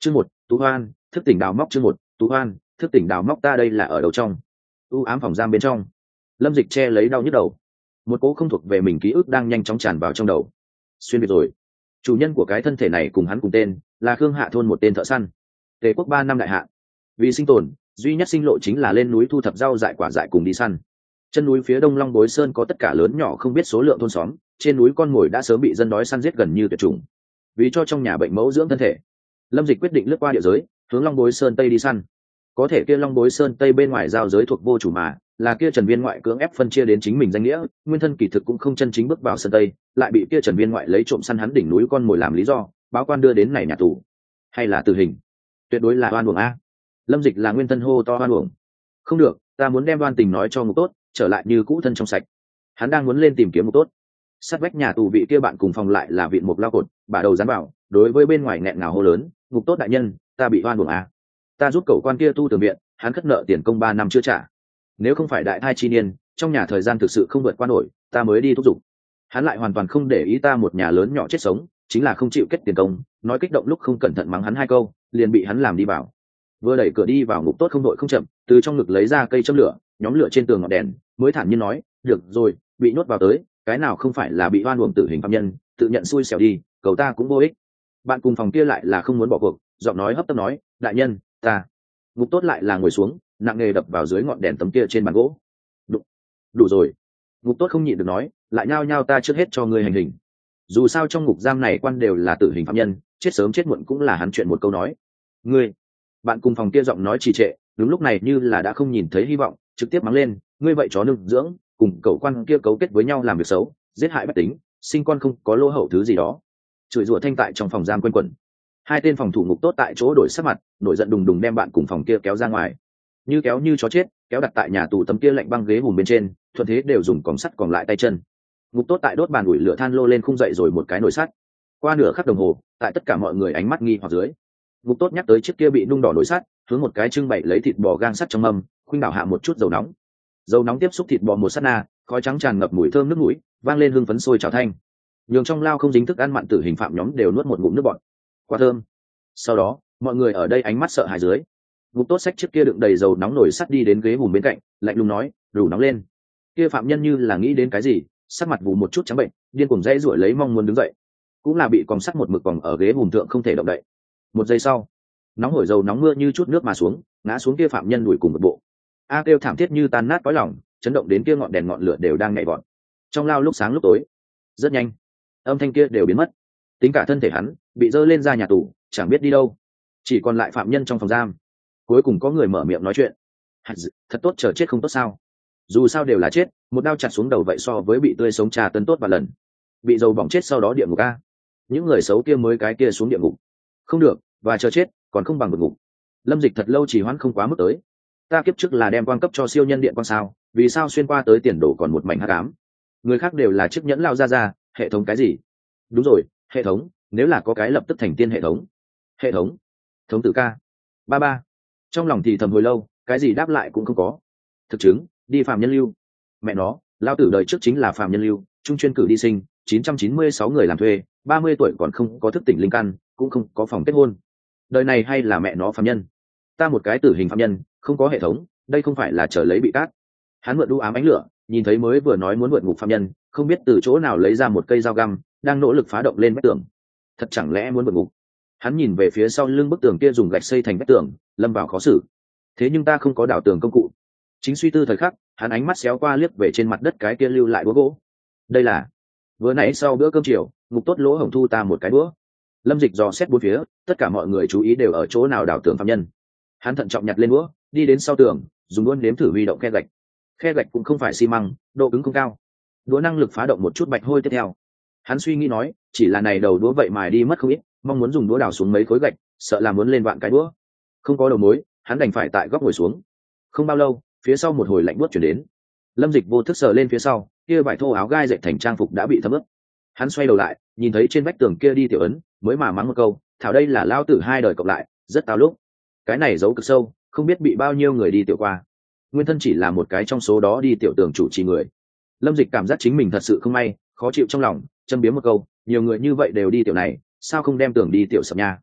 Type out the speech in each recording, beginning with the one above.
Chương một, Tú Hoan, thức tỉnh đào móc. Chương một, Tú Hoan, thức tỉnh đào móc. Ta đây là ở đầu trong u ám phòng giam bên trong. Lâm Dịch che lấy đau nhức đầu, một cỗ không thuộc về mình ký ức đang nhanh chóng tràn vào trong đầu. Xuyên biệt rồi, chủ nhân của cái thân thể này cùng hắn cùng tên là Khương Hạ thôn một tên thợ săn, Tề quốc 3 năm đại hạ. Vì sinh tồn, duy nhất sinh lộ chính là lên núi thu thập rau dại quả dại cùng đi săn. Chân núi phía đông Long Bối Sơn có tất cả lớn nhỏ không biết số lượng thôn xóm, trên núi con mồi đã sớm bị dân đói săn giết gần như tuyệt chủng. Vì cho trong nhà bệnh mẫu dưỡng thân thể, Lâm Dịch quyết định lướt qua địa giới, hướng Long Bối Sơn tây đi săn. Có thể kia Long Bối Sơn tây bên ngoài giao giới thuộc vô chủ mà, là kia Trần Viên ngoại cưỡng ép phân chia đến chính mình danh nghĩa, nguyên thân kỳ thực cũng không chân chính bước vào sơn tây, lại bị kia Trần Viên ngoại lấy trộm săn hắn đỉnh núi con mồi làm lý do, báo quan đưa đến này nhà tù, hay là tử hình. Tuyệt đối là oan uổng a. Lâm Dịch là nguyên thân hô to oan uổng. Không được, ta muốn đem đoan tình nói cho Ngục Tốt, trở lại như cũ thân trong sạch. Hắn đang muốn lên tìm kiếm Ngục Tốt. Sát vách nhà tù vị kia bạn cùng phòng lại là viện một lao cột, bà đầu dán bảo, đối với bên ngoài nghẹn ngào hô lớn, Ngục Tốt đại nhân, ta bị oan uổng a. Ta giúp cậu quan kia tu tường viện, hắn khất nợ tiền công 3 năm chưa trả. Nếu không phải đại thai chi niên, trong nhà thời gian thực sự không vượt qua nổi, ta mới đi thúc giục. Hắn lại hoàn toàn không để ý ta một nhà lớn nhỏ chết sống, chính là không chịu kết tiền công, nói kích động lúc không cẩn thận mắng hắn 2 câu, liền bị hắn làm đi vào. Vừa đẩy cửa đi vào Ngục Tốt không đội không chậm, từ trong ngực lấy ra cây châm lửa, nhóm lửa trên tường ngọn đèn, mới thản nhiên nói, được rồi, bị nhốt vào tới, cái nào không phải là bị oan uổng tử hình phạm nhân, tự nhận xui xẻo đi, cầu ta cũng vô ích. Bạn cùng phòng kia lại là không muốn bỏ cuộc, giọng nói hấp tấp nói, đại nhân, ta. Ngục Tốt lại là ngồi xuống, nặng nề đập vào dưới ngọn đèn tấm kia trên bàn gỗ. Đủ rồi. Ngục Tốt không nhịn được nói, lại nhao nhao ta trước hết cho ngươi hành hình. Dù sao trong ngục giam này quan đều là tử hình phạm nhân, chết sớm chết muộn cũng là hắn chuyện một câu nói. Ngươi. Bạn cùng phòng kia giọng nói trì trệ, đúng lúc này như là đã không nhìn thấy hy vọng, trực tiếp mắng lên, ngươi vậy chó nương dưỡng, cùng cậu quan kia cấu kết với nhau làm việc xấu, giết hại bách tính, sinh con không có lỗ hậu thứ gì đó. Chửi rủa thanh tại trong phòng giam quanh quẩn. 2 tên phòng thủ Ngục Tốt tại chỗ đổi sắc mặt, nổi giận đùng đùng đem bạn cùng phòng kia kéo ra ngoài, như kéo như chó chết, kéo đặt tại nhà tù tấm kia lạnh băng ghế hùm bên trên, thuận thế đều dùng còng sắt còn lại tay chân. Ngục Tốt tại đốt bàn ủi lửa than lô lên khung dậy rồi một cái nồi sắt. Qua nửa khắc đồng hồ, tại tất cả mọi người ánh mắt nghi hoặc dưới, Ngục Tốt nhắc tới chiếc kia bị nung đỏ nồi sắt, hướng một cái trưng bày lấy thịt bò gang sắt trong mâm, khuynh đảo hạ một chút dầu nóng. Dầu nóng tiếp xúc thịt bò một sát na, khói trắng tràn ngập mùi thơm nước mũi, vang lên hương phấn sôi trào thanh. Nhường trong lao không dính thức ăn mặn tử hình phạm nhóm đều nuốt một ngụm nước bọt. Quá thơm. Sau đó, mọi người ở đây ánh mắt sợ hãi dưới, Ngục Tốt xách chiếc kia đựng đầy dầu nóng nồi sắt đi đến ghế hùm bên cạnh, lạnh lùng nói, đủ nóng lên. Kia phạm nhân như là nghĩ đến cái gì, sắc mặt vụ một chút trắng bệnh, điên cuồng dãy giụa lấy mong muốn đứng dậy, cũng là bị còng sắt một mực còng ở ghế hùm thượng không thể động đậy. Một giây sau, nóng hổi dầu nóng mưa như chút nước mà xuống, ngã xuống kia phạm nhân đuổi cùng một bộ. A kêu thảm thiết như tan nát cõi lòng, chấn động đến kia ngọn đèn ngọn lửa đều đang nhảy vọt. Trong lao lúc sáng lúc tối, rất nhanh, âm thanh kia đều biến mất. Tính cả thân thể hắn bị dơ lên ra nhà tù, chẳng biết đi đâu, chỉ còn lại phạm nhân trong phòng giam. Cuối cùng có người mở miệng nói chuyện, thật tốt, chờ chết không tốt sao? Dù sao đều là chết, một đao chặt xuống đầu vậy so với bị tươi sống trà tấn tốt và lần. Bị dầu bỏng chết sau đó địa ngục a. Những người xấu kia mới cái kia xuống địa ngục. Không được, và chờ chết còn không bằng vượt ngục. Lâm Dịch thật lâu trì hoãn không quá mức tới. Ta kiếp trước là đem quan cấp cho siêu nhân điện quan sao, vì sao xuyên qua tới tiền đổ còn một mảnh hắc ám? Người khác đều là chiếc nhẫn lao ra, hệ thống cái gì? Đúng rồi, hệ thống, nếu là có cái lập tức thành tiên hệ thống. Hệ thống, thống tử ca. Ba. Trong lòng thì thầm hồi lâu, cái gì đáp lại cũng không có. Thực chứng, đi phàm nhân lưu. Mẹ nó, lao tử đời trước chính là phàm nhân lưu, trung chuyên cử đi sinh, 996 người làm thuê, 30 tuổi còn không có thức tỉnh linh căn, cũng không có phòng kết hôn. Đời này hay là mẹ nó phàm nhân. Ta một cái tử hình phàm nhân, không có hệ thống, đây không phải là chờ lấy bị cát. Hắn mượn đu ám ánh lửa, nhìn thấy mới vừa nói muốn vượt ngục phàm nhân, không biết từ chỗ nào lấy ra một cây dao găm, đang nỗ lực phá động lên vách tường. Thật chẳng lẽ muốn vượt ngục? Hắn nhìn về phía sau lưng bức tường kia dùng gạch xây thành vách tường, lâm vào khó xử. Thế nhưng ta không có đảo tường công cụ. Chính suy tư thời khắc, hắn ánh mắt xéo qua liếc về trên mặt đất cái kia lưu lại búa gỗ. Đây là vừa nãy sau bữa cơm chiều, Ngục Tốt lỗ hổng thu ta một cái búa. Lâm Dịch dò xét bốn phía, tất cả mọi người chú ý đều ở chỗ nào đảo tường phạm nhân. Hắn thận trọng nhặt lên búa, đi đến sau tường, dùng đũa nếm thử huy động khe gạch. Khe gạch cũng không phải xi măng, độ cứng không cao. Đũa năng lực phá động một chút bạch hôi tiếp theo. Hắn suy nghĩ nói, chỉ là này đầu đũa vậy mài đi mất không ít, mong muốn dùng đũa đào xuống mấy khối gạch, sợ là muốn lên vạn cái đũa. Không có đầu mối, hắn đành phải tại góc ngồi xuống. Không bao lâu, phía sau một hồi lạnh buốt chuyển đến. Lâm Dịch vô thức sờ lên phía sau, kia vải thô áo gai dệt thành trang phục đã bị thấm ướt. Hắn xoay đầu lại, nhìn thấy trên vách tường kia đi tiểu ấn, mới mà mắng một câu, thảo đây là lao tử 2 đời cộng lại, rất tao lúc. Cái này giấu cực sâu, không biết bị bao nhiêu người đi tiểu qua. Nguyên thân chỉ là một cái trong số đó đi tiểu tường chủ trì người. Lâm Dịch cảm giác chính mình thật sự không may, khó chịu trong lòng, châm biếm một câu, nhiều người như vậy đều đi tiểu này, sao không đem tưởng đi tiểu sập nha?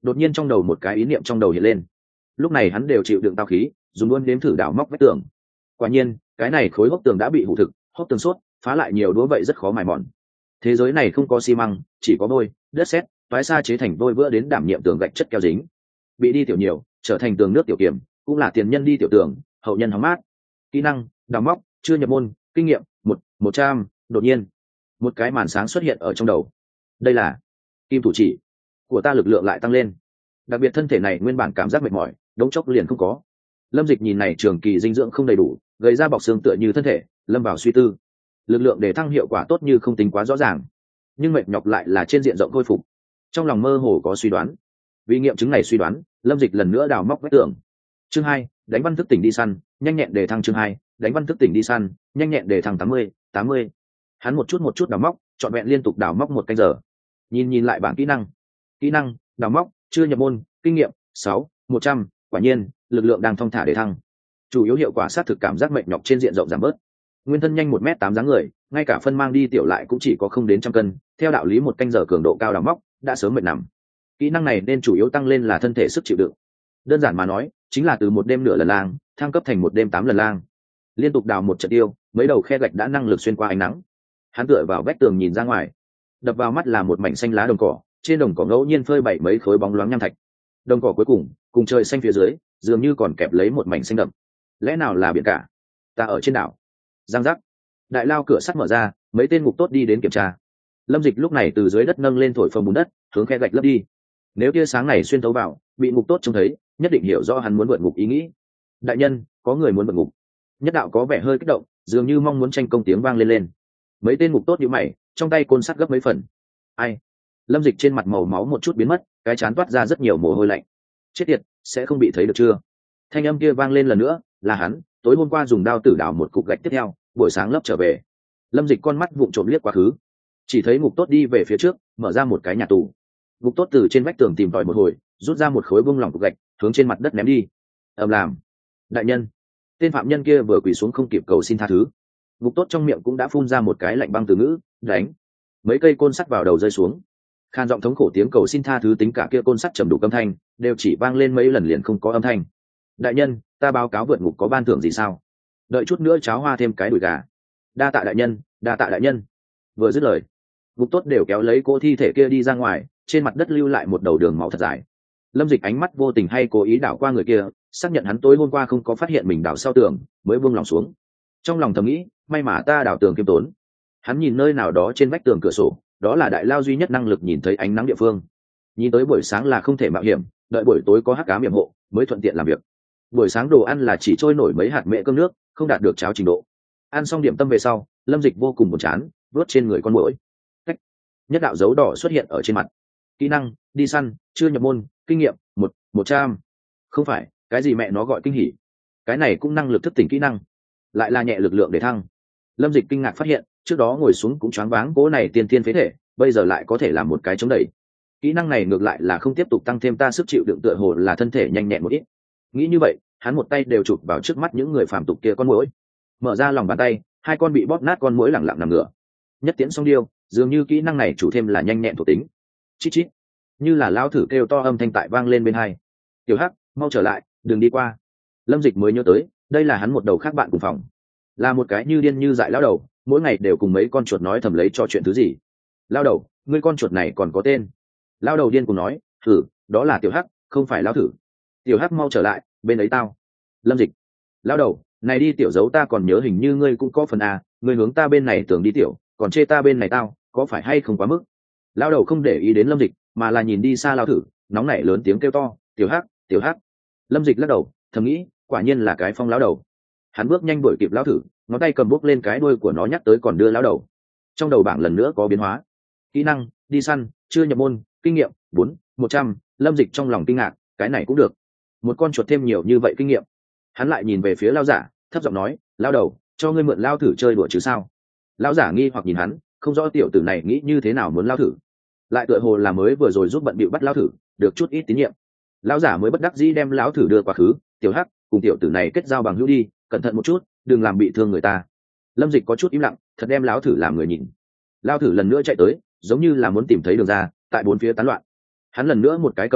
đột nhiên trong đầu một cái ý niệm trong đầu hiện lên. Lúc này hắn đều chịu đựng tao khí, dùng luôn đếm thử đào móc vách tường. Quả nhiên cái này khối hốc tường đã bị hủ thực, hốc tường sốt phá lại nhiều đũa vậy rất khó mài mòn. Thế giới này không có xi măng, chỉ có vôi, đất sét, toái sa chế thành vôi vữa đến đảm nhiệm tường gạch chất keo dính. Bị đi tiểu nhiều, trở thành tường nước tiểu kiểm, cũng là tiền nhân đi tiểu tường, hậu nhân hóng mát. Kỹ năng đào móc chưa nhập môn, kinh nghiệm 100. Đột nhiên một cái màn sáng xuất hiện ở trong đầu. Đây là kim thủ chỉ của ta, lực lượng lại tăng lên. Đặc biệt thân thể này nguyên bản cảm giác mệt mỏi, đống chốc liền không có. Lâm Dịch nhìn này trường kỳ dinh dưỡng không đầy đủ, gây ra bọc xương tựa như thân thể, lâm vào suy tư. Lực lượng để thăng hiệu quả tốt như không tính quá rõ ràng, nhưng mệt nhọc lại là trên diện rộng khôi phục. Trong lòng mơ hồ có suy đoán. Vì nghiệm chứng này suy đoán, Lâm Dịch lần nữa đào móc vách tường. Chương 2, đánh văn thức tỉnh đi săn, nhanh nhẹn để thăng. Chương 2, đánh văn thức tỉnh đi săn, nhanh nhẹn để thăng 80. Hắn một chút đào móc, trọn vẹn liên tục đào móc 1 canh giờ. Nhìn lại bảng kỹ năng đào móc chưa nhập môn, kinh nghiệm 100. Quả nhiên lực lượng đang thong thả để thăng, chủ yếu hiệu quả sát thực cảm giác mệt nhọc trên diện rộng giảm bớt. Nguyên thân nhanh 1m8 dáng người, ngay cả phân mang đi tiểu lại cũng chỉ có không đến 100 cân, theo đạo lý 1 canh giờ cường độ cao đào móc đã sớm mệt nằm. Kỹ năng này nên chủ yếu tăng lên là thân thể sức chịu đựng. Đơn giản mà nói chính là từ 1 đêm nửa lần lang thăng cấp thành 1 đêm 8 lần lang. Liên tục đào một trận tiêu, mấy đầu khe gạch đã năng lực xuyên qua ánh nắng. Hắn tựa vào vách tường nhìn ra ngoài, đập vào mắt là một mảnh xanh lá đồng cỏ, trên đồng cỏ ngẫu nhiên phơi bày mấy khối bóng loáng nham thạch. Đồng cỏ cuối cùng trời xanh phía dưới dường như còn kẹp lấy một mảnh xanh đậm. Lẽ nào là biển cả? Ta ở trên đảo. Giang giác, đại lao cửa sắt mở ra, mấy tên ngục tốt đi đến kiểm tra. Lâm Dịch lúc này từ dưới đất nâng lên thổi phồng bùn đất, hướng khe gạch lấp đi. Nếu tia sáng này xuyên thấu vào, bị ngục tốt trông thấy, nhất định hiểu rõ hắn muốn vượt ngục ý nghĩ. Đại nhân, có người muốn vượt ngục. Nhất đạo có vẻ hơi kích động, dường như mong muốn tranh công tiếng vang lên. Mấy tên ngục tốt nhíu mày, trong tay côn sắt gấp mấy phần. Ai? Lâm Dịch trên mặt màu máu một chút biến mất, cái chán toát ra rất nhiều mồ hôi lạnh. Chết tiệt, sẽ không bị thấy được chưa? Thanh âm kia vang lên lần nữa, là hắn tối hôm qua dùng đao tử đào một cục gạch tiếp theo, buổi sáng lấp trở về. Lâm Dịch con mắt vụng trộm liếc quá khứ, chỉ thấy ngục tốt đi về phía trước, mở ra một cái nhà tù. Ngục tốt từ trên vách tường tìm tòi một hồi, rút ra một khối bung lỏng cục gạch, hướng trên mặt đất ném đi. Ầm làm. Đại nhân. Tên phạm nhân kia vừa quỳ xuống không kịp cầu xin tha thứ, ngục tốt trong miệng cũng đã phun ra một cái lạnh băng từ ngữ, đánh. Mấy cây côn sắt vào đầu rơi xuống. Khan giọng thống khổ tiếng cầu xin tha thứ tính cả kia côn sắt trầm đủ âm thanh, đều chỉ vang lên mấy lần liền không có âm thanh. Đại nhân, ta báo cáo vượt ngục có ban thưởng gì sao? Đợi chút nữa cháo hoa thêm cái đùi gà. Đa tạ đại nhân, đa tạ đại nhân. Vừa dứt lời, ngục tốt đều kéo lấy cô thi thể kia đi ra ngoài, trên mặt đất lưu lại một đầu đường máu thật dài. Lâm Dịch ánh mắt vô tình hay cố ý đảo qua người kia, xác nhận hắn tối hôm qua không có phát hiện mình đảo sau tường, mới buông lòng xuống. Trong lòng thầm nghĩ, may mà ta đảo tường kiêm tốn. Hắn nhìn nơi nào đó trên vách tường cửa sổ, đó là đại lao duy nhất năng lực nhìn thấy ánh nắng địa phương. Nhìn tới buổi sáng là không thể mạo hiểm, đợi buổi tối có hắc ám yểm hộ mới thuận tiện làm việc. Buổi sáng đồ ăn là chỉ trôi nổi mấy hạt mẹ cơm nước, không đạt được cháo trình độ. Ăn xong điểm tâm về sau, Lâm Dịch vô cùng buồn chán, vớt trên người con muỗi. Cách. Nhất đạo dấu đỏ xuất hiện ở trên mặt. Kỹ năng đi săn chưa nhập môn, kinh nghiệm 100. Không phải, cái gì mẹ nó gọi kinh hỉ. Cái này cũng năng lực thức tỉnh kỹ năng, lại là nhẹ lực lượng để thăng. Lâm Dịch kinh ngạc phát hiện, trước đó ngồi xuống cũng choáng váng, cố này tiên tiên phế thể, bây giờ lại có thể làm một cái chống đẩy. Kỹ năng này ngược lại là không tiếp tục tăng thêm ta sức chịu đựng, tựa hồ là thân thể nhanh nhẹn một ít. Nghĩ như vậy, hắn một tay đều chụp vào trước mắt những người phàm tục kia con muỗi. Mở ra lòng bàn tay, 2 con bị bóp nát con muỗi lẳng lặng nằm ngửa. Nhất tiễn song điêu, dường như kỹ năng này chủ thêm là nhanh nhẹn thuộc tính. Chít chít, như là lao thử kêu to âm thanh tại vang lên bên hai. Tiểu Hắc, mau trở lại, đừng đi qua. Lâm Dịch mới nhớ tới, đây là hắn một đầu khác bạn cùng phòng, là một cái như điên như dại lão đầu, mỗi ngày đều cùng mấy con chuột nói thầm lấy cho chuyện thứ gì. Lão đầu, ngươi con chuột này còn có tên? Lão đầu điên cùng nói, thử, đó là Tiểu Hắc, không phải lão thử. Tiểu Hắc mau trở lại, bên ấy tao. Lâm Dịch, lão đầu, này đi tiểu dấu ta còn nhớ hình như ngươi cũng có phần à, ngươi hướng ta bên này tưởng đi tiểu, còn chê ta bên này tao, có phải hay không quá mức? Lão đầu không để ý đến Lâm Dịch, mà là nhìn đi xa lão thử, nóng nảy lớn tiếng kêu to, Tiểu Hắc, Tiểu Hắc. Lâm Dịch lắc đầu, thầm nghĩ, quả nhiên là cái phong lão đầu. Hắn bước nhanh đuổi kịp lão thử, ngón tay cầm bốc lên cái đuôi của nó nhắc tới còn đưa lão đầu. Trong đầu bảng lần nữa có biến hóa. Kỹ năng đi săn chưa nhập môn, kinh nghiệm 100. Lâm Dịch trong lòng kinh ngạc, cái này cũng được, một con chuột thêm nhiều như vậy kinh nghiệm. Hắn lại nhìn về phía lão giả, thấp giọng nói, lão đầu, cho ngươi mượn lão thử chơi đùa chứ sao? Lão giả nghi hoặc nhìn hắn, không rõ tiểu tử này nghĩ như thế nào muốn lão thử, lại tựa hồ là mới vừa rồi giúp bận bịu bắt lão thử, được chút ít tín nhiệm. Lão giả mới bất đắc dĩ đem lão thử đưa quá khứ, Tiểu Hắc, cùng tiểu tử này kết giao bằng hữu đi, cẩn thận một chút, đừng làm bị thương người ta. Lâm Dịch có chút im lặng, thật đem lão thử làm người nhìn. Lão thử lần nữa chạy tới, giống như là muốn tìm thấy đường ra, tại bốn phía tán loạn. Hắn lần nữa một cái cầm nã,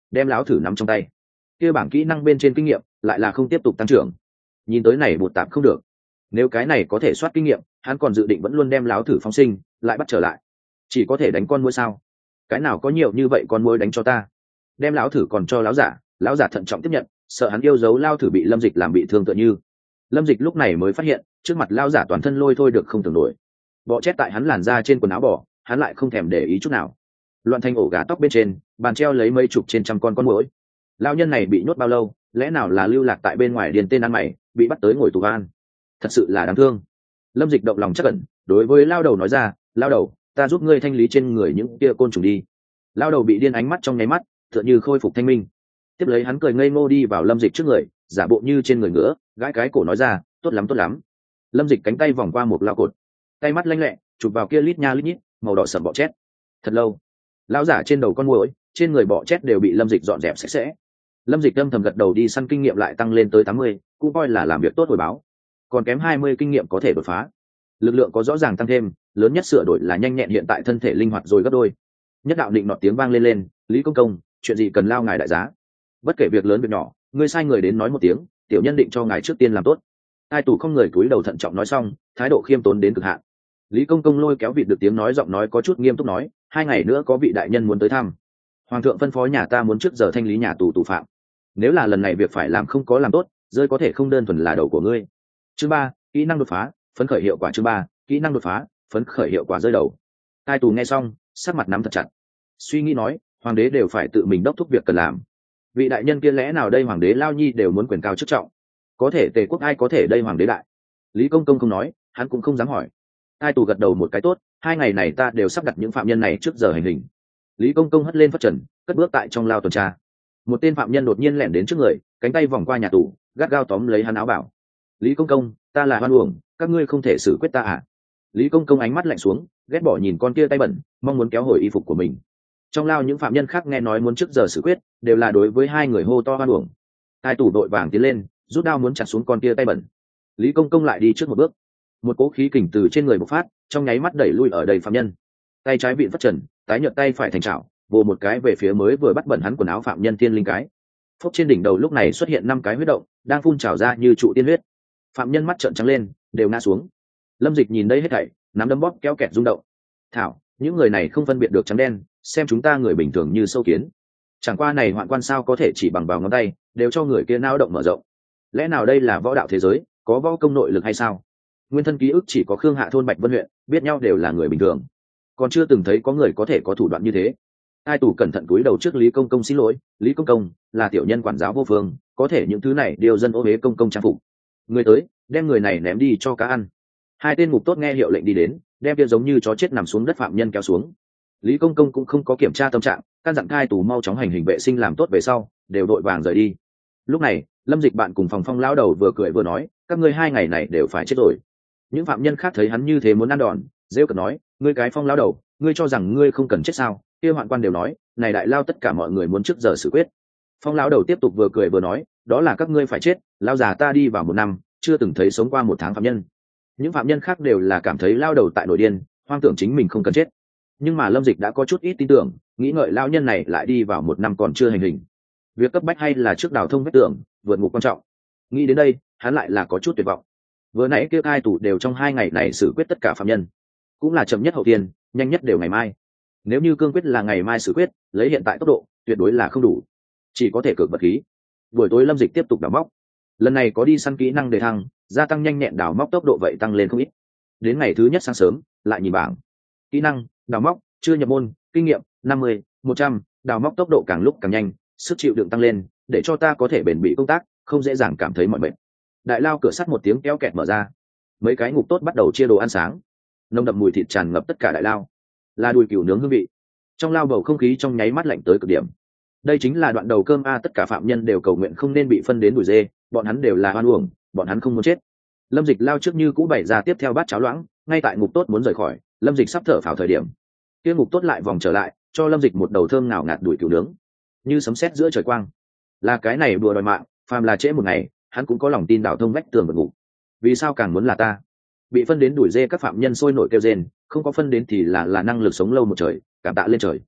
đem lão thử nắm trong tay. Kia bảng kỹ năng bên trên kinh nghiệm lại là không tiếp tục tăng trưởng. Nhìn tới này bột tạp không được, nếu cái này có thể soát kinh nghiệm, hắn còn dự định vẫn luôn đem lão thử phóng sinh lại bắt trở lại. Chỉ có thể đánh con muỗi sao? Cái nào có nhiều như vậy con muỗi đánh cho ta. Đem lão thử còn cho lão giả thận trọng tiếp nhận, sợ hắn yêu dấu lao thử bị Lâm Dịch làm bị thương tựa như. Lâm Dịch lúc này mới phát hiện trước mặt lao giả toàn thân lôi thôi được không tưởng nổi, bọ chét tại hắn làn da trên quần áo bò, hắn lại không thèm để ý chút nào. Loạn thành ổ gà tóc bên trên bàn treo lấy mấy chục trên trăm con muỗi. Lao nhân này bị nhốt bao lâu, lẽ nào là lưu lạc tại bên ngoài điền tên ăn mày, bị bắt tới ngồi tù van. Thật sự là đáng thương. Lâm Dịch động lòng chắc ẩn, đối với lao đầu nói ra, lao đầu, ta giúp ngươi thanh lý trên người những kia côn trùng đi. Lao đầu bị điên ánh mắt trong nháy mắt tựa như khôi phục thanh minh. Tiếp lấy hắn cười ngây ngô đi vào Lâm Dịch trước người, giả bộ như trên người ngứa, gãi cái cổ nói ra, tốt lắm tốt lắm. Lâm Dịch cánh tay vòng qua một lao cột, tay mắt lanh lẹ chụp vào kia lít nha lít nhít màu đỏ sậm bọ chét. Thật lâu, lão giả trên đầu con muỗi, trên người bọ chét đều bị Lâm Dịch dọn dẹp sạch sẽ. Lâm Dịch âm thầm gật đầu, đi săn kinh nghiệm lại tăng lên tới 80, cũng coi là làm việc tốt hồi báo. Còn kém 20 kinh nghiệm có thể đột phá. Lực lượng có rõ ràng tăng thêm, lớn nhất sửa đổi là nhanh nhẹn, hiện tại thân thể linh hoạt rồi gấp đôi. Nhất đạo định nọt tiếng vang lên, Lý Công Công, chuyện gì cần lao ngài đại giá? Bất kể việc lớn việc nhỏ, ngươi sai người đến nói một tiếng, tiểu nhân định cho ngài trước tiên làm tốt. Hai tù không người cúi đầu thận trọng nói xong, thái độ khiêm tốn đến cực hạn. Lý Công Công lôi kéo vịt được tiếng nói, giọng nói có chút nghiêm túc nói, 2 ngày nữa có vị đại nhân muốn tới thăm. Hoàng thượng phân phó nhà ta muốn trước giờ thanh lý nhà tù phạm. Nếu là lần này việc phải làm không có làm tốt, rơi có thể không đơn thuần là đầu của ngươi. Chương 3, kỹ năng đột phá, phấn khởi hiệu quả. Chương 3, kỹ năng đột phá, phấn khởi hiệu quả rơi đầu. Hai tù nghe xong, sắc mặt nắm thật chặt. Suy nghĩ nói, hoàng đế đều phải tự mình đốc thúc việc cần làm. Vị đại nhân kia lẽ nào đây hoàng đế lao nhi đều muốn quyền cao chức trọng? Có thể Tề quốc ai có thể đây hoàng đế đại? Lý Công Công không nói, hắn cũng không dám hỏi. Hai tù gật đầu một cái tốt, 2 ngày này ta đều sắp đặt những phạm nhân này trước giờ hành hình. Lý Công Công hất lên phất trần, cất bước tại trong lao tuần tra. Một tên phạm nhân đột nhiên lẻn đến trước người, cánh tay vòng qua nhà tù, gắt gao tóm lấy hắn áo bảo. Lý Công Công, ta là hoan uổng, các ngươi không thể xử quyết ta à? Lý Công Công ánh mắt lạnh xuống, ghét bỏ nhìn con kia tay bẩn, mong muốn kéo hồi y phục của mình. Trong lao những phạm nhân khác nghe nói muốn trước giờ xử quyết, đều là đối với 2 người hô to hoan uổng. Hai tù đội vàng tiến lên, rút đao muốn chặt xuống con kia tay bẩn. Lý Công Công lại đi trước một bước, một cỗ khí kình từ trên người bộc phát, trong nháy mắt đẩy lui ở đầy phạm nhân. Tay trái vịn phất trần, tái nhợt tay phải thành chảo, vồ một cái về phía mới vừa bắt bẩn hắn quần áo phạm nhân Thiên Linh cái. Phốc, trên đỉnh đầu lúc này xuất hiện 5 cái huyết động, đang phun trào ra như trụ tiên huyết. Phạm nhân mắt trợn trắng lên, đều ngã xuống. Lâm Dịch nhìn đây hết thảy, nắm đấm bóp kéo kẹt rung động. Thảo, những người này không phân biệt được trắng đen, xem chúng ta người bình thường như sâu kiến. Chẳng qua này hoạn quan sao có thể chỉ bằng vào ngón tay đều cho người kia nao động mở rộng? Lẽ nào đây là võ đạo thế giới, có võ công nội lực hay sao? Nguyên thân ký ức chỉ có Khương Hạ thôn Bạch Vân huyện, biết nhau đều là người bình thường, còn chưa từng thấy có người có thể có thủ đoạn như thế. Hai tù cẩn thận cúi đầu trước Lý Công Công xin lỗi, Lý Công Công là tiểu nhân quản giáo vô phương, có thể những thứ này đều dân ô uế công công trang phục. Người tới, đem người này ném đi cho cá ăn. 2 tên ngục tốt nghe hiệu lệnh đi đến, đem kia giống như chó chết nằm xuống đất phạm nhân kéo xuống. Lý Công Công cũng không có kiểm tra tâm trạng, căn dặn hai tù mau chóng hành hình vệ sinh làm tốt về sau, đều đội vàng rời đi. Lúc này, Lâm Dịch bạn cùng phòng phong lão đầu vừa cười vừa nói, các ngươi 2 ngày này đều phải chết rồi. Những phạm nhân khác thấy hắn như thế muốn ăn đòn, rêu cợt nói, ngươi cái phong lão đầu, ngươi cho rằng ngươi không cần chết sao? Kia hoạn quan đều nói, này đại lao tất cả mọi người muốn trước giờ xử quyết. Phong lão đầu tiếp tục vừa cười vừa nói, đó là các ngươi phải chết, lao già ta đi vào 1 năm, chưa từng thấy sống qua 1 tháng phạm nhân. Những phạm nhân khác đều là cảm thấy lao đầu tại nổi điên, hoang tưởng chính mình không cần chết. Nhưng mà Lâm Dịch đã có chút ít tin tưởng, nghĩ ngợi lao nhân này lại đi vào 1 năm còn chưa hành hình, việc cấp bách hay là trước đào thông vết tường, vượt ngục quan trọng. Nghĩ đến đây, hắn lại là có chút tuyệt vọng. Vừa nãy kia 2 tù đều trong 2 ngày này xử quyết tất cả phạm nhân, cũng là chậm nhất hậu tiên, nhanh nhất đều ngày mai. Nếu như cương quyết là ngày mai xử quyết, lấy hiện tại tốc độ, tuyệt đối là không đủ, chỉ có thể cược vật khí. Buổi tối Lâm Dịch tiếp tục đào móc, lần này có đi săn kỹ năng đề thăng, gia tăng nhanh nhẹn đào móc tốc độ vậy tăng lên không ít. Đến ngày thứ nhất sáng sớm, lại nhìn bảng kỹ năng đào móc chưa nhập môn, kinh nghiệm 50, 100, đào móc tốc độ càng lúc càng nhanh, sức chịu đựng tăng lên, để cho ta có thể bền bỉ công tác, không dễ dàng cảm thấy mỏi mệt. Đại lao cửa sắt một tiếng kéo kẹt mở ra, mấy cái ngục tốt bắt đầu chia đồ ăn sáng, nồng đậm mùi thịt tràn ngập tất cả đại lao, là đùi cừu nướng hương vị. Trong lao bầu không khí trong nháy mắt lạnh tới cực điểm. Đây chính là đoạn đầu cơm a, tất cả phạm nhân đều cầu nguyện không nên bị phân đến đùi dê, bọn hắn đều là oan uổng, bọn hắn không muốn chết. Lâm Dịch lao trước như cũ bày ra tiếp theo bát cháo loãng, ngay tại ngục tốt muốn rời khỏi, Lâm Dịch sắp thở phào thời điểm, kia ngục tốt lại vòng trở lại, cho Lâm Dịch một đầu thơm ngào ngạt đùi cừu nướng, như sấm sét giữa trời quang. Là cái này đùa đòi mạng, phàm là trễ một ngày, hắn cũng có lòng tin đào thông vách tường vượt ngục. Vì sao càng muốn là ta? Bị phân đến đuổi dê các phạm nhân sôi nổi kêu rên, không có phân đến thì là năng lực sống lâu một trời, cảm tạ lên trời.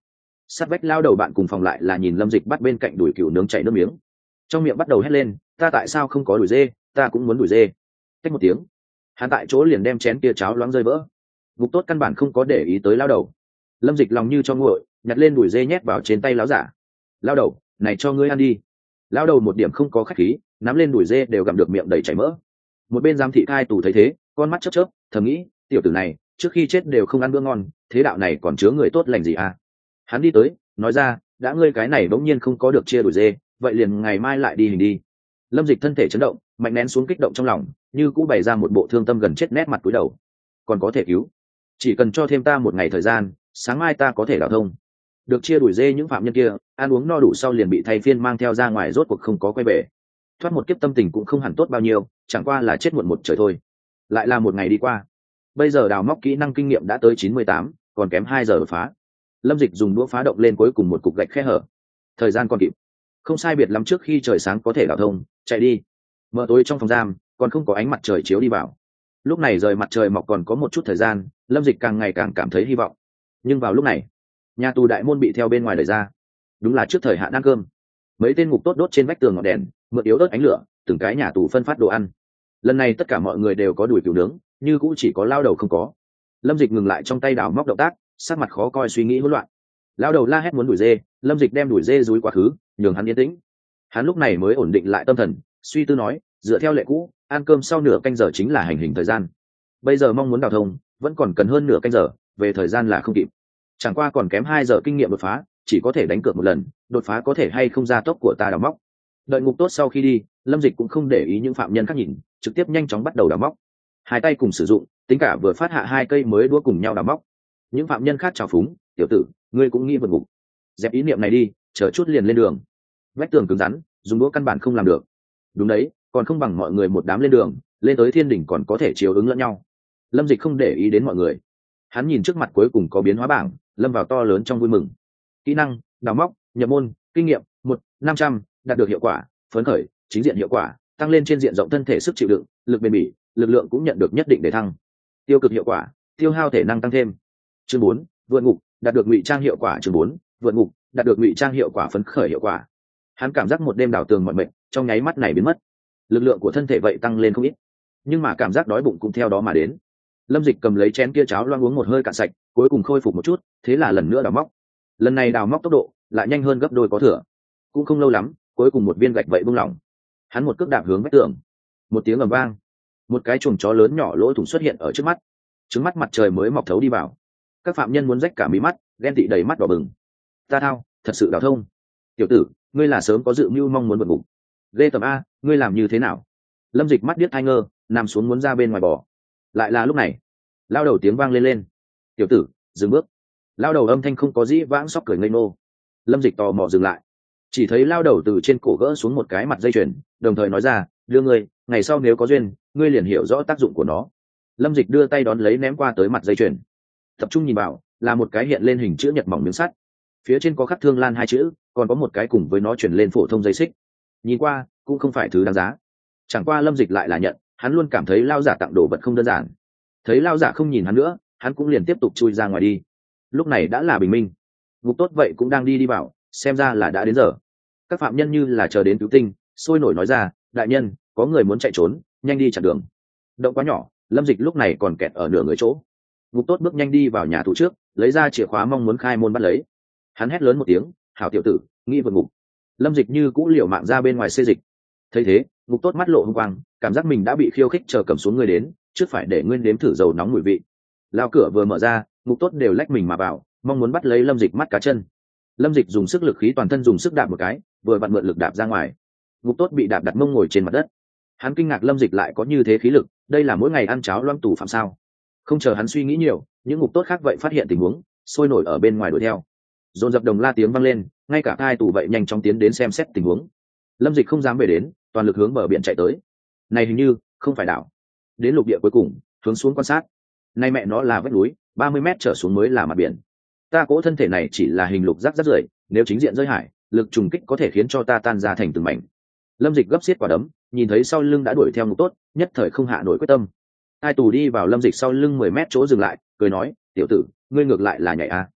sát vách lao đầu bạn cùng phòng lại là nhìn lâm dịch bắt bên cạnh đùi cừu nướng chảy nước miếng, trong miệng bắt đầu hét lên, ta tại sao không có đùi dê, ta cũng muốn đùi dê. Cách một tiếng, hắn tại chỗ liền đem chén kia cháo loáng rơi vỡ. Ngục tốt căn bản không có để ý tới lao đầu. Lâm dịch lòng như cho nguội, nhặt lên đùi dê nhét vào trên tay lão giả. Lao đầu, này cho ngươi ăn đi. Lao đầu một điểm không có khách khí, nắm lên đùi dê đều gặm được miệng đầy chảy mỡ. Một bên giám thị cai tù thấy thế, con mắt chớp chớp, thầm nghĩ, tiểu tử này trước khi chết đều không ăn bữa ngon, thế đạo này còn chứa người tốt lành gì à. Hắn đi tới, nói ra, đã ngươi cái này bỗng nhiên không có được chia đùi dê, vậy liền ngày mai lại đi hình đi. Lâm dịch thân thể chấn động, mạnh nén xuống kích động trong lòng, như cũng bày ra một bộ thương tâm gần chết nét mặt cúi đầu. Còn có thể cứu, chỉ cần cho thêm ta một ngày thời gian, sáng mai ta có thể đào thông. Được chia đùi dê những phạm nhân kia ăn uống no đủ sau liền bị thay phiên mang theo ra ngoài, rốt cuộc không có quay về. Thoát một kiếp tâm tình cũng không hẳn tốt bao nhiêu, chẳng qua là chết muộn một trời thôi. Lại là một ngày đi qua, bây giờ đào móc kỹ năng kinh nghiệm đã tới 98, còn kém 2 giờ đột phá. Lâm dịch dùng đũa phá động lên cuối cùng một cục gạch khe hở, thời gian còn kịp, không sai biệt lắm trước khi trời sáng có thể đào thông. Chạy đi. Mờ tối trong phòng giam còn không có ánh mặt trời chiếu đi vào. Lúc này rời mặt trời mọc còn có một chút thời gian, lâm dịch càng ngày càng cảm thấy hy vọng. Nhưng vào lúc này, nhà tù đại môn bị theo bên ngoài đẩy ra. Đúng là trước thời hạn ăn cơm. Mấy tên ngục tốt đốt trên vách tường ngọn đèn, mượn yếu ớt ánh lửa, từng cái nhà tù phân phát đồ ăn. Lần này tất cả mọi người đều có đùi cừu nướng, như cũng chỉ có lao đầu không có. Lâm dịch ngừng lại trong tay đào móc động tác, sắc mặt khó coi, suy nghĩ hỗn loạn. Lao đầu la hét muốn đuổi dê, lâm dịch đem đuổi dê dúi quá khứ, nhường hắn yên tĩnh. Hắn lúc này mới ổn định lại tâm thần, suy tư nói, dựa theo lệ cũ, ăn cơm sau nửa canh giờ chính là hành hình thời gian. Bây giờ mong muốn đào thông, vẫn còn cần hơn nửa canh giờ, về thời gian là không kịp. Chẳng qua còn kém 2 giờ kinh nghiệm đột phá, chỉ có thể đánh cược một lần, đột phá có thể hay không gia tốc của ta đào móc. Đợi ngục tốt sau khi đi, lâm dịch cũng không để ý những phạm nhân khác nhìn, trực tiếp nhanh chóng bắt đầu đào móc. Hai tay cùng sử dụng, tính cả vừa phát hạ 2 cây mới đũa cùng nhau đào móc. Những phạm nhân khác chào phúng, tiểu tử, ngươi cũng nghĩ vượt ngục. Dẹp ý niệm này đi, chờ chút liền lên đường. Vách tường cứng rắn, dùng đũa căn bản không làm được. Đúng đấy, còn không bằng mọi người một đám lên đường, lên tới thiên đỉnh còn có thể chiếu ứng lẫn nhau. Lâm dịch không để ý đến mọi người, hắn nhìn trước mặt cuối cùng có biến hóa bảng, lâm vào to lớn trong vui mừng. Kỹ năng đào móc, nhập môn, kinh nghiệm 1/500, đạt được hiệu quả phấn khởi, chính diện hiệu quả tăng lên trên diện rộng thân thể sức chịu đựng, lực bền bỉ, lực lượng cũng nhận được nhất định để thăng. Tiêu cực hiệu quả, tiêu hao thể năng tăng thêm. Chương 4, vượt ngục, đạt được ngụy trang hiệu quả. Chương 4, vượt ngục, đạt được ngụy trang hiệu quả phấn khởi hiệu quả. Hắn cảm giác một đêm đào tường mọi mệnh trong nháy mắt này biến mất, lực lượng của thân thể vậy tăng lên không ít, nhưng mà cảm giác đói bụng cũng theo đó mà đến. Lâm dịch cầm lấy chén kia cháo loang uống một hơi cạn sạch, cuối cùng khôi phục một chút, thế là lần nữa đào móc. Lần này đào móc tốc độ lại nhanh hơn gấp đôi có thừa. Cũng không lâu lắm, cuối cùng một viên gạch vậy buông lỏng. Hắn một cước đạp hướng vách tường, một tiếng ầm vang, một cái chuồng chó lớn nhỏ lỗ thủng xuất hiện ở trước mắt. Trứng mắt mặt trời mới mọc thấu đi vào. Các phạm nhân muốn rách cả mí mắt, ghen tị đầy mắt đỏ bừng. Ta thao, thật sự đào thông. Tiểu tử, ngươi là sớm có dự mưu mong muốn vượt ngục. Ghê tầm a, ngươi làm như thế nào? Lâm dịch mắt điếc tai ngơ, nằm xuống muốn ra bên ngoài bò. Lại là lúc này, lao đầu tiếng vang lên. Tiểu tử, dừng bước. Lao đầu âm thanh không có dĩ vãng sóc cười ngây ngô. Lâm dịch tò mò dừng lại, chỉ thấy lao đầu từ trên cổ gỡ xuống một cái mặt dây chuyền, đồng thời nói ra, đưa ngươi, ngày sau nếu có duyên, ngươi liền hiểu rõ tác dụng của nó. Lâm dịch đưa tay đón lấy ném qua tới mặt dây chuyền, tập trung nhìn vào, là một cái hiện lên hình chữ nhật mỏng miếng sắt, phía trên có khắc Thương Lan 2 chữ, còn có một cái cùng với nó chuyển lên phổ thông dây xích. Nhìn qua cũng không phải thứ đáng giá, chẳng qua lâm dịch lại là nhận, hắn luôn cảm thấy lao giả tặng đồ vật không đơn giản. Thấy lao giả không nhìn hắn nữa, hắn cũng liền tiếp tục chui ra ngoài đi. Lúc này đã là bình minh, ngục tốt vậy cũng đang đi vào, xem ra là đã đến giờ. Các phạm nhân như là chờ đến cứu tinh, sôi nổi nói ra, đại nhân, có người muốn chạy trốn, nhanh đi chặn đường. Động quá nhỏ, lâm dịch lúc này còn kẹt ở nửa người chỗ. Ngục tốt bước nhanh đi vào nhà tù trước, lấy ra chìa khóa mong muốn khai môn bắt lấy. Hắn hét lớn một tiếng, hảo tiểu tử, nghĩ vượt ngục. Lâm dịch như cũ liều mạng ra bên ngoài xê dịch. Thấy thế, ngục tốt mắt lộ hung quang, cảm giác mình đã bị khiêu khích, chờ cầm xuống người đến, trước phải để nguyên đếm thử dầu nóng mùi vị. Lao cửa vừa mở ra, ngục tốt đều lách mình mà vào, mong muốn bắt lấy lâm dịch mắt cá chân. Lâm dịch dùng sức lực khí toàn thân dùng sức đạp một cái, vừa vặn mượn lực đạp ra ngoài. Ngục tốt bị đạp đặt mông ngồi trên mặt đất. Hắn kinh ngạc lâm dịch lại có như thế khí lực, đây là mỗi ngày ăn cháo loang tù phạm sao? Không chờ hắn suy nghĩ nhiều, những ngục tốt khác vậy phát hiện tình huống, sôi nổi ở bên ngoài đuổi theo. Dồn dập đồng la tiếng vang lên, ngay cả hai tù vậy nhanh chóng tiến đến xem xét tình huống. Lâm dịch không dám về đến, toàn lực hướng bờ biển chạy tới. Này hình như không phải đảo. Đến lục địa cuối cùng, hướng xuống quan sát. Nay mẹ nó là vách núi, 30 mét trở xuống mới là mặt biển. Ta cỗ thân thể này chỉ là hình lục rác rác rưởi, nếu chính diện rơi hải, lực trùng kích có thể khiến cho ta tan ra thành từng mảnh. Lâm dịch gấp xiết quả đấm, nhìn thấy sau lưng đã đuổi theo ngục tốt, nhất thời không hạ nổi quyết tâm. Hai tù đi vào lâm dịch sau lưng 10 mét chỗ dừng lại, cười nói, tiểu tử, ngươi ngược lại là nhảy à?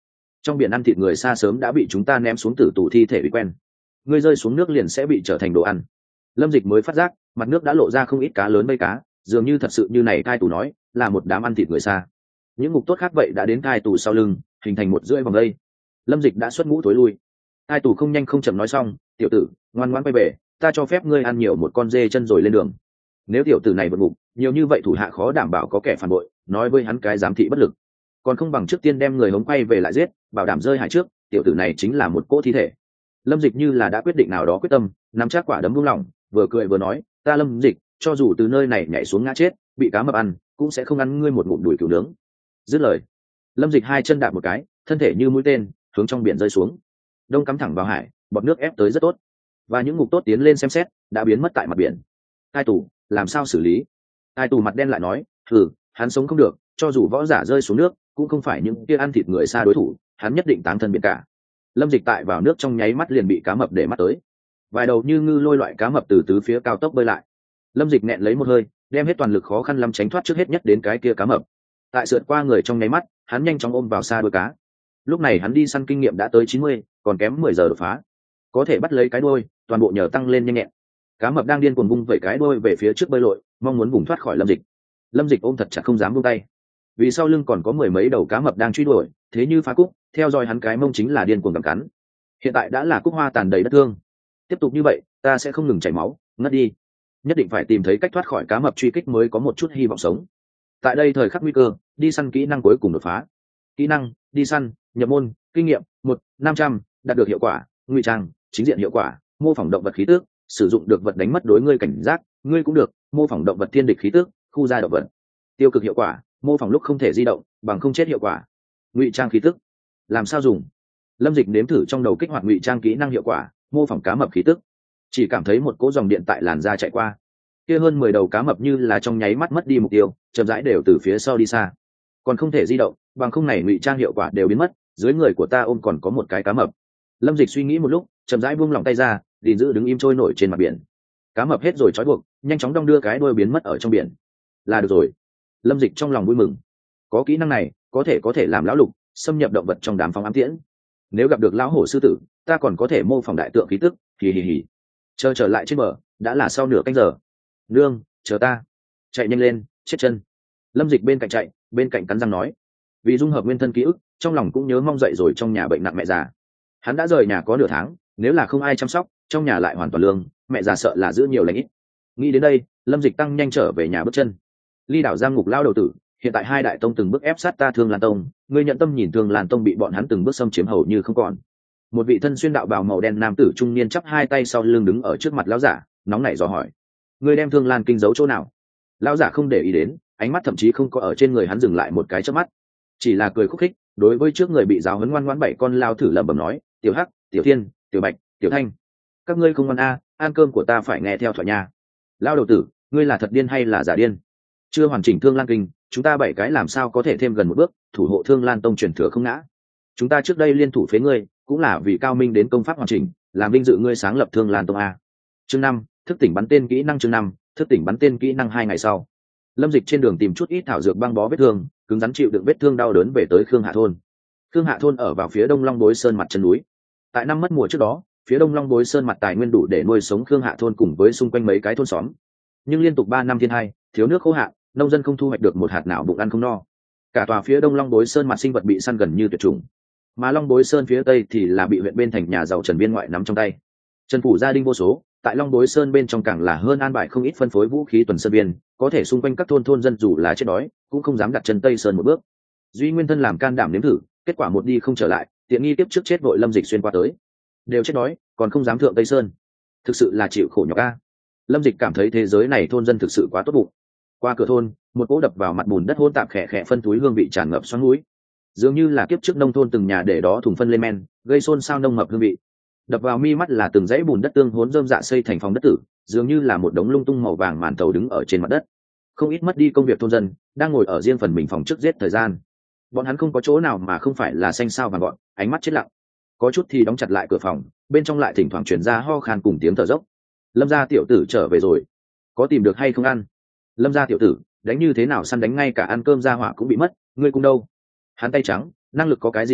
trong biển ăn thịt người xa sớm đã bị chúng ta ném xuống tử tù thi thể bị quen, ngươi rơi xuống nước liền sẽ bị trở thành đồ ăn. Lâm Dịch mới phát giác mặt nước đã lộ ra không ít cá lớn bây cá, dường như thật sự như này cai tù nói là một đám ăn thịt người xa. Những ngục tốt khác vậy đã đến cai tù sau lưng, hình thành một rưỡi vòng đây. Lâm Dịch đã xuất ngũ tối lui. Cai tù không nhanh không chậm nói xong, tiểu tử ngoan ngoãn quay về, ta cho phép ngươi ăn nhiều một con dê chân rồi lên đường. Nếu tiểu tử này vượt ngục nhiều như vậy, thủ hạ khó đảm bảo có kẻ phản bội nói với hắn cái giám thị bất lực, còn không bằng trước tiên đem người hống quay về lại giết, bảo đảm rơi hải trước. Tiểu tử này chính là một cỗ thi thể. Lâm Dịch như là đã quyết định nào đó quyết tâm, nắm chắc quả đấm buông lỏng, vừa cười vừa nói, ta Lâm Dịch cho dù từ nơi này nhảy xuống ngã chết, bị cá mập ăn cũng sẽ không ăn ngươi một ngụm đùi cừu nướng. Dứt lời, Lâm Dịch hai chân đạp một cái, thân thể như mũi tên hướng trong biển rơi xuống. Đông cắm thẳng vào hải, bọt nước ép tới rất tốt, và những ngục tốt tiến lên xem xét đã biến mất tại mặt biển. Cai tù làm sao xử lý? Cai tù mặt đen lại nói, hắn sống không được, cho dù võ giả rơi xuống nước cũng không phải những kia ăn thịt người xa đối thủ, hắn nhất định táng thân biển cả. Lâm Dịch tại vào nước trong nháy mắt liền bị cá mập để mắt tới, vài đầu như ngư lôi loại cá mập từ tứ phía cao tốc bơi lại. Lâm Dịch nẹn lấy một hơi, đem hết toàn lực khó khăn lắm tránh thoát trước hết nhất đến cái kia cá mập. Tại sượt qua người trong nháy mắt, hắn nhanh chóng ôm vào xa đuôi cá. Lúc này hắn đi săn kinh nghiệm đã tới 90, còn kém 10 giờ đột phá, có thể bắt lấy cái đuôi, toàn bộ nhờ tăng lên nhanh nhẹn. Cá mập đang điên cuồng vung vẩy cái đuôi về phía trước bơi lội, mong muốn vùng thoát khỏi Lâm Dịch. Lâm Dịch ôm thật chặt không dám buông tay, vì sau lưng còn có mười mấy đầu cá mập đang truy đuổi, thế như phá cúc, theo dõi hắn cái mông chính là điên cuồng gặm cắn. Hiện tại đã là cúc hoa tàn đầy đất thương, tiếp tục như vậy ta sẽ không ngừng chảy máu ngất đi, nhất định phải tìm thấy cách thoát khỏi cá mập truy kích mới có một chút hy vọng sống. Tại đây thời khắc nguy cơ, đi săn kỹ năng cuối cùng đột phá. Kỹ năng đi săn nhập môn, kinh nghiệm 1/500, đạt được hiệu quả ngụy trang, chính diện hiệu quả mô phỏng động vật khí tước, sử dụng được vật đánh mất đối ngươi cảnh giác, ngươi cũng được mô phỏng động vật thiên địch khí tước, khu ra động vật. Tiêu cực hiệu quả mô phỏng lúc không thể di động bằng không chết hiệu quả. Ngụy trang khí tước làm sao dùng? Lâm Dịch nếm thử trong đầu kích hoạt ngụy trang kỹ năng hiệu quả mô phỏng cá mập khí tức, chỉ cảm thấy một cỗ dòng điện tại làn da chạy qua, kia hơn 10 đầu cá mập như là trong nháy mắt mất đi mục tiêu, chậm rãi đều từ phía sau đi xa, còn không thể di động bằng không này ngụy trang hiệu quả đều biến mất, dưới người của ta ôm còn có một cái cá mập. Lâm Dịch suy nghĩ một lúc, chậm rãi buông lỏng tay ra, gìn giữ đứng im trôi nổi trên mặt biển. Cá mập hết rồi trói buộc, nhanh chóng đong đưa cái đuôi biến mất ở trong biển. Là được rồi. Lâm Dịch trong lòng vui mừng, có kỹ năng này có thể làm lão lục xâm nhập động vật trong đám phóng ám tiễn. Nếu gặp được lão hổ sư tử, ta còn có thể mô phỏng đại tượng khí tức. Hì. Chờ trở lại trên bờ đã là sau nửa canh giờ. Nương chờ ta, chạy nhanh lên chết chân. Lâm Dịch bên cạnh chạy bên cạnh cắn răng nói, vì dung hợp nguyên thân ký ức, trong lòng cũng nhớ mong dậy rồi trong nhà bệnh nặng mẹ già. Hắn đã rời nhà có nửa tháng, nếu là không ai chăm sóc, trong nhà lại hoàn toàn lương, mẹ già sợ là giữ nhiều lãnh ít. Nghĩ đến đây, Lâm Dịch tăng nhanh trở về nhà bước chân. Ly đảo giang ngục lao đầu tử, hiện tại hai đại tông từng bước ép sát ta Thương Lan Tông, ngươi nhận tâm nhìn Thương Lan Tông bị bọn hắn từng bước xâm chiếm hầu như không còn. Một vị thân xuyên đạo bào màu đen nam tử trung niên chắp hai tay sau lưng đứng ở trước mặt lão giả, nóng nảy dò hỏi, ngươi đem Thương Lan kinh giấu chỗ nào? Lão giả không để ý đến, ánh mắt thậm chí không có ở trên người hắn dừng lại một cái chớp mắt, chỉ là cười khúc khích đối với trước người bị giáo huấn ngoan ngoãn bảy con lao thử lẩm bẩm nói, tiểu hắc, tiểu thiên, tiểu bạch, tiểu thanh, các ngươi không ngoan a, ăn cơm của ta phải nghe theo thoại nha. Lao đầu tử, ngươi là thật điên hay là giả điên? Chưa hoàn chỉnh Thương Lan kinh, chúng ta bảy cái làm sao có thể thêm gần một bước thủ hộ Thương Lan Tông truyền thừa không ngã? Chúng ta trước đây liên thủ phế ngươi cũng là vì cao minh đến công pháp hoàn chỉnh, làm vinh dự ngươi sáng lập Thương Lan Tông a. Chương 5, thức tỉnh bắn tên kỹ năng. Chương 5, thức tỉnh bắn tên kỹ năng. 2 ngày sau, Lâm Dịch trên đường tìm chút ít thảo dược băng bó vết thương, cứng rắn chịu đựng vết thương đau đớn về tới Khương Hạ thôn. Khương Hạ thôn ở vào phía đông Long Bối Sơn mặt chân núi. Tại năm mất mùa trước đó, phía đông Long Bối Sơn mặt tài nguyên đủ để nuôi sống Khương Hạ thôn cùng với xung quanh mấy cái thôn xóm. Nhưng liên tục 3 năm thiên tai, thiếu nước khô hạn, nông dân không thu hoạch được một hạt nào, bụng ăn không no. Cả tòa phía đông Long Bối Sơn mặt sinh vật bị săn gần như tuyệt chủng, mà Long Bối Sơn phía tây thì là bị huyện bên thành nhà giàu Trần Viên ngoại nắm trong tay. Trần phủ gia đình vô số, tại Long Bối Sơn bên trong càng là hơn an bài không ít phân phối vũ khí tuần sơn biên, có thể xung quanh các thôn dân dù là chết đói cũng không dám đặt chân Tây Sơn một bước. Duy Nguyên thân làm can đảm nếm thử, kết quả một đi không trở lại, tiện nghi tiếp trước chết vội Lâm Dịch xuyên qua tới, đều chết đói còn không dám thượng Tây Sơn, thực sự là chịu khổ nhọc a. Lâm Dịch cảm thấy thế giới này thôn dân thực sự quá tốt bụng. Qua cửa thôn, một cỗ đập vào mặt bùn đất hỗn tạp khẽ khẽ phân túi hương vị tràn ngập xoắn mũi, dường như là kiếp trước nông thôn từng nhà để đó thùng phân lên men, gây xôn xao nông mập hương vị. Đập vào mi mắt là từng dãy bùn đất tương hỗn rơm dạ xây thành phòng đất tử, dường như là một đống lung tung màu vàng màn tàu đứng ở trên mặt đất. Không ít mất đi công việc thôn dân đang ngồi ở riêng phần mình phòng trước giết thời gian. Bọn hắn không có chỗ nào mà không phải là xanh xao vàng gọn, ánh mắt chết lặng. Có chút thì đóng chặt lại cửa phòng, bên trong lại thỉnh thoảng truyền ra ho khan cùng tiếng thở dốc. Lâm gia tiểu tử trở về rồi, có tìm được hay không ăn? Lâm gia tiểu tử đánh như thế nào săn đánh ngay cả ăn cơm ra hỏa cũng bị mất, ngươi cũng đâu? Hắn tay trắng, năng lực có cái gì ăn,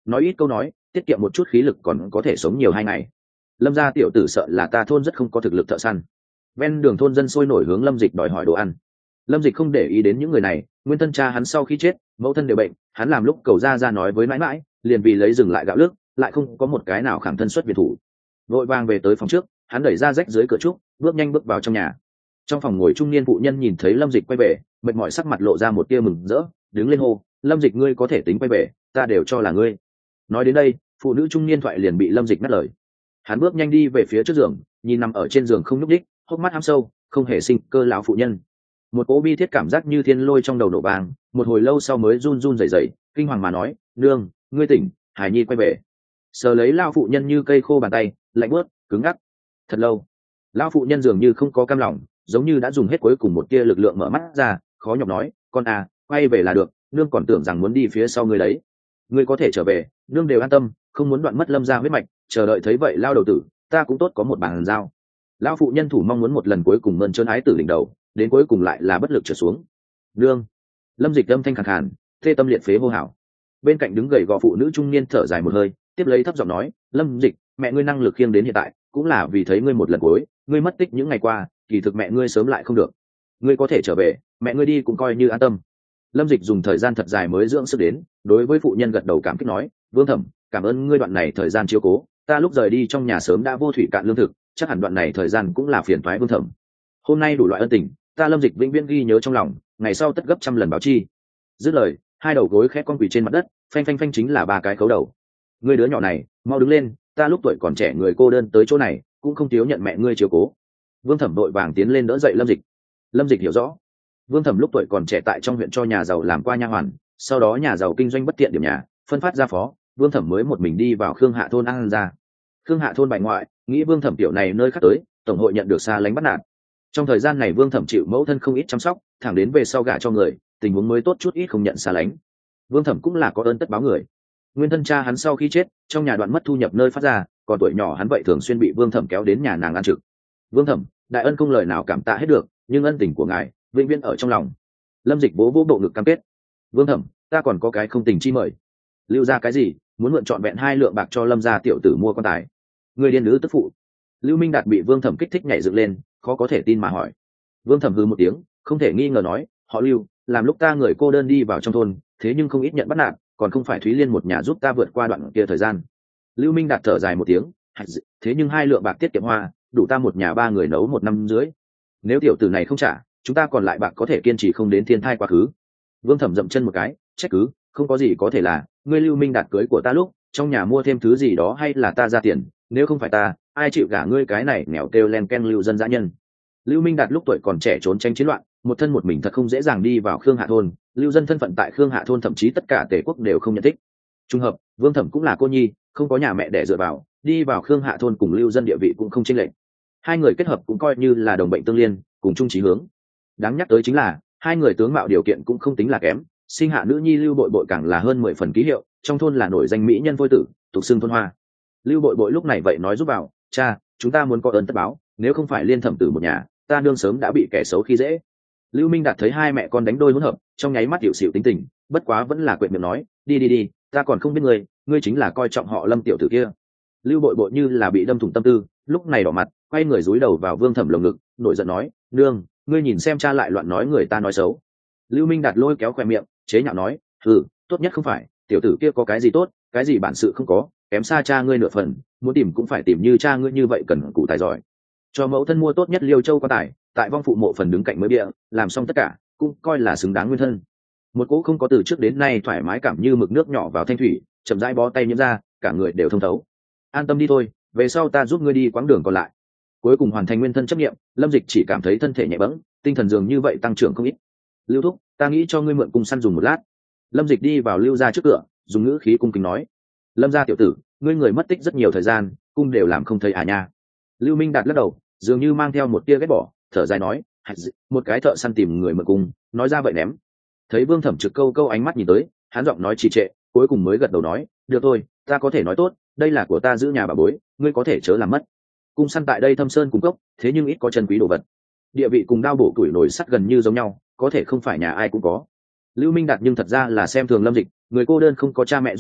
nói ít câu nói tiết kiệm một chút khí lực còn có thể sống nhiều 2 ngày. Lâm gia tiểu tử sợ là ta thôn rất không có thực lực thợ săn. Ven đường thôn dân sôi nổi hướng Lâm Dịch đòi hỏi đồ ăn. Lâm Dịch không để ý đến những người này, nguyên thân cha hắn sau khi chết mẫu thân đều bệnh, hắn làm lúc cầu ra nói với mãi mãi liền vì lấy dừng lại gạo lước, lại không có một cái nào khẳng thân xuất việt thủ. Vội vàng về tới phòng trước, hắn đẩy ra rách dưới cửa trúc, bước nhanh bước vào trong nhà. Trong phòng ngồi trung niên phụ nhân nhìn thấy Lâm Dịch quay về, mệt mỏi sắc mặt lộ ra một tia mừng rỡ, đứng lên hô: Lâm Dịch, ngươi có thể tính quay về, ta đều cho là ngươi. Nói đến đây, phụ nữ trung niên thoại liền bị Lâm Dịch ngắt lời. Hắn bước nhanh đi về phía trước giường, nhìn nằm ở trên giường không nhúc nhích, hốc mắt hăm sâu không hề sinh cơ lão phụ nhân. Một cỗ bi thiết cảm giác như thiên lôi trong đầu nổ vang, một hồi lâu sau mới run run rẩy rẩy, kinh hoàng mà nói: nương, ngươi tỉnh, hải nhi quay về. Sờ lấy lão phụ nhân như cây khô bàn tay, lạnh buốt cứng ngắc. Thật lâu, lão phụ nhân dường như không có cam lòng, giống như đã dùng hết cuối cùng một tia lực lượng mở mắt ra, khó nhọc nói: con à, quay về là được, nương còn tưởng rằng muốn đi phía sau ngươi đấy. Ngươi có thể trở về, nương đều an tâm, không muốn đoạn mất Lâm gia huyết mạch. Chờ đợi thấy vậy lao đầu tử, ta cũng tốt có một bàn giao. Lão phụ nhân thủ mong muốn một lần cuối cùng mơn trơn ái tử đỉnh đầu, đến cuối cùng lại là bất lực trở xuống. Nương. Lâm Dịch âm thanh khàn khàn, thê tâm liệt phế hô hào. Bên cạnh đứng gầy gò phụ nữ trung niên thở dài một hơi, tiếp lấy thấp giọng nói: Lâm Dịch, mẹ ngươi năng lực khiêng đến hiện tại cũng là vì thấy ngươi một lần cuối, ngươi mất tích những ngày qua kỳ thực mẹ ngươi sớm lại không được, ngươi có thể trở về, mẹ ngươi đi cũng coi như an tâm. Lâm Dịch dùng thời gian thật dài mới dưỡng sức đến, đối với phụ nhân gật đầu cảm kích nói: Vương thẩm, cảm ơn ngươi đoạn này thời gian chiếu cố, ta lúc rời đi trong nhà sớm đã vô thủy cạn lương thực, chắc hẳn đoạn này thời gian cũng là phiền toái Vương thẩm. Hôm nay đủ loại ân tình, ta Lâm Dịch vĩnh viễn ghi nhớ trong lòng, ngày sau tất gấp trăm lần báo chi. Dứt lời, hai đầu gối khẽ con quỳ trên mặt đất, phanh phanh phanh chính là 3 cái khấu đầu. Ngươi đứa nhỏ này, mau đứng lên, ta lúc tuổi còn trẻ người cô đơn tới chỗ này, cũng không thiếu nhận mẹ ngươi chiếu cố. Vương thẩm đội vàng tiến lên đỡ dậy Lâm Dịch. Lâm Dịch hiểu rõ, Vương thẩm lúc tuổi còn trẻ tại trong huyện cho nhà giàu làm qua nha hoàn, sau đó nhà giàu kinh doanh bất tiện điểm nhà, phân phát ra phó, Vương thẩm mới một mình đi vào Khương Hạ thôn ăn ra. Khương Hạ thôn bài ngoại, nghĩ Vương thẩm tiểu này nơi khác tới, tổng hội nhận được xa lánh bắt nạt. Trong thời gian này Vương thẩm chịu mẫu thân không ít chăm sóc, thẳng đến về sau gả cho người, tình huống mới tốt chút ít không nhận xa lánh. Vương thẩm cũng là có ơn tất báo người. Nguyên thân cha hắn sau khi chết, trong nhà đoạn mất thu nhập nơi phát ra, còn tuổi nhỏ hắn vậy thường xuyên bị Vương thẩm kéo đến nhà nàng ăn trực. Vương thẩm, đại ân không lời nào cảm tạ hết được, nhưng ân tình của ngài vĩnh viễn ở trong lòng. Lâm Dịch vỗ vỗ bộ ngực cam kết. Vương thẩm, ta còn có cái không tình chi mời. Lưu ra cái gì, muốn mượn trọn vẹn 2 lượng bạc cho Lâm gia tiểu tử mua quan tài. Người điên nữ tức phụ. Lưu Minh Đạt bị Vương thẩm kích thích nhảy dựng lên, khó có thể tin mà hỏi. Vương thẩm hừ một tiếng, không thể nghi ngờ nói: họ Lưu, làm lúc ta người cô đơn đi vào trong thôn, thế nhưng không ít nhận bắt nạt, còn không phải Thúy Liên một nhà giúp ta vượt qua đoạn kia thời gian. Lưu Minh Đạt thở dài một tiếng: thế nhưng 2 lượng bạc tiết kiệm hoa, đủ ta một nhà 3 người nấu 1 năm dưới. Nếu tiểu tử này không trả, chúng ta còn lại bạc có thể kiên trì không đến thiên thai quá khứ. Vương thẩm dậm chân một cái, trách cứ: không có gì có thể là, ngươi Lưu Minh Đạt cưới của ta lúc trong nhà mua thêm thứ gì đó hay là ta ra tiền, nếu không phải ta, ai chịu gả ngươi cái này nghèo kêu len ken lưu dân dã nhân. Lưu Minh Đạt lúc tuổi còn trẻ trốn tranh chiến loạn, một thân một mình thật không dễ dàng đi vào Khương Hạ thôn, lưu dân thân phận tại Khương Hạ thôn thậm chí tất cả Tề quốc đều không nhận thích. Trùng hợp, Vương thẩm cũng là cô nhi, không có nhà mẹ để dựa vào, đi vào Khương Hạ thôn cùng lưu dân địa vị cũng không chênh lệch. Hai người kết hợp cũng coi như là đồng bệnh tương liên, cùng chung chí hướng. Đáng nhắc tới chính là, hai người tướng mạo điều kiện cũng không tính là kém, sinh hạ nữ nhi Lưu Bội Bội càng là hơn 10 phần ký hiệu, trong thôn là nổi danh mỹ nhân phôi tử, tục xưng thôn hoa. Lưu Bội Bội lúc này vậy nói giúp bảo: cha, chúng ta muốn có ơn tất báo, nếu không phải liên thẩm tử một nhà, ta nương sớm đã bị kẻ xấu khi dễ. Lưu Minh Đạt thấy hai mẹ con đánh đôi hỗn hợp, trong nháy mắt hiểu xỉu tính tình, bất quá vẫn là quệt miệng nói: đi, ta còn không biết ngươi chính là coi trọng họ Lâm tiểu tử kia. Lưu Bội Bội như là bị đâm thủng tâm tư, lúc này đỏ mặt, quay người dúi đầu vào Vương thẩm lồng ngực, nổi giận nói: nương, ngươi nhìn xem cha lại loạn nói người ta nói xấu. Lưu Minh Đạt lôi kéo khoe miệng, chế nhạo nói: tốt nhất không phải, tiểu tử kia có cái gì tốt, cái gì bản sự không có, kém xa cha ngươi nửa phần, muốn tìm cũng phải tìm như cha ngươi như vậy cần cù tài giỏi. Cho mẫu thân mua tốt nhất Liêu Châu quan tài, tại vong phụ mộ phần đứng cạnh mới bịa, làm xong tất cả, cũng coi là xứng đáng nguyên thân. Một cỗ không có từ trước đến nay thoải mái cảm như mực nước nhỏ vào thanh thủy, chậm rãi bó tay nhiễm ra, cả người đều thông thấu. An tâm đi thôi, về sau ta giúp ngươi đi quãng đường còn lại. Cuối cùng hoàn thành nguyên thân chấp nghiệm, Lâm Dịch chỉ cảm thấy thân thể nhẹ bẫng, tinh thần dường như vậy tăng trưởng không ít. Lưu thúc, ta nghĩ cho ngươi mượn cung săn dùng một lát. Lâm Dịch đi vào Lưu gia trước cửa, dùng ngữ khí cung kính nói: Lâm gia tiểu tử, ngươi người mất tích rất nhiều thời gian, cung đều làm không thấy à nha. Lưu Minh Đạt lắc đầu, dường như mang theo một tia ghét bỏ, thở dài nói: một cái thợ săn tìm người mượn cung, nói ra vậy ném. Thấy Vương thẩm trực câu ánh mắt nhìn tới, hắn giọng nói trì trệ, cuối cùng mới gật đầu nói: được thôi, ta có thể nói tốt, đây là của ta giữ nhà bà bối, ngươi có thể chớ làm mất. Cung săn tại đây thâm sơn cung cốc, thế nhưng ít có chân quý đồ vật, địa vị cùng đao bổ củi nồi sắt gần như giống nhau, có thể không phải nhà ai cũng có. Lưu Minh Đạt nhưng thật ra là xem thường Lâm Dịch, người cô đơn không có cha mẹ giúp đỡ,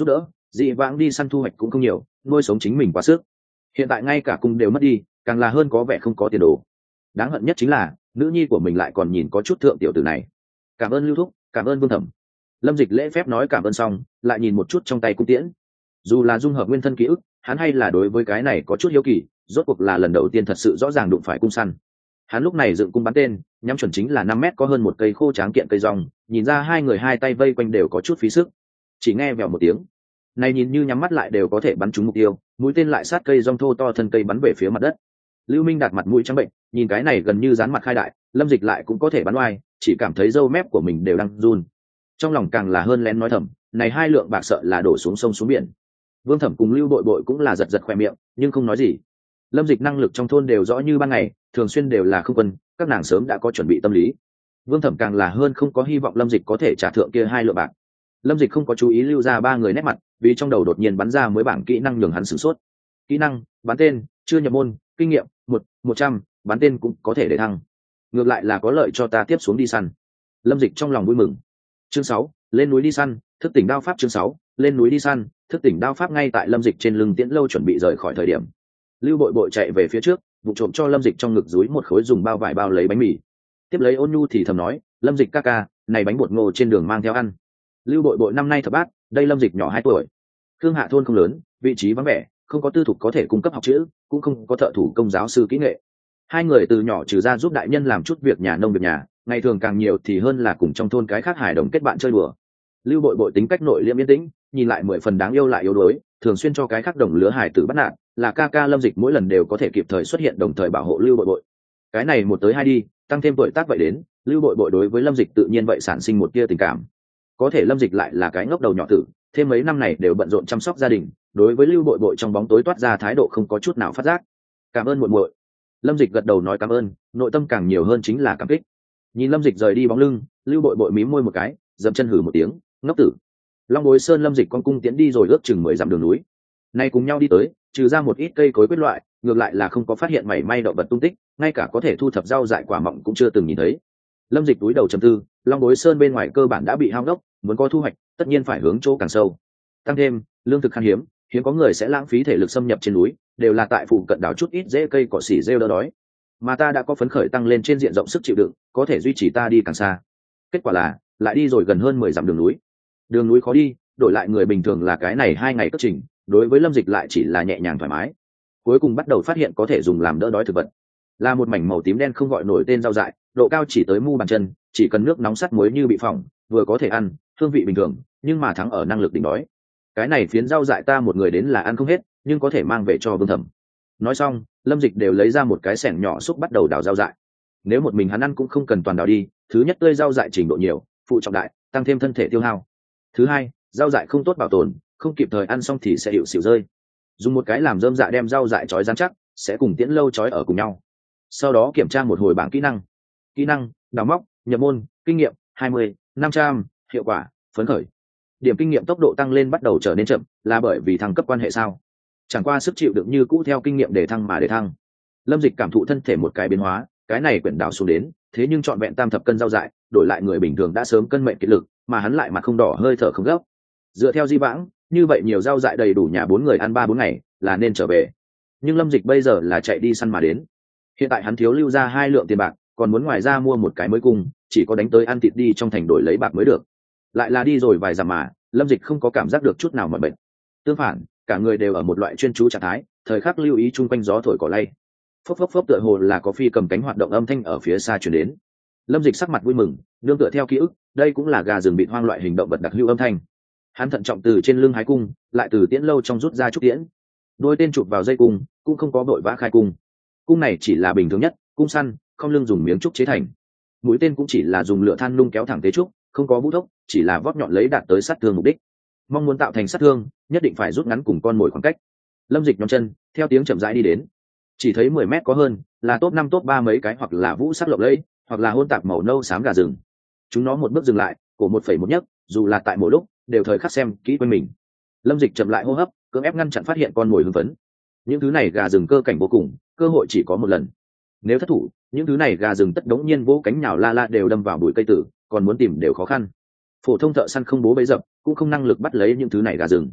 dị vãng đi săn thu hoạch cũng không nhiều, nuôi sống chính mình quá sức. Hiện tại ngay cả cung đều mất đi, càng là hơn có vẻ không có tiền đồ. Đáng hận nhất chính là nữ nhi của mình lại còn nhìn có chút thượng tiểu tử này. Cảm ơn Lưu thúc, cảm ơn Vương Thẩm. Lâm Dịch lễ phép nói cảm ơn xong, lại nhìn một chút trong tay cung tiễn. Dù là dung hợp nguyên thân ký ức, hắn hay là đối với cái này có chút hiếu kỳ, rốt cuộc là lần đầu tiên thật sự rõ ràng đụng phải cung săn. Hắn lúc này dựng cung bắn tên, nhắm chuẩn chính là 5 mét có hơn một cây khô tráng kiện cây rong, nhìn ra hai người hai tay vây quanh đều có chút phí sức. Chỉ nghe vèo một tiếng, này nhìn như nhắm mắt lại đều có thể bắn trúng mục tiêu, mũi tên lại sát cây rong thô to thân cây bắn về phía mặt đất. Lưu Minh Đạt mặt mũi trắng bệnh, nhìn cái này gần như dán mặt khai đại, Lâm Dịch lại cũng có thể bắn oai, chỉ cảm thấy râu mép của mình đều đang run. Trong lòng càng là hơn lén nói thầm, này hai lượng bạc sợ là đổ xuống sông xuống biển. Vương Thẩm cùng Lưu Bội Bội cũng là giật giật khoe miệng, nhưng không nói gì. Lâm Dịch năng lực trong thôn đều rõ như ban ngày, thường xuyên đều là không quân, các nàng sớm đã có chuẩn bị tâm lý. Vương Thẩm càng là hơn không có hy vọng Lâm Dịch có thể trả thượng kia hai lượng bạc. Lâm Dịch không có chú ý lưu ra ba người nét mặt, vì trong đầu đột nhiên bắn ra mới bảng kỹ năng nhường hắn sửng sốt. Kỹ năng bắn tên, chưa nhập môn, kinh nghiệm 100, bắn tên cũng có thể để thăng. Ngược lại là có lợi cho ta tiếp xuống đi săn. Lâm Dịch trong lòng vui mừng. Chương 6, lên núi đi săn, thức tỉnh đao pháp. Chương 6, lên núi đi săn, thức tỉnh đao pháp. Ngay tại Lâm Dịch trên lưng Tiễn Lâu chuẩn bị rời khỏi thời điểm, Lưu Bội Bội chạy về phía trước, vụ trộm cho Lâm Dịch trong ngực dúi một khối dùng bao vải bao lấy bánh mì. Tiếp lấy ôn nhu thì thầm nói, Lâm Dịch ca ca, này bánh bột ngô trên đường mang theo ăn. Lưu Bội Bội năm nay thập bát, đây Lâm Dịch nhỏ 2 tuổi. Khương Hạ thôn không lớn, vị trí vắng vẻ, không có tư thục có thể cung cấp học chữ, cũng không có thợ thủ công giáo sư kỹ nghệ. Hai người từ nhỏ trừ ra giúp đại nhân làm chút việc nhà nông việc nhà, ngày thường càng nhiều thì hơn là cùng trong thôn cái khác hài đồng kết bạn chơi đùa. Lưu Bội Bội tính cách nội liêm yên tĩnh, nhìn lại 10 phần đáng yêu lại yếu đuối, thường xuyên cho cái khác đồng lứa hài tử bắt nạt, là ca ca Lâm Dịch mỗi lần đều có thể kịp thời xuất hiện đồng thời bảo hộ Lưu Bội Bội. Cái này một tới hai đi, tăng thêm tuổi tác vậy đến, Lưu Bội Bội đối với Lâm Dịch tự nhiên vậy sản sinh một tia tình cảm. Có thể Lâm Dịch lại là cái ngốc đầu nhỏ tử, thêm mấy năm này đều bận rộn chăm sóc gia đình, đối với Lưu Bội Bội trong bóng tối toát ra thái độ không có chút nào phát giác. Cảm ơn muội muội. Lâm Dịch gật đầu nói cảm ơn, nội tâm càng nhiều hơn chính là cảm kích. Nhìn Lâm Dịch rời đi bóng lưng, Lưu Bội Bội mím môi một cái, dậm chân hừ một tiếng, ngốc tử. Long Bối Sơn Lâm Dịch con cung tiến đi rồi ước chừng 10 dặm đường núi. Nay cùng nhau đi tới, trừ ra một ít cây cối quyết loại, ngược lại là không có phát hiện mảy may động vật tung tích, ngay cả có thể thu thập rau dại quả mọng cũng chưa từng nhìn thấy. Lâm Dịch túi đầu trầm tư, Long Bối Sơn bên ngoài cơ bản đã bị hao đốc, muốn có thu hoạch, tất nhiên phải hướng chỗ càng sâu. Tăng thêm, lương thực khan hiếm, hiếm có người sẽ lãng phí thể lực xâm nhập trên núi, đều là tại phụ cận đào chút ít rễ cây cỏ xỉ rêu đỡ đói. Mà ta đã có phấn khởi tăng lên trên diện rộng sức chịu đựng, có thể duy trì ta đi càng xa. Kết quả là, lại đi rồi gần hơn 10 dặm đường núi. Đường núi khó đi, đổi lại người bình thường là cái này 2 ngày cất trình, đối với Lâm Dịch lại chỉ là nhẹ nhàng thoải mái. Cuối cùng bắt đầu phát hiện có thể dùng làm đỡ đói thực vật, là một mảnh màu tím đen không gọi nổi tên rau dại, độ cao chỉ tới mu bàn chân, chỉ cần nước nóng sắt muối như bị phỏng, vừa có thể ăn, hương vị bình thường, nhưng mà thắng ở năng lực đỉnh đói. Cái này phiến rau dại ta một người đến là ăn không hết, nhưng có thể mang về cho Vương Thẩm. Nói xong, Lâm Dịch đều lấy ra một cái xẻng nhỏ xúc bắt đầu đào rau dại. Nếu một mình hắn ăn cũng không cần toàn đào đi, thứ nhất tươi rau dại trình độ nhiều, phụ trọng đại, tăng thêm thân thể tiêu hao. Thứ hai, rau dại không tốt bảo tồn, không kịp thời ăn xong thì sẽ hiệu xỉu rơi. Dùng một cái làm rơm dạ đem rau dại trói rắn chắc, sẽ cùng Tiễn Lâu trói ở cùng nhau. Sau đó kiểm tra một hồi bảng kỹ năng. Kỹ năng, đào móc, nhập môn, kinh nghiệm 20, 500, hiệu quả, phấn khởi. Điểm kinh nghiệm tốc độ tăng lên bắt đầu trở nên chậm, là bởi vì thăng cấp quan hệ sao? Chẳng qua sức chịu đựng như cũ theo kinh nghiệm để thăng mà để thăng. Lâm Dịch cảm thụ thân thể một cái biến hóa, cái này quyển đảo xuống đến, thế nhưng trọn vẹn tam thập cân rau dại, đổi lại người bình thường đã sớm cân mệnh kiệt lực, mà hắn lại mặt không đỏ hơi thở không gấp. Dựa theo di vãng, như vậy nhiều rau dại đầy đủ nhà 4 người ăn 3-4 ngày, là nên trở về. Nhưng Lâm Dịch bây giờ là chạy đi săn mà đến. Hiện tại hắn thiếu lưu ra 2 lượng tiền bạc, còn muốn ngoài ra mua một cái mới cung, chỉ có đánh tới ăn thịt đi trong thành đổi lấy bạc mới được. Lại là đi rồi vài dặm mà, Lâm Dịch không có cảm giác được chút nào mỏi mệt. Tương phản, cả người đều ở một loại chuyên chú trạng thái, thời khắc lưu ý chung quanh gió thổi cỏ lay. Phốc phốc phốc, tựa hồ là có phi cầm cánh hoạt động âm thanh ở phía xa truyền đến. Lâm Dịch sắc mặt vui mừng, nương tựa theo ký ức, đây cũng là gà rừng bị hoang loại hình động vật đặc hữu âm thanh. Hắn thận trọng từ trên lưng hái cung, lại từ Tiễn Lâu trong rút ra trúc tiễn. Đôi tên chụp vào dây cung, cũng không có vội vã khai cung. Cung này chỉ là bình thường nhất, cung săn, không lưng dùng miếng trúc chế thành. Mũi tên cũng chỉ là dùng lửa than nung kéo thẳng tế trúc, không có vũ thốc, chỉ là vót nhọn lấy đạt tới sát thương mục đích. Mong muốn tạo thành sát thương, nhất định phải rút ngắn cùng con mồi khoảng cách. Lâm Dịch nhón chân, theo tiếng chậm rãi đi đến. Chỉ thấy 10 mét có hơn, là top 5 top 3 mấy cái hoặc là vũ sắc lộng lẫy, hoặc là hôn tạp màu nâu xám gà rừng. Chúng nó một bước dừng lại, cổ 1,1 nhấc, dù là tại mỗi lúc, đều thời khắc xem kỹ quanh mình. Lâm Dịch chậm lại hô hấp, cưỡng ép ngăn chặn phát hiện con mồi hưng phấn. Những thứ này gà rừng cơ cảnh vô cùng, cơ hội chỉ có một lần. Nếu thất thủ, những thứ này gà rừng tất đống nhiên vỗ cánh nhào la la đều đâm vào bụi cây tử, còn muốn tìm đều khó khăn. Phổ thông thợ săn không bố bẫy dập, cũng không năng lực bắt lấy những thứ này gà rừng.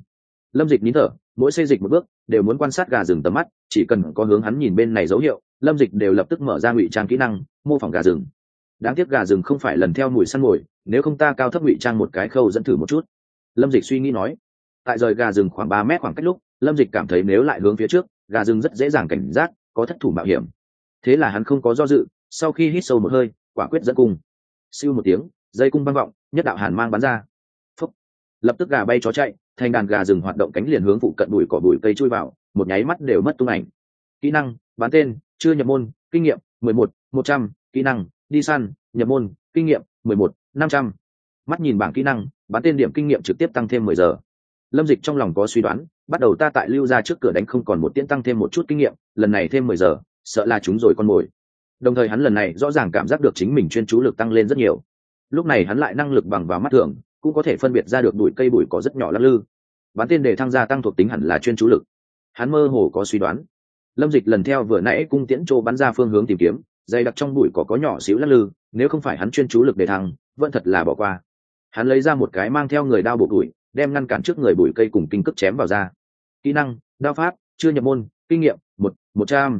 Lâm Dịch nín thở, mỗi xê dịch một bước đều muốn quan sát gà rừng tầm mắt, chỉ cần có hướng hắn nhìn bên này dấu hiệu, Lâm Dịch đều lập tức mở ra ngụy trang kỹ năng mô phỏng gà rừng. Đáng tiếc gà rừng không phải lần theo mùi săn mồi, nếu không ta cao thấp ngụy trang một cái khâu dẫn thử một chút. Lâm Dịch suy nghĩ nói. Tại rời gà rừng khoảng 3 mét khoảng cách lúc, Lâm Dịch cảm thấy nếu lại hướng phía trước, gà rừng rất dễ dàng cảnh giác, có thất thủ mạo hiểm. Thế là hắn không có do dự, sau khi hít sâu một hơi, quả quyết dẫn cung. Siêu một tiếng, dây cung vang vọng, nhất đạo hàn mang bắn ra. Phúc. Lập tức gà bay chó chạy, thành đàn gà rừng hoạt động cánh liền hướng phụ cận bụi cỏ bụi cây chui vào, một nháy mắt đều mất tung ảnh. Kỹ năng, bán tên, chưa nhập môn, kinh nghiệm 11, 100, kỹ năng, đi săn, nhập môn, kinh nghiệm 11, 500. Mắt nhìn bảng kỹ năng, bán tên điểm kinh nghiệm trực tiếp tăng thêm 10 giờ. Lâm Dịch trong lòng có suy đoán, bắt đầu ta tại lưu ra trước cửa đánh không còn một tiễn tăng thêm một chút kinh nghiệm, lần này thêm 10 giờ, sợ là chúng rồi con mồi. Đồng thời hắn lần này rõ ràng cảm giác được chính mình chuyên chú lực tăng lên rất nhiều. Lúc này hắn lại năng lực bằng vào mắt thường, cũng có thể phân biệt ra được bụi cây bụi cỏ rất nhỏ lắc lư. Bán tên để thăng gia tăng thuộc tính hẳn là chuyên chú lực. Hắn mơ hồ có suy đoán. Lâm Dịch lần theo vừa nãy cung tiễn trô bắn ra phương hướng tìm kiếm, dày đặc trong bụi cỏ có nhỏ xíu lắc lư, nếu không phải hắn chuyên chú lực để thăng, vẫn thật là bỏ qua. Hắn lấy ra một cái mang theo người đao bộ bụi, đem ngăn cản trước người bụi cây cùng kinh cức chém vào ra. Kỹ năng, đao pháp, chưa nhập môn, kinh nghiệm 100,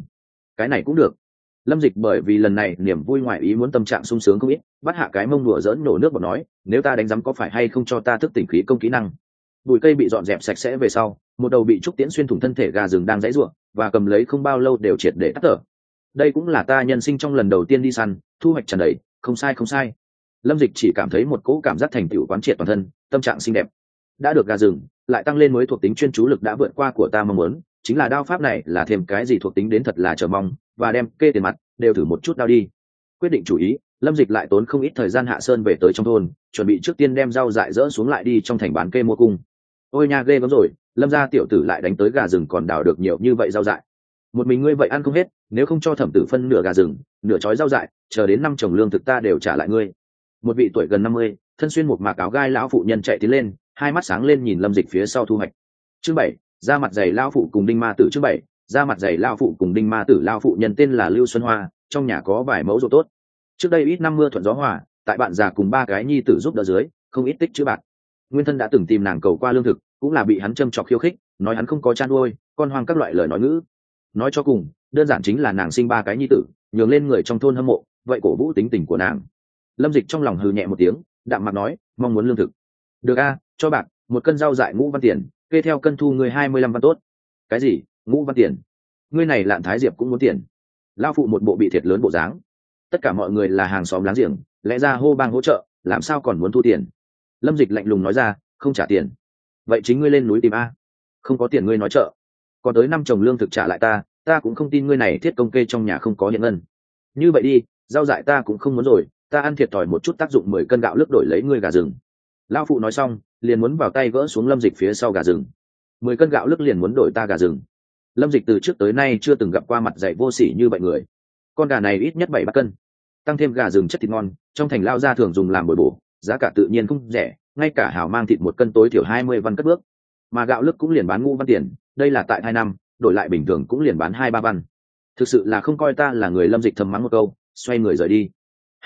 cái này cũng được. Lâm Dịch bởi vì lần này niềm vui ngoại ý muốn tâm trạng sung sướng không ít, bắt hạ cái mông đùa giỡn nổ nước bọt nói, nếu ta đánh giấm có phải hay không cho ta thức tỉnh khí công kỹ năng. Bụi cây bị dọn dẹp sạch sẽ về sau, một đầu bị trúc tiễn xuyên thủng thân thể gà rừng đang dãy ruộng và cầm lấy không bao lâu đều triệt để tắt thở. Đây cũng là ta nhân sinh trong lần đầu tiên đi săn, thu hoạch tràn đầy, không sai không sai. Lâm Dịch chỉ cảm thấy một cỗ cảm giác thành tựu quán triệt toàn thân, tâm trạng xinh đẹp. Đã được gà rừng, lại tăng lên mới thuộc tính chuyên chú lực đã vượt qua của ta mong muốn, chính là đao pháp này là thêm cái gì thuộc tính đến thật là chờ mong, và đem kê tiền mặt đều thử một chút đao đi. Quyết định chủ ý, Lâm Dịch lại tốn không ít thời gian hạ sơn về tới trong thôn, chuẩn bị trước tiên đem rau dại dỡ xuống lại đi trong thành bán kê mua cung. Ôi nha, ghê gớm rồi, Lâm gia tiểu tử lại đánh tới gà rừng còn đào được nhiều như vậy rau dại. Một mình ngươi vậy ăn không hết, nếu không cho thẩm tử phân nửa gà rừng, nửa chói rau dại, chờ đến năm trồng lương thực ta đều trả lại ngươi. Một vị tuổi gần 50, thân xuyên một mạc áo gai lão phụ nhân chạy tiến lên, hai mắt sáng lên nhìn Lâm Dịch phía sau thu hoạch. Chương 7, ra mặt dày lão phụ cùng đinh ma tử. Chương 7, ra mặt dày lão phụ cùng đinh ma tử. Lão phụ nhân tên là Lưu Xuân Hoa, trong nhà có vài mẫu ruộng tốt. Trước đây ít năm mưa thuận gió hòa, tại bạn già cùng 3 cái nhi tử giúp đỡ dưới, không ít tích chữ bạc. Nguyên thân đã từng tìm nàng cầu qua lương thực, cũng là bị hắn châm chọc khiêu khích, nói hắn không có chăn nuôi, con hoang các loại lời nói ngữ. Nói cho cùng, đơn giản chính là nàng sinh 3 cái nhi tử, nhường lên người trong thôn hâm mộ, vậy cổ vũ tính tình của nàng. Lâm Dịch trong lòng hừ nhẹ một tiếng, đạm mặt nói, mong muốn lương thực. Được a, cho bạc, 1 cân rau dại ngũ văn tiền, kê theo cân thu người 25 văn tốt. Cái gì? Ngũ văn tiền? Ngươi này Lạn Thái Diệp cũng muốn tiền? Lão phụ một bộ bị thiệt lớn bộ dáng. Tất cả mọi người là hàng xóm láng giềng, lẽ ra hô bang hỗ trợ, làm sao còn muốn thu tiền? Lâm Dịch lạnh lùng nói ra, không trả tiền. Vậy chính ngươi lên núi tìm a. Không có tiền ngươi nói trợ. Còn tới 5 chồng lương thực trả lại ta cũng không tin ngươi này thiết công kê trong nhà không có hiện ngân. Như vậy đi, rau dại ta cũng không muốn rồi, ta ăn thiệt thòi một chút tác dụng 10 cân gạo lứt đổi lấy ngươi gà rừng. Lão phụ nói xong, liền muốn vào tay gỡ xuống Lâm Dịch phía sau gà rừng. 10 cân gạo lứt liền muốn đổi ta gà rừng. Lâm Dịch từ trước tới nay chưa từng gặp qua mặt dày vô sỉ như vậy người. Con gà này ít nhất 7-8 cân, tăng thêm gà rừng chất thịt ngon, trong thành lao gia thường dùng làm bồi bổ, giá cả tự nhiên không rẻ, ngay cả hảo mang thịt 1 cân tối thiểu 20 văn cất bước. Mà gạo lứt cũng liền bán ngũ văn tiền, đây là tại 2 năm, đổi lại bình thường cũng liền bán 2-3 văn. Thực sự là không coi ta là người. Lâm Dịch thầm mắng một câu, xoay người rời đi.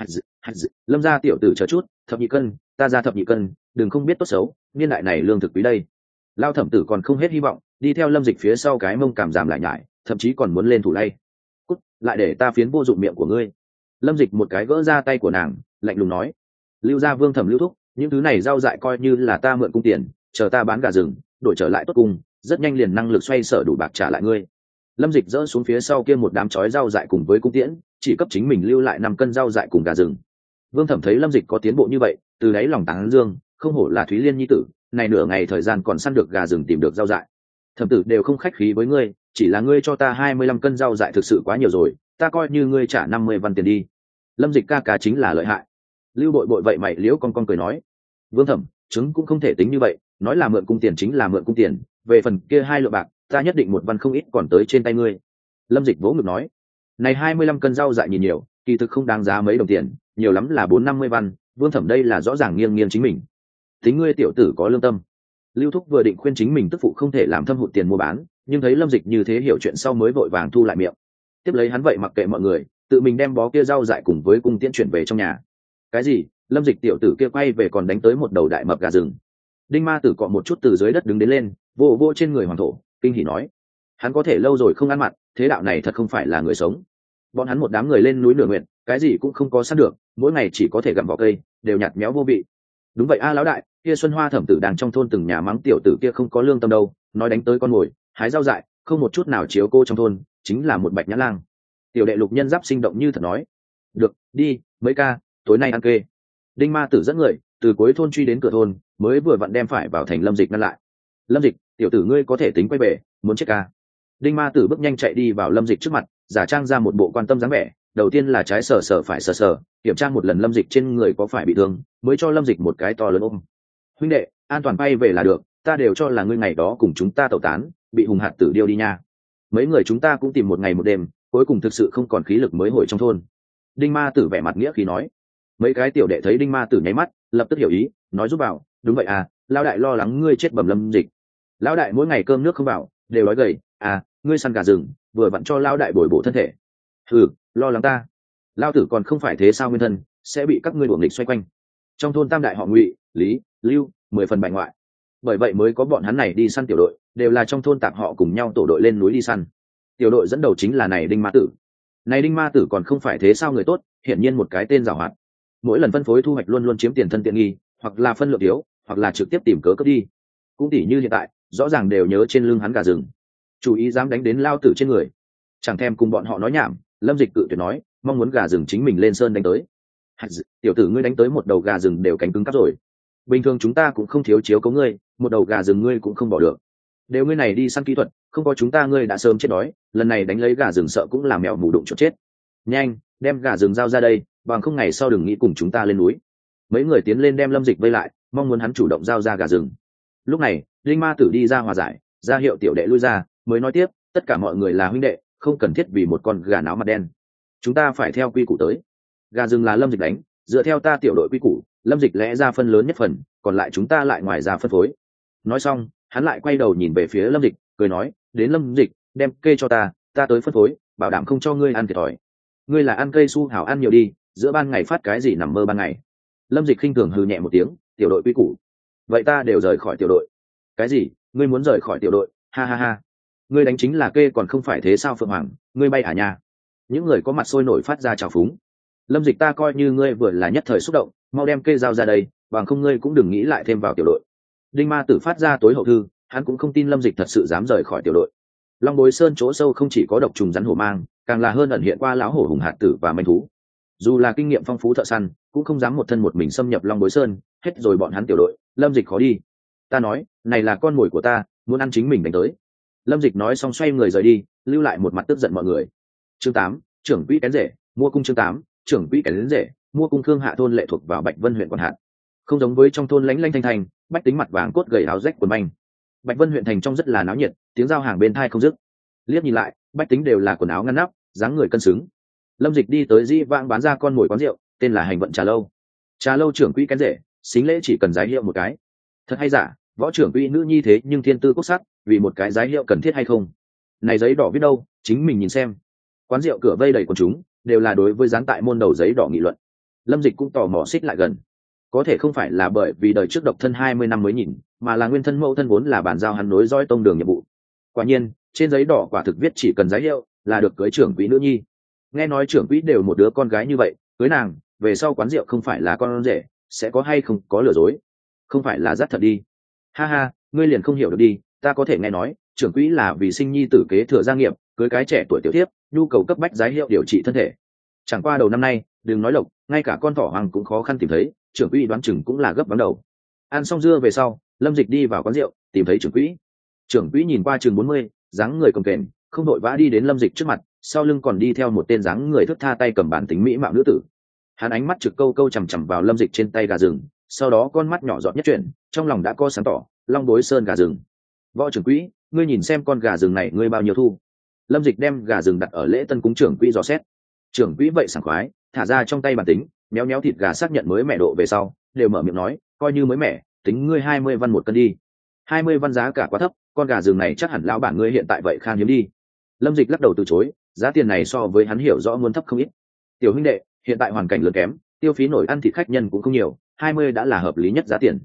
Lâm gia tiểu tử chờ chút, thập nhị cân, ta ra thập nhị cân, đừng không biết tốt xấu, niên đại này lương thực quý đây. Lao thẩm tử còn không hết hy vọng, đi theo Lâm Dịch phía sau cái mông cảm giảm lại nhải, thậm chí còn muốn lên thủ lay. Cút, lại để ta phiến vô dụng miệng của ngươi. Lâm Dịch một cái gỡ ra tay của nàng, lạnh lùng nói, Lưu gia vương thẩm lưu thúc, những thứ này rau dại coi như là ta mượn cung tiền, chờ ta bán gà rừng, đổi trở lại tốt cung, rất nhanh liền năng lực xoay sở đủ bạc trả lại ngươi. Lâm Dịch dỡ xuống phía sau kia một đám chói rau dại cùng với cung tiễn, chỉ cấp chính mình lưu lại 5 cân rau dại cùng gà rừng. Vương thẩm thấy Lâm Dịch có tiến bộ như vậy, từ đáy lòng tán dương, không hổ là Thúy Liên nhi tử, này nửa ngày thời gian còn săn được gà rừng tìm được rau dại. Thẩm tử đều không khách khí với ngươi, chỉ là ngươi cho ta 25 cân rau dại thực sự quá nhiều rồi, ta coi như ngươi trả 50 văn tiền đi. Lâm Dịch ca chính là lợi hại. Lưu Bội Bội vậy mày liễu con cười nói, Vương thẩm, chứng cũng không thể tính như vậy, nói là mượn cung tiền chính là mượn cung tiền, về phần kia 2 lượng bạc, ta nhất định 1 văn không ít còn tới trên tay ngươi. Lâm Dịch vỗ ngực nói, này 25 cân rau dại nhìn nhiều, kỳ thực không đáng giá mấy đồng tiền, nhiều lắm là 4-50 văn. Vương thẩm đây là rõ ràng nghiêng chính mình. Tính ngươi tiểu tử có lương tâm. Lưu thúc vừa định khuyên chính mình tức phụ không thể làm thâm hụt tiền mua bán, nhưng thấy Lâm Dịch như thế hiểu chuyện sau mới vội vàng thu lại miệng. Tiếp lấy hắn vậy mặc kệ mọi người, tự mình đem bó kia rau dại cùng với cung tiễn chuyển về trong nhà. Cái gì? Lâm Dịch tiểu tử kia quay về còn đánh tới một đầu đại mập gà rừng. Đinh Ma Tử cọ một chút từ dưới đất đứng đến lên, vô vô trên người hoàng thổ, kinh hỉ nói: hắn có thể lâu rồi không ăn mặn, thế đạo này thật không phải là người sống. Bọn hắn một đám người lên núi nửa nguyện, cái gì cũng không có săn được, mỗi ngày chỉ có thể gặm vỏ cây, đều nhạt méo vô vị. Đúng vậy a lão đại, kia Xuân Hoa thẩm tử đang trong thôn từng nhà mắng tiểu tử kia không có lương tâm đâu, nói đánh tới con mồi, hái rau dại, không một chút nào chiếu cô trong thôn, chính là một bạch nhã lang. Tiểu đệ Lục Nhân Giáp sinh động như thật nói: được, đi, mấy ca, tối nay ăn kê. Đinh Ma Tử dẫn người từ cuối thôn truy đến cửa thôn, mới vừa vặn đem phải vào thành Lâm Dịch ngăn lại. Lâm Dịch, tiểu tử ngươi có thể tính quay về, muốn chết ca. Đinh Ma Tử bước nhanh chạy đi vào Lâm Dịch trước mặt, giả trang ra một bộ quan tâm dáng vẻ, đầu tiên là trái sờ sờ phải sờ sờ, kiểm tra một lần Lâm Dịch trên người có phải bị thương, mới cho Lâm Dịch một cái to lớn ôm. Huynh đệ, an toàn bay về là được, ta đều cho là ngươi ngày đó cùng chúng ta tẩu tán, bị hùng hạt tử điêu đi nha. Mấy người chúng ta cũng tìm một ngày một đêm, cuối cùng thực sự không còn khí lực mới hồi trong thôn. Đinh Ma Tử vẻ mặt nghĩa khí nói. Mấy cái tiểu đệ thấy Đinh Ma Tử nháy mắt, lập tức hiểu ý, nói giúp bảo, đúng vậy à, lão đại lo lắng ngươi chết bầm Lâm Dịch. Lão đại mỗi ngày cơm nước không vào, đều đói gầy, à, ngươi săn gà rừng, vừa vặn cho lão đại bồi bổ thân thể. Ừ, lo lắng ta. Lão tử còn không phải thế sao nguyên thân, sẽ bị các ngươi đuổi nghịch xoay quanh. Trong thôn tam đại họ Ngụy, Lý, Lưu, 10 phần bại ngoại. Bởi vậy mới có bọn hắn này đi săn tiểu đội, đều là trong thôn tạp họ cùng nhau tổ đội lên núi đi săn. Tiểu đội dẫn đầu chính là này Đinh Ma Tử. Này Đinh Ma Tử còn không phải thế sao người tốt, hiển nhiên một cái tên giàu hoạt. Mỗi lần phân phối thu hoạch luôn luôn chiếm tiền thân tiện nghi, hoặc là phân lượng thiếu, hoặc là trực tiếp tìm cớ cướp đi. Cũng tỉ như hiện tại, rõ ràng đều nhớ trên lưng hắn gà rừng, chủ ý dám đánh đến lao tử trên người. Chẳng thèm cùng bọn họ nói nhảm, Lâm Dịch cự tuyệt nói, mong muốn gà rừng chính mình lên sơn đánh tới. Tiểu tử ngươi đánh tới một đầu gà rừng đều cánh cứng cắp rồi. Bình thường chúng ta cũng không thiếu chiếu cố ngươi, một đầu gà rừng ngươi cũng không bỏ được. Đều ngươi này đi săn kỹ thuật, không có chúng ta ngươi đã sớm chết đói, lần này đánh lấy gà rừng sợ cũng là mèo mù đụng chỗ chết. Nhanh, đem gà rừng giao ra đây, bằng không ngày sau đừng nghĩ cùng chúng ta lên núi. Mấy người tiến lên đem Lâm Dịch vây lại, mong muốn hắn chủ động giao ra gà rừng. Lúc này Linh Ma Tử đi ra hòa giải, ra hiệu tiểu đệ lui ra, mới nói tiếp, tất cả mọi người là huynh đệ, không cần thiết vì một con gà náo mặt đen. Chúng ta phải theo quy củ tới. Gà rừng là Lâm Dịch đánh, dựa theo ta tiểu đội quy củ, Lâm Dịch lẽ ra phân lớn nhất phần, còn lại chúng ta lại ngoài ra phân phối. Nói xong hắn lại quay đầu nhìn về phía Lâm Dịch, cười nói, đến Lâm Dịch, đem kê cho ta tới phân phối, bảo đảm không cho ngươi ăn thiệt thòi. Ngươi là ăn cây su hảo ăn nhiều đi, giữa ban ngày phát cái gì nằm mơ ban ngày. Lâm Dịch khinh thường hừ nhẹ một tiếng, tiểu đội quy củ, vậy ta đều rời khỏi tiểu đội. Cái gì, ngươi muốn rời khỏi tiểu đội? Ha ha ha, ngươi đánh chính là kê còn không phải thế sao Phượng Hoàng, ngươi bay à nha. Những người có mặt sôi nổi phát ra trào phúng. Lâm Dịch, ta coi như ngươi vừa là nhất thời xúc động, mau đem kê giao ra đây, bằng không ngươi cũng đừng nghĩ lại thêm vào tiểu đội. Đinh Ma Tử phát ra tối hậu thư, hắn cũng không tin Lâm Dịch thật sự dám rời khỏi tiểu đội. Long Bối Sơn chỗ sâu không chỉ có độc trùng rắn hổ mang, càng là hơn ẩn hiện qua lão hổ hùng hạt tử và manh thú. Dù là kinh nghiệm phong phú thợ săn, cũng không dám một thân một mình xâm nhập Long Bối Sơn, hết rồi bọn hắn tiểu đội, Lâm Dịch khó đi. Ta nói, này là con mồi của ta, muốn ăn chính mình đánh tới. Lâm Dịch nói xong xoay người rời đi, lưu lại một mặt tức giận mọi người. Chương 8, trưởng quỹ kén rể, mua cung. Chương 8, trưởng quỹ kén rể, mua cung. Khương Hạ thôn lệ thuộc vào Bạch Vân huyện quản hạt. Không giống với trong thôn lánh lanh thanh thanh, bách tính mặt vàng cốt gầy áo rách quần manh. Bạch Vân huyện thành trong rất là náo nhiệt, tiếng giao hàng bên thai không dứt. Liếc nhìn lại, bách tính đều là quần áo ngăn nắp, dáng người cân xứng. Lâm Dịch đi tới Di Vãng bán ra con mồi quán rượu, tên là Hành Vận Trà Lâu. Trà lâu trưởng quỹ kén rể, xính lễ chỉ cần giái hiệu một cái. Thật hay giả, võ trưởng quỹ nữ nhi thế nhưng thiên tư quốc sắc, vì một cái giái hiệu cần thiết hay không? Này giấy đỏ viết đâu, chính mình nhìn xem. Quán rượu cửa vây đầy quần chúng, đều là đối với dán tại môn đầu giấy đỏ nghị luận. Lâm Dịch cũng tò mò xích lại gần. Có thể không phải là bởi vì đời trước độc thân 20 năm mới nhìn, mà là nguyên thân mẫu thân vốn là bàn giao hắn nối dõi tông đường nhiệm vụ. Quả nhiên, trên giấy đỏ quả thực viết chỉ cần giấy hiệu là được cưới trưởng quỹ nữ nhi. Nghe nói trưởng quỹ đều một đứa con gái như vậy, cưới nàng về sau quán rượu không phải là con rể, sẽ có hay không có lừa dối, không phải là dắt thật đi. Ha ha, ngươi liền không hiểu được đi, ta có thể nghe nói trưởng quỹ là vì sinh nhi tử kế thừa gia nghiệp, cưới cái trẻ tuổi tiểu tiếp, nhu cầu cấp bách giấy hiệu điều trị thân thể. Chẳng qua đầu năm nay đừng nói lộc, ngay cả con thỏ hoang cũng khó khăn tìm thấy, trưởng quỹ đoán chừng cũng là gấp vắng đầu. Ăn xong dưa về sau, Lâm Dịch đi vào quán rượu tìm thấy trưởng quỹ. Trưởng quỹ nhìn qua chừng 40, dáng người cồng kềnh, không đội vã đi đến Lâm Dịch trước mặt, sau lưng còn đi theo một tên dáng người thướt tha tay cầm bản tính mỹ mạo nữ tử. Hắn ánh mắt trực câu câu chằm chằm vào Lâm Dịch trên tay gà rừng, sau đó con mắt nhỏ giọt nhất chuyển, trong lòng đã có sáng tỏ, Long Bối Sơn gà rừng. Võ trưởng quỹ, ngươi nhìn xem con gà rừng này ngươi bao nhiêu thu? Lâm Dịch đem gà rừng đặt ở lễ tân cúng trưởng quỹ dò xét. Trưởng quỹ vậy sảng khoái, thả ra trong tay bản tính, méo méo thịt gà xác nhận mới mẻ độ về sau, đều mở miệng nói, coi như mới mẻ, tính ngươi 20 văn một cân đi. 20 văn giá cả quá thấp, con gà rừng này chắc hẳn lão bản ngươi hiện tại vậy khan hiếm đi. Lâm Dịch lắc đầu từ chối, giá tiền này so với hắn hiểu rõ muốn thấp không ít. Tiểu huynh đệ, hiện tại hoàn cảnh lớn kém, tiêu phí nổi ăn thịt khách nhân cũng không nhiều, 20 đã là hợp lý nhất giá tiền.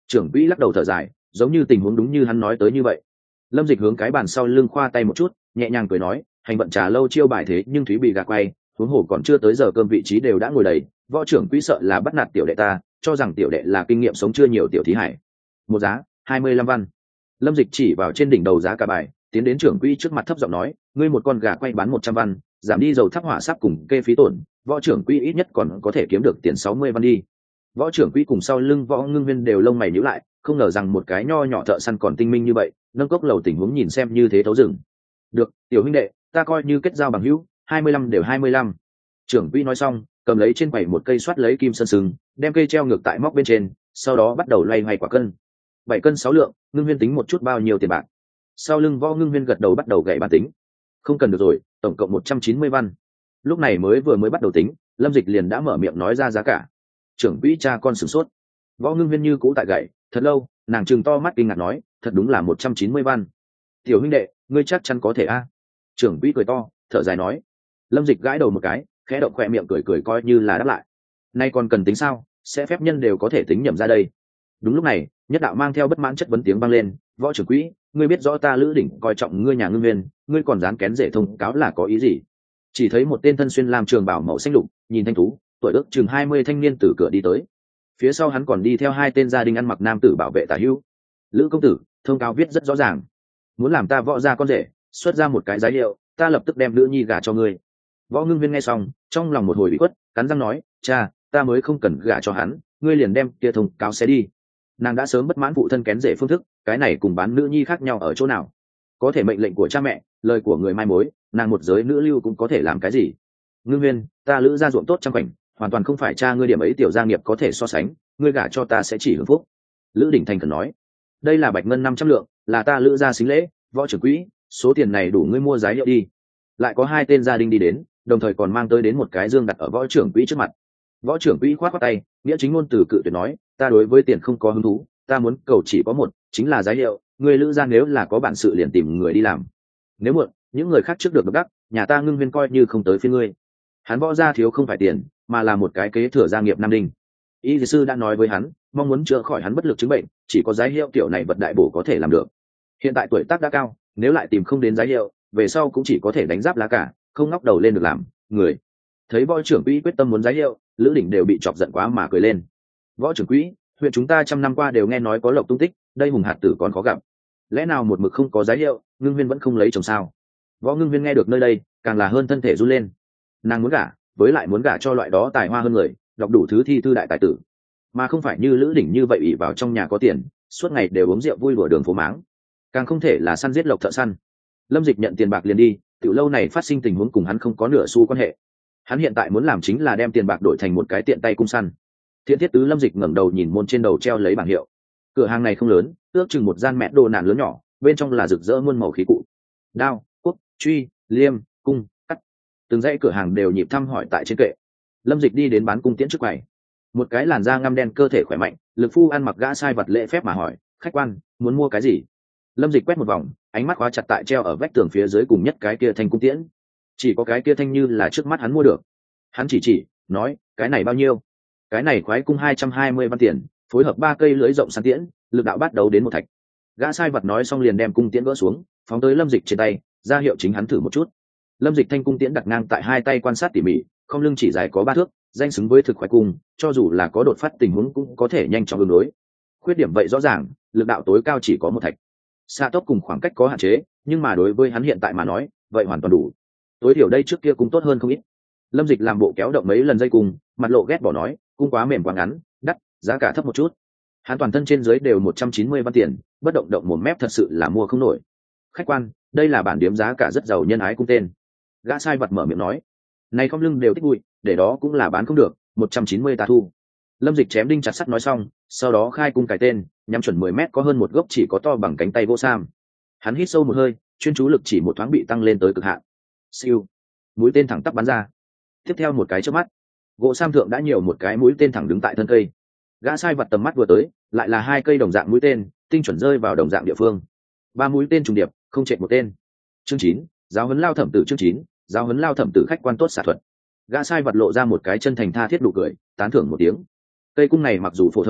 Trưởng quỹ lắc đầu thở dài, giống như tình huống đúng như hắn nói tới như vậy. Lâm Dịch hướng cái bàn sau lưng khoa tay một chút, nhẹ nhàng cười nói, hành vận trà lâu chiêu bài thế nhưng Thúy bị gạt quay, huống hồ còn chưa tới giờ cơm vị trí đều đã ngồi đầy, võ trưởng quỹ sợ là bắt nạt tiểu đệ ta, cho rằng tiểu đệ là kinh nghiệm sống chưa nhiều tiểu thí hải. Một giá 25 văn. Lâm Dịch chỉ vào trên đỉnh đầu giá cả bài, tiến đến trưởng quỹ trước mặt thấp giọng nói, ngươi một con gà quay bán 100 văn, giảm đi dầu thắp hỏa sắp cùng kê phí tổn, võ trưởng quỹ ít nhất còn có thể kiếm được tiền 60 văn đi. Võ trưởng quỹ cùng sau lưng Võ Ngưng Huyên đều lông mày nhíu lại, không ngờ rằng một cái nho nhỏ thợ săn còn tinh minh như vậy, nâng cốc lầu tình huống nhìn xem như thế thấu rừng. Được, tiểu huynh đệ, ta coi như kết giao bằng hữu, 25 đều 25. Trưởng quỹ nói xong, cầm lấy trên quầy một cây xoát lấy kim sơn sừng, đem cây treo ngược tại móc bên trên, sau đó bắt đầu loay hoay quả cân. 7 cân 6 lượng, Ngưng Huyên tính một chút bao nhiêu tiền bạc. Sau lưng Võ Ngưng Huyên gật đầu bắt đầu gậy bàn tính. Không cần được rồi, tổng cộng 190 văn. Lúc này mới bắt đầu tính, Lâm Dịch liền đã mở miệng nói ra giá cả. Trưởng quỹ cha con sửng sốt. Võ Ngưng Huyên như cũ tại gậy, thật lâu, nàng trừng to mắt kinh ngạc nói, thật đúng là 190 văn. Tiểu huynh đệ, ngươi chắc chắn có thể a? Trưởng quỹ cười to, thở dài nói. Lâm Dịch gãi đầu một cái, khẽ động khỏe miệng cười coi như là đáp lại. Nay còn cần tính sao, sẽ phép nhân đều có thể tính nhầm ra đây. Đúng lúc này, nhất đạo mang theo bất mãn chất vấn tiếng vang lên, võ trưởng quỹ, ngươi biết rõ ta Lữ Đỉnh coi trọng ngươi nhà Ngưng Huyên, ngươi còn dám kén rể thông cáo là có ý gì? Chỉ thấy một tên thân xuyên lam trường bảo màu xanh lục, nhìn thanh tú, tuổi ước chừng 20 thanh niên từ cửa đi tới. Phía sau hắn còn đi theo 2 tên gia đình ăn mặc nam tử bảo vệ tả hữu. Lữ công tử, thông cáo viết rất rõ ràng, muốn làm ta võ ra con rể, xuất ra một cái giấy hiệu, ta lập tức đem nữ nhi gả cho ngươi. Võ Ngưng Huyên nghe xong, trong lòng một hồi bị quất, cắn răng nói, cha, ta mới không cần gả cho hắn, ngươi liền đem kia thông cáo xé đi. Nàng đã sớm bất mãn phụ thân kén rể phương thức, cái này cùng bán nữ nhi khác nhau ở chỗ nào? Có thể mệnh lệnh của cha mẹ, lời của người mai mối, nàng một giới nữ lưu cũng có thể làm cái gì? Ngưng Huyên, ta Lữ gia ruộng tốt trăm khoảnh, hoàn toàn không phải cha ngươi điểm ấy tiểu gia nghiệp có thể so sánh, ngươi gả cho ta sẽ chỉ hưởng phúc. Lữ Đỉnh thành khẩn nói, đây là bạch ngân 500 lượng, là ta Lữ gia xính lễ, võ trưởng quỹ, số tiền này đủ ngươi mua giấy hiệu đi. Lại có 2 tên gia đình đi đến, đồng thời còn mang tới đến một cái dương đặt ở võ trưởng quỹ trước mặt. Võ trưởng quỹ khoát khoát tay, nghĩa chính ngôn từ cự tuyệt nói, ta đối với tiền không có hứng thú, ta muốn cầu chỉ có một, chính là giấy hiệu, người Lữ gia nếu là có bản sự liền tìm người đi làm. Nếu muộn, những người khác trước được đắc, nhà ta Ngưng Huyên coi như không tới phiên ngươi. Hắn võ gia thiếu không phải tiền, mà là một cái kế thừa gia nghiệp nam đinh. Y sư đã nói với hắn, mong muốn chữa khỏi hắn bất lực chứng bệnh, chỉ có giấy hiệu kiểu này vật đại bổ có thể làm được. Hiện tại tuổi tác đã cao, nếu lại tìm không đến giấy hiệu, về sau cũng chỉ có thể đánh giáp lá cả, không ngóc đầu lên được làm người. Thấy võ trưởng quỹ quyết tâm muốn giấy hiệu, Lữ Đỉnh đều bị chọc giận quá mà cười lên. Võ trưởng quỹ, huyện chúng ta trăm năm qua đều nghe nói có lộc tung tích, đây hùng hạt tử còn khó gặp, lẽ nào một mực không có giấy hiệu, Ngưng Huyên vẫn không lấy chồng sao? Võ Ngưng Huyên nghe được nơi đây, càng là hơn thân thể run lên. Nàng muốn gả, với lại muốn gả cho loại đó tài hoa hơn người, đọc đủ thứ thi thư đại tài tử, mà không phải như Lữ Đỉnh như vậy ỷ vào trong nhà có tiền, suốt ngày đều uống rượu vui đùa đường phố máng, càng không thể là săn giết lộc thợ săn. Lâm Dịch nhận tiền bạc liền đi, tiểu lâu này phát sinh tình huống cùng hắn không có nửa xu quan hệ. Hắn hiện tại muốn làm chính là đem tiền bạc đổi thành một cái tiện tay cung săn. Thiện Thiết Tứ Lâm Dịch ngẩng đầu nhìn môn trên đầu treo lấy bảng hiệu. Cửa hàng này không lớn, ước chừng một gian mẹ đồ nạn lớn nhỏ, bên trong là rực rỡ muôn màu khí cụ, đao, cuốc, truy, liêm, cung, cắt. Từng dãy cửa hàng đều nhịp thăm hỏi tại trên kệ. Lâm Dịch đi đến bán cung tiễn trước quầy. Một cái làn da ngăm đen cơ thể khỏe mạnh, lực phu ăn mặc gã sai vật lễ phép mà hỏi, khách quan, muốn mua cái gì? Lâm Dịch quét một vòng, ánh mắt khóa chặt tại treo ở vách tường phía dưới cùng nhất cái kia thanh cung tiễn. Chỉ có cái kia thanh như là trước mắt hắn mua được. Hắn chỉ, nói, cái này bao nhiêu? Cái này khoái cung 220 văn tiền, phối hợp 3 cây lưới rộng săn tiễn, lực đạo bắt đầu đến một thạch. Gã sai vật nói xong liền đem cung tiễn gỡ xuống, phóng tới Lâm Dịch trên tay, ra hiệu chính hắn thử một chút. Lâm Dịch thanh cung tiễn đặt ngang tại 2 tay quan sát tỉ mỉ, không lưng chỉ dài có 3 thước, danh xứng với thực khoái cung, cho dù là có đột phát tình huống cũng có thể nhanh chóng ứng đối. Khuyết điểm vậy rõ ràng, lực đạo tối cao chỉ có 1 thạch. Xạ tốc cùng khoảng cách có hạn chế, nhưng mà đối với hắn hiện tại mà nói, vậy hoàn toàn đủ. Tối thiểu đây trước kia cũng tốt hơn không ít. Lâm Dịch làm bộ kéo động mấy lần dây cung, mặt lộ ghét bỏ nói, cung quá mềm quá ngắn, đắt, giá cả thấp một chút. Hắn toàn thân trên dưới đều 190 văn tiền, bất động động một mép thật sự là mua không nổi. Khách quan, đây là bản điếm giá cả rất giàu nhân ái cung tên. Gã sai vật mở miệng nói, này không lưng đều tích bụi, để đó cũng là bán không được, 190 ta thu. Lâm Dịch chém đinh chặt sắt nói xong, sau đó khai cung cài tên, nhắm chuẩn 10 mét có hơn một gốc chỉ có to bằng cánh tay gỗ sam. Hắn hít sâu một hơi, chuyên chú lực chỉ một thoáng bị tăng lên tới cực hạn. Siêu, mũi tên thẳng tắp bắn ra. Tiếp theo một cái chớp mắt, gỗ sam thượng đã nhiều một cái mũi tên thẳng đứng tại thân cây. Gã sai vật tầm mắt vừa tới, lại là 2 cây đồng dạng mũi tên, tinh chuẩn rơi vào đồng dạng địa phương. 3 mũi tên trùng điệp, không chệch một tên. Chương 9, giáo huấn lao thẩm tử. Chương 9, giáo huấn lao thẩm tử. Khách quan tốt xạ thuật. Gã sai vật lộ ra một cái chân thành tha thiết nụ cười, tán thưởng một tiếng. Cây cung này mặc dù phổ thông,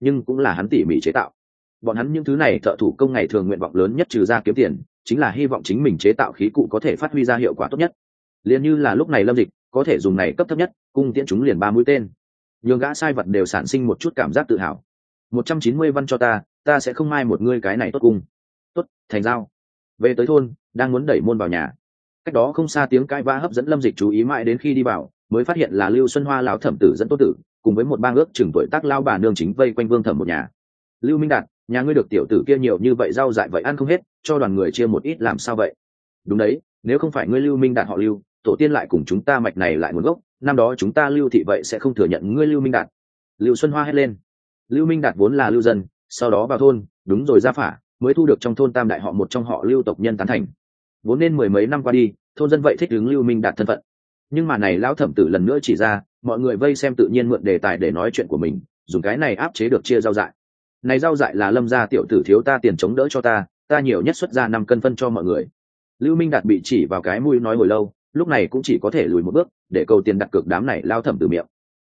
nhưng cũng là hắn tỉ mỉ chế tạo. Bọn hắn những thứ này thợ thủ công ngày thường nguyện vọng lớn nhất trừ ra kiếm tiền, chính là hy vọng chính mình chế tạo khí cụ có thể phát huy ra hiệu quả tốt nhất. Liền như là lúc này Lâm Dịch có thể dùng này cấp thấp nhất cung tiễn chúng liền 3 mũi tên, nhường gã sai vật đều sản sinh một chút cảm giác tự hào. 190 văn cho ta sẽ không mai một ngươi cái này tốt cung. Tốt, thành giao. Về tới thôn, đang muốn đẩy môn vào nhà, cách đó không xa tiếng cãi vã hấp dẫn Lâm Dịch chú ý mãi đến khi đi vào mới phát hiện là Lưu Xuân Hoa lão thẩm tử dẫn Tô Tử cùng với một bang ước chừng tuổi tác lao bà nương chính vây quanh Vương Thẩm một nhà. Lưu Minh Đạt, nhà ngươi được tiểu tử kia nhiều như vậy rau dại vậy ăn không hết, cho đoàn người chia một ít làm sao vậy? Đúng đấy, nếu không phải ngươi Lưu Minh Đạt họ Lưu, tổ tiên lại cùng chúng ta mạch này lại nguồn gốc, năm đó chúng ta Lưu thị vậy sẽ không thừa nhận ngươi Lưu Minh Đạt. Lưu Xuân Hoa hét lên. Lưu Minh Đạt vốn là lưu dân, sau đó vào thôn, đúng rồi ra phả, mới thu được trong thôn tam đại họ một trong họ Lưu tộc nhân tán thành. Vốn nên mười mấy năm qua đi, thôn dân vậy thích ứng Lưu Minh Đạt thân phận. Nhưng mà này lão thẩm tử lần nữa chỉ ra, mọi người vây xem tự nhiên mượn đề tài để nói chuyện của mình, dùng cái này áp chế được chia rau dại. Này rau dại là Lâm gia tiểu tử thiếu ta tiền chống đỡ cho ta nhiều nhất xuất ra 5 cân phân cho mọi người. Lưu Minh Đạt bị chỉ vào cái mũi nói hồi lâu, lúc này cũng chỉ có thể lùi một bước để cầu tiền đặt cược đám này lao thẩm tử miệng.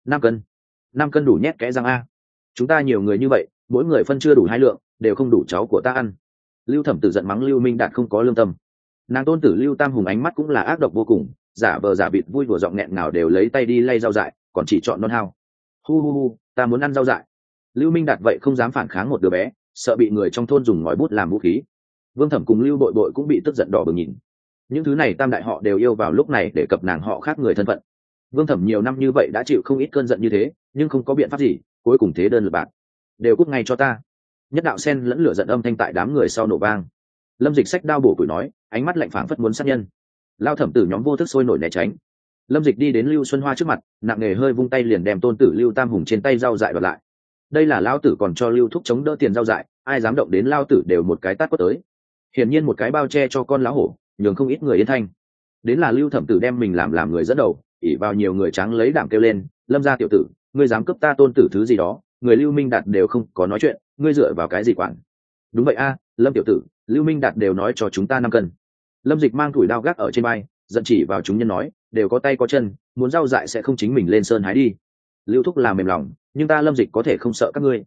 5 cân đủ nhét kẽ răng a. Chúng ta nhiều người như vậy, mỗi người phân chưa đủ 2 lượng, đều không đủ cháu của ta ăn. Lưu thẩm tử giận mắng Lưu Minh Đạt không có lương tâm. Nàng tôn tử Lưu Tam Hùng ánh mắt cũng là ác độc vô cùng, giả vờ giả vịt vui đùa giọng nghẹn nào đều lấy tay đi lay rau dại, còn chỉ chọn non hao. Hu, ta muốn ăn rau dại. Lưu Minh Đạt vậy không dám phản kháng một đứa bé, sợ bị người trong thôn dùng ngòi bút làm vũ khí. Vương Thẩm cùng Lưu Bội Bội cũng bị tức giận đỏ bừng nhìn. Những thứ này tam đại họ đều yêu vào lúc này để cập nàng họ khác người thân phận. Vương Thẩm nhiều năm như vậy đã chịu không ít cơn giận như thế, nhưng không có biện pháp gì, cuối cùng thế đơn lực bạc. Đều cút ngay cho ta. Nhất đạo sen lẫn lửa giận âm thanh tại đám người sau nổ vang. Lâm Dịch xách đao bổ củi nói, ánh mắt lạnh phảng phất muốn sát nhân. Lao thẩm tử nhóm vô thức sôi nổi né tránh. Lâm Dịch đi đến Lưu Xuân Hoa trước mặt, nặng nề hơi vung tay liền đem tôn tử Lưu Tam Hùng trên tay rau dại đoạt lại. Đây là lao tử còn cho Lưu thúc chống đỡ tiền rau dại, ai dám động đến lao tử đều một cái tát quất tới. Hiển nhiên một cái bao che cho con lão hổ, nhường không ít người yên thanh. Đến là Lưu thẩm tử đem mình làm người dẫn đầu, ỉ vào nhiều người tráng lấy đảm kêu lên, Lâm gia tiểu tử, ngươi dám cướp ta tôn tử thứ gì đó, người Lưu Minh Đạt đều không có nói chuyện, ngươi dựa vào cái gì quản? Đúng vậy a, Lâm tiểu tử, Lưu Minh Đạt đều nói cho chúng ta 5 cân. Lâm Dịch mang thủi đao gác ở trên vai, giận chỉ vào chúng nhân nói, đều có tay có chân, muốn rau dại sẽ không chính mình lên sơn hái đi. Lưu thúc làm mềm lòng, nhưng ta Lâm Dịch có thể không sợ các ngươi.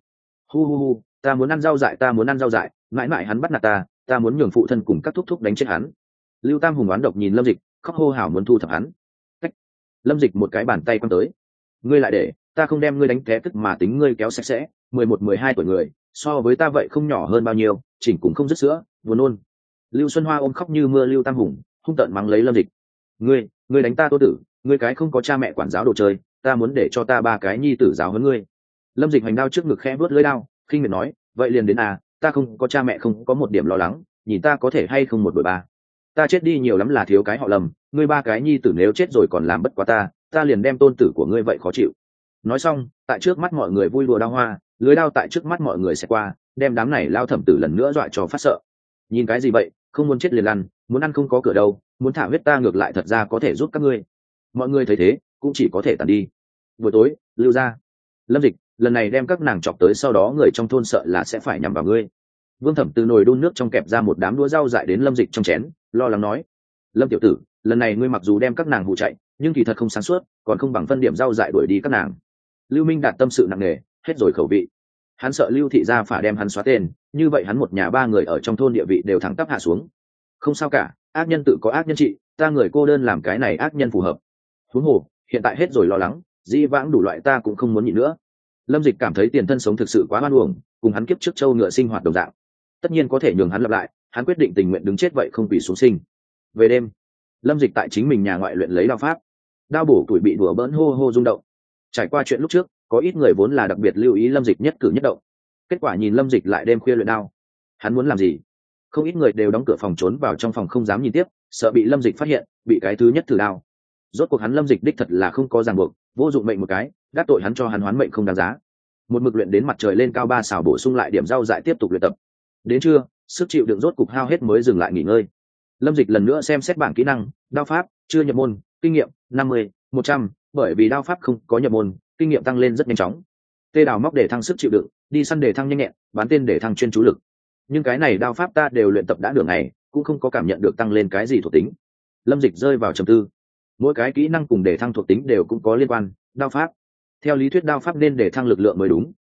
Hu, ta muốn ăn rau dại, mãi mãi hắn bắt nạt ta muốn nhường phụ thân cùng các thúc thúc đánh chết hắn. Lưu Tam Hùng oán độc nhìn Lâm Dịch, khóc hô hào muốn thu thập hắn. Cách. Lâm Dịch một cái bàn tay quăng tới. Ngươi lại để, ta không đem ngươi đánh té tức mà tính ngươi kéo sạch sẽ, 11-12 tuổi người, so với ta vậy không nhỏ hơn bao nhiêu, chỉnh cũng không dứt sữa, buồn nôn. Lưu Xuân Hoa ôm khóc như mưa Lưu Tam Hùng, hung tợn mắng lấy Lâm Dịch. Ngươi đánh ta tô tử, ngươi cái không có cha mẹ quản giáo đồ chơi, ta muốn để cho ta 3 cái nhi tử giáo huấn ngươi. Lâm Dịch hoành đao trước ngực khẽ vớt lưỡi đao, khinh miệt nói, vậy liền đến ta không có cha mẹ không có một điểm lo lắng, nhìn ta có thể hay không 1 đuổi 3. Ta chết đi nhiều lắm là thiếu cái họ Lâm, ngươi 3 cái nhi tử nếu chết rồi còn làm bất quá ta liền đem tôn tử của ngươi vậy khó chịu. Nói xong, tại trước mắt mọi người vui đùa đao hoa, lưới đao tại trước mắt mọi người sẽ qua, đem đám này lao thẩm tử lần nữa dọa cho phát sợ. Nhìn cái gì vậy, không muốn chết liền lăn, muốn ăn không có cửa đâu, muốn thả huyết ta ngược lại thật ra có thể giúp các ngươi. Mọi người thấy thế cũng chỉ có thể tàn đi. Buổi tối, Lưu gia, Lâm Dịch, lần này đem các nàng chọc tới sau đó người trong thôn sợ là sẽ phải nhằm vào ngươi. Vương Thẩm từ nồi đun nước trong kẹp ra một đám đũa rau dại đến Lâm Dịch trong chén, lo lắng nói, Lâm tiểu tử, lần này ngươi mặc dù đem các nàng hù chạy, nhưng kỳ thật không sáng suốt, còn không bằng phân điểm rau dại đuổi đi các nàng. Lưu Minh Đạt tâm sự nặng nề, hết rồi khẩu vị. Hắn sợ Lưu thị gia phả đem hắn xóa tên, như vậy hắn một nhà 3 người ở trong thôn địa vị đều thẳng tắp hạ xuống. Không sao cả, ác nhân tự có ác nhân trị, ta người cô đơn làm cái này ác nhân phù hợp. Huống hồ, hiện tại hết rồi lo lắng, dĩ vãng đủ loại ta cũng không muốn nhịn nữa. Lâm Dịch cảm thấy tiền thân sống thực sự quá oan uổng, cùng hắn kiếp trước châu ngựa sinh hoạt đồng dạng. Tất nhiên có thể nhường hắn lặp lại, hắn quyết định tình nguyện đứng chết vậy không quỳ xuống sinh. Về đêm, Lâm Dịch tại chính mình nhà ngoại luyện lấy đao pháp. Đao bổ tuổi bị đùa bỡn hô hô rung động. Trải qua chuyện lúc trước, có ít người vốn là đặc biệt lưu ý Lâm Dịch nhất cử nhất động. Kết quả nhìn Lâm Dịch lại đêm khuya luyện đao. Hắn muốn làm gì? Không ít người đều đóng cửa phòng trốn vào trong phòng không dám nhìn tiếp, sợ bị Lâm Dịch phát hiện, bị cái thứ nhất thử đao. Rốt cuộc hắn Lâm Dịch đích thật là không có ràng buộc, vô dụng mệnh một cái, đắc tội hắn cho hắn hoán mệnh không đáng giá. Một mực luyện đến mặt trời lên cao 3 xào bổ sung lại điểm rau dại tiếp tục luyện tập. Đến trưa, sức chịu đựng rốt cục hao hết mới dừng lại nghỉ ngơi. Lâm Dịch lần nữa xem xét bảng kỹ năng, đao pháp, chưa nhập môn, kinh nghiệm 50, 100, bởi vì đao pháp không có nhập môn, kinh nghiệm tăng lên rất nhanh chóng. Tê đào móc để thăng sức chịu đựng, đi săn để thăng nhanh nhẹn, bán tên để thăng chuyên chú lực. Nhưng cái này đao pháp ta đều luyện tập đã được ngày, cũng không có cảm nhận được tăng lên cái gì thuộc tính. Lâm Dịch rơi vào trầm tư. Mỗi cái kỹ năng cùng để thăng thuộc tính đều cũng có liên quan, đao pháp. Theo lý thuyết đao pháp nên để thăng lực lượng mới đúng,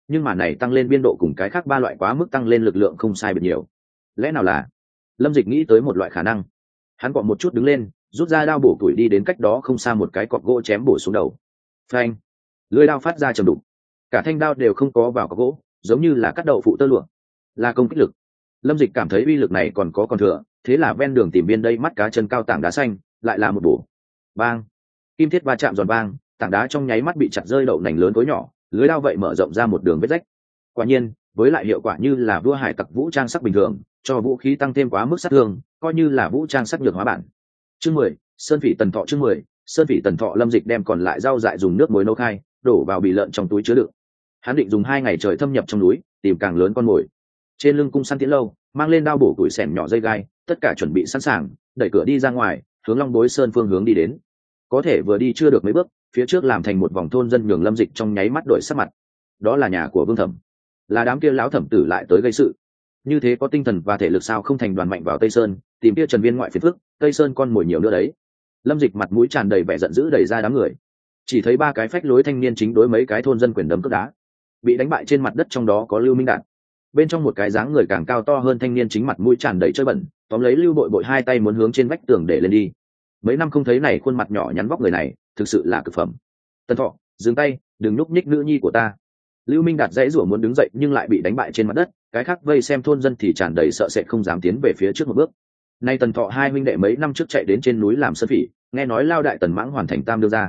nhưng mà này tăng lên biên độ cùng cái khác ba loại quá mức tăng lên lực lượng không sai biệt nhiều. Lẽ nào là? Lâm Dịch nghĩ tới một loại khả năng. Hắn gọn một chút đứng lên, rút ra đao bổ tuổi đi đến cách đó không xa một cái cọc gỗ chém bổ xuống đầu. Phanh! Lưỡi đao phát ra trầm đục. Cả thanh đao đều không có vào cọc gỗ, giống như là cắt đậu phụ tơ lụa. Là công kích lực. Lâm Dịch cảm thấy uy lực này còn thừa, thế là ven đường tìm biên đây mắt cá chân cao tảng đá xanh, lại là một bổ. Bang! Kim thiết va chạm giòn vang, tảng đá trong nháy mắt bị chặt rơi đậu nành lớn tối nhỏ, lưới đao vậy mở rộng ra một đường vết rách. Quả nhiên, với lại hiệu quả như là vua hải tặc vũ trang sắc bình thường, cho vũ khí tăng thêm quá mức sát thương, coi như là vũ trang sắc nhược hóa bản. Chương 10, Sơn Phỉ Tần Thọ. Chương 10, Sơn Phỉ Tần Thọ. Lâm Dịch đem còn lại rau dại dùng nước muối nấu khai, đổ vào bì lợn trong túi chứa đựng. Hắn định dùng 2 ngày trời thâm nhập trong núi, tìm càng lớn con mồi. Trên lưng cung săn tiễn lâu, mang lên đao bổ củi xẻng nhỏ dây gai, tất cả chuẩn bị sẵn sàng, đẩy cửa đi ra ngoài, hướng Long Bối Sơn phương hướng đi đến. Có thể vừa đi chưa được mấy bước, phía trước làm thành một vòng thôn dân nhường Lâm Dịch trong nháy mắt đổi sắc mặt. Đó là nhà của Vương Thẩm, là đám kia lão thẩm tử lại tới gây sự. Như thế có tinh thần và thể lực sao không thành đoàn mạnh vào Tây Sơn, tìm kia Trần Viên ngoại phiền phức, Tây Sơn con mồi nhiều nữa đấy. Lâm Dịch mặt mũi tràn đầy vẻ giận dữ đẩy ra đám người. Chỉ thấy 3 cái phách lối thanh niên chính đối mấy cái thôn dân quyền đấm cước đá. Bị đánh bại trên mặt đất, trong đó có Lưu Minh Đạt. Bên trong một cái dáng người càng cao to hơn thanh niên chính mặt mũi tràn đầy chơi bẩn, tóm lấy Lưu Bội Bội 2 tay muốn hướng trên vách tường để lên đi. Mấy năm không thấy này khuôn mặt nhỏ nhắn vóc người này, thực sự là cực phẩm. Tần Thọ, dừng tay, đừng nhúc nhích nữ nhi của ta. Lưu Minh Đạt dãy rủa muốn đứng dậy nhưng lại bị đánh bại trên mặt đất, cái khác vây xem thôn dân thì tràn đầy sợ sệt không dám tiến về phía trước một bước. Nay Tần Thọ 2 huynh đệ mấy năm trước chạy đến trên núi làm sơn phỉ, nghe nói lao đại Tần Mãng hoàn thành tam đưa ra.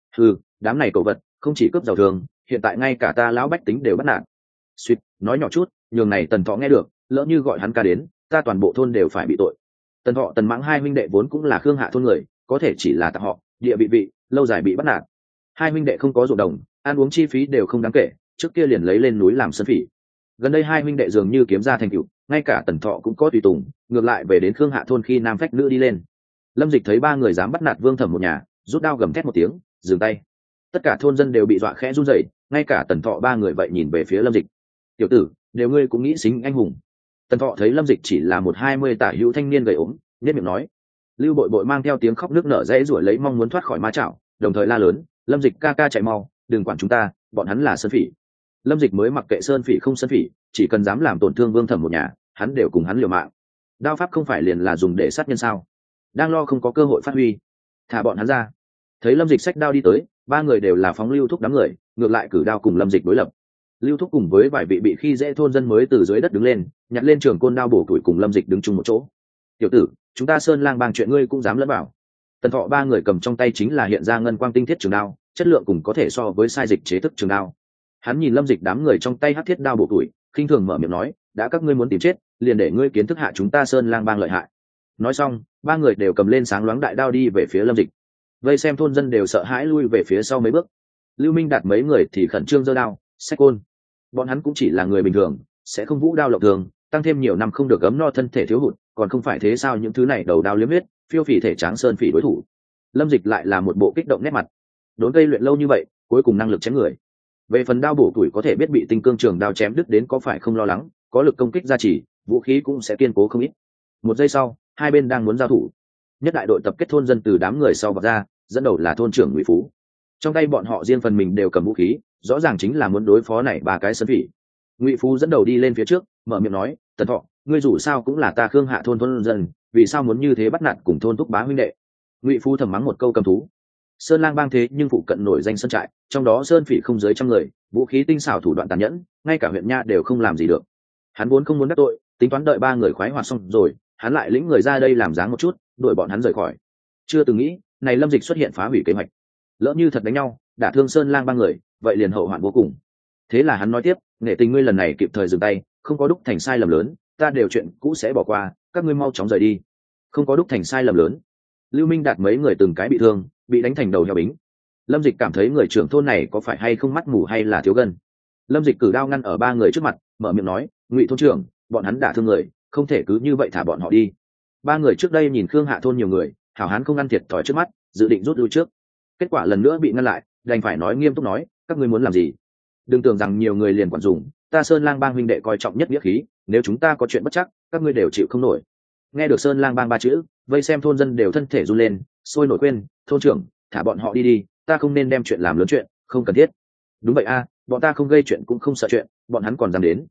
Đám này cẩu vật, không chỉ cướp giàu thường, hiện tại ngay cả ta lão bách tính đều bắt nạt. Suýt, nói nhỏ chút, nhường này Tần Thọ nghe được, lỡ như gọi hắn ca đến, ta toàn bộ thôn đều phải bị tội. Tần Thọ Tần Mãng 2 huynh đệ vốn cũng là Khương Hạ thôn người, có thể chỉ là tặng họ, địa vị, lâu dài bị bắt nạt. 2 huynh đệ không có ruộng đồng, ăn uống chi phí đều không đáng kể, trước kia liền lấy lên núi làm sơn phỉ. Gần đây 2 huynh đệ dường như kiếm ra thành tựu, ngay cả Tần Thọ cũng có tùy tùng, ngược lại về đến Khương Hạ thôn khi nam phách nữ đi lên. Lâm Dịch thấy 3 người dám bắt nạt Vương Thẩm một nhà, rút đao gầm thét một tiếng, dừng tay. Tất cả thôn dân đều bị dọa khẽ run rẩy, ngay cả Tần Thọ 3 người vậy nhìn về phía Lâm Dịch. Tiểu tử, đều ngươi cũng nghĩ xính anh hùng. Tần Thọ thấy Lâm Dịch chỉ là một 20 tả hữu thanh niên gầy ốm, nhếch miệng nói. Lưu Bội Bội mang theo tiếng khóc nước nở dãy rủa lấy mong muốn thoát khỏi ma chảo, đồng thời la lớn, Lâm Dịch ca ca chạy mau, đừng quản chúng ta, bọn hắn là sơn phỉ. Lâm Dịch mới mặc kệ sơn phỉ không sơn phỉ, chỉ cần dám làm tổn thương Vương Thẩm một nhà, hắn đều cùng hắn liều mạng. Đao pháp không phải liền là dùng để sát nhân sao? Đang lo không có cơ hội phát huy, thả bọn hắn ra. Thấy Lâm Dịch xách đao đi tới, 3 người đều là phóng Lưu Thúc đám người, ngược lại cử đao cùng Lâm Dịch đối lập. Lưu Thúc cùng với vài vị bị khi dễ thôn dân mới từ dưới đất đứng lên, nhặt lên trường côn đao bổ tuổi cùng Lâm Dịch đứng chung một chỗ. Tiểu tử, chúng ta Sơn Lang bang chuyện ngươi cũng dám lẫn vào. Tần Thọ 3 người cầm trong tay chính là hiện ra ngân quang tinh thiết trường đao, chất lượng cùng có thể so với sai dịch chế thức trường đao. Hắn nhìn Lâm Dịch đám người trong tay hắc thiết đao bổ tuổi, khinh thường mở miệng nói, đã các ngươi muốn tìm chết, liền để ngươi kiến thức hạ chúng ta Sơn Lang bang lợi hại. Nói xong, 3 người đều cầm lên sáng loáng đại đao đi về phía Lâm Dịch. Vây xem thôn dân đều sợ hãi lui về phía sau mấy bước. Lưu Minh Đạt mấy người thì khẩn trương giơ đao, xách côn. Bọn hắn cũng chỉ là người bình thường, sẽ không vũ đao lộng thường, tăng thêm nhiều năm không được ấm no thân thể thiếu hụt, còn không phải thế sao những thứ này đầu đao liếm huyết, phiêu phì thể tráng sơn phỉ đối thủ. Lâm Dịch lại là một bộ kích động nét mặt. Đốn cây luyện lâu như vậy, cuối cùng năng lực chém người. Về phần đao bổ tuổi có thể biết bị tinh cương trường đao chém đứt đến có phải không lo lắng, có lực công kích gia trì, vũ khí cũng sẽ kiên cố không ít. Một giây sau, hai bên đang muốn giao thủ. Nhất đại đội tập kết thôn dân từ đám người sau vọt ra, dẫn đầu là thôn trưởng Ngụy Phú. Trong tay bọn họ riêng phần mình đều cầm vũ khí, rõ ràng chính là muốn đối phó này 3 cái sơn phỉ. Ngụy Phú dẫn đầu đi lên phía trước, mở miệng nói, Tần Thọ, ngươi dù sao cũng là ta Khương Hạ thôn thôn dân, vì sao muốn như thế bắt nạt cùng thôn Thúc Bá huynh đệ? Ngụy Phú thầm mắng một câu cầm thú. Sơn Lang bang thế nhưng phụ cận nổi danh sơn trại, trong đó sơn phỉ không dưới trăm người, vũ khí tinh xảo thủ đoạn tàn nhẫn, ngay cả huyện nha đều không làm gì được. Hắn vốn không muốn đắc tội, tính toán đợi 3 người khoái hoạt xong rồi, hắn lại lĩnh người ra đây làm dáng một chút, đuổi bọn hắn rời khỏi. Chưa từng nghĩ, này Lâm Dịch xuất hiện phá hủy kế hoạch. Lỡ như thật đánh nhau, đả thương Sơn Lang bang người, vậy liền hậu hoạn vô cùng. Thế là hắn nói tiếp, nghệ tình ngươi lần này kịp thời dừng tay, không có đúc thành sai lầm lớn, ta đều chuyện cũ sẽ bỏ qua, các ngươi mau chóng rời đi. Không có đúc thành sai lầm lớn. Lưu Minh Đạt mấy người từng cái bị thương, bị đánh thành đầu heo bính. Lâm Dịch cảm thấy người trưởng thôn này có phải hay không mắt mù hay là thiếu gân. Lâm Dịch cử đao ngăn ở 3 người trước mặt, mở miệng nói, Ngụy thôn trưởng, bọn hắn đả thương người, không thể cứ như vậy thả bọn họ đi. 3 người trước đây nhìn Khương Hạ thôn nhiều người, hảo hán không ăn thiệt thòi trước mắt, dự định rút lui trước. Kết quả lần nữa bị ngăn lại, đành phải nói nghiêm túc nói, các ngươi muốn làm gì? Đừng tưởng rằng nhiều người liền quản dùng, ta Sơn Lang bang huynh đệ coi trọng nhất nghĩa khí, nếu chúng ta có chuyện bất chắc, các ngươi đều chịu không nổi. Nghe được Sơn Lang bang 3 chữ, vây xem thôn dân đều thân thể run lên, sôi nổi khuyên, thôn trưởng, thả bọn họ đi đi, ta không nên đem chuyện làm lớn chuyện, không cần thiết. Đúng vậy a, bọn ta không gây chuyện cũng không sợ chuyện, bọn hắn còn dám đến,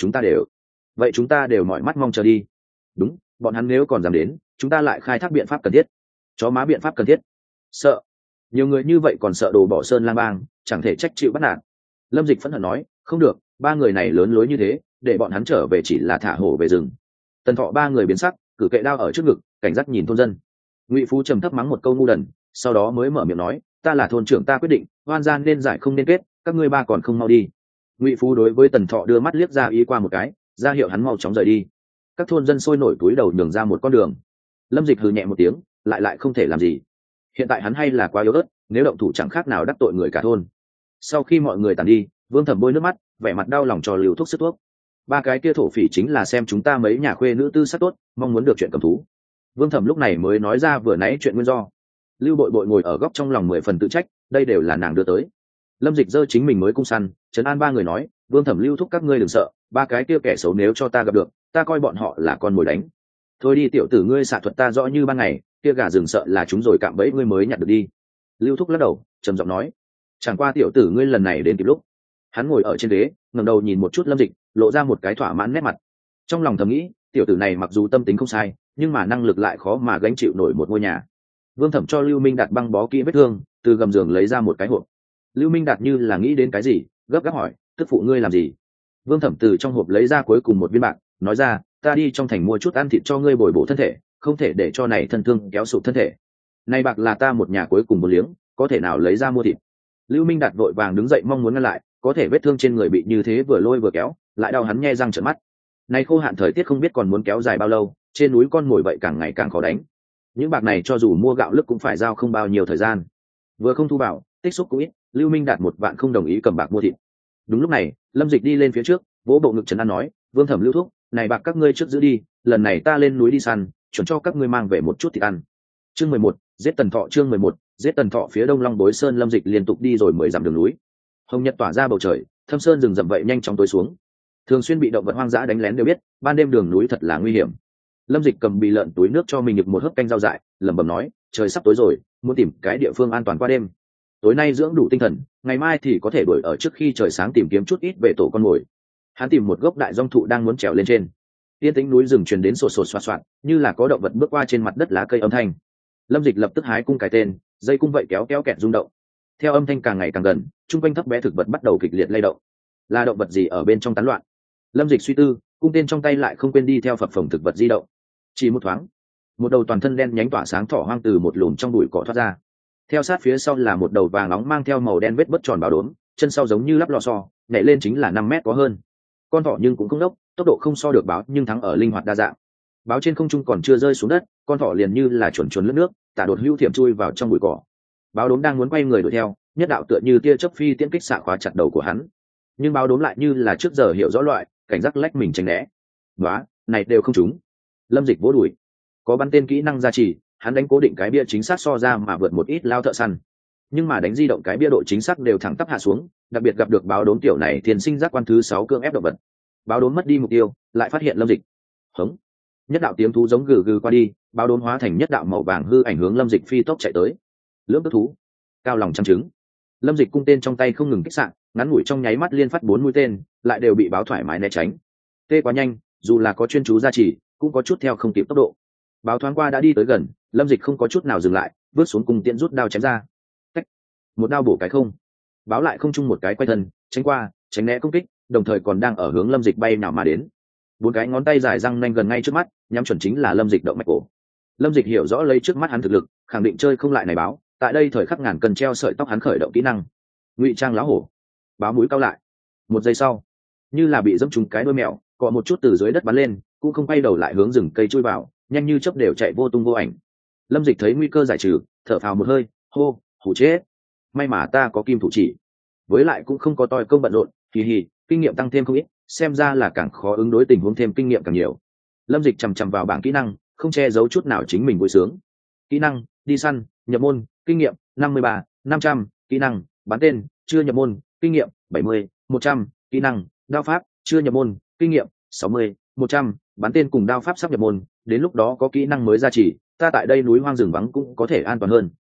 vậy chúng ta đều mỏi mắt mong chờ đi. Đúng, bọn hắn nếu còn dám đến, chúng ta lại khai thác biện pháp cần thiết. Chó má biện pháp cần thiết? Sợ? Nhiều người như vậy còn sợ đồ bỏ sơn lang bang, chẳng thể trách chịu bắt nạt. Lâm Dịch phẫn hận nói, không được, ba người này lớn lối như thế, để bọn hắn trở về chỉ là thả hổ về rừng. Tần Thọ ba người biến sắc, cử kệ đao ở trước ngực, cảnh giác nhìn thôn dân. Ngụy Phú trầm thấp mắng một câu ngu đần, sau đó mới mở miệng nói, ta là thôn trưởng, ta quyết định, oan gian nên giải không nên kết, các ngươi ba còn không mau đi. Ngụy Phú đối với Tần Thọ đưa mắt liếc ra ý qua một cái, ra hiệu hắn mau chóng rời đi. Các thôn dân sôi nổi túi đầu nhường ra một con đường. Lâm Dịch hừ nhẹ một tiếng, lại không thể làm gì. Hiện tại hắn hay là quá yếu ớt, nếu động thủ chẳng khác nào đắc tội người cả thôn. Sau khi mọi người tàn đi, Vương Thẩm bôi nước mắt, vẻ mặt đau lòng cho liều thuốc sức thuốc. Ba cái kia thổ phỉ chính là xem chúng ta mấy nhà khuê nữ tư sắc tốt, mong muốn được chuyện cầm thú. Vương Thẩm lúc này mới nói ra vừa nãy chuyện nguyên do. Lưu Bội Bội ngồi ở góc trong lòng 10 phần tự trách, đây đều là nàng đưa tới. Lâm Dịch giơ chính mình mới cung săn, trấn an ba người nói, Vương Thẩm, Lưu thúc các ngươi đừng sợ, ba cái kia kẻ xấu nếu cho ta gặp được, ta coi bọn họ là con mồi đánh. Thôi đi tiểu tử ngươi, xạ thuật ta rõ như ban ngày, kia gà rừng sợ là chúng rồi cạm bẫy ngươi mới nhặt được đi. Lưu thúc lắc đầu, trầm giọng nói, chẳng qua tiểu tử ngươi lần này đến kịp lúc. Hắn ngồi ở trên ghế, ngẩng đầu nhìn một chút Lâm Dịch, lộ ra một cái thỏa mãn nét mặt. Trong lòng thầm nghĩ, tiểu tử này mặc dù tâm tính không sai, nhưng mà năng lực lại khó mà gánh chịu nổi một ngôi nhà. Vương Thẩm cho Lưu Minh Đạt băng bó kỹ vết thương, từ gầm giường lấy ra một cái hộp. Lưu Minh Đạt như là nghĩ đến cái gì, gấp gáp hỏi, tức phụ ngươi làm gì? Vương Thẩm từ trong hộp lấy ra cuối cùng một viên bạc, nói ra, ta đi trong thành mua chút ăn thịt cho ngươi bồi bổ thân thể, không thể để cho này thân thương kéo sụp thân thể. Này bạc là ta một nhà cuối cùng một liếng, có thể nào lấy ra mua thịt? Lưu Minh Đạt vội vàng đứng dậy mong muốn ngăn lại, có thể vết thương trên người bị như thế vừa lôi vừa kéo, lại đau hắn nhe răng trợn mắt. Này khô hạn thời tiết không biết còn muốn kéo dài bao lâu, trên núi con mồi vậy càng ngày càng khó đánh. Những bạc này cho dù mua gạo lứt cũng phải giao không bao nhiêu thời gian. Vừa không thu vào, tích xúc cũng ít, Lưu Minh Đạt một vạn không đồng ý cầm bạc mua thịt. Đúng lúc này, Lâm Dịch đi lên phía trước, vỗ bộ ngực trấn an nói, Vương Thẩm, Lưu thúc, này bạc các ngươi trước giữ đi, lần này ta lên núi đi săn, chuẩn cho các ngươi mang về một chút thịt ăn. Chương 11, giết Tần Thọ. Chương 11, giết Tần Thọ. Phía đông Long Bối Sơn, Lâm Dịch liên tục đi rồi 10 dặm đường núi. Hồng nhật tỏa ra bầu trời, thâm sơn rừng rậm vậy nhanh chóng tối xuống. Thường xuyên bị động vật hoang dã đánh lén đều biết, ban đêm đường núi thật là nguy hiểm. Lâm Dịch cầm bì lợn túi nước cho mình nhịp một hớp canh rau dại, lẩm bẩm nói, trời sắp tối rồi, muốn tìm cái địa phương an toàn qua đêm. Tối nay dưỡng đủ tinh thần, ngày mai thì có thể đuổi ở trước khi trời sáng tìm kiếm chút ít về tổ con mồi. Hắn tìm một gốc đại dong thụ đang muốn trèo lên trên. Yên tĩnh núi rừng truyền đến sột sột soạt soạt, như là có động vật bước qua trên mặt đất lá cây âm thanh. Lâm Dịch lập tức hái cung cái tên, dây cung vậy kéo kéo kẹt rung động. Theo âm thanh càng ngày càng gần, trung quanh thấp bé thực vật bắt đầu kịch liệt lay động. Là động vật gì ở bên trong tán loạn? Lâm Dịch suy tư, cung tên trong tay lại không quên đi theo phập phồng thực vật di động. Chỉ một thoáng, một đầu toàn thân đen nhánh tỏa sáng thỏ hoang từ một lùm trong bụi cỏ thoát ra. Theo sát phía sau là một đầu vàng nóng mang theo màu đen vết bất tròn báo đốm, chân sau giống như lắp lò xo, nhảy lên chính là 5 mét có hơn. Con thỏ nhưng cũng không đốc, tốc độ không so được báo nhưng thắng ở linh hoạt đa dạng. Báo trên không trung còn chưa rơi xuống đất, con thỏ liền như là chuồn chuồn lướt nước, tả đột hữu thiểm chui vào trong bụi cỏ. Báo đốm đang muốn quay người đuổi theo, nhất đạo tựa như tia chớp phi tiễn kích xạ khóa chặt đầu của hắn. Nhưng báo đốm lại như là trước giờ hiểu rõ loại, cảnh giác lách mình tránh né. Nóa, này đều không trúng. Lâm Dịch vỗ đuổi. Có bắn tên kỹ năng gia trì, hắn đánh cố định cái bia chính xác so ra mà vượt một ít lao thợ săn. Nhưng mà đánh di động cái bia độ chính xác đều thẳng tắp hạ xuống, đặc biệt gặp được báo đốm tiểu này thiên sinh giác quan thứ 6 cưỡng ép động vật. Báo đốm mất đi mục tiêu, lại phát hiện Lâm Dịch. Hống. Nhất đạo tiếng thú giống gừ gừ qua đi, báo đốm hóa thành nhất đạo màu vàng hư ảnh hướng Lâm Dịch phi tốc chạy tới. Lưỡng tức thú, cao lòng trăm trứng. Lâm Dịch cung tên trong tay không ngừng kích xạ, ngắn ngủi trong nháy mắt liên phát 4 mũi tên, lại đều bị báo thoải mái né tránh. Tê quá nhanh, dù là có chuyên chú gia trì, cũng có chút theo không kịp tốc độ. Báo thoáng qua đã đi tới gần, Lâm Dịch không có chút nào dừng lại, bước xuống cung tiễn rút đao chém ra. Cách. Một đao bổ cái không. Báo lại không chung một cái quay thân, tránh qua, tránh né công kích, đồng thời còn đang ở hướng Lâm Dịch bay nào mà đến. 4 cái ngón tay dài răng nanh gần ngay trước mắt, nhắm chuẩn chính là Lâm Dịch động mạch cổ. Lâm Dịch hiểu rõ lấy trước mắt hắn thực lực, khẳng định chơi không lại này báo, tại đây thời khắc ngàn cân treo sợi tóc hắn khởi động kỹ năng. Ngụy trang láo hổ. Báo mũi cao lại. 1 giây sau, như là bị dẫm trúng cái đuôi mèo, cọ một chút từ dưới đất bắn lên, cũng không quay đầu lại hướng rừng cây chui vào, nhanh như chớp đều chạy vô tung vô ảnh. Lâm Dịch thấy nguy cơ giải trừ, thở phào một hơi, hô, hủ chết. May mà ta có kim thủ chỉ, với lại cũng không có toi công bận rộn, kỳ hì, kinh nghiệm tăng thêm không ít, xem ra là càng khó ứng đối tình huống thêm kinh nghiệm càng nhiều. Lâm Dịch chằm chằm vào bảng kỹ năng, không che giấu chút nào chính mình vui sướng. Kỹ năng, đi săn, nhập môn, kinh nghiệm 53, 500, kỹ năng, bắn tên, chưa nhập môn, kinh nghiệm 70, 100, kỹ năng, đao pháp, chưa nhập môn, kinh nghiệm 60, 100, bắn tên cùng đao pháp sắp nhập môn, đến lúc đó có kỹ năng mới gia trì, ta tại đây núi hoang rừng vắng cũng có thể an toàn hơn.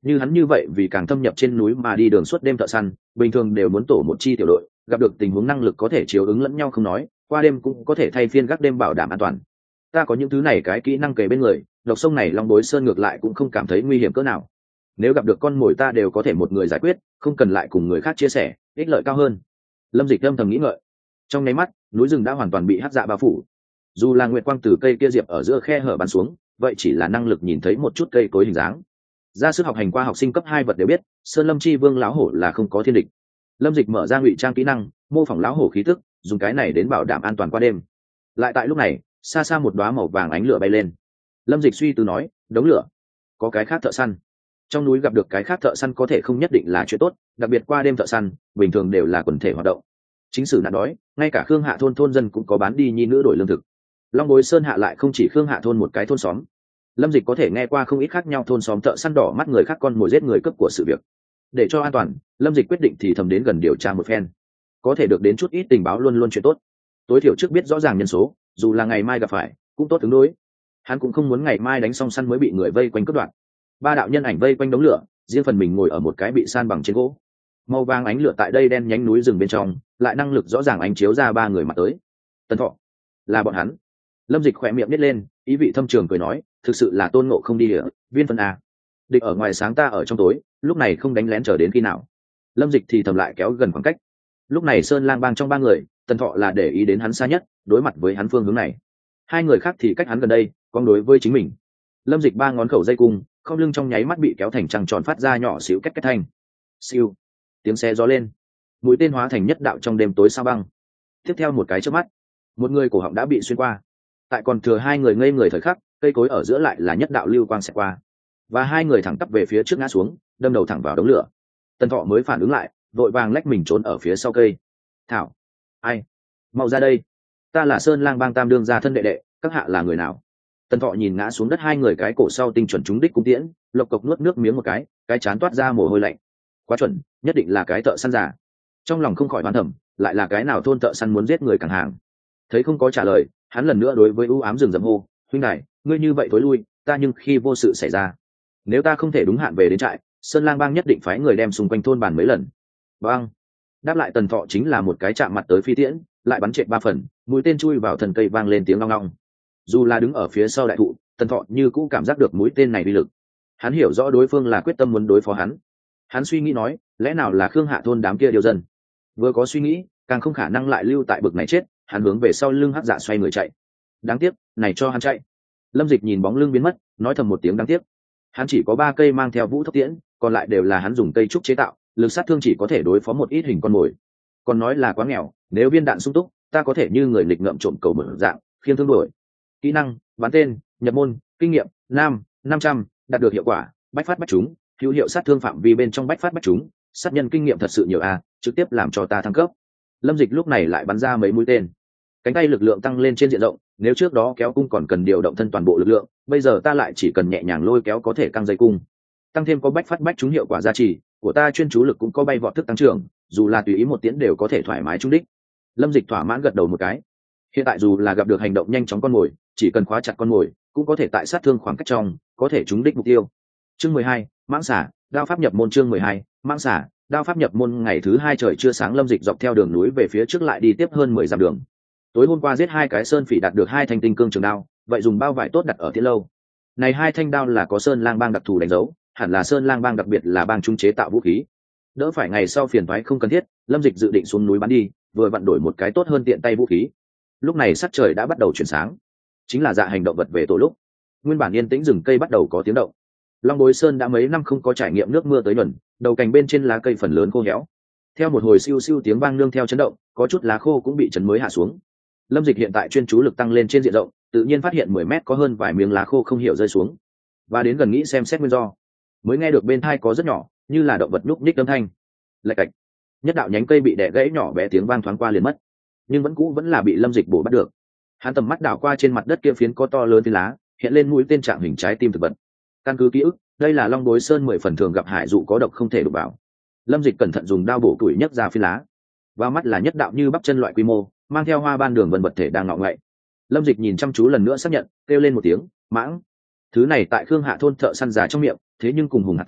như hắn như vậy vì càng thâm nhập trên núi mà đi đường suốt đêm thợ săn bình thường đều muốn tổ một chi tiểu đội, gặp được tình huống năng lực có thể chiếu ứng lẫn nhau không nói, qua đêm cũng có thể thay phiên gác đêm bảo đảm an toàn. Ta có những thứ này cái kỹ năng kề bên người, độc sông này Long Bối Sơn ngược lại cũng không cảm thấy nguy hiểm cỡ nào. Nếu gặp được con mồi ta đều có thể một người giải quyết, không cần lại cùng người khác chia sẻ, ích lợi cao hơn. Lâm Dịch âm thầm nghĩ ngợi. Trong nháy mắt, núi rừng đã hoàn toàn bị hắc dạ bao phủ. Dù là nguyệt quang từ cây kia diệp ở giữa khe hở bắn xuống, vậy chỉ là năng lực nhìn thấy một chút cây cối hình dáng. Ra sức học hành qua học sinh cấp 2 vật đều biết, Sơn Lâm Chi Vương lão hổ là không có thiên địch. Lâm Dịch mở ra ngụy trang kỹ năng, mô phỏng lão hổ khí tức, dùng cái này đến bảo đảm an toàn qua đêm. Lại tại lúc này, xa xa một đóa màu vàng ánh lửa bay lên. Lâm Dịch suy tư nói, đống lửa, có cái khác thợ săn. Trong núi gặp được cái khác thợ săn có thể không nhất định là chuyện tốt, đặc biệt qua đêm thợ săn bình thường đều là quần thể hoạt động. Chính sử nạn đói, ngay cả Khương Hạ thôn thôn dân cũng có bán đi nhi nữ đổi lương thực. Long Bối Sơn hạ lại không chỉ Khương Hạ thôn một cái thôn xóm. Lâm Dịch có thể nghe qua không ít khác nhau thôn xóm thợ săn đỏ mắt người khác con mồi giết người cướp của sự việc. Để cho an toàn, Lâm Dịch quyết định thì thầm đến gần điều tra một phen. Có thể được đến chút ít tình báo luôn luôn chuyện tốt. Tối thiểu trước biết rõ ràng nhân số, dù là ngày mai gặp phải, cũng tốt ứng đối. Hắn cũng không muốn ngày mai đánh xong săn mới bị người vây quanh cướp đoạt. Ba đạo nhân ảnh vây quanh đống lửa, riêng phần mình ngồi ở một cái bị san bằng trên gỗ. Màu vàng ánh lửa tại đây đen nhánh núi rừng bên trong, lại năng lực rõ ràng ánh chiếu ra ba người mặt tới. Tần Thọ, là bọn hắn. Lâm Dịch khỏe miệng nít lên, ý vị thâm trường cười nói, thực sự là Tôn Ngộ không đi địa, Viên Phân a. Địch ở ngoài sáng ta ở trong tối, lúc này không đánh lén chờ đến khi nào. Lâm Dịch thì thầm lại kéo gần khoảng cách. Lúc này Sơn Lang Bang trong ba người, Tần Thọ là để ý đến hắn xa nhất, đối mặt với hắn phương hướng này. Hai người khác thì cách hắn gần đây, con đối với chính mình. Lâm Dịch ba ngón khẩu dây cung, không lưng trong nháy mắt bị kéo thành trăng tròn phát ra nhỏ xíu két két thanh. Siêu, tiếng xe gió lên, mũi tên hóa thành nhất đạo trong đêm tối sao băng. Tiếp theo một cái chớp mắt, một người cổ họng đã bị xuyên qua. Tại còn thừa hai người ngây người thời khắc, cây cối ở giữa lại là nhất đạo lưu quang xẹt qua, và hai người thẳng tắp về phía trước ngã xuống, đâm đầu thẳng vào đống lửa. Tần Thọ mới phản ứng lại, vội vàng lách mình trốn ở phía sau cây. Thảo, ai, mau ra đây, ta là Sơn Lang Bang tam đương gia thân đệ đệ, các hạ là người nào? Tần Thọ nhìn ngã xuống đất hai người cái cổ sau tinh chuẩn trúng đích cung tiễn, lộc cộc nuốt nước miếng một cái chán toát ra mồ hôi lạnh. Quá chuẩn, nhất định là cái thợ săn giả. Trong lòng không khỏi hoán thẩm, lại là cái nào thôn thợ săn muốn giết người càng hàng. Thấy không có trả lời, hắn lần nữa đối với u ám rừng rậm hô, huynh đài, ngươi như vậy thối lui, ta nhưng khi vô sự xảy ra, nếu ta không thể đúng hạn về đến trại, Sơn Lang Bang nhất định phái người đem xung quanh thôn bàn mấy lần. Bang! Đáp lại Tần Thọ chính là một cái chạm mặt tới phi tiễn, lại bắn trệ 3 phần, mũi tên chui vào thân cây vang lên tiếng long long. Dù là đứng ở phía sau đại thụ, Tần Thọ như cũng cảm giác được mũi tên này uy lực. Hắn hiểu rõ đối phương là quyết tâm muốn đối phó hắn. Hắn suy nghĩ nói, lẽ nào là Khương Hạ thôn đám kia điều dân? Vừa có suy nghĩ, càng không khả năng lại lưu tại bực này chết. Hắn hướng về sau lưng hắc dạ xoay người chạy. Đáng tiếc, này cho hắn chạy. Lâm Dịch nhìn bóng lưng biến mất, nói thầm một tiếng đáng tiếc. Hắn chỉ có 3 cây mang theo vũ thốc tiễn, còn lại đều là hắn dùng cây trúc chế tạo, lực sát thương chỉ có thể đối phó một ít hình con mồi. Còn nói là quá nghèo, nếu viên đạn sung túc, ta có thể như người nghịch ngợm trộm cầu mở dạng, khiêng thương đổi. Kỹ năng, bắn tên, nhập môn, kinh nghiệm, nam 500, đạt được hiệu quả, bách phát bách trúng, hữu hiệu sát thương phạm vi bên trong bách phát bách trúng, sát nhân kinh nghiệm thật sự nhiều trực tiếp làm cho ta thăng cấp. Lâm Dịch lúc này lại bắn ra mấy mũi tên. Cánh tay lực lượng tăng lên trên diện rộng, nếu trước đó kéo cung còn cần điều động thân toàn bộ lực lượng, bây giờ ta lại chỉ cần nhẹ nhàng lôi kéo có thể căng dây cung. Tăng thêm có bách phát bách trúng hiệu quả gia trì, của ta chuyên chú lực cũng có bay vọt thức tăng trưởng, dù là tùy ý một tiễn đều có thể thoải mái trúng đích. Lâm Dịch thỏa mãn gật đầu một cái. Hiện tại dù là gặp được hành động nhanh chóng con mồi, chỉ cần khóa chặt con mồi, cũng có thể tại sát thương khoảng cách trong, có thể trúng đích mục tiêu. Chương 12, mãng xả, đao pháp nhập môn. Chương 12, mãng xả, đao pháp nhập môn. Ngày thứ 2 trời chưa sáng, Lâm Dịch dọc theo đường núi về phía trước lại đi tiếp hơn 10 dặm đường. Tối hôm qua giết 2 cái sơn phỉ đạt được 2 thanh tinh cương trường đao, vậy dùng bao vải tốt đặt ở tiễn lâu. Này 2 thanh đao là có Sơn Lang Bang đặc thù đánh dấu, hẳn là Sơn Lang Bang đặc biệt là bang trung chế tạo vũ khí. Đỡ phải ngày sau phiền toái không cần thiết, Lâm Dịch dự định xuống núi bắn đi, vừa vặn đổi một cái tốt hơn tiện tay vũ khí. Lúc này sắc trời đã bắt đầu chuyển sáng, chính là dạ hành động vật về tổ lúc. Nguyên bản yên tĩnh rừng cây bắt đầu có tiếng động. Long Bối Sơn đã mấy năm không có trải nghiệm nước mưa tới nhuần, đầu cành bên trên lá cây phần lớn khô héo. Theo một hồi siêu siêu tiếng vang nương theo chấn động, có chút lá khô cũng bị chấn mới hạ xuống. Lâm Dịch hiện tại chuyên chú lực tăng lên trên diện rộng, tự nhiên phát hiện 10 mét có hơn vài miếng lá khô không hiểu rơi xuống, và đến gần nghĩ xem xét nguyên do, mới nghe được bên tai có rất nhỏ, như là động vật núp ních âm thanh. Lạch cạch, nhất đạo nhánh cây bị đè gãy nhỏ bé, tiếng vang thoáng qua liền mất, nhưng vẫn là bị Lâm Dịch bổ bắt được. Hắn tầm mắt đảo qua trên mặt đất kia phiến có to lớn phiến lá, hiện lên mũi tên trạng hình trái tim thực vật. Căn cứ ký ức, đây là Long Bối Sơn 10 phần thường gặp hải dụ có độc không thể đụng vào. Lâm Dịch cẩn thận dùng đao bổ tuổi nhấc ra phiến lá, vào mắt là nhất đạo như bắp chân loại quy mô, mang theo hoa ban đường vân vật thể đang ngọ ngậy. Lâm Dịch nhìn chăm chú lần nữa xác nhận, kêu lên một tiếng mãng. Thứ này tại Khương Hạ thôn thợ săn già trong miệng, thế nhưng cùng hùng hạt tử,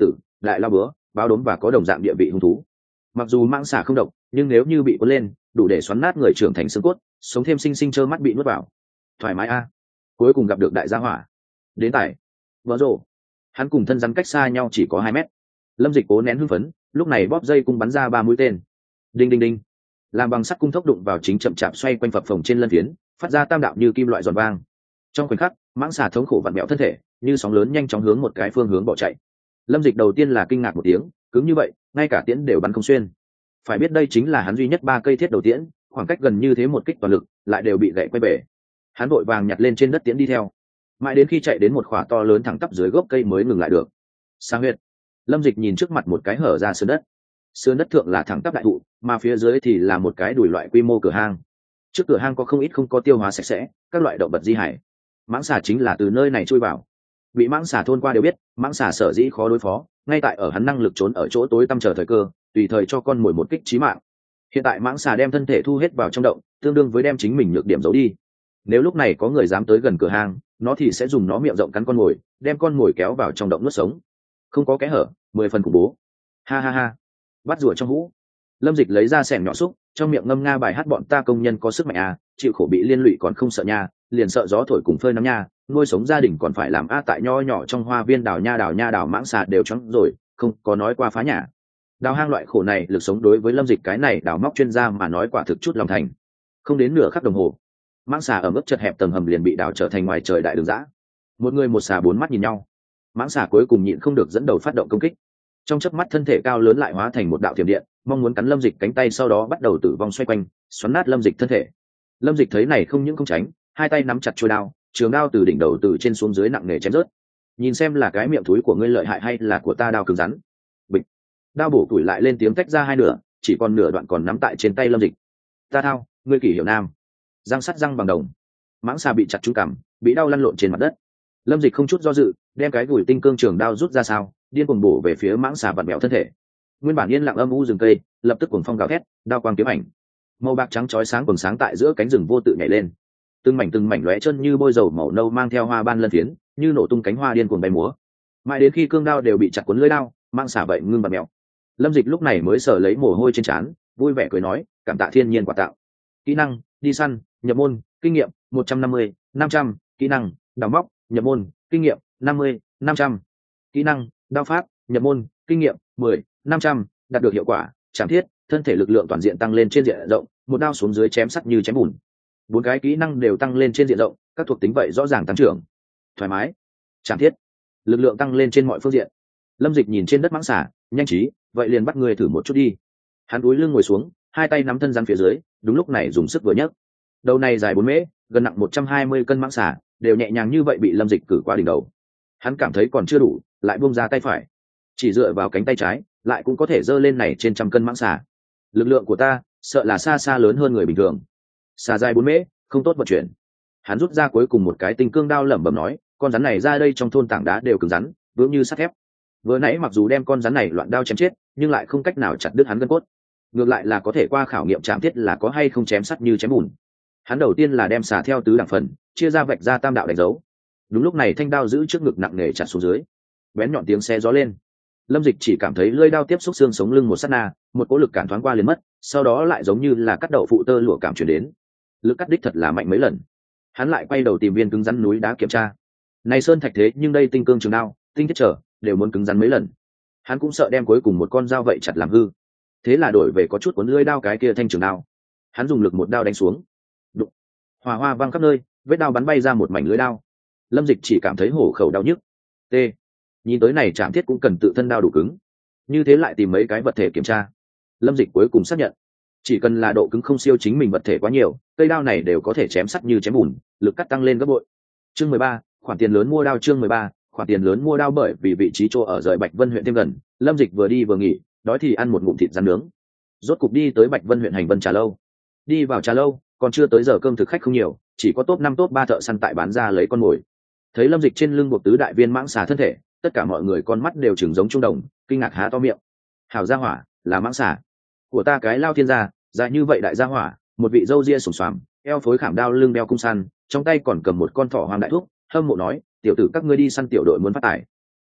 đại lao bữa báo đốm và có đồng dạng địa vị hung thú. Mặc dù mãng xà không độc, nhưng nếu như bị cuốn lên, đủ để xoắn nát người trưởng thành xương cốt, sống thêm sinh sinh trơ mắt bị nuốt vào. Thoải mái a. Cuối cùng gặp được đại gia hỏa. Đến tải. Vỡ rồ. Hắn cùng thân rắn cách xa nhau chỉ có 2 mét. Lâm Dịch cố nén hưng phấn, lúc này bóp dây cung bắn ra 3 mũi tên. Đinh đinh đinh. Làm bằng sắt cung thốc đụng vào chính chậm chạp xoay quanh phập phồng trên lân phiến, phát ra tam đạo như kim loại giòn vang. Trong khoảnh khắc, mãng xà thống khổ vặn mẹo thân thể, như sóng lớn nhanh chóng hướng một cái phương hướng bỏ chạy. Lâm Dịch đầu tiên là kinh ngạc một tiếng, cứng như vậy, ngay cả tiễn đều bắn không xuyên. Phải biết đây chính là hắn duy nhất 3 cây thiết đầu tiễn, khoảng cách gần như thế một kích toàn lực, lại đều bị gãy quay bể. Hắn vội vàng nhặt lên trên đất tiễn đi theo, mãi đến khi chạy đến một khỏa to lớn thẳng tắp dưới gốc cây mới ngừng lại được. Sang huyệt. Lâm Dịch nhìn trước mặt một cái hở ra sườn đất thượng là thẳng tắp đại thụ, mà phía dưới thì là một cái đùi loại quy mô cửa hang. Trước cửa hang có không ít không có tiêu hóa sạch sẽ các loại động vật di hải. Mãng xà chính là từ nơi này chui vào. Bị mãng xà thôn qua đều biết, mãng xà sở dĩ khó đối phó, ngay tại ở hắn năng lực trốn ở chỗ tối tăm chờ thời cơ, tùy thời cho con mồi một kích chí mạng. Hiện tại mãng xà đem thân thể thu hết vào trong động, tương đương với đem chính mình nhược điểm giấu đi. Nếu lúc này có người dám tới gần cửa hang, nó thì sẽ dùng nó miệng rộng cắn con mồi, đem con mồi kéo vào trong động nuốt sống. Không có kẽ hở, 10 phần khủng bố. Ha ha ha. Bắt rùa trong hũ. Lâm Dịch lấy ra xẻng nhỏ xúc, trong miệng ngâm nga bài hát bọn ta công nhân có sức mạnh à, chịu khổ bị liên lụy còn không sợ nha, liền sợ gió thổi cùng phơi nắng nha, nuôi sống gia đình còn phải làm a tại nho nhỏ trong hoa viên đào nha đào mãng xà đều trắng rồi, không có nói qua phá nhà. Đào hang loại khổ này lực sống đối với Lâm Dịch cái này đào móc chuyên gia mà nói quả thực chút lòng thành. Không đến nửa khắc đồng hồ, mãng xà ở mức chật hẹp tầng hầm liền bị đào trở thành ngoài trời đại đường dã. Một người một xà 4 mắt nhìn nhau. Mãng xà cuối cùng nhịn không được dẫn đầu phát động công kích. Trong chớp mắt thân thể cao lớn lại hóa thành một đạo thiểm điện, mong muốn cắn Lâm Dịch cánh tay, sau đó bắt đầu tử vong xoay quanh, xoắn nát Lâm Dịch thân thể. Lâm Dịch thấy này không những không tránh, hai tay nắm chặt chuôi đao, trường đao từ đỉnh đầu từ trên xuống dưới nặng nề chém rớt. Nhìn xem là cái miệng thúi của ngươi lợi hại hay là của ta đao cứng rắn. Bịch. Đao bổ tuổi lại lên tiếng tách ra hai nửa, chỉ còn nửa đoạn còn nắm tại trên tay Lâm Dịch. Ta thao, ngươi kỷ hiệu nam. Răng sắt răng bằng đồng. Mãng xà bị chặt trúng cằm, bị đau lăn lộn trên mặt đất. Lâm Dịch không chút do dự, đem cái gùi tinh cương trường đao rút ra sao, điên cuồng bổ về phía mãng xà vặn mèo thân thể. Nguyên bản yên lặng âm u rừng cây, lập tức cuồng phong gào thét, đao quang kiếm ảnh. Màu bạc trắng chói sáng quầng sáng tại giữa cánh rừng vô tự nhảy lên. Từng mảnh lóe chân như bôi dầu màu nâu mang theo hoa ban lân phiến, như nổ tung cánh hoa điên cuồng bay múa. Mãi đến khi cương đao đều bị chặt cuốn lưỡi đao, mãng xà vậy ngưng vặn mèo. Lâm Dịch lúc này mới sờ lấy mồ hôi trên trán, vui vẻ cười nói, cảm tạ thiên nhiên quả tạo. Kỹ năng, đi săn, nhập môn, kinh nghiệm 150, 500, kỹ năng, đào móc, nhập môn, kinh nghiệm 50, 500. Kỹ năng, đao pháp, nhập môn, kinh nghiệm 10, 500, đạt được hiệu quả, chạm thiết, thân thể lực lượng toàn diện tăng lên trên diện rộng, một đao xuống dưới chém sắt như chém bùn. 4 cái kỹ năng đều tăng lên trên diện rộng, các thuộc tính vậy rõ ràng tăng trưởng. Thoải mái, chạm thiết, lực lượng tăng lên trên mọi phương diện. Lâm Dịch nhìn trên đất mãng xà, nhanh trí, vậy liền bắt người thử một chút đi. Hắn cúi lưng ngồi xuống, hai tay nắm thân rắn phía dưới, đúng lúc này dùng sức vừa nhấc. Đầu này dài 4 mễ, gần nặng 120 cân mãng xà, đều nhẹ nhàng như vậy bị Lâm Dịch cử qua đỉnh đầu. Hắn cảm thấy còn chưa đủ, lại buông ra tay phải, chỉ dựa vào cánh tay trái, lại cũng có thể giơ lên này trên 100 cân mãng xà. Lực lượng của ta, sợ là xa xa lớn hơn người bình thường. Xà dài 4 mễ, không tốt vận chuyển. Hắn rút ra cuối cùng một cái tinh cương đao lẩm bẩm nói, con rắn này ra đây trong thôn tảng đá đều cứng rắn, vững như sắt thép. Vừa nãy mặc dù đem con rắn này loạn đao chém chết, nhưng lại không cách nào chặt đứt hắn gân cốt. Ngược lại là có thể qua khảo nghiệm chạm thiết là có hay không chém sắt như chém bùn. Hắn đầu tiên là đem xà theo tứ đẳng phần, chia ra vạch ra tam đạo đánh dấu. Đúng lúc này thanh đao giữ trước ngực nặng nề chặt xuống dưới, bén nhọn tiếng xe gió lên. Lâm Dịch chỉ cảm thấy lưỡi đao tiếp xúc xương sống lưng một sát na, một cỗ lực cản thoáng qua liền mất, sau đó lại giống như là cắt đậu phụ tơ lụa cảm truyền đến. Lực cắt đích thật là mạnh mấy lần. Hắn lại quay đầu tìm viên cứng rắn núi đá kiểm tra. Này sơn thạch thế nhưng đây tinh cương trường đao, tinh thiết trở, đều muốn cứng rắn mấy lần. Hắn cũng sợ đem cuối cùng một con dao vậy chặt làm hư. Thế là đổi về có chút cuốn lưỡi đao cái kia thanh trường đao. Hắn dùng lực một đao đánh xuống. Đụng. Hỏa hoa văng khắp nơi, vết đao bắn bay ra một mảnh lưỡi đao. Lâm Dịch chỉ cảm thấy hổ khẩu đau nhức. T. Nhìn tới này chạm thiết cũng cần tự thân đao đủ cứng. Như thế lại tìm mấy cái vật thể kiểm tra. Lâm Dịch cuối cùng xác nhận, chỉ cần là độ cứng không siêu chính mình vật thể quá nhiều, cây đao này đều có thể chém sắt như chém bùn, lực cắt tăng lên gấp bội. Chương 13, khoản tiền lớn mua đao. Chương 13, khoản tiền lớn mua đao. Bởi vì vị trí chỗ ở rời Bạch Vân huyện thêm gần, Lâm Dịch vừa đi vừa nghỉ, đói thì ăn một ngụm thịt rán nướng. Rốt cục đi tới Bạch Vân huyện hành vân trà lâu. Đi vào trà lâu, còn chưa tới giờ cơm thực khách không nhiều, chỉ có top 5 top 3 thợ săn tại bán ra lấy con mồi. Thấy Lâm Dịch trên lưng buộc tứ đại viên mãng xà thân thể, tất cả mọi người con mắt đều trừng giống trung đồng, kinh ngạc há to miệng. Hảo gia hỏa, là mãng xà của ta cái lao thiên gia, dài như vậy đại gia hỏa, một vị râu ria sùng xoàm, eo phối khảm đao lưng đeo cung săn, trong tay còn cầm một con thỏ hoang đại thúc, hâm mộ nói, tiểu tử các ngươi đi săn tiểu đội muốn phát tài.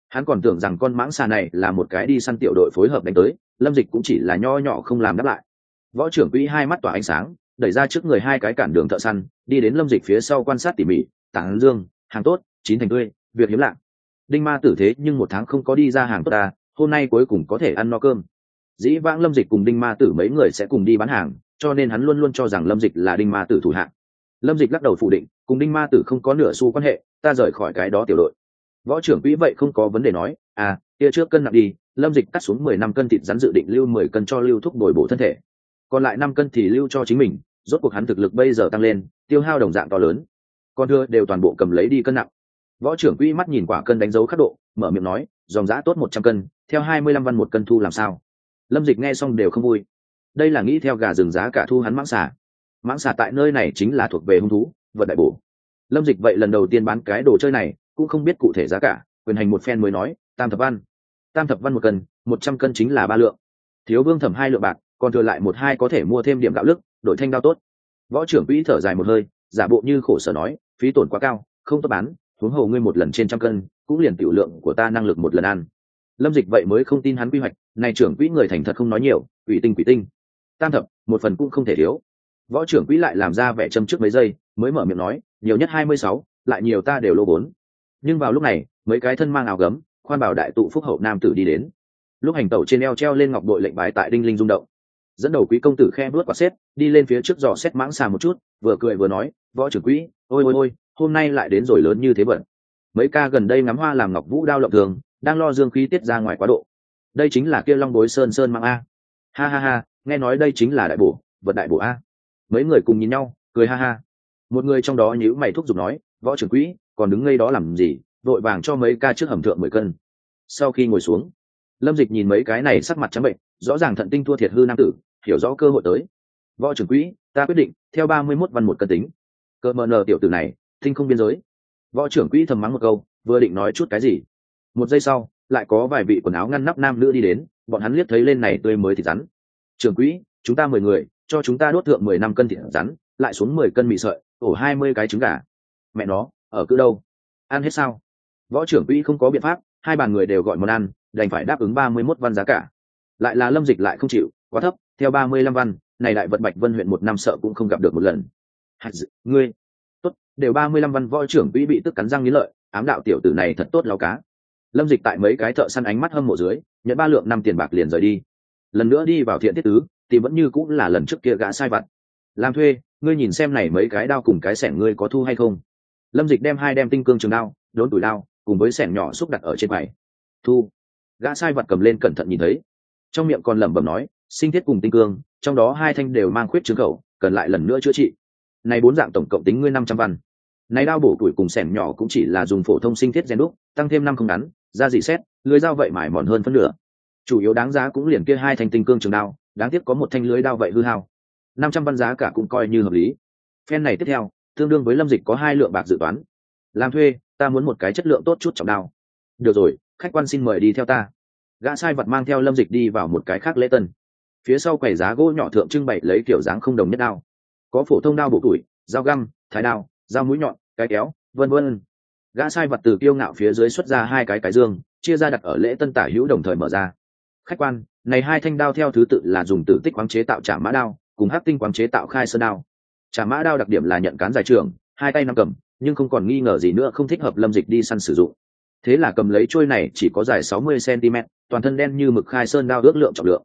Hắn còn tưởng rằng con mãng xà này là một cái đi săn tiểu đội phối hợp đánh tới, Lâm Dịch cũng chỉ là nho nhỏ không làm đáp lại. Võ trưởng quỹ hai mắt tỏa ánh sáng, đẩy ra trước người hai cái cản đường thợ săn, đi đến Lâm Dịch phía sau quan sát tỉ mỉ. Tảng dương, hàng tốt, chín thành tươi, việc hiếm lạ. Đinh ma tử thế nhưng 1 tháng không có đi ra hàng tốt ta, hôm nay cuối cùng có thể ăn no cơm. Dĩ vãng Lâm Dịch cùng Đinh ma tử mấy người sẽ cùng đi bán hàng, cho nên hắn luôn luôn cho rằng Lâm Dịch là Đinh ma tử thủ hạng. Lâm Dịch lắc đầu phủ định, cùng Đinh ma tử không có nửa xu quan hệ, ta rời khỏi cái đó tiểu đội. Võ trưởng quỹ vậy không có vấn đề nói, kia trước cân nặng đi. Lâm Dịch cắt xuống 15 cân thịt rắn, dự định lưu 10 cân cho lưu thúc bồi bổ thân thể, còn lại 5 cân thì lưu cho chính mình. Rốt cuộc hắn thực lực bây giờ tăng lên, tiêu hao đồng dạng to lớn, con đưa đều toàn bộ cầm lấy đi cân nặng. Võ trưởng quỹ mắt nhìn quả cân đánh dấu khắc độ, mở miệng nói, dòng giá tốt 100 cân, theo 25 văn một cân thu làm sao? Lâm Dịch nghe xong đều không vui. Đây là nghĩ theo gà rừng giá cả thu hắn mãng xà. Mãng xà tại nơi này chính là thuộc về hung thú, vật đại bổ. Lâm Dịch vậy lần đầu tiên bán cái đồ chơi này, cũng không biết cụ thể giá cả, quyền hành một phen mới nói, tam thập văn một cân, 100 cân chính là 3 lượng. Thiếu Vương Thẩm 2 lượng bạc, còn thừa lại 1-2 có thể mua thêm điểm gạo lức, đổi thanh đao tốt. Võ trưởng quỹ thở dài một hơi, giả bộ như khổ sở nói, phí tổn quá cao, không tốt bán, huống hồ ngươi một lần trên 100 cân, cũng liền tiểu lượng của ta năng lực một lần ăn. Lâm Dịch vậy mới không tin hắn quy hoạch, này trưởng quỹ người thành thật không nói nhiều, quỷ tinh. Tam thập, một phần cũng không thể thiếu. Võ trưởng quỹ lại làm ra vẻ châm trước mấy giây, mới mở miệng nói, nhiều nhất 26, lại nhiều ta đều lô 4. Nhưng vào lúc này, mấy cái thân mang áo gấm, khoan bảo đại tụ phúc hậu nam tử đi đến. Lúc hành tẩu trên eo treo lên ngọc bội lệnh bài tại đinh linh rung động. Dẫn đầu quý công tử khe bước quạt xếp, đi lên phía trước dò xét mãng xà một chút, vừa cười vừa nói, võ trưởng quỹ, ôi, hôm nay lại đến rồi lớn như thế bận. Mấy ca gần đây ngắm hoa làm ngọc vũ đao lộng thường, đang lo dương khí tiết ra ngoài quá độ. Đây chính là kia long bối sơn mang a. Ha, nghe nói đây chính là đại bổ, vật đại bổ a. Mấy người cùng nhìn nhau, cười ha. Một người trong đó nhíu mày thúc giục nói, võ trưởng quỹ, còn đứng ngây đó làm gì, vội vàng cho mấy ca trước hầm thượng 10 cân. Sau khi ngồi xuống, Lâm Dịch nhìn mấy cái này sắc mặt trắng bệnh, rõ ràng thận tinh thua thiệt hư nam tử, hiểu rõ cơ hội tới. Võ trưởng quỹ, ta quyết định theo 31 văn một cân tính. Cơ mờ nờ tiểu tử này, tinh không biên giới. Võ trưởng quỹ thầm mắng một câu, vừa định nói chút cái gì, một giây sau, lại có vài vị quần áo ngăn nắp nam nữ đi đến, bọn hắn liếc thấy lên này tươi mới thịt rắn. Trưởng quỹ, chúng ta 10 người, cho chúng ta đốt thượng 15 cân thịt rắn, lại xuống 10 cân mì sợi, ổ 20 cái trứng gà. Mẹ nó, ở cứ đâu? Ăn hết sao? Võ trưởng quỹ không có biện pháp, hai bàn người đều gọi món ăn, đành phải đáp ứng 31 văn giá cả. Lại là Lâm Dịch lại không chịu, quá thấp, theo 35 văn, này đại vật Bạch Vân huyện một năm sợ cũng không gặp được một lần. Ngươi, tốt, đều 35 văn. Võ trưởng quỹ bị tức cắn răng nghiến lợi, ám đạo tiểu tử này thật tốt láo cá. Lâm Dịch tại mấy cái thợ săn ánh mắt hâm mộ dưới, nhận 3 lượng 5 tiền bạc liền rời đi. Lần nữa đi vào thiện thiết tứ, thì vẫn như cũng là lần trước kia gã sai vặt. Làm thuê, ngươi nhìn xem này mấy cái đao cùng cái xẻng ngươi có thu hay không? Lâm Dịch đem 2 đem tinh cương trường đao, đốn tuổi đao, cùng với xẻng nhỏ xúc đặt ở trên quầy. Thu. Gã sai vặt cầm lên cẩn thận nhìn thấy, trong miệng còn lẩm bẩm nói, sinh thiết cùng tinh cương, trong đó 2 thanh đều mang khuyết trướng khẩu, cần lại lần nữa chữa trị. Này 4 dạng tổng cộng tính ngươi 500 văn. Này đao bổ tuổi cùng xẻng nhỏ cũng chỉ là dùng phổ thông sinh thiết rèn đúc, tăng thêm 5 không ngắn, ra dị xét, lưới dao vậy mài mòn hơn phân nửa. Chủ yếu đáng giá cũng liền kia 2 thanh tinh cương trường đao, đáng tiếc có 1 thanh lưới đao vậy hư hao. 500 văn giá cả cũng coi như hợp lý. Phen này tiếp theo, tương đương với Lâm Dịch có 2 lượng bạc dự toán. Làm thuê, ta muốn một cái chất lượng tốt chút trọng đao. Được rồi, khách quan xin mời đi theo ta. Gã sai vật mang theo Lâm Dịch đi vào một cái khác lễ tân. Phía sau quầy giá gỗ nhỏ thượng trưng bày lấy kiểu dáng không đồng nhất đao, có phổ thông đao bổ tuổi, dao găm, thái đao, dao mũi nhọn, cái kéo, vân. Gã sai vật từ kiêu ngạo phía dưới xuất ra 2 cái dương, chia ra đặt ở lễ tân tả hữu đồng thời mở ra. Khách quan, này 2 thanh đao theo thứ tự là dùng tử tích quáng chế tạo trả mã đao, cùng hắc tinh quáng chế tạo khai sơn đao. Trả mã đao đặc điểm là nhận cán dài trường, 2 tay nắm cầm, nhưng không còn nghi ngờ gì nữa không thích hợp Lâm Dịch đi săn sử dụng. Thế là cầm lấy trôi này chỉ có dài 60 cm, toàn thân đen như mực khai sơn đao ước lượng trọng lượng.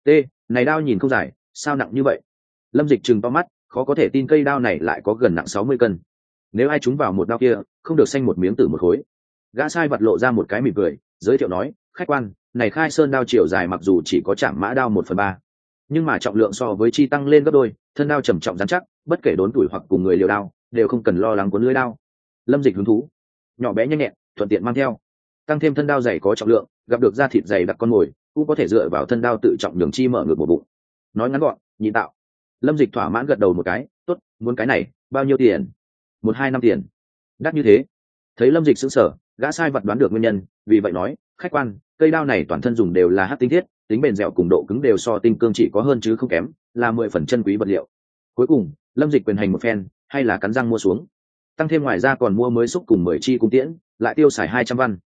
Này đao nhìn không dài, sao nặng như vậy? Lâm Dịch trừng to mắt, khó có thể tin cây đao này lại có gần nặng 60 cân. Nếu ai trúng vào một đao kia, không được xanh một miếng tử một khối. Gã sai vật lộ ra một cái mỉm cười, giới thiệu nói, khách quan, này khai sơn đao chiều dài mặc dù chỉ có chạm mã đao 1/3, nhưng mà trọng lượng so với chi tăng lên gấp đôi, thân đao trầm trọng rắn chắc, bất kể đốn tuổi hoặc cùng người liều đao, đều không cần lo lắng cuốn lưỡi đao. Lâm Dịch hứng thú, nhỏ bé nhanh nhẹn, thuận tiện mang theo, tăng thêm thân đao dày có trọng lượng, gặp được da thịt dày đặc con mồi, cũng có thể dựa vào thân đao tự trọng đường chi mở ngược một bụng. Nói ngắn gọn, nhịn tạo. Lâm Dịch thỏa mãn gật đầu một cái, tốt, muốn cái này, bao nhiêu tiền? 1-2 năm tiền. Đắt như thế? Thấy Lâm Dịch sững sờ, gã sai vật đoán được nguyên nhân, vì vậy nói, khách quan, cây đao này toàn thân dùng đều là hắc tinh thiết, tính bền dẻo cùng độ cứng đều so tinh cương chỉ có hơn chứ không kém, là 10 phần chân quý vật liệu. Cuối cùng, Lâm Dịch quyền hành một phen, hay là cắn răng mua xuống. Tăng thêm ngoài ra còn mua mới xúc cùng 10 chi cung tiễn, lại tiêu xài 200 văn.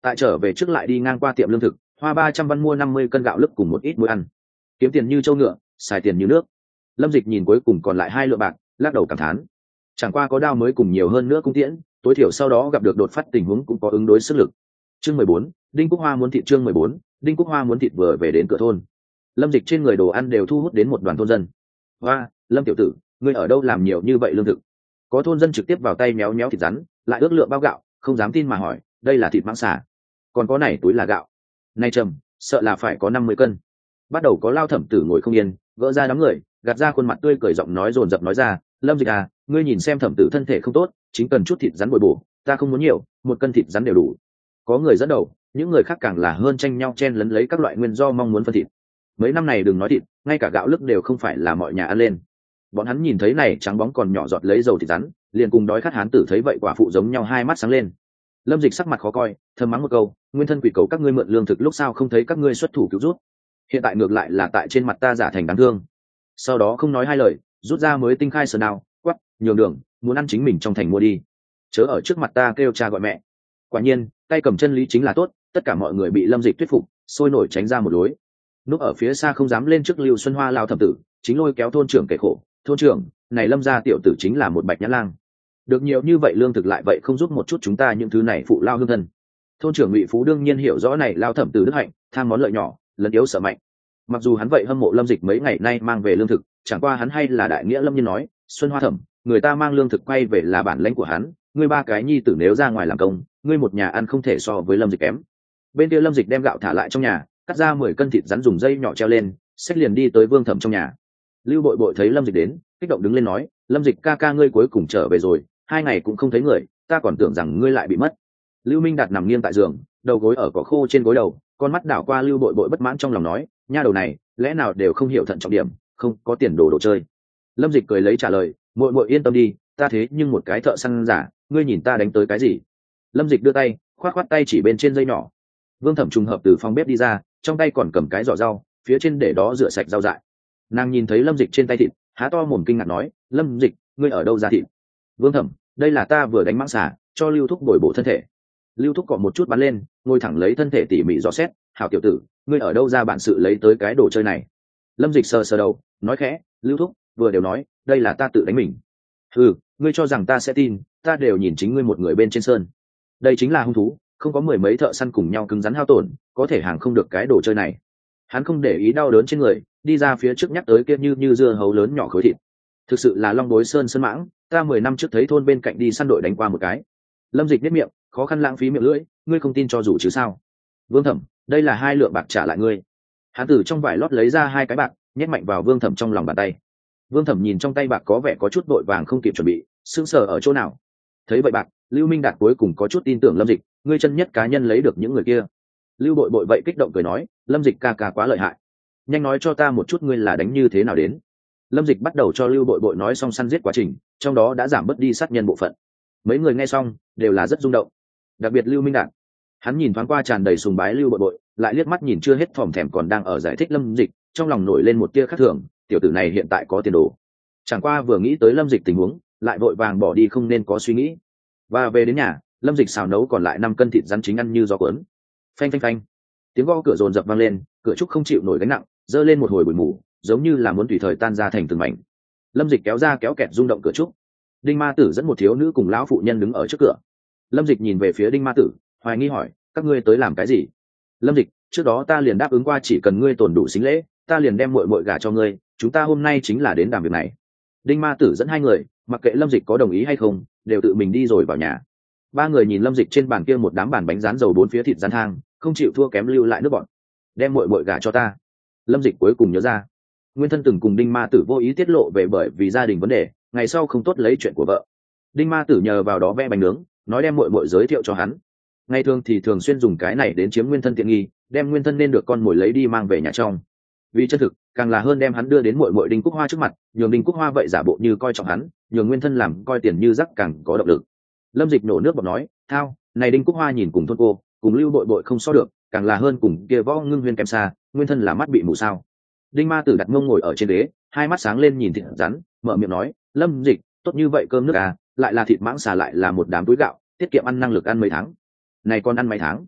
tại trở về trước lại đi ngang qua tiệm lương thực, hoa 300 văn mua 50 cân gạo lứt cùng một ít muối ăn. Kiếm tiền như trâu ngựa, xài tiền như nước. Lâm Dịch nhìn cuối cùng còn lại 2 lượng bạc, lắc đầu cảm thán. Chẳng qua có đao mới cùng nhiều hơn nữa cung tiễn, tối thiểu sau đó gặp được đột phát tình huống cũng có ứng đối sức lực. Chương 14, Đinh Cúc Hoa muốn thịt. Chương 14, Đinh Cúc Hoa muốn thịt vừa về đến cửa thôn. Lâm Dịch trên người đồ ăn đều thu hút đến một đoàn thôn dân. Hoa, Lâm tiểu tử, ngươi ở đâu làm nhiều như vậy lương thực? Có thôn dân trực tiếp vào tay méo méo thịt rắn, lại ước lượng bao gạo, không dám tin mà hỏi, đây là thịt mãng xà. Còn có này túi là gạo. Này trầm, sợ là phải có 50 cân. Bắt đầu có Lao Thẩm Tử ngồi không yên, gỡ ra đám người, gạt ra khuôn mặt tươi cười giọng nói dồn dập nói ra, Lâm Dịch à, ngươi nhìn xem Thẩm Tử thân thể không tốt, chính cần chút thịt rắn bồi bổ, ta không muốn nhiều, 1 cân thịt rắn đều đủ. Có người dẫn đầu, những người khác càng là hơn tranh nhau chen lấn lấy các loại nguyên do mong muốn phân thịt. Mấy năm này đừng nói thịt, ngay cả gạo lứt đều không phải là mọi nhà ăn lên. Bọn hắn nhìn thấy này trắng bóng còn nhỏ giọt lấy dầu thịt rắn, liền cùng đói khát hán tử thấy vậy quả phụ giống nhau hai mắt sáng lên. Lâm Dịch sắc mặt khó coi, thầm mắng một câu, nguyên thân quỷ cầu các ngươi mượn lương thực lúc sao không thấy các ngươi xuất thủ cứu rút, hiện tại ngược lại là tại trên mặt ta giả thành đáng thương. Sau đó không nói hai lời, rút ra mới tinh khai sờ nào, quắp, nhường đường, muốn ăn chính mình trong thành mua đi, chớ ở trước mặt ta kêu cha gọi mẹ. Quả nhiên, tay cầm chân lý chính là tốt, tất cả mọi người bị Lâm Dịch thuyết phục, sôi nổi tránh ra một lối. Núp ở phía xa không dám lên trước Lưu Xuân Hoa Lao Thẩm Tử, chính lôi kéo thôn trưởng kể khổ, thôn trưởng, này Lâm gia tiểu tử chính là một bạch nhãn lang, được nhiều như vậy lương thực lại vậy không giúp một chút chúng ta những thứ này phụ lao hương thân. Thôn trưởng Ngụy Phú đương nhiên hiểu rõ này Lao Thẩm Tử đức hạnh, tham món lợi nhỏ, lấn yếu sợ mạnh. Mặc dù hắn vậy hâm mộ Lâm Dịch mấy ngày nay mang về lương thực, chẳng qua hắn hay là đại nghĩa lâm nhân nói, Xuân Hoa thẩm, người ta mang lương thực quay về là bản lãnh của hắn, ngươi 3 cái nhi tử nếu ra ngoài làm công, ngươi một nhà ăn không thể so với Lâm Dịch kém. Bên kia Lâm Dịch đem gạo thả lại trong nhà, cắt ra 10 cân thịt rắn dùng dây nhỏ treo lên, xách liền đi tới Vương Thẩm trong nhà. Lưu Bội Bội thấy Lâm Dịch đến, kích động đứng lên nói, Lâm Dịch ca ca ngươi cuối cùng trở về rồi, 2 ngày cũng không thấy người, ta còn tưởng rằng ngươi lại bị mất. Lưu Minh Đạt nằm nghiêng tại giường, đầu gối ở cỏ khô trên gối đầu, con mắt đảo qua Lưu Bội Bội bất mãn trong lòng nói, nha đầu này lẽ nào đều không hiểu thận trọng điểm, không có tiền đồ đồ chơi. Lâm Dịch cười lấy trả lời, muội muội yên tâm đi, ta thế nhưng một cái thợ săn giả, ngươi nhìn ta đánh tới cái gì. Lâm Dịch đưa tay khoát khoát tay chỉ bên trên dây nhỏ. Vương Thẩm trùng hợp từ phòng bếp đi ra, trong tay còn cầm cái giỏ rau, phía trên để đó rửa sạch rau dại. Nàng nhìn thấy Lâm Dịch trên tay thịt, há to mồm kinh ngạc nói, Lâm Dịch, ngươi ở đâu ra thịt? Vương Thẩm, đây là ta vừa đánh mãng xà, cho Lưu Thúc bồi bổ thân thể. Lưu Thúc cọ một chút bắn lên, ngồi thẳng lấy thân thể tỉ mỉ dò xét, hảo tiểu tử, ngươi ở đâu ra bản sự lấy tới cái đồ chơi này? Lâm Dịch sờ sờ đầu, nói khẽ, Lưu Thúc vừa đều nói, đây là ta tự đánh mình. Ừ, ngươi cho rằng ta sẽ tin, ta đều nhìn chính ngươi một người bên trên sơn. Đây chính là hung thú, không có 10 mấy thợ săn cùng nhau cứng rắn hao tổn, có thể hàng không được cái đồ chơi này. Hắn không để ý đau đớn trên người, đi ra phía trước nhắc tới kia như dưa hấu lớn nhỏ khối thịt. Thực sự là long bối sơn mãng, ta 10 năm trước thấy thôn bên cạnh đi săn đội đánh qua một cái. Lâm Dịch nhếch miệng, khó khăn lãng phí miệng lưỡi, ngươi không tin cho dù chứ sao? Vương Thẩm, đây là 2 lượng bạc trả lại ngươi. Hắn từ trong vải lót lấy ra 2 cái bạc, nhét mạnh vào Vương Thẩm trong lòng bàn tay. Vương Thẩm nhìn trong tay bạc có vẻ có chút vội vàng không kịp chuẩn bị, sững sờ ở chỗ nào. Thấy vậy bạc, Lưu Minh Đạt cuối cùng có chút tin tưởng Lâm Dịch, ngươi chân nhất cá nhân lấy được những người kia. Lưu Bội Bội vậy kích động cười nói, Lâm Dịch ca ca quá lợi hại, nhanh nói cho ta một chút ngươi là đánh như thế nào đến. Lâm Dịch bắt đầu cho Lưu Bội Bội nói xong săn giết quá trình, trong đó đã giảm bớt đi sát nhân bộ phận. Mấy người nghe xong đều là rất rung động, đặc biệt Lưu Minh Đạt. Hắn nhìn thoáng qua tràn đầy sùng bái Lưu Bội Bội, lại liếc mắt nhìn chưa hết thòm thèm còn đang ở giải thích Lâm Dịch, trong lòng nổi lên một tia khác thường, tiểu tử này hiện tại có tiền đồ. Chẳng qua vừa nghĩ tới Lâm Dịch tình huống, lại vội vàng bỏ đi không nên có suy nghĩ. Và về đến nhà, Lâm Dịch xào nấu còn lại 5 cân thịt rắn chính ăn như gió cuốn. Phanh phanh phanh, tiếng gõ cửa dồn dập vang lên, cửa trúc không chịu nổi gánh nặng, dơ lên một hồi bụi mù, giống như là muốn tùy thời tan ra thành từng mảnh. Lâm Dịch kéo ra kéo kẹt rung động cửa trúc. Đinh Ma Tử dẫn một thiếu nữ cùng lão phụ nhân đứng ở trước cửa. Lâm Dịch nhìn về phía Đinh Ma Tử, hoài nghi hỏi, các ngươi tới làm cái gì? Lâm Dịch, trước đó ta liền đáp ứng qua chỉ cần ngươi tồn đủ sính lễ, ta liền đem muội muội gả cho ngươi, chúng ta hôm nay chính là đến làm việc này. Đinh Ma Tử dẫn 2 người, mặc kệ Lâm Dịch có đồng ý hay không, đều tự mình đi rồi vào nhà. 3 người nhìn Lâm Dịch trên bàn kia một đám bàn bánh rán dầu 4 phía thịt rán thang, không chịu thua kém lưu lại nước bọn. Đem muội muội gả cho ta. Lâm Dịch cuối cùng nhớ ra, nguyên thân từng cùng Đinh Ma Tử vô ý tiết lộ về bởi vì gia đình vấn đề, ngày sau không tốt lấy chuyện của vợ. Đinh Ma Tử nhờ vào đó vẽ bánh nướng, nói đem muội muội giới thiệu cho hắn. Ngày thường thì thường xuyên dùng cái này đến chiếm nguyên thân tiện nghi, đem nguyên thân nên được con mồi lấy đi mang về nhà trong. Vì chân thực, càng là hơn đem hắn đưa đến muội muội Đinh Cúc Hoa trước mặt, nhường Đinh Cúc Hoa vậy giả bộ như coi trọng hắn, nhường nguyên thân làm coi tiền như rắc càng có động lực. Lâm Dịch nổ nước bọt nói, thao, này Đinh Cúc Hoa nhìn cùng thôn cô, cùng Lưu Bội Bội không so được, càng là hơn cùng kia Võ Ngưng Huyên kém xa, nguyên thân là mắt bị mù sao? Đinh Ma Tử đặt mông ngồi ở trên ghế, 2 mắt sáng lên nhìn thịt rắn, mở miệng nói, Lâm Dịch, tốt như vậy cơm nước à, lại là thịt mãng xà lại là một đám túi gạo, tiết kiệm ăn năng lực ăn mấy tháng. Này con ăn mấy tháng?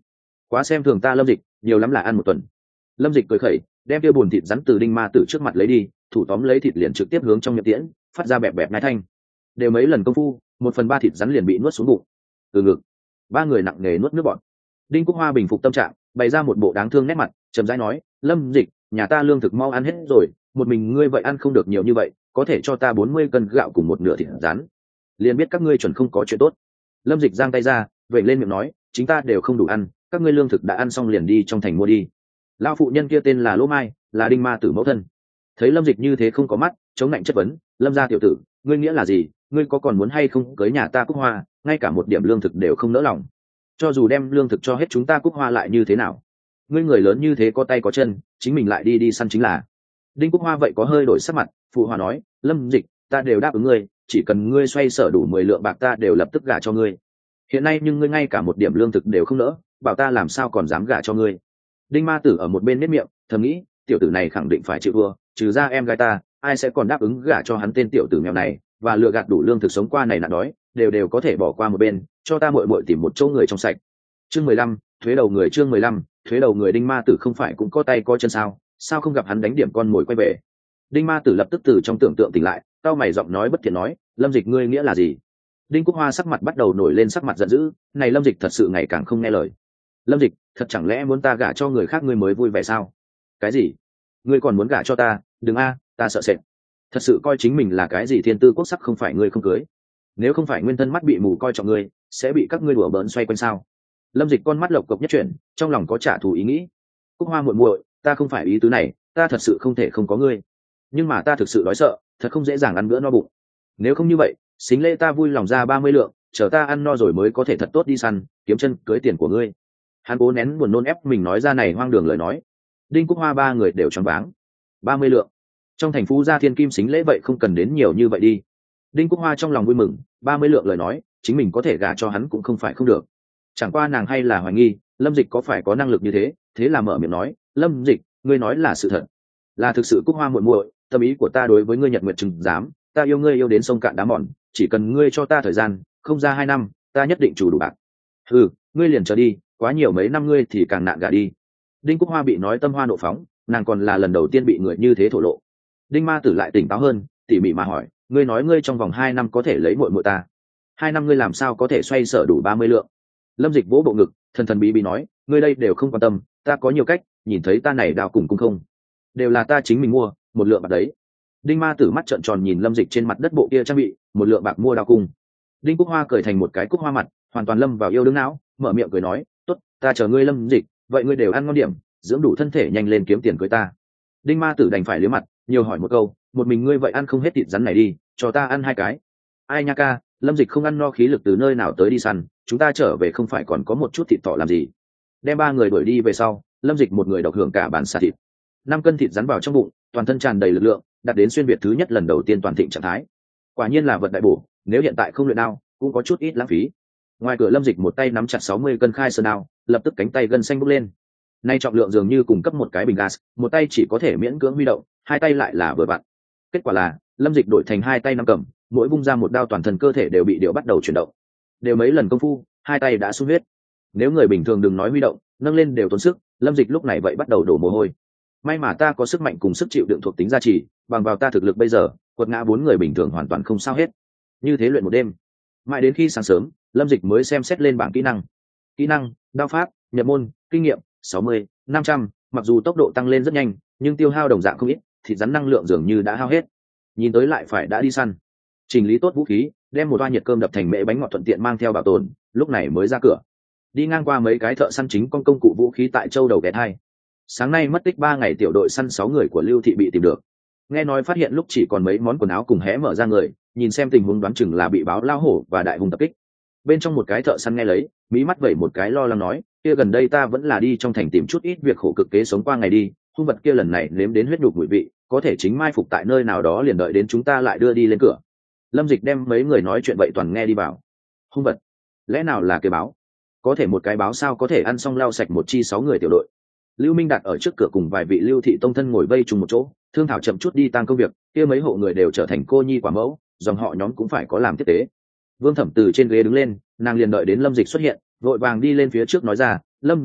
quá xem thường ta Lâm Dịch, nhiều lắm là ăn một tuần. Lâm Dịch cười khẩy, đem kia buồn thịt rắn từ Đinh Ma Tử trước mặt lấy đi, thủ tóm lấy thịt liền trực tiếp hướng trong miệng tiễn, phát ra bẹp bẹp nái thanh. Đều mấy lần công phu, 1/3 thịt rắn liền bị nuốt xuống bụng. Từ ngực, ba người nặng nề nuốt nước bọt. Đinh Quốc Hoa bình phục tâm trạng, bày ra một bộ đáng thương nét mặt, chậm rãi nói, Lâm Dịch, nhà ta lương thực mau ăn hết rồi, một mình ngươi vậy ăn không được nhiều như vậy, có thể cho ta 40 cân gạo cùng một nửa thịt rắn. Liền biết các ngươi chuẩn không có chuyện tốt. Lâm Dịch giang tay ra, vậy lên miệng nói, chính ta đều không đủ ăn, các ngươi lương thực đã ăn xong liền đi trong thành mua đi. Lão phụ nhân kia tên là Lỗ Mai, là Đinh Ma Tử mẫu thân. Thấy Lâm Dịch như thế không có mắt, chống lạnh chất vấn, Lâm gia tiểu tử, ngươi nghĩa là gì, ngươi có còn muốn hay không cưới nhà ta Cúc Hoa, ngay cả một điểm lương thực đều không nỡ lòng. Cho dù đem lương thực cho hết chúng ta Cúc Hoa lại như thế nào, ngươi người lớn như thế có tay có chân, chính mình lại đi săn chính là. Đinh Cúc Hoa vậy có hơi đổi sắc mặt, phụ hòa nói, Lâm Dịch, ta đều đáp ứng ngươi, chỉ cần ngươi xoay sở đủ 10 lượng bạc ta đều lập tức gả cho ngươi. Hiện nay nhưng ngươi ngay cả một điểm lương thực đều không nỡ, bảo ta làm sao còn dám gả cho ngươi. Đinh Ma Tử ở một bên nếp miệng, thầm nghĩ, tiểu tử này khẳng định phải chịu thua, trừ ra em gái ta, ai sẽ còn đáp ứng gả cho hắn tên tiểu tử nghèo này, và lừa gạt đủ lương thực sống qua này nạn đói, đều có thể bỏ qua một bên, cho ta muội muội tìm một chỗ người trong sạch. Chương 15, thuế đầu người. Chương 15, thuế đầu người. Đinh Ma Tử không phải cũng có tay có chân sao không gặp hắn đánh điểm con mồi quay về. Đinh Ma Tử lập tức từ trong tưởng tượng tỉnh lại, cau mày giọng nói bất thiện nói, Lâm Dịch ngươi nghĩa là gì? Đinh Quốc Hoa sắc mặt bắt đầu nổi lên sắc mặt giận dữ, này Lâm Dịch thật sự ngày càng không nghe lời. Lâm Dịch, thật chẳng lẽ muốn ta gả cho người khác ngươi mới vui vẻ sao? Cái gì? Ngươi còn muốn gả cho ta? Đừng ta sợ sệt. Thật sự coi chính mình là cái gì thiên tư quốc sắc không phải ngươi không cưới. Nếu không phải nguyên thân mắt bị mù coi trọng ngươi, sẽ bị các ngươi đùa bỡn xoay quanh sao? Lâm Dịch con mắt lộc cộc nhất chuyển, trong lòng có trả thù ý nghĩ. Cúc Hoa muội muội, ta không phải ý tứ này, ta thật sự không thể không có ngươi. Nhưng mà ta thực sự đói sợ, thật không dễ dàng ăn bữa no bụng. Nếu không như vậy, xính lễ ta vui lòng ra 30 lượng, chờ ta ăn no rồi mới có thể thật tốt đi săn, kiếm chân cưới tiền của ngươi. Hắn cố nén buồn nôn ép mình nói ra này hoang đường lời nói. Đinh Cúc Hoa ba người đều choáng váng. 30 lượng. Trong thành Phú Gia Thiên Kim xính lễ vậy không cần đến nhiều như vậy đi. Đinh Cúc Hoa trong lòng vui mừng, 30 lượng lời nói, chính mình có thể gả cho hắn cũng không phải không được. Chẳng qua nàng hay là hoài nghi, Lâm Dịch có phải có năng lực như thế là mở miệng nói, Lâm Dịch, ngươi nói là sự thật. Là thực sự Cúc Hoa muội muội, tâm ý của ta đối với ngươi Nhật Nguyệt Trừng dám, ta yêu ngươi yêu đến sông cạn đá mòn, chỉ cần ngươi cho ta thời gian, không ra 2 năm, ta nhất định chủ đủ bạc. Ngươi liền chờ đi, quá nhiều mấy năm ngươi thì càng nạn gả đi. Đinh Cúc Hoa bị nói tâm hoa nộ phóng, nàng còn là lần đầu tiên bị người như thế thổ lộ. Đinh Ma Tử lại tỉnh táo hơn, tỉ mỉ mà hỏi, ngươi nói ngươi trong vòng 2 năm có thể lấy muội muội ta, 2 năm ngươi làm sao có thể xoay sở đủ 30 lượng? Lâm Dịch vỗ bộ ngực, thần bí nói, ngươi đây đều không quan tâm, ta có nhiều cách, nhìn thấy ta này đào cùng cung không, đều là ta chính mình mua, 1 lượng bạc đấy. Đinh Ma Tử mắt trợn tròn nhìn Lâm Dịch trên mặt đất bộ kia trang bị, 1 lượng bạc mua đao cung. Đinh Cúc Hoa cười thành một cái cúc hoa mặt, hoàn toàn lâm vào yêu đương não, mở miệng cười nói, tốt, ta chờ ngươi Lâm Dịch, vậy ngươi đều ăn ngon điểm, dưỡng đủ thân thể nhanh lên kiếm tiền cưới ta. Đinh Ma Tử đành phải liếm mặt, nhiều hỏi một câu, một mình ngươi vậy ăn không hết thịt rắn này đi, cho ta ăn 2 cái. Ai nha ca, Lâm Dịch không ăn no khí lực từ nơi nào tới đi săn, chúng ta trở về không phải còn có một chút thịt thỏ làm gì. Đem 3 người đuổi đi về sau, Lâm Dịch một người độc hưởng cả bàn xà thịt. 5 cân thịt rắn vào trong bụng, toàn thân tràn đầy lực lượng, đạt đến xuyên việt thứ nhất lần đầu tiên toàn thịnh trạng thái. Quả nhiên là vật đại bổ, nếu hiện tại không luyện đao, cũng có chút ít lãng phí. Ngoài cửa Lâm Dịch một tay nắm chặt 60 cân khai sơn đao, lập tức cánh tay gân xanh bốc lên. Nay trọng lượng dường như cung cấp một cái bình gas, một tay chỉ có thể miễn cưỡng huy động, 2 tay lại là vừa vặn. Kết quả là, Lâm Dịch đổi thành 2 tay nắm cầm, mỗi vung ra một đao toàn thân cơ thể đều bị điệu bắt đầu chuyển động. Đều mấy lần công phu, 2 tay đã sung huyết. Nếu người bình thường đừng nói huy động, nâng lên đều tốn sức, Lâm Dịch lúc này vậy bắt đầu đổ mồ hôi. May mà ta có sức mạnh cùng sức chịu đựng thuộc tính gia trì, bằng vào ta thực lực bây giờ, quật ngã 4 người bình thường hoàn toàn không sao hết. Như thế luyện một đêm, mãi đến khi sáng sớm, Lâm Dịch mới xem xét lên bảng kỹ năng, đao pháp, nhập môn, kinh nghiệm 60, 500. Mặc dù tốc độ tăng lên rất nhanh, nhưng tiêu hao đồng dạng không ít, thịt rắn năng lượng dường như đã hao hết. Nhìn tới lại phải đã đi săn. Chỉnh lý tốt vũ khí, đem một toa nhiệt cơm đập thành mễ bánh ngọt thuận tiện mang theo bảo tồn, lúc này mới ra cửa. Đi ngang qua mấy cái thợ săn chính con công cụ vũ khí tại châu đầu ghé thai. Sáng nay mất tích 3 ngày tiểu đội săn 6 người của Lưu Thị bị tìm được. Nghe nói phát hiện lúc chỉ còn mấy món quần áo cùng hé mở ra người, nhìn xem tình huống đoán chừng là bị báo lao hổ và đại hùng tập kích. Bên trong một cái thợ săn nghe lấy, mí mắt vẩy một cái lo lắng nói, kia gần đây ta vẫn là đi trong thành tìm chút ít việc khổ cực kế sống qua ngày đi, hung vật kia lần này nếm đến huyết nhục mùi vị, có thể chính mai phục tại nơi nào đó liền đợi đến chúng ta lại đưa đi lên cửa. Lâm Dịch đem mấy người nói chuyện vậy toàn nghe đi vào. Hung vật? Lẽ nào là cái báo? Có thể một cái báo sao có thể ăn xong lau sạch một chi 6 người tiểu đội? Lưu Minh đặt ở trước cửa cùng vài vị Lưu Thị tông thân ngồi vây chung một chỗ, thương thảo chậm chút đi tăng công việc, kia mấy hộ người đều trở thành cô nhi quả mẫu, dòng họ nhóm cũng phải có làm tiếp tế. Vương Thẩm từ trên ghế đứng lên, nàng liền đợi đến Lâm Dịch xuất hiện, vội vàng đi lên phía trước nói ra, Lâm Dịch,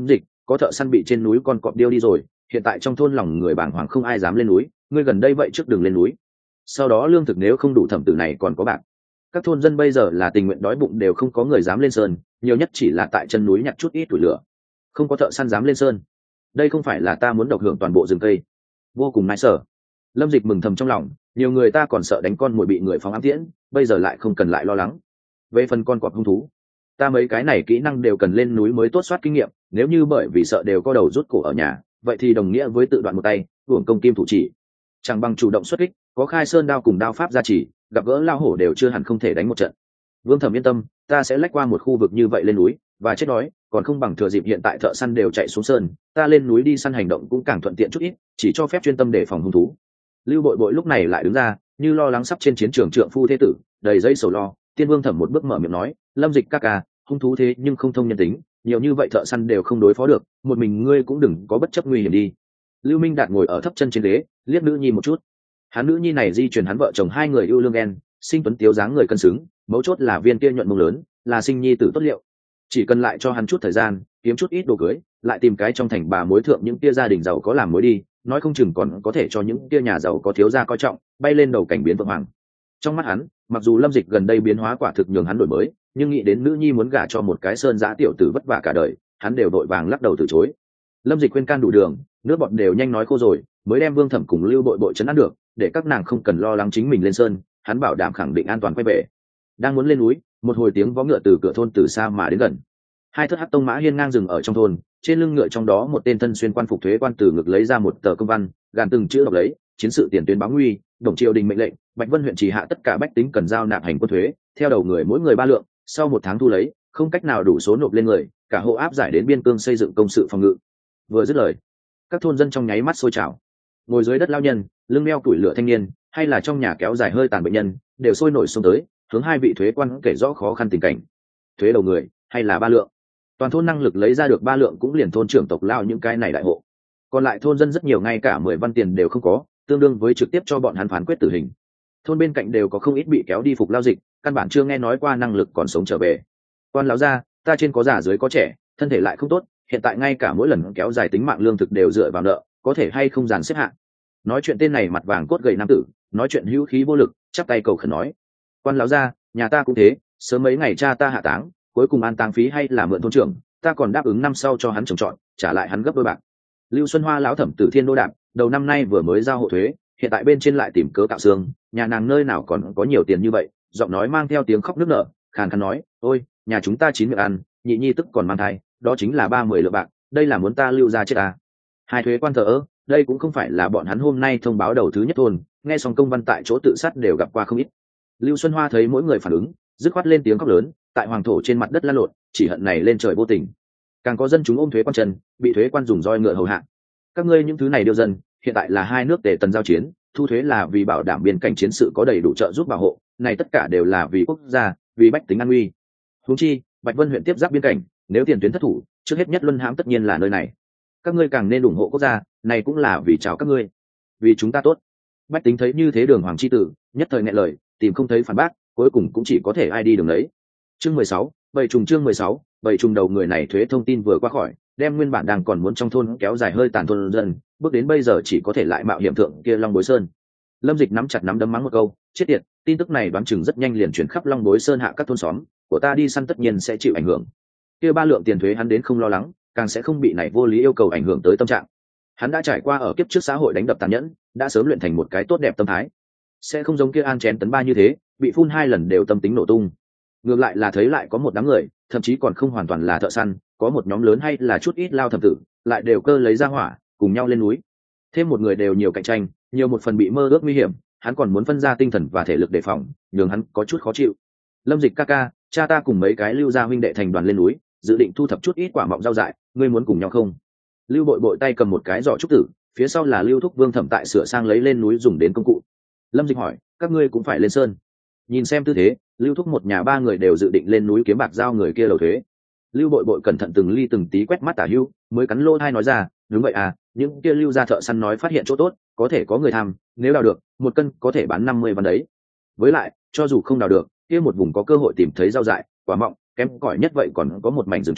có thợ săn bị trên núi con cọp điêu đi rồi, hiện tại trong thôn lòng người bàng hoàng không ai dám lên núi, ngươi gần đây vậy trước đường lên núi. Sau đó lương thực nếu không đủ thẩm tử này còn có bạc. Các thôn dân bây giờ là tình nguyện đói bụng đều không có người dám lên sơn, nhiều nhất chỉ là tại chân núi nhặt chút ít củi lửa, không có thợ săn dám lên sơn. Đây không phải là ta muốn độc hưởng toàn bộ rừng cây. Vô cùng nái sở. Lâm Dịch mừng thầm trong lòng, nhiều người ta còn sợ đánh con mồi bị người phóng ám tiễn, bây giờ lại không cần lại lo lắng. Về phần con cọp hung thú, ta mấy cái này kỹ năng đều cần lên núi mới tốt soát kinh nghiệm, nếu như bởi vì sợ đều có đầu rút cổ ở nhà, vậy thì đồng nghĩa với tự đoạn một tay, hưởng công kim thủ chỉ. Chẳng bằng chủ động xuất kích, có khai sơn đao cùng đao pháp gia trì, gặp gỡ lao hổ đều chưa hẳn không thể đánh một trận. Vương Thẩm yên tâm, ta sẽ lách qua một khu vực như vậy lên núi và chết đói, còn không bằng thừa dịp hiện tại thợ săn đều chạy xuống sơn, ta lên núi đi săn hành động cũng càng thuận tiện chút ít, chỉ cho phép chuyên tâm để phòng hung thú. Lưu Bội Bội lúc này lại đứng ra, như lo lắng sắp trên chiến trường trượng phu thế tử, đầy dây sầu lo. Tiên Vương Thẩm một bước mở miệng nói, Lâm Dịch ca ca, hung thú thế nhưng không thông nhân tính, nhiều như vậy thợ săn đều không đối phó được, một mình ngươi cũng đừng có bất chấp nguy hiểm đi. Lưu Minh Đạt ngồi ở thấp chân trên ghế, liếc nữ nhi một chút. Hắn nữ nhi này di truyền hắn vợ chồng hai người yêu lương ghen, sinh tuấn tiếu dáng người cân xứng, mấu chốt là viên kia nhuận mông lớn, là sinh nhi tử tốt liệu. Chỉ cần lại cho hắn chút thời gian, kiếm chút ít đồ cưới, lại tìm cái trong thành bà mối thượng những kia gia đình giàu có làm mối đi, nói không chừng còn có thể cho những kia nhà giàu có thiếu gia coi trọng, bay lên đầu cảnh biến vượng hoàng. Trong mắt hắn, mặc dù Lâm Dịch gần đây biến hóa quả thực nhường hắn đổi mới, nhưng nghĩ đến nữ nhi muốn gả cho một cái sơn giã tiểu tử vất vả cả đời, hắn đều vội vàng lắc đầu từ chối. Lâm Dịch khuyên can đủ đường, nước bọt đều nhanh nói khô rồi, mới đem Vương Thẩm cùng Lưu Bội Bội trấn an được, để các nàng không cần lo lắng chính mình lên sơn, hắn bảo đảm khẳng định an toàn quay về. Đang muốn lên núi, một hồi tiếng vó ngựa từ cửa thôn từ xa mà đến gần. Hai thất hắc tông mã hiên ngang dừng ở trong thôn, trên lưng ngựa trong đó một tên thân xuyên quan phục thuế quan từ ngực lấy ra một tờ công văn, gàn từng chữ đọc lấy, chiến sự tiền tuyến báo nguy, đồng triều đình mệnh lệnh, Bạch Vân huyện chỉ hạ tất cả bách tính cần giao nạp hành quân thuế, theo đầu người mỗi người 3 lượng, sau 1 tháng thu lấy, không cách nào đủ số nộp lên người, cả hộ áp giải đến biên cương xây dựng công sự phòng ngự. Vừa dứt lời, các thôn dân trong nháy mắt sôi trào. Ngồi dưới đất lao nhân, lưng đeo củi lửa thanh niên, hay là trong nhà kéo dài hơi tàn bệnh nhân, đều sôi nổi xông tới, hướng hai vị thuế quan kể rõ khó khăn tình cảnh. Thuế đầu người, hay là 3 lượng. Toàn thôn năng lực lấy ra được 3 lượng cũng liền thôn trưởng tộc lao những cái này đại hộ. Còn lại thôn dân rất nhiều ngay cả 10 văn tiền đều không có, tương đương với trực tiếp cho bọn hắn phán quyết tử hình. Thôn bên cạnh đều có không ít bị kéo đi phục lao dịch, căn bản chưa nghe nói qua năng lực còn sống trở về. Quan lão gia, ta trên có già dưới có trẻ, thân thể lại không tốt, hiện tại ngay cả mỗi lần kéo dài tính mạng lương thực đều dựa vào nợ, có thể hay không dàn xếp hạng. Nói chuyện tên này mặt vàng cốt gầy nam tử, nói chuyện hữu khí vô lực, chắp tay cầu khẩn nói: Quan lão gia, nhà ta cũng thế, sớm mấy ngày cha ta hạ táng, cuối cùng an táng phí hay là mượn thôn trưởng, ta còn đáp ứng năm sau cho hắn trồng trọt, trả lại hắn gấp đôi bạc. Lưu Xuân Hoa lão thẩm tử Thiên Đô Đạp, đầu năm nay vừa mới giao hộ thuế, hiện tại bên trên lại tìm cớ cạo xương, nhà nàng nơi nào còn có nhiều tiền như vậy, giọng nói mang theo tiếng khóc nức nở, khàn khàn nói: ôi, nhà chúng ta 9 miệng ăn, nhị nhi tức còn mang thai, đó chính là 30 lượng bạc, đây là muốn ta lưu ra chết à? Hai thuế quan thờ ơ, đây cũng không phải là bọn hắn hôm nay thông báo đầu thứ nhất thôn, nghe xong công văn tại chỗ tự sát đều gặp qua không ít. Lưu Xuân Hoa thấy mỗi người phản ứng, dứt khoát lên tiếng khóc lớn, tại hoàng thổ trên mặt đất lăn lộn, chỉ hận này lên trời vô tình. Càng có dân chúng ôm thuế quan chân, bị thuế quan dùng roi ngựa hầu hạ. Các ngươi những thứ này điêu dân, hiện tại là hai nước để tần giao chiến, thu thuế là vì bảo đảm biên cảnh chiến sự có đầy đủ trợ giúp bảo hộ, này tất cả đều là vì quốc gia, vì bách tính an nguy. Huống chi, Bạch Vân huyện tiếp giáp biên cảnh, nếu tiền tuyến thất thủ, trước hết nhất luân hãm tất nhiên là nơi này. Các ngươi càng nên ủng hộ quốc gia, này cũng là vì chào các ngươi, vì chúng ta tốt. Bách tính thấy như thế đường hoàng chi tử, nhất thời nghẹn lời, tìm không thấy phản bác, cuối cùng cũng chỉ có thể ai đi đường đấy. Chương 16, bảy trùng chương 16, bảy trùng đầu người này thuế thông tin vừa qua khỏi, đem nguyên bản đang còn muốn trong thôn kéo dài hơi tàn thôn dân, bước đến bây giờ chỉ có thể lại mạo hiểm thượng kia Long Bối Sơn. Lâm Dịch nắm chặt nắm đấm mắng một câu, chết tiệt, tin tức này đoán chừng rất nhanh liền chuyển khắp Long Bối Sơn hạ các thôn xóm, của ta đi săn tất nhiên sẽ chịu ảnh hưởng. Kia 3 lượng tiền thuế hắn đến không lo lắng, càng sẽ không bị này vô lý yêu cầu ảnh hưởng tới tâm trạng. Hắn đã trải qua ở kiếp trước xã hội đánh đập tàn nhẫn, đã sớm luyện thành một cái tốt đẹp tâm thái, sẽ không giống kia An Chén Tấn Ba như thế, bị phun 2 lần đều tâm tính nổ tung. Ngược lại là thấy lại có một đám người, thậm chí còn không hoàn toàn là thợ săn, có một nhóm lớn hay là chút ít lao thẩm tử, lại đều cơ lấy ra hỏa, cùng nhau lên núi. Thêm một người đều nhiều cạnh tranh, nhiều một phần bị mơ ước nguy hiểm, hắn còn muốn phân ra tinh thần và thể lực đề phòng, nhường hắn có chút khó chịu. Lâm Dịch ca ca, cha ta cùng mấy cái Lưu gia huynh đệ thành đoàn lên núi, dự định thu thập chút ít quả mọng rau dại, ngươi muốn cùng nhau không? Lưu Bội Bội tay cầm một cái giỏ trúc tử, phía sau là Lưu Thúc Vương Thẩm tại sửa sang lấy lên núi dùng đến công cụ. Lâm Dịch hỏi, các ngươi cũng phải lên sơn? Nhìn xem tư thế, Lưu Thúc một nhà 3 người đều dự định lên núi kiếm bạc giao người kia đầu thuế. Lưu Bội Bội cẩn thận từng ly từng tí quét mắt Tả Hưu, mới cắn lỗ tai nói ra, đúng vậy à, những kia Lưu gia thợ săn nói phát hiện chỗ tốt, có thể có người tham, nếu đào được, 1 cân có thể bán 50 văn đấy. Với lại, cho dù không đào được, kia một vùng có cơ hội tìm thấy rau dại, quả mọng, kém cỏi nhất vậy còn có một mảnh rừng trúc,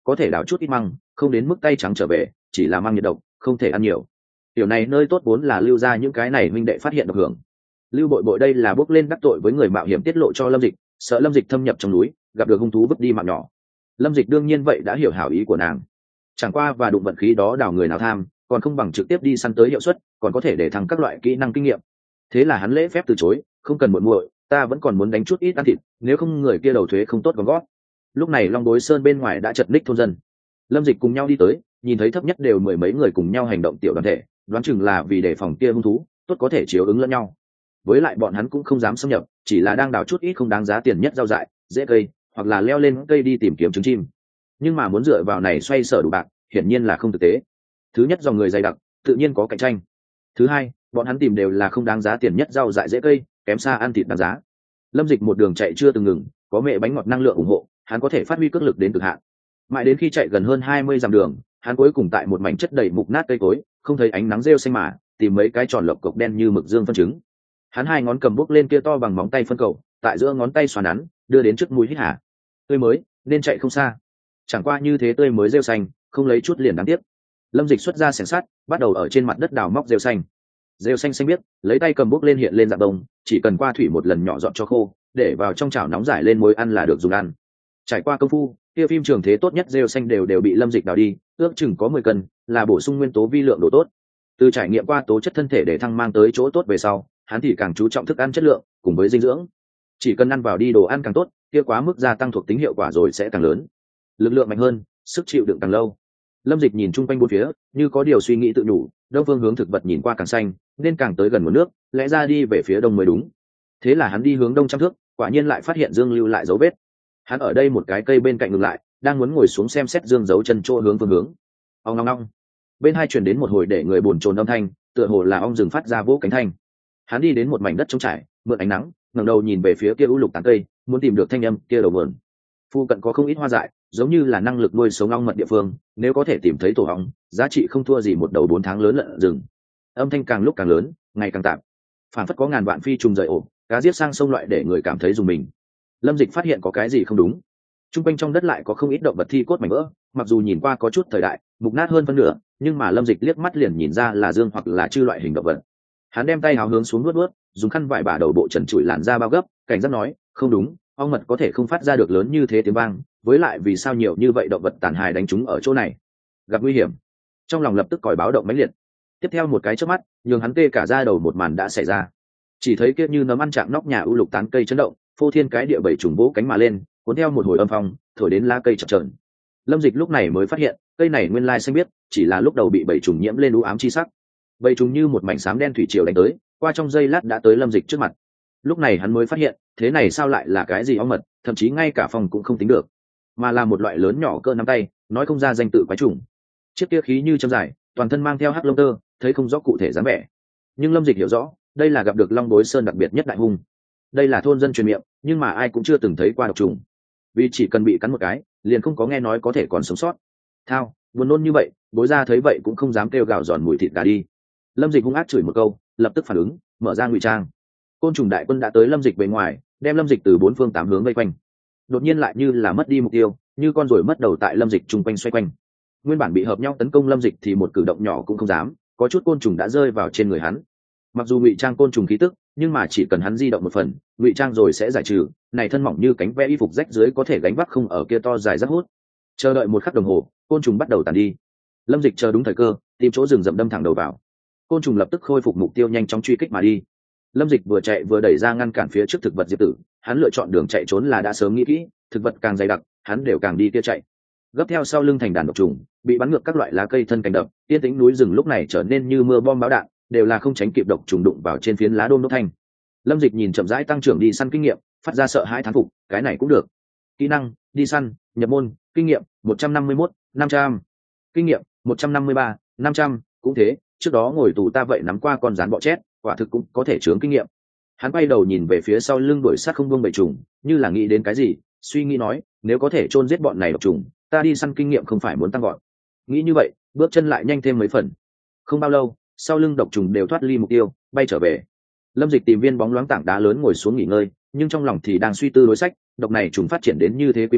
có thể đào chút ít măng, không đến mức tay trắng trở về, chỉ là măng nhiệt độc, không thể ăn nhiều. Tiểu này nơi tốt vốn là lưu ra những cái này huynh đệ phát hiện độc hưởng. Lưu Bội Bội đây là bước lên đắc tội với người mạo hiểm tiết lộ cho Lâm Dịch, sợ Lâm Dịch thâm nhập trong núi, gặp được hung thú vứt đi mạng nhỏ. Lâm Dịch đương nhiên vậy đã hiểu hảo ý của nàng. Chẳng qua và đụng vận khí đó đào người nào tham, còn không bằng trực tiếp đi săn tới hiệu suất, còn có thể để thăng các loại kỹ năng kinh nghiệm. Thế là hắn lễ phép từ chối, không cần muộn muội, ta vẫn còn muốn đánh chút ít ăn thịt, nếu không người kia đầu thuế không tốt còn gót. Lúc này Long Bối Sơn bên ngoài đã chật ních thôn dân. Lâm Dịch cùng nhau đi tới, nhìn thấy thấp nhất đều mười mấy người cùng nhau hành động tiểu đoàn thể, đoán chừng là vì đề phòng kia hung thú, tốt có thể chiếu ứng lẫn nhau. Với lại bọn hắn cũng không dám xâm nhập, chỉ là đang đào chút ít không đáng giá tiền nhất rau dại, dễ cây, hoặc là leo lên cây đi tìm kiếm trứng chim. Nhưng mà muốn dựa vào này xoay sở đủ bạc, hiển nhiên là không thực tế. Thứ nhất, dòng người dày đặc, tự nhiên có cạnh tranh. Thứ hai, bọn hắn tìm đều là không đáng giá tiền nhất rau dại dễ cây, kém xa ăn thịt đáng giá. Lâm Dịch một đường chạy chưa từng ngừng, có mẹ bánh ngọt năng lượng ủng hộ, hắn có thể phát huy cước lực đến cực hạn. Mãi đến khi chạy gần hơn 20 dặm đường, hắn cuối cùng tại một mảnh chất đầy mục nát cây cối, không thấy ánh nắng rêu xanh mà tìm mấy cái tròn lộc cộc đen như mực dương phân trứng. Hắn hai ngón cầm bút lên kia to bằng móng tay phân cầu, tại giữa ngón tay xoắn nắn, đưa đến trước mũi hít hà. Tươi mới, nên chạy không xa. Chẳng qua như thế tươi mới rêu xanh, không lấy chút liền đáng tiếc. Lâm Dịch xuất ra xẻng sắt, bắt đầu ở trên mặt đất đào móc rêu xanh. Rêu xanh xanh biếc, lấy tay cầm bút lên hiện lên dạng bông, chỉ cần qua thủy một lần nhỏ dọn cho khô, để vào trong chảo nóng giải lên muối ăn là được dùng ăn. Trải qua công phu, kia phim trường thế tốt nhất rêu xanh đều bị Lâm Dịch đào đi, ước chừng có 10 cân, là bổ sung nguyên tố vi lượng độ tốt. Từ trải nghiệm qua tố chất thân thể để thăng mang tới chỗ tốt về sau, hắn thì càng chú trọng thức ăn chất lượng cùng với dinh dưỡng. Chỉ cần ăn vào đi đồ ăn càng tốt, kia quá mức gia tăng thuộc tính hiệu quả rồi sẽ càng lớn, lực lượng mạnh hơn, sức chịu đựng càng lâu. Lâm Dịch nhìn chung quanh bốn phía, như có điều suy nghĩ tự nhủ, đông phương hướng thực vật nhìn qua càng xanh, nên càng tới gần nguồn nước, lẽ ra đi về phía đông mới đúng. Thế là hắn đi hướng đông trăm thước, quả nhiên lại phát hiện Dương lưu lại dấu vết. Hắn ở đây một cái cây bên cạnh ngừng lại, đang muốn ngồi xuống xem xét Dương dấu chân chỗ hướng phương hướng. Ong ong ong. Bên hai truyền đến một hồi để người buồn chồn âm thanh, tựa hồ là ong rừng phát ra vỗ cánh thanh. Hắn đi đến một mảnh đất trống trải, mượn ánh nắng, ngẩng đầu nhìn về phía kia u lục tán cây, muốn tìm được thanh âm kia đầu nguồn. Phu cận có không ít hoa dại, giống như là năng lực nuôi sống ong mật địa phương, nếu có thể tìm thấy tổ ong, giá trị không thua gì một đầu 4 tháng lớn lợn rừng. Âm thanh càng lúc càng lớn, ngày càng tạm. Phản phất có ngàn vạn phi trùng rời ổ, cá giết sang sông loại để người cảm thấy dùng mình. Lâm Dịch phát hiện có cái gì không đúng. Trung quanh trong đất lại có không ít động vật thi cốt mảnh vỡ, mặc dù nhìn qua có chút thời đại, mục nát hơn phân nửa, nhưng mà Lâm Dịch liếc mắt liền nhìn ra là dương hoặc là chư loại hình động vật. Hắn đem tay háo hướng xuống nuốt, dùng khăn vải bả đầu bộ trần trụi làn da bao gấp, cảnh giác nói, không đúng, ong mật có thể không phát ra được lớn như thế tiếng vang, với lại vì sao nhiều như vậy động vật tàn hài đánh chúng ở chỗ này, gặp nguy hiểm. Trong lòng lập tức còi báo động mãnh liệt. Tiếp theo một cái chớp mắt, nhường hắn tê cả da đầu một màn đã xảy ra. Chỉ thấy kia như nấm ăn chạm nóc nhà u lục tán cây chấn động, phô thiên cái địa bảy trùng vỗ cánh mà lên, cuốn theo một hồi âm phong, thổi đến lá cây chập chờn. Lâm Dịch lúc này mới phát hiện, cây này nguyên lai xanh biếc, chỉ là lúc đầu bị bảy trùng nhiễm lên u ám chi sắc. Bảy trùng như một mảnh xám đen thủy triều đánh tới, qua trong giây lát đã tới Lâm Dịch trước mặt. Lúc này hắn mới phát hiện, thế này sao lại là cái gì ong mật, thậm chí ngay cả phòng cũng không tính được, mà là một loại lớn nhỏ cỡ nắm tay, nói không ra danh tự quái trùng. Chiếc kia khí như châm dài, toàn thân mang theo hắc lông tơ, thấy không rõ cụ thể dáng vẻ. Nhưng Lâm Dịch hiểu rõ, đây là gặp được Long Bối Sơn đặc biệt nhất đại hung. Đây là thôn dân truyền miệng, nhưng mà ai cũng chưa từng thấy qua độc trùng. Vì chỉ cần bị cắn một cái, liền không có nghe nói có thể còn sống sót. Thao, buồn nôn như vậy, Bối gia thấy vậy cũng không dám kêu gào giòn mùi thịt gà đi. Lâm Dịch hung ác chửi một câu, lập tức phản ứng, mở ra ngụy trang. Côn trùng đại quân đã tới Lâm Dịch bên ngoài, đem Lâm Dịch từ 4 phương 8 hướng vây quanh. Đột nhiên lại như là mất đi mục tiêu, như con ruồi mất đầu tại Lâm Dịch trung quanh xoay quanh. Nguyên bản bị hợp nhau tấn công Lâm Dịch thì một cử động nhỏ cũng không dám, có chút côn trùng đã rơi vào trên người hắn. Mặc dù ngụy trang côn trùng khí tức, nhưng mà chỉ cần hắn di động một phần, ngụy trang rồi sẽ giải trừ. Này thân mỏng như cánh ve y phục rách dưới có thể gánh vác không ở kia to dài rất hút. Chờ đợi một khắc đồng hồ, côn trùng bắt đầu tàn đi. Lâm Dịch chờ đúng thời cơ, tìm chỗ rừng rậm đâm thẳng đầu vào. Côn trùng lập tức khôi phục mục tiêu, nhanh chóng truy kích mà đi. Lâm Dịch vừa chạy vừa đẩy ra ngăn cản phía trước thực vật diệp tử. Hắn lựa chọn đường chạy trốn là đã sớm nghĩ kỹ, thực vật càng dày đặc, hắn đều càng đi kia chạy. Gấp theo sau lưng thành đàn độc trùng, bị bắn ngược các loại lá cây thân cành đập, yên tĩnh núi rừng lúc này trở nên như mưa bom bão đạn, đều là không tránh kịp độc trùng đụng vào trên phiến lá đôm đốt thanh. Lâm Dịch nhìn chậm rãi tăng trưởng đi săn kinh nghiệm, phát ra sợ hãi thán phục, cái này cũng được. Kỹ năng, đi săn, nhập môn, kinh nghiệm 151, 500. Kinh nghiệm 153, 500, cũng thế, trước đó ngồi tù ta vậy nắm qua con rắn bọ chét, quả thực cũng có thể chướng kinh nghiệm. Hắn quay đầu nhìn về phía sau lưng đuổi sát không buông bầy trùng, như là nghĩ đến cái gì, suy nghĩ nói, nếu có thể chôn giết bọn này độc trùng, ta đi săn kinh nghiệm không phải muốn tăng gọn. Nghĩ như vậy, bước chân lại nhanh thêm mấy phần. Không bao lâu, sau lưng độc trùng đều thoát ly mục tiêu, bay trở về. Lâm Dịch tìm viên bóng loáng tảng đá lớn ngồi xuống nghỉ ngơi, nhưng trong lòng thì đang suy tư đối sách. Độc này trùng phát triển đến như thế quy mô,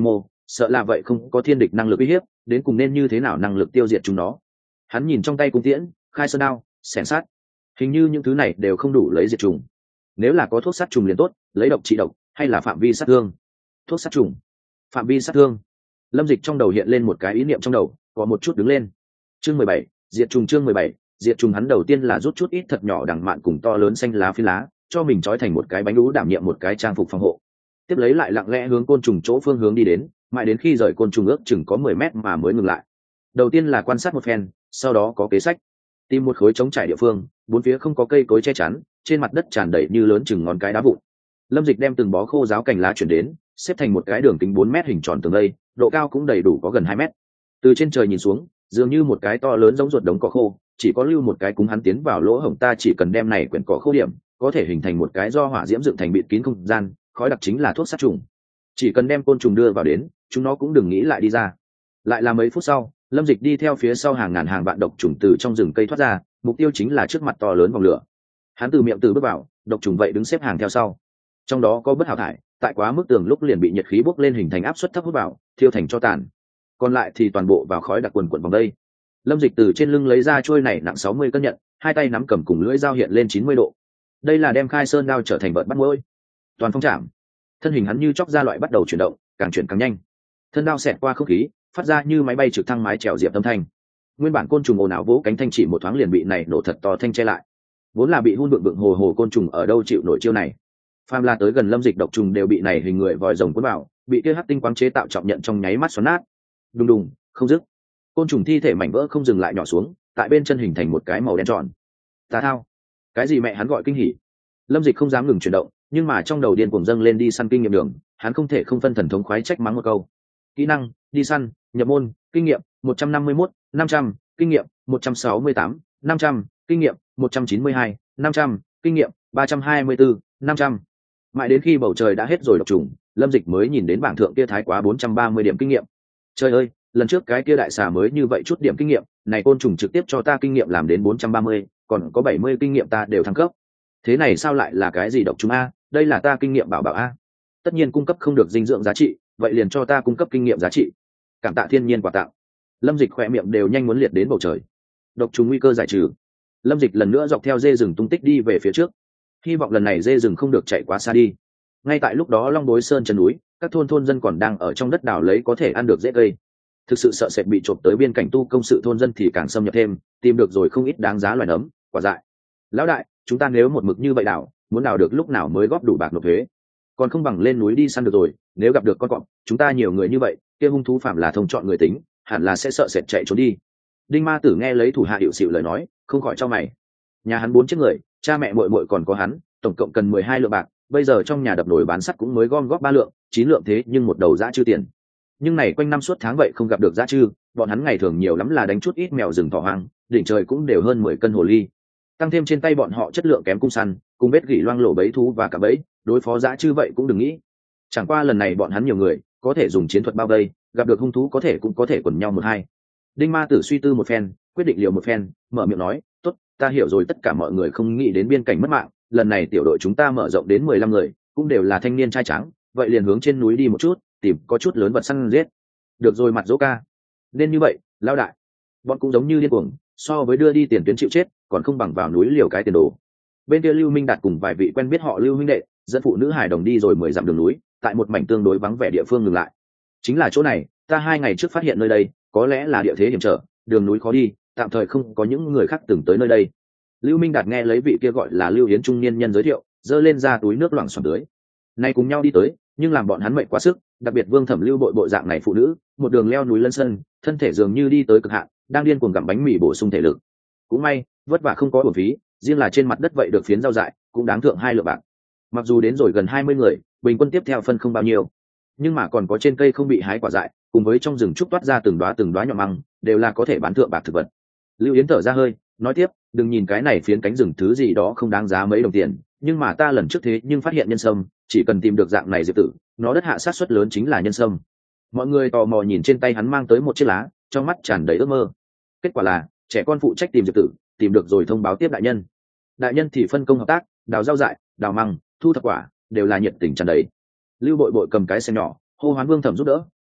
sợ là vậy không có thiên địch năng lực uy hiếp, đến cùng nên như thế nào năng lực tiêu diệt chúng nó. Hắn nhìn trong tay cung tiễn, khai sơn đao, xẻng sát, hình như những thứ này đều không đủ lấy diệt trùng. Nếu là có thuốc sát trùng liền tốt, lấy độc trị độc, hay là phạm vi sát thương. Thuốc sát trùng, phạm vi sát thương. Lâm Dịch trong đầu hiện lên một cái ý niệm trong đầu, có một chút đứng lên. Chương 17, diệt trùng. Chương 17, diệt trùng. Hắn đầu tiên là rút chút ít thật nhỏ đằng mạn cùng to lớn xanh lá phi lá, cho mình trói thành một cái bánh đú đảm nhiệm một cái trang phục phòng hộ. Tiếp lấy lại lặng lẽ hướng côn trùng chỗ phương hướng đi đến, mãi đến khi rời côn trùng ước chừng có 10 mét mà mới ngừng lại. Đầu tiên là quan sát một phen, sau đó có kế sách. Tìm một khối trống trải địa phương, bốn phía không có cây cối che chắn, trên mặt đất tràn đầy như lớn chừng ngón cái đá vụn. Lâm Dịch đem từng bó khô giáo cành lá chuyển đến, xếp thành một cái đường kính 4 mét hình tròn tường vây, độ cao cũng đầy đủ có gần 2 mét. Từ trên trời nhìn xuống, dường như một cái to lớn giống ruột đống cỏ khô, chỉ có lưu một cái cúng hắn tiến vào lỗ hổng, ta chỉ cần đem này quyển cỏ khô điểm, có thể hình thành một cái do hỏa diễm dựng thành bịt kín không gian, khói đặc chính là thuốc sát trùng. Chỉ cần đem côn trùng đưa vào đến, chúng nó cũng đừng nghĩ lại đi ra. Lại là mấy phút sau, Lâm Dịch đi theo phía sau hàng ngàn hàng vạn độc trùng từ trong rừng cây thoát ra, mục tiêu chính là trước mặt to lớn vòng lửa. Hắn từ miệng từ bước vào, độc trùng vậy đứng xếp hàng theo sau. Trong đó có bất hảo thải, tại quá mức tường lúc liền bị nhiệt khí bốc lên hình thành áp suất thấp hút vào, thiêu thành cho tàn. Còn lại thì toàn bộ vào khói đặc quần quần vòng đây. Lâm Dịch từ trên lưng lấy ra chuôi này nặng 60 cân nhận, hai tay nắm cầm cùng lưỡi dao hiện lên 90 độ. Đây là đem khai sơn đao trở thành vợt bắt mũi. Toàn phong chạm. Thân hình hắn như chóc ra loại bắt đầu chuyển động, càng chuyển càng nhanh. Thân đao xẹt qua không khí, phát ra như máy bay trực thăng mái chèo diệp âm thanh. Nguyên bản côn trùng ồn ào vỗ cánh thanh chỉ một thoáng liền bị này nổ thật to thanh che lại. Vốn là bị hun vượng hồ hồ côn trùng ở đâu chịu nổi chiêu này. Phàm là tới gần Lâm Dịch độc trùng đều bị này hình người vòi rồng cuốn vào, bị kia hắc tinh quang chế tạo trọng nhận trong nháy mắt xoắn nát. Đùng đùng, không dứt. Côn trùng thi thể mảnh vỡ không dừng lại nhỏ xuống, tại bên chân hình thành một cái màu đen tròn. Tà thao. Cái gì mẹ hắn gọi kinh hỉ. Lâm Dịch không dám ngừng chuyển động, nhưng mà trong đầu điên cuồng dâng lên đi săn kinh nghiệm đường, hắn không thể không phân thần thống khoái trách mắng một câu. Kỹ năng, đi săn, nhập môn, kinh nghiệm 151, 500, kinh nghiệm 168, 500, kinh nghiệm 192, 500, kinh nghiệm 324, 500. Mãi đến khi bầu trời đã hết rồi độc trùng, Lâm Dịch mới nhìn đến bảng thượng kia thái quá 430 điểm kinh nghiệm. Trời ơi, lần trước cái kia đại xà mới như vậy chút điểm kinh nghiệm, này côn trùng trực tiếp cho ta kinh nghiệm làm đến 430, còn có 70 kinh nghiệm ta đều thăng cấp. Thế này sao lại là cái gì độc trùng a, đây là ta kinh nghiệm bảo bảo a. Tất nhiên cung cấp không được dinh dưỡng giá trị, vậy liền cho ta cung cấp kinh nghiệm giá trị. Cảm tạ thiên nhiên quà tặng. Lâm Dịch khỏe miệng đều nhanh muốn liệt đến bầu trời. Độc trùng nguy cơ giải trừ. Lâm Dịch lần nữa dọc theo dê rừng tung tích đi về phía trước, hy vọng lần này dê rừng không được chạy quá xa đi. Ngay tại lúc đó Long Bối Sơn chân núi, các thôn dân còn đang ở trong đất đào lấy có thể ăn được dễ cây. Thực sự sợ sệt bị trộm tới biên cảnh tu công sự thôn dân thì càng xâm nhập thêm, tìm được rồi không ít đáng giá loài nấm, quả dại. Lão đại, chúng ta nếu một mực như vậy đào, muốn đào được lúc nào mới góp đủ bạc nộp thuế? Còn không bằng lên núi đi săn được rồi, nếu gặp được con cọp, chúng ta nhiều người như vậy, kia hung thú phạm là thông chọn người tính, hẳn là sẽ sợ sệt chạy trốn đi. Đinh Ma Tử nghe lấy thủ hạ hiệu xịu lời nói, không khỏi cho mày. Nhà hắn 4 chiếc người, cha mẹ muội muội còn có hắn, tổng cộng cần 12 lượng bạc, bây giờ trong nhà đập nồi bán sắt cũng mới gom góp 3 lượng, 9 lượng thế nhưng một đầu dã chư tiền. Nhưng này quanh năm suốt tháng vậy không gặp được dã chư, bọn hắn ngày thường nhiều lắm là đánh chút ít mèo rừng thỏ hoang, đỉnh trời cũng đều hơn 10 cân hồ ly. Tăng thêm trên tay bọn họ chất lượng kém cung săn, cùng vết gỉ loang lổ bẫy thú và cả bẫy, đối phó dã chư vậy cũng đừng nghĩ. Chẳng qua lần này bọn hắn nhiều người, có thể dùng chiến thuật bao vây, gặp được hung thú có thể cũng có thể quần nhau một hai. Đinh Ma Tử suy tư một phen, quyết định liều một phen, mở miệng nói, tốt, ta hiểu rồi, tất cả mọi người không nghĩ đến biên cảnh mất mạng, lần này tiểu đội chúng ta mở rộng đến 15 người, cũng đều là thanh niên trai trắng, vậy liền hướng trên núi đi một chút, tìm có chút lớn vật săn giết. Được rồi Mặt Dỗ ca. Nên như vậy, lão đại. Bọn cũng giống như điên cuồng, so với đưa đi tiền tuyến chịu chết, còn không bằng vào núi liều cái tiền đồ. Bên kia Lưu Minh Đạt cùng vài vị quen biết họ Lưu huynh đệ, dẫn phụ nữ hài đồng đi rồi 10 dặm đường núi, tại một mảnh tương đối vắng vẻ địa phương ngừng lại. Chính là chỗ này, ta 2 ngày trước phát hiện nơi đây, có lẽ là địa thế hiểm trở, đường núi khó đi, tạm thời không có những người khác từng tới nơi đây. Lưu Minh Đạt nghe lấy vị kia gọi là Lưu Yến trung niên nhân giới thiệu, giơ lên ra túi nước loảng xoảng tưới. Nay cùng nhau đi tới, nhưng làm bọn hắn mệt quá sức, đặc biệt Vương Thẩm Lưu bộ dạng này phụ nữ, một đường leo núi lân sân, thân thể dường như đi tới cực hạn, đang điên cuồng gặm bánh mì bổ sung thể lực. Cũng may, vất vả không có uổng phí, riêng là trên mặt đất vậy được phiến rau dại, cũng đáng thượng 2 lượng bạc. Mặc dù đến rồi gần 20 người, bình quân tiếp theo phân không bao nhiêu, nhưng mà còn có trên cây không bị hái quả dại, cùng với trong rừng trúc toát ra từng đóa nhọn măng, đều là có thể bán thượng bạc thực vật. Lưu Yến thở ra hơi, nói tiếp, đừng nhìn cái này phiến cánh rừng thứ gì đó không đáng giá mấy đồng tiền, nhưng mà ta lần trước thế nhưng phát hiện nhân sâm, chỉ cần tìm được dạng này diệp tử, nó đất hạ sát suất lớn chính là nhân sâm. Mọi người tò mò nhìn trên tay hắn mang tới một chiếc lá, trong mắt tràn đầy ước mơ. Kết quả là, trẻ con phụ trách tìm diệp tử, tìm được rồi thông báo tiếp đại nhân. Đại nhân thì phân công hợp tác, đào rau dại, đào măng, thu thập quả, đều là nhiệt tình tràn đầy. Lưu Bội Bội cầm cái xe nhỏ, hô hoán Vương Thẩm giúp đỡ,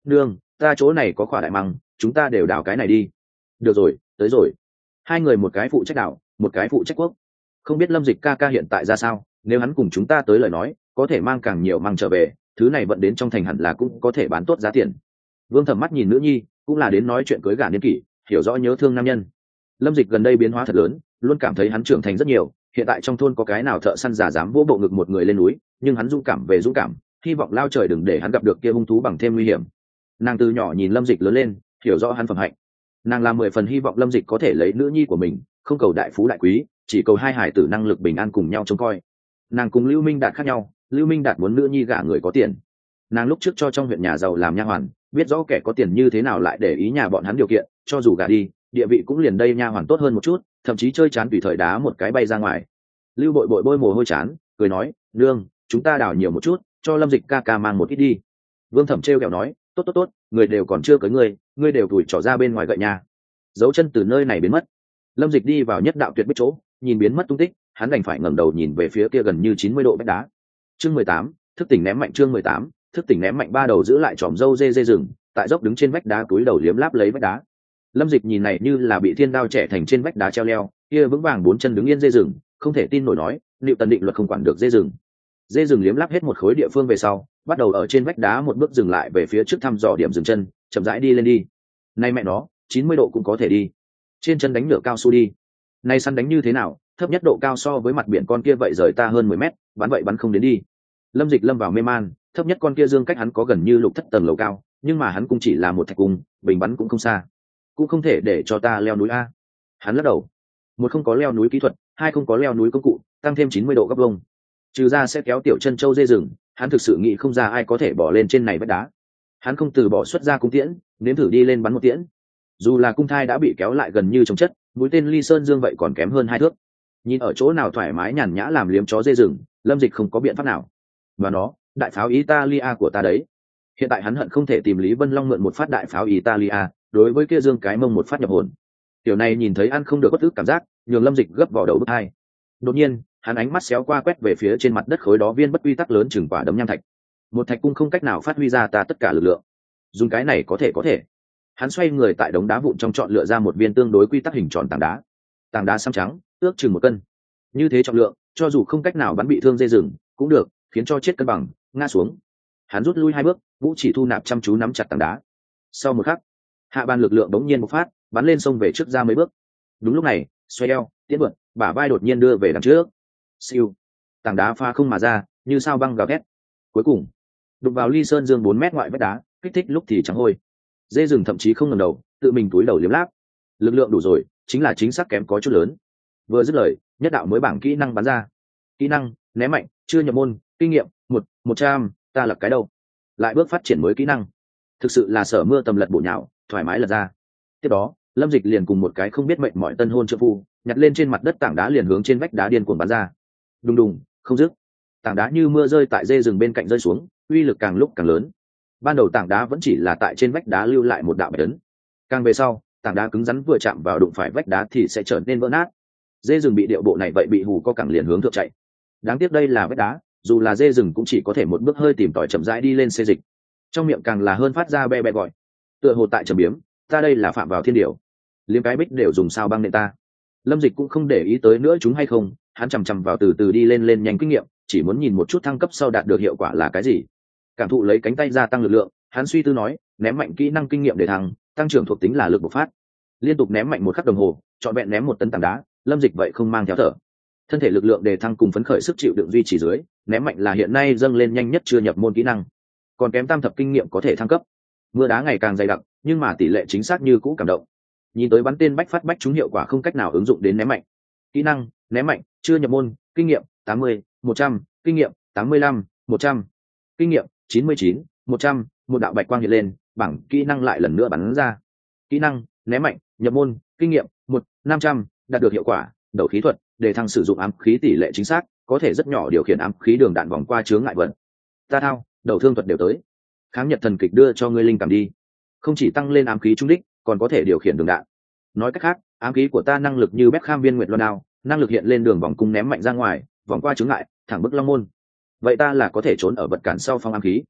nương, ta chỗ này có quả đại măng, chúng ta đều đào cái này đi. Được rồi, tới rồi. Hai người một cái phụ trách đào, một cái phụ trách quốc. Không biết Lâm Dịch ca ca hiện tại ra sao, nếu hắn cùng chúng ta tới lời nói, có thể mang càng nhiều măng trở về, thứ này vận đến trong thành hẳn là cũng có thể bán tốt giá tiền. Vương Thẩm mắt nhìn nữ nhi, cũng là đến nói chuyện cưới gả niên kỷ, hiểu rõ nhớ thương nam nhân. Lâm Dịch gần đây biến hóa thật lớn, luôn cảm thấy hắn trưởng thành rất nhiều. Hiện tại trong thôn có cái nào thợ săn giả dám vỗ bộ ngực một người lên núi, nhưng hắn dũng cảm về dũng cảm, hy vọng lao trời đừng để hắn gặp được kia hung thú bằng thêm nguy hiểm. Nàng từ nhỏ nhìn Lâm Dịch lớn lên, hiểu rõ hắn phẩm hạnh. Nàng làm 10 phần hy vọng Lâm Dịch có thể lấy nữ nhi của mình, không cầu đại phú đại quý, chỉ cầu hai hải tử năng lực bình an cùng nhau trông coi. Nàng cùng Lưu Minh Đạt khác nhau, Lưu Minh Đạt muốn nữ nhi gả người có tiền. Nàng lúc trước cho trong huyện nhà giàu làm nha hoàn, biết rõ kẻ có tiền như thế nào lại để ý nhà bọn hắn điều kiện, cho dù gả đi, địa vị cũng liền đây nha hoàn tốt hơn một chút, thậm chí chơi chán tùy thời đá một cái bay ra ngoài. Lưu Bội Bội bôi mồ hôi chán, cười nói, nương, chúng ta đào nhiều một chút, cho Lâm Dịch ca ca mang một ít đi. Vương Thẩm trêu kẹo nói, tốt tốt tốt, người đều còn chưa cưới ngươi đều tuổi trỏ ra bên ngoài gậy nhà. Dấu chân từ nơi này biến mất. Lâm Dịch đi vào nhất đạo tuyệt bích chỗ, nhìn biến mất tung tích, hắn đành phải ngẩng đầu nhìn về phía kia gần như 90 độ vách đá. Chương 18, thức tỉnh ném mạnh. Chương 18, thức tỉnh ném mạnh. Ba đầu giữ lại tròm râu dê rừng, tại dốc đứng trên vách đá cúi đầu liếm láp lấy vách đá. Lâm Dịch nhìn này như là bị thiên đao trẻ thành trên vách đá treo leo, kia vững vàng 4 chân đứng yên dê rừng, không thể tin nổi nói, liệu tần định luật không quản được dê rừng. Dê rừng liếm láp hết một khối địa phương về sau, bắt đầu ở trên vách đá một bước dừng lại về phía trước thăm dò điểm dừng chân, chậm rãi đi lên đi. Này mẹ nó, 90 độ cũng có thể đi. Trên chân đánh nửa cao su đi. Này săn đánh như thế nào, thấp nhất độ cao so với mặt biển con kia vậy rời ta hơn 10 mét, bắn vậy bắn không đến đi. Lâm Dịch lâm vào mê man, thấp nhất con kia dương cách hắn có gần như lục thất tầng lầu cao, nhưng mà hắn cũng chỉ là một thạch cung, bình bắn cũng không xa, cũng không thể để cho ta leo núi a. Hắn lắc đầu, một không có leo núi kỹ thuật, hai không có leo núi công cụ, tăng thêm 90 độ góc vuông, trừ ra sẽ kéo tiểu chân châu dê rừng, hắn thực sự nghĩ không ra ai có thể bỏ lên trên này vách đá. Hắn không từ bỏ xuất ra cung tiễn, nếm thử đi lên bắn một tiễn. Dù là cung thai đã bị kéo lại gần như chống chất, mũi tên ly sơn dương vậy còn kém hơn 2 thước. Nhìn ở chỗ nào thoải mái nhàn nhã làm liếm chó dê rừng, Lâm Dịch không có biện pháp nào. Và nó, đại pháo Italia của ta đấy. Hiện tại hắn hận không thể tìm Lý Vân Long mượn một phát đại pháo Italia, đối với kia dương cái mông một phát nhập hồn. Tiểu này nhìn thấy ăn không được bất tức cảm giác, nhường Lâm Dịch gấp vào đầu bức hai. Đột nhiên, hắn ánh mắt xéo qua quét về phía trên mặt đất khối đó viên bất quy tắc lớn chừng quả đấm nham thạch. Một thạch cung không cách nào phát huy ra ta tất cả lực lượng. Dùng cái này có thể. Hắn xoay người tại đống đá vụn trong chọn lựa ra một viên tương đối quy tắc hình tròn tảng đá xám trắng, ước chừng 1 cân. Như thế trọng lượng, cho dù không cách nào bắn bị thương dê rừng cũng được, khiến cho chết cân bằng, ngã xuống. Hắn rút lui 2 bước, vũ chỉ thu nạp chăm chú nắm chặt tảng đá. Sau một khắc, hạ bàn lực lượng bỗng nhiên bộc phát, bắn lên sông về trước ra mấy bước. Đúng lúc này, xoay eo, tiến vượt, bả vai đột nhiên đưa về đằng trước. Siêu, tảng đá pha không mà ra, như sao băng gào thét. Cuối cùng, đụng vào ly sơn dương 4 mét ngoại vách đá, kích thích lúc thì trắng hôi. Dê rừng thậm chí không ngẩng đầu, tự mình túi đầu liếm láp. Lực lượng đủ rồi, chính là chính xác kém có chút lớn. Vừa dứt lời, nhất đạo mới bảng kỹ năng bắn ra. Kỹ năng ném mạnh, chưa nhập môn, kinh nghiệm 100, ta lập cái đâu. Lại bước phát triển mới kỹ năng. Thực sự là sở mưa tầm lật bộ nhạo, thoải mái lật ra. Tiếp đó, Lâm Dịch liền cùng một cái không biết mệnh mọi tân hôn trợ phu, nhặt lên trên mặt đất tảng đá liền hướng trên vách đá điên cuồng bắn ra. Đùng đùng, không dứt. Tảng đá như mưa rơi tại dê rừng bên cạnh rơi xuống, uy lực càng lúc càng lớn. Ban đầu tảng đá vẫn chỉ là tại trên vách đá lưu lại một đạo bạch ấn, càng về sau, tảng đá cứng rắn vừa chạm vào đụng phải vách đá thì sẽ trở nên vỡ nát. Dê rừng bị điệu bộ này vậy bị hù co cẳng liền hướng thượng chạy. Đáng tiếc đây là vách đá, dù là dê rừng cũng chỉ có thể một bước hơi tìm tòi chậm rãi đi lên xê dịch, trong miệng càng là hơn phát ra be be gọi, tựa hồ tại trầm biếm, ta đây là phạm vào thiên điều, liếm cái bích đều dùng sao băng nện ta. Lâm Dịch cũng không để ý tới nữa chúng hay không, hắn chằm chằm vào từ từ đi lên nhanh kinh nghiệm, chỉ muốn nhìn một chút thăng cấp sau đạt được hiệu quả là cái gì. Cảm thụ lấy cánh tay gia tăng lực lượng, hắn suy tư nói, ném mạnh kỹ năng kinh nghiệm để tăng trưởng thuộc tính là lực bộc phát. Liên tục ném mạnh 1 khắc đồng hồ, trọn vẹn ném 1 tấn tảng đá, Lâm Dịch vậy không mang theo thở. Thân thể lực lượng đề thăng cùng phấn khởi sức chịu đựng duy trì dưới, ném mạnh là hiện nay dâng lên nhanh nhất chưa nhập môn kỹ năng. Còn kém tam thập kinh nghiệm có thể thăng cấp. Mưa đá ngày càng dày đặc, nhưng mà tỷ lệ chính xác như cũ cảm động. Nhìn tới bắn tên bách phát bách trúng hiệu quả không cách nào ứng dụng đến ném mạnh. Kỹ năng ném mạnh chưa nhập môn, kinh nghiệm 80, 100, kinh nghiệm 85, 100, kinh nghiệm 99, 100, một đạo bạch quang hiện lên, bảng kỹ năng lại lần nữa bắn ra. Kỹ năng ném mạnh nhập môn, kinh nghiệm 500, đạt được hiệu quả đầu khí thuật, để thăng sử dụng ám khí tỷ lệ chính xác, có thể rất nhỏ điều khiển ám khí đường đạn vòng qua chướng ngại vật. Ta thao, đầu thương thuật đều tới. Kháng nhật thần kịch đưa cho ngươi linh cảm đi, không chỉ tăng lên ám khí trung đích, còn có thể điều khiển đường đạn. Nói cách khác, ám khí của ta năng lực như Beckham viên nguyệt loan đao, năng lực hiện lên đường vòng cung ném mạnh ra ngoài, vòng qua chướng ngại, thẳng bức long môn. Vậy ta là có thể trốn ở vật cản sau phong ám khí.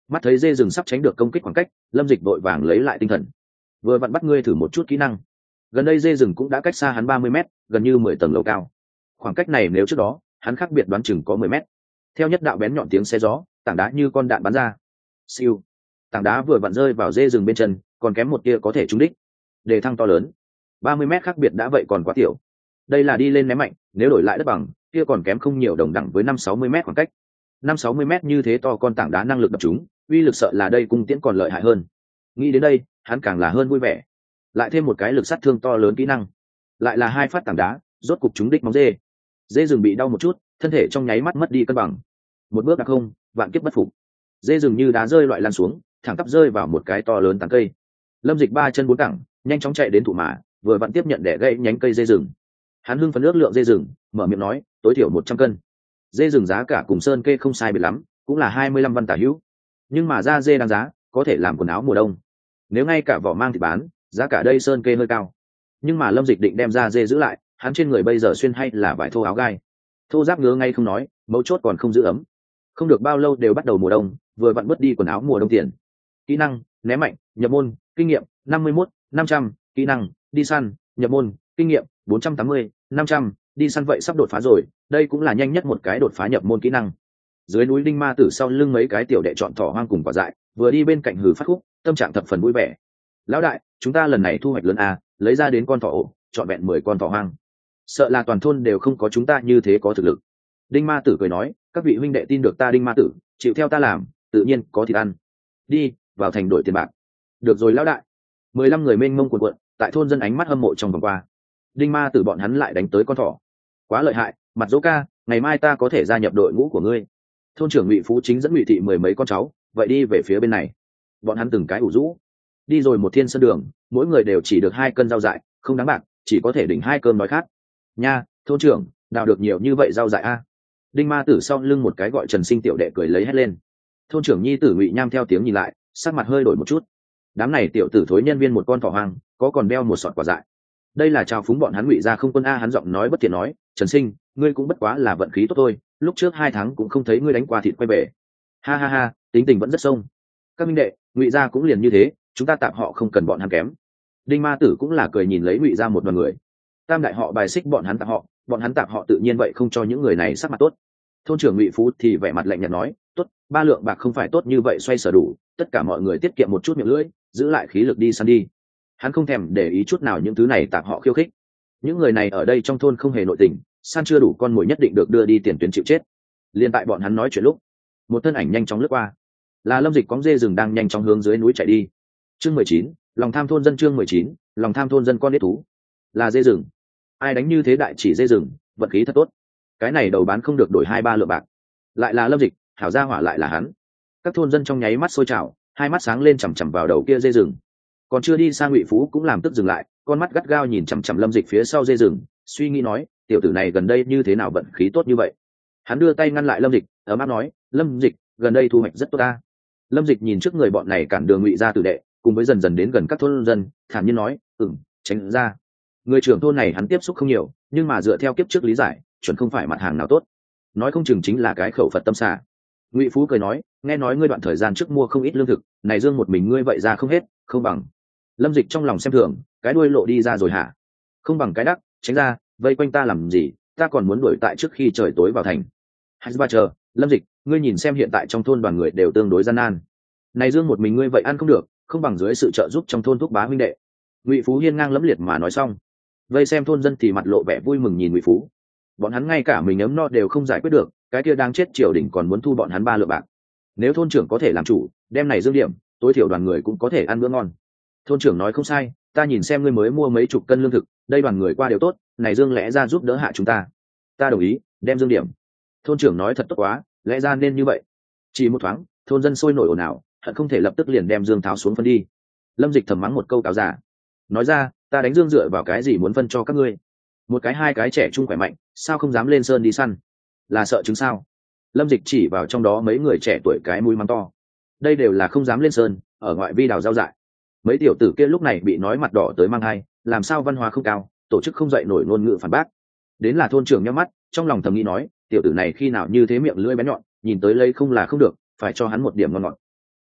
Mắt thấy dê rừng sắp tránh được công kích khoảng cách, Lâm Dịch vội vàng lấy lại tinh thần. Vừa vặn bắt ngươi thử một chút kỹ năng. Gần đây dê rừng cũng đã cách xa hắn 30 mét, gần như 10 tầng lầu cao. Khoảng cách này nếu trước đó hắn khác biệt đoán chừng có 10 mét. Theo nhất đạo bén nhọn tiếng xe gió, tảng đá như con đạn bắn ra. Siêu. Tảng đá vừa vặn rơi vào dê rừng bên chân, còn kém một tia có thể trúng đích. Đề thăng to lớn. 30 mét khác biệt đã vậy còn quá tiểu. Đây là đi lên ném mạnh, nếu đổi lại đất bằng, kia còn kém không nhiều, đồng đẳng với 5-60 mét khoảng cách. 5-60 mét như thế to con tảng đá năng lực đập chúng, uy lực sợ là đây cung tiễn còn lợi hại hơn. Nghĩ đến đây, hắn càng là hơn vui vẻ. Lại thêm một cái lực sát thương to lớn kỹ năng, lại là 2 phát tảng đá, rốt cục trúng đích móng dê. Dê rừng bị đau một chút, thân thể trong nháy mắt mất đi cân bằng. Một bước đặc không, vạn kiếp bất phục. Dê rừng như đá rơi loại lăn xuống, thẳng tắp rơi vào một cái to lớn tán cây. Lâm Dịch 3 chân 4 cẳng, nhanh chóng chạy đến thụ mã, vừa vặn tiếp nhận để gãy nhánh cây dê rừng. Hắn hưng phấn ước lượng dê rừng, mở miệng nói, tối thiểu 100 cân. Dê rừng giá cả cùng sơn kê không sai biệt lắm, cũng là 25 văn tả hữu. Nhưng mà da dê đáng giá, có thể làm quần áo mùa đông. Nếu ngay cả vỏ mang thì bán, giá cả đây sơn kê hơi cao. Nhưng mà Lâm Dịch định đem da dê giữ lại, hắn trên người bây giờ xuyên hay là vải thô áo gai. Thô giáp ngứa ngay không nói, mấu chốt còn không giữ ấm. Không được bao lâu đều bắt đầu mùa đông, vừa vặn mất đi quần áo mùa đông tiền. Kỹ năng, ném mạnh, nhập môn, kinh nghiệm 51, 500, kỹ năng, đi săn, nhập môn, kinh nghiệm 480, 500, đi săn vậy sắp đột phá rồi, đây cũng là nhanh nhất một cái đột phá nhập môn kỹ năng. Dưới núi đinh ma tử sau lưng mấy cái tiểu đệ chọn thỏ hoang cùng quả dại, vừa đi bên cạnh hừ phát khúc, tâm trạng thập phần vui vẻ. Lão đại, chúng ta lần này thu hoạch lớn à, lấy ra đến con thỏ ổ, chọn vẹn 10 con thỏ hoang. Sợ là toàn thôn đều không có chúng ta như thế có thực lực. Đinh ma tử cười nói, các vị huynh đệ tin được ta đinh ma tử, chịu theo ta làm, tự nhiên có thịt ăn. Đi, vào thành đổi tiền bạc. Được rồi lão đại. 15 người mênh mông cuộn cuộn, tại thôn dân ánh mắt hâm mộ trong vòng qua. Đinh ma tử bọn hắn lại đánh tới con thỏ. Quá lợi hại, mặt dỗ ca, ngày mai ta có thể gia nhập đội ngũ của ngươi. Thôn trưởng Ngụy Phú Chính dẫn Ngụy thị 10 mấy con cháu, vậy đi về phía bên này. Bọn hắn từng cái ủ rũ. Đi rồi một thiên sơn đường, mỗi người đều chỉ được 2 cân rau dại, không đáng bạc, chỉ có thể đỉnh 2 cơm đói khát. Nha, thôn trưởng, đào được nhiều như vậy rau dại a. Đinh ma tử sau lưng một cái gọi Trần Sinh tiểu đệ cười lấy hét lên. Thôn trưởng nhi tử Ngụy Nham theo tiếng nhìn lại, sắc mặt hơi đổi một chút. Đám này tiểu tử thối nhân viên một con thỏ hoang, có còn đeo một sọt quả dại. Đây là trao phúng bọn hắn Ngụy ra không quân a. Hắn giọng nói bất thiện nói, Trần Sinh, ngươi cũng bất quá là vận khí tốt thôi, lúc trước 2 tháng cũng không thấy ngươi đánh qua thịt quay về. Ha ha ha, tính tình vẫn rất sông. Các minh đệ, Ngụy ra cũng liền như thế, chúng ta tạm họ không cần bọn hắn kém. Đinh ma tử cũng là cười nhìn lấy Ngụy ra một đoàn người. Tam đại họ bài xích bọn hắn tạm họ tự nhiên vậy không cho những người này sắc mặt tốt. Thôn trưởng Ngụy Phú thì vẻ mặt lạnh nhạt nói, tốt, 3 lượng bạc không phải tốt như vậy xoay sở đủ, tất cả mọi người tiết kiệm một chút miệng lưỡi, giữ lại khí lực đi săn đi. Hắn không thèm để ý chút nào những thứ này tạm họ khiêu khích. Những người này ở đây trong thôn không hề nội tình, săn chưa đủ con mồi nhất định được đưa đi tiền tuyến chịu chết. Liên tại bọn hắn nói chuyện lúc, một thân ảnh nhanh chóng lướt qua, là Lâm Dịch cóng dê rừng đang nhanh chóng hướng dưới núi chạy đi. Chương 19, lòng tham thôn dân. Chương 19, lòng tham thôn dân con đít thú. Là dê rừng. Ai đánh như thế đại chỉ dê rừng, vận khí thật tốt. Cái này đầu bán không được đổi 2-3 lượng bạc. Lại là Lâm Dịch, hảo gia hỏa lại là hắn. Các thôn dân trong nháy mắt sôi trào, hai mắt sáng lên chằm chằm vào đầu kia dê rừng. Còn chưa đi sang Ngụy Phú cũng làm tức dừng lại, con mắt gắt gao nhìn chằm chằm Lâm Dịch phía sau dê rừng, suy nghĩ nói, tiểu tử này gần đây như thế nào vận khí tốt như vậy. Hắn đưa tay ngăn lại Lâm Dịch, ấm áp nói, Lâm Dịch, gần đây thu hoạch rất tốt ta. Lâm Dịch nhìn trước người bọn này cản đường Ngụy gia tử đệ, cùng với dần dần đến gần các thôn dân, thản nhiên nói, tránh ra. Người trưởng thôn này hắn tiếp xúc không nhiều, nhưng mà dựa theo kiếp trước lý giải, chuẩn không phải mặt hàng nào tốt, nói không chừng chính là cái khẩu Phật tâm xả. Ngụy Phú cười nói, nghe nói ngươi đoạn thời gian trước mua không ít lương thực, này dương một mình ngươi vậy ra không hết, không bằng. Lâm Dịch trong lòng xem thường, cái đuôi lộ đi ra rồi hả? Không bằng cái đắc, tránh ra, vây quanh ta làm gì, ta còn muốn đuổi tại trước khi trời tối vào thành. Hãy ba chờ, Lâm Dịch, ngươi nhìn xem hiện tại trong thôn đoàn người đều tương đối gian nan. Này dương một mình ngươi vậy ăn không được, không bằng dưới sự trợ giúp trong thôn thúc bá huynh đệ. Ngụy Phú hiên ngang lẫm liệt mà nói xong, vây xem thôn dân thì mặt lộ vẻ vui mừng nhìn Ngụy Phú. Bọn hắn ngay cả mình ấm no đều không giải quyết được, cái kia đang chết triều đình còn muốn thu bọn hắn 3 lượng bạc. Nếu thôn trưởng có thể làm chủ, đem này dương điểm, tối thiểu đoàn người cũng có thể ăn bữa ngon. Thôn trưởng nói không sai, ta nhìn xem ngươi mới mua mấy chục cân lương thực, đây đoàn người qua đều tốt, này dương lẽ ra giúp đỡ hạ chúng ta. Ta đồng ý, đem dương điểm. Thôn trưởng nói thật tốt quá, lẽ ra nên như vậy. Chỉ một thoáng, thôn dân sôi nổi ồn ào, hận không thể lập tức liền đem dương tháo xuống phân đi. Lâm Dịch thầm mắng một câu cáo giả, nói ra, ta đánh dương dựa vào cái gì muốn phân cho các ngươi? Một cái 2 cái trẻ trung khỏe mạnh, sao không dám lên sơn đi săn? Là sợ chứng sao? Lâm Dịch chỉ vào trong đó mấy người trẻ tuổi cái mũi mắng to. Đây đều là không dám lên sơn, ở ngoại vi đào rau dại. Mấy tiểu tử kia lúc này bị nói mặt đỏ tới mang hai, làm sao văn hóa không cao, tổ chức không dậy nổi ngôn ngữ phản bác. Đến là thôn trưởng nhắm mắt, trong lòng thầm nghĩ nói, tiểu tử này khi nào như thế miệng lưỡi bén nhọn, nhìn tới lấy không là không được, phải cho hắn một điểm ngon ngọt.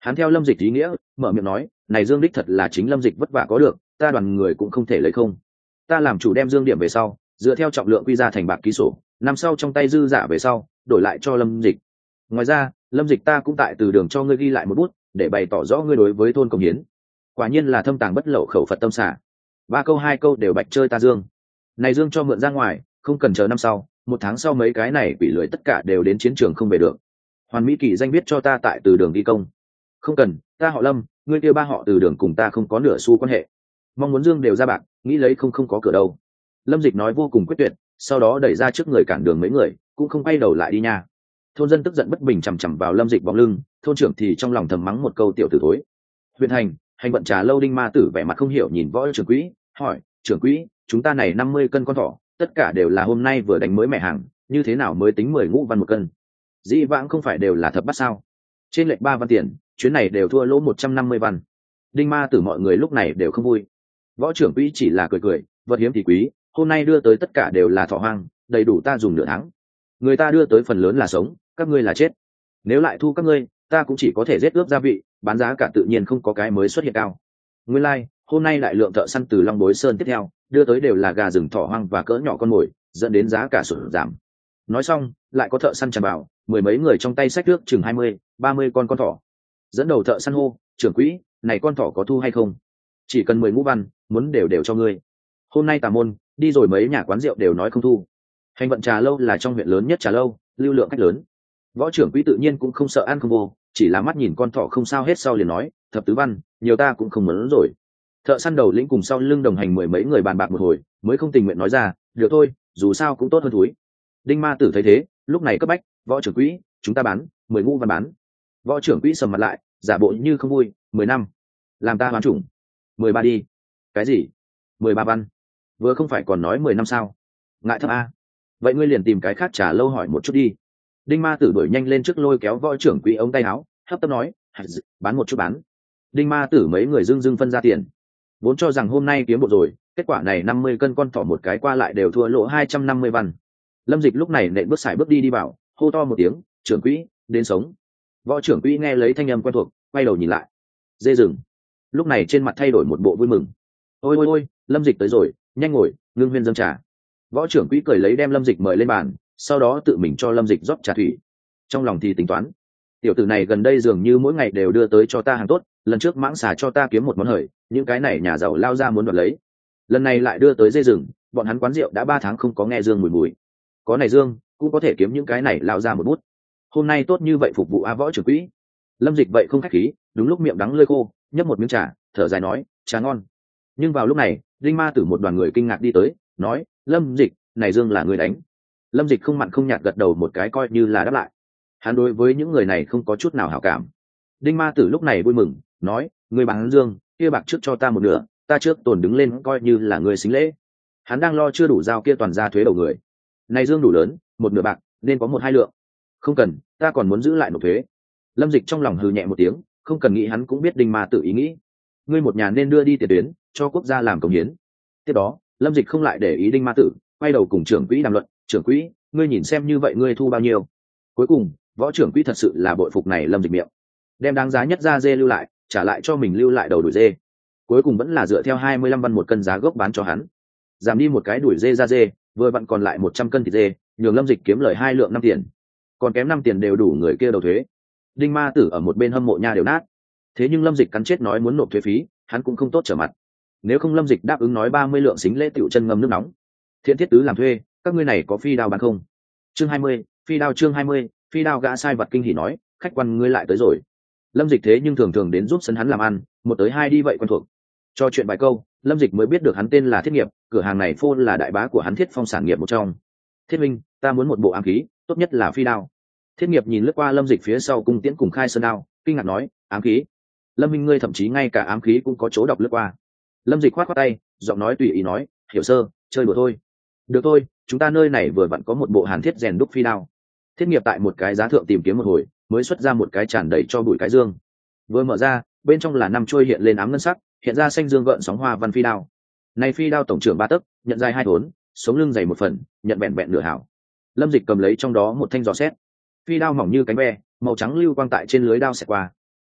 Hắn theo Lâm Dịch ý nghĩa mở miệng nói, này Dương đích thật là chính Lâm Dịch vất vả có được, ta đoàn người cũng không thể lấy không. Ta làm chủ đem Dương điểm về sau, dựa theo trọng lượng quy ra thành bạc ký sổ, năm sau trong tay dư giả về sau đổi lại cho Lâm Dịch. Ngoài ra Lâm Dịch ta cũng tại từ đường cho ngươi ghi lại một bút để bày tỏ rõ ngươi đối với thôn công hiến. Quả nhiên là thâm tàng bất lậu khẩu Phật tâm xả, 3 câu 2 câu đều bạch chơi ta Dương. Này Dương cho mượn ra ngoài, không cần chờ năm sau, 1 tháng sau mấy cái này bị lưỡi tất cả đều đến chiến trường không về được. Hoàn Mỹ Kỳ danh viết cho ta tại từ đường đi công. Không cần, ta họ Lâm, ngươi kia ba họ từ đường cùng ta không có nửa xu quan hệ. Mong muốn Dương đều ra bạc, nghĩ lấy không có cửa đâu. Lâm Dịch nói vô cùng quyết tuyệt, sau đó đẩy ra trước người cản đường mấy người, cũng không quay đầu lại đi nha. Thôn dân tức giận bất bình chằm chằm vào Lâm Dịch bóng lưng, thôn trưởng thì trong lòng thầm mắng một câu tiểu tử thối. Huyện hành vận trà lâu Đinh Ma Tử vẻ mặt không hiểu nhìn Võ trưởng quỹ, hỏi, trưởng quỹ, chúng ta này 50 cân con thỏ, tất cả đều là hôm nay vừa đánh mới mẻ hàng, như thế nào mới tính 10 ngũ văn một cân? Dĩ vãng không phải đều là thập bát sao? Trên lệch 3 văn tiền, chuyến này đều thua lỗ 150 văn. Đinh Ma Tử mọi người lúc này đều không vui. Võ trưởng quỹ chỉ là cười cười, vật hiếm thì quý, hôm nay đưa tới tất cả đều là thỏ hoang, đầy đủ ta dùng nửa tháng. Người ta đưa tới phần lớn là sống, các ngươi là chết. Nếu lại thu các ngươi, ta cũng chỉ có thể giết ướp gia vị, bán giá cả tự nhiên không có cái mới xuất hiện cao. Nguyên lai, hôm nay đại lượng thợ săn từ Long Bối Sơn tiếp theo, đưa tới đều là gà rừng thỏ hoang và cỡ nhỏ con mồi, dẫn đến giá cả sụt giảm. Nói xong, lại có thợ săn tràn vào, 10 mấy người trong tay xách nước chừng 20, 30 con thỏ. Dẫn đầu thợ săn hô, trưởng quỹ, này con thỏ có thu hay không? Chỉ cần 10 ngũ văn, muốn đều cho ngươi. Hôm nay tà môn, đi rồi mấy nhà quán rượu đều nói không thu. Hành vận trà lâu là trong huyện lớn nhất trà lâu, lưu lượng khách lớn. Võ trưởng quỹ tự nhiên cũng không sợ ăn không vô, chỉ là mắt nhìn con thỏ không sao hết sau liền nói, thập tứ văn, nhiều ta cũng không muốn rồi. Thợ săn đầu lĩnh cùng sau lưng đồng hành 10 mấy người bàn bạc một hồi, mới không tình nguyện nói ra, được thôi, dù sao cũng tốt hơn thúi. Đinh Ma Tử thấy thế, lúc này cấp bách, Võ trưởng quỹ, chúng ta bán, 10 ngũ văn bán. Võ trưởng quỹ sầm mặt lại, giả bộ như không vui, 10 năm, làm ta bán chủng. 13 đi. Cái gì? 13 văn? Vừa không phải còn nói 10 năm sao? Ngại thấp a. Vậy ngươi liền tìm cái khác trả lâu hỏi một chút đi. Đinh Ma Tử đuổi nhanh lên trước lôi kéo Võ trưởng quỹ ống tay áo, hấp tấp nói, bán một chút bán. Đinh Ma Tử mấy người dưng phân ra tiền, vốn cho rằng hôm nay kiếm bộ rồi, kết quả này 50 cân con thỏ một cái qua lại đều thua lỗ 250 văn. Lâm Dịch lúc này nện bước xài bước đi vào, hô to một tiếng, trưởng quỹ, đến sống. Võ trưởng quỹ nghe lấy thanh âm quen thuộc, quay đầu nhìn lại. Dê rừng. Lúc này trên mặt thay đổi một bộ vui mừng. Ôi ôi ôi, Lâm Dịch tới rồi, nhanh ngồi, ngưng huyên dâng trà. Võ trưởng quỹ cười lấy đem Lâm Dịch mời lên bàn, sau đó tự mình cho Lâm Dịch rót trà thủy. Trong lòng thì tính toán, tiểu tử này gần đây dường như mỗi ngày đều đưa tới cho ta hàng tốt, lần trước mãng xà cho ta kiếm một món hời, những cái này nhà giàu lao ra muốn đoạt lấy. Lần này lại đưa tới dê rừng, bọn hắn quán rượu đã 3 tháng không có nghe dương mùi. Có này dương, cũng có thể kiếm những cái này lao ra một bút. Hôm nay tốt như vậy phục vụ Võ trưởng quỹ. Lâm Dịch vậy không khách khí, đúng lúc miệng đắng lưỡi khô, nhấp một miếng trà, thở dài nói, trà ngon. Nhưng vào lúc này, Đinh Ma Tử một đoàn người kinh ngạc đi tới, nói, Lâm Dịch, này dương là người đánh. Lâm Dịch không mặn không nhạt gật đầu một cái coi như là đáp lại. Hắn đối với những người này không có chút nào hảo cảm. Đinh Ma Tử lúc này vui mừng, nói, người bán dương, kia bạc trước cho ta một nửa, ta trước tồn đứng lên coi như là người xính lễ. Hắn đang lo chưa đủ giao kia toàn ra thuế đầu người. Này dương đủ lớn, một nửa bạc, nên có 1-2 lượng. Không cần, ta còn muốn giữ lại nộp thuế. Lâm Dịch trong lòng hừ nhẹ một tiếng, không cần nghĩ hắn cũng biết Đinh Ma Tử ý nghĩ. Ngươi một nhà nên đưa đi tiền tuyến, cho quốc gia làm công hiến. Tiếp đó, Lâm Dịch không lại để ý Đinh Ma Tử, quay đầu cùng trưởng quỹ đàm luận, trưởng quỹ, ngươi nhìn xem như vậy ngươi thu bao nhiêu. Cuối cùng, Võ trưởng quỹ thật sự là bội phục này Lâm Dịch miệng, đem đáng giá nhất ra dê lưu lại, trả lại cho mình lưu lại đầu đuổi dê. Cuối cùng vẫn là dựa theo 25 văn một cân giá gốc bán cho hắn, giảm đi một cái đuổi dê ra dê, vừa vặn còn lại 100 cân thịt dê, nhường Lâm Dịch kiếm lời 2 lượng 5 tiền, còn kém 5 tiền đều đủ người kia đầu thuế. Đinh Ma Tử ở một bên hâm mộ nha đều nát. Thế nhưng Lâm Dịch cắn chết nói muốn nộp thuế phí, hắn cũng không tốt trở mặt. Nếu không Lâm Dịch đáp ứng nói 30 lượng xính lễ tiểu chân ngâm nước nóng. Thiện thiết tứ làm thuê, các ngươi này có phi đao bán không? Chương 20, phi đao chương 20, phi đao gã sai vật kinh hỉ nói, khách quan ngươi lại tới rồi. Lâm Dịch thế nhưng thường thường đến giúp sân hắn làm ăn, một tới hai đi vậy quen thuộc. Cho chuyện vài câu, Lâm Dịch mới biết được hắn tên là Thiết Nghiệp, cửa hàng này phô là đại bá của hắn Thiết Phong sản nghiệp một trong. Thiết Minh, ta muốn một bộ ám khí, tốt nhất là phi đao. Thiết Nghiệp nhìn lướt qua Lâm Dịch phía sau cung tiễn cùng khai sơn đao, kinh ngạc nói, ám khí? Lâm Minh ngươi thậm chí ngay cả ám khí cũng có chỗ đọc lướt qua. Lâm Dịch khoát khoát tay, giọng nói tùy ý nói, hiểu sơ, chơi đùa thôi. Được thôi, chúng ta nơi này vừa vặn có một bộ hàn thiết rèn đúc phi đao. Thiết Nghiệp tại một cái giá thượng tìm kiếm một hồi, mới xuất ra một cái tràn đầy cho bụi cái dương. Vừa mở ra, bên trong là 5 chuôi hiện lên ám ngân sắc, hiện ra xanh dương gợn sóng hoa văn phi đao. Này phi đao tổng trưởng 3 tấc, nhận dài 2 thốn, sống lưng dày 1 phần, nhận bẹn bẹn nửa hảo. Lâm Dịch cầm lấy trong đó một thanh giò xét. Phi đao mỏng như cánh ve, màu trắng lưu quang tại trên lưới đao xẹt qua.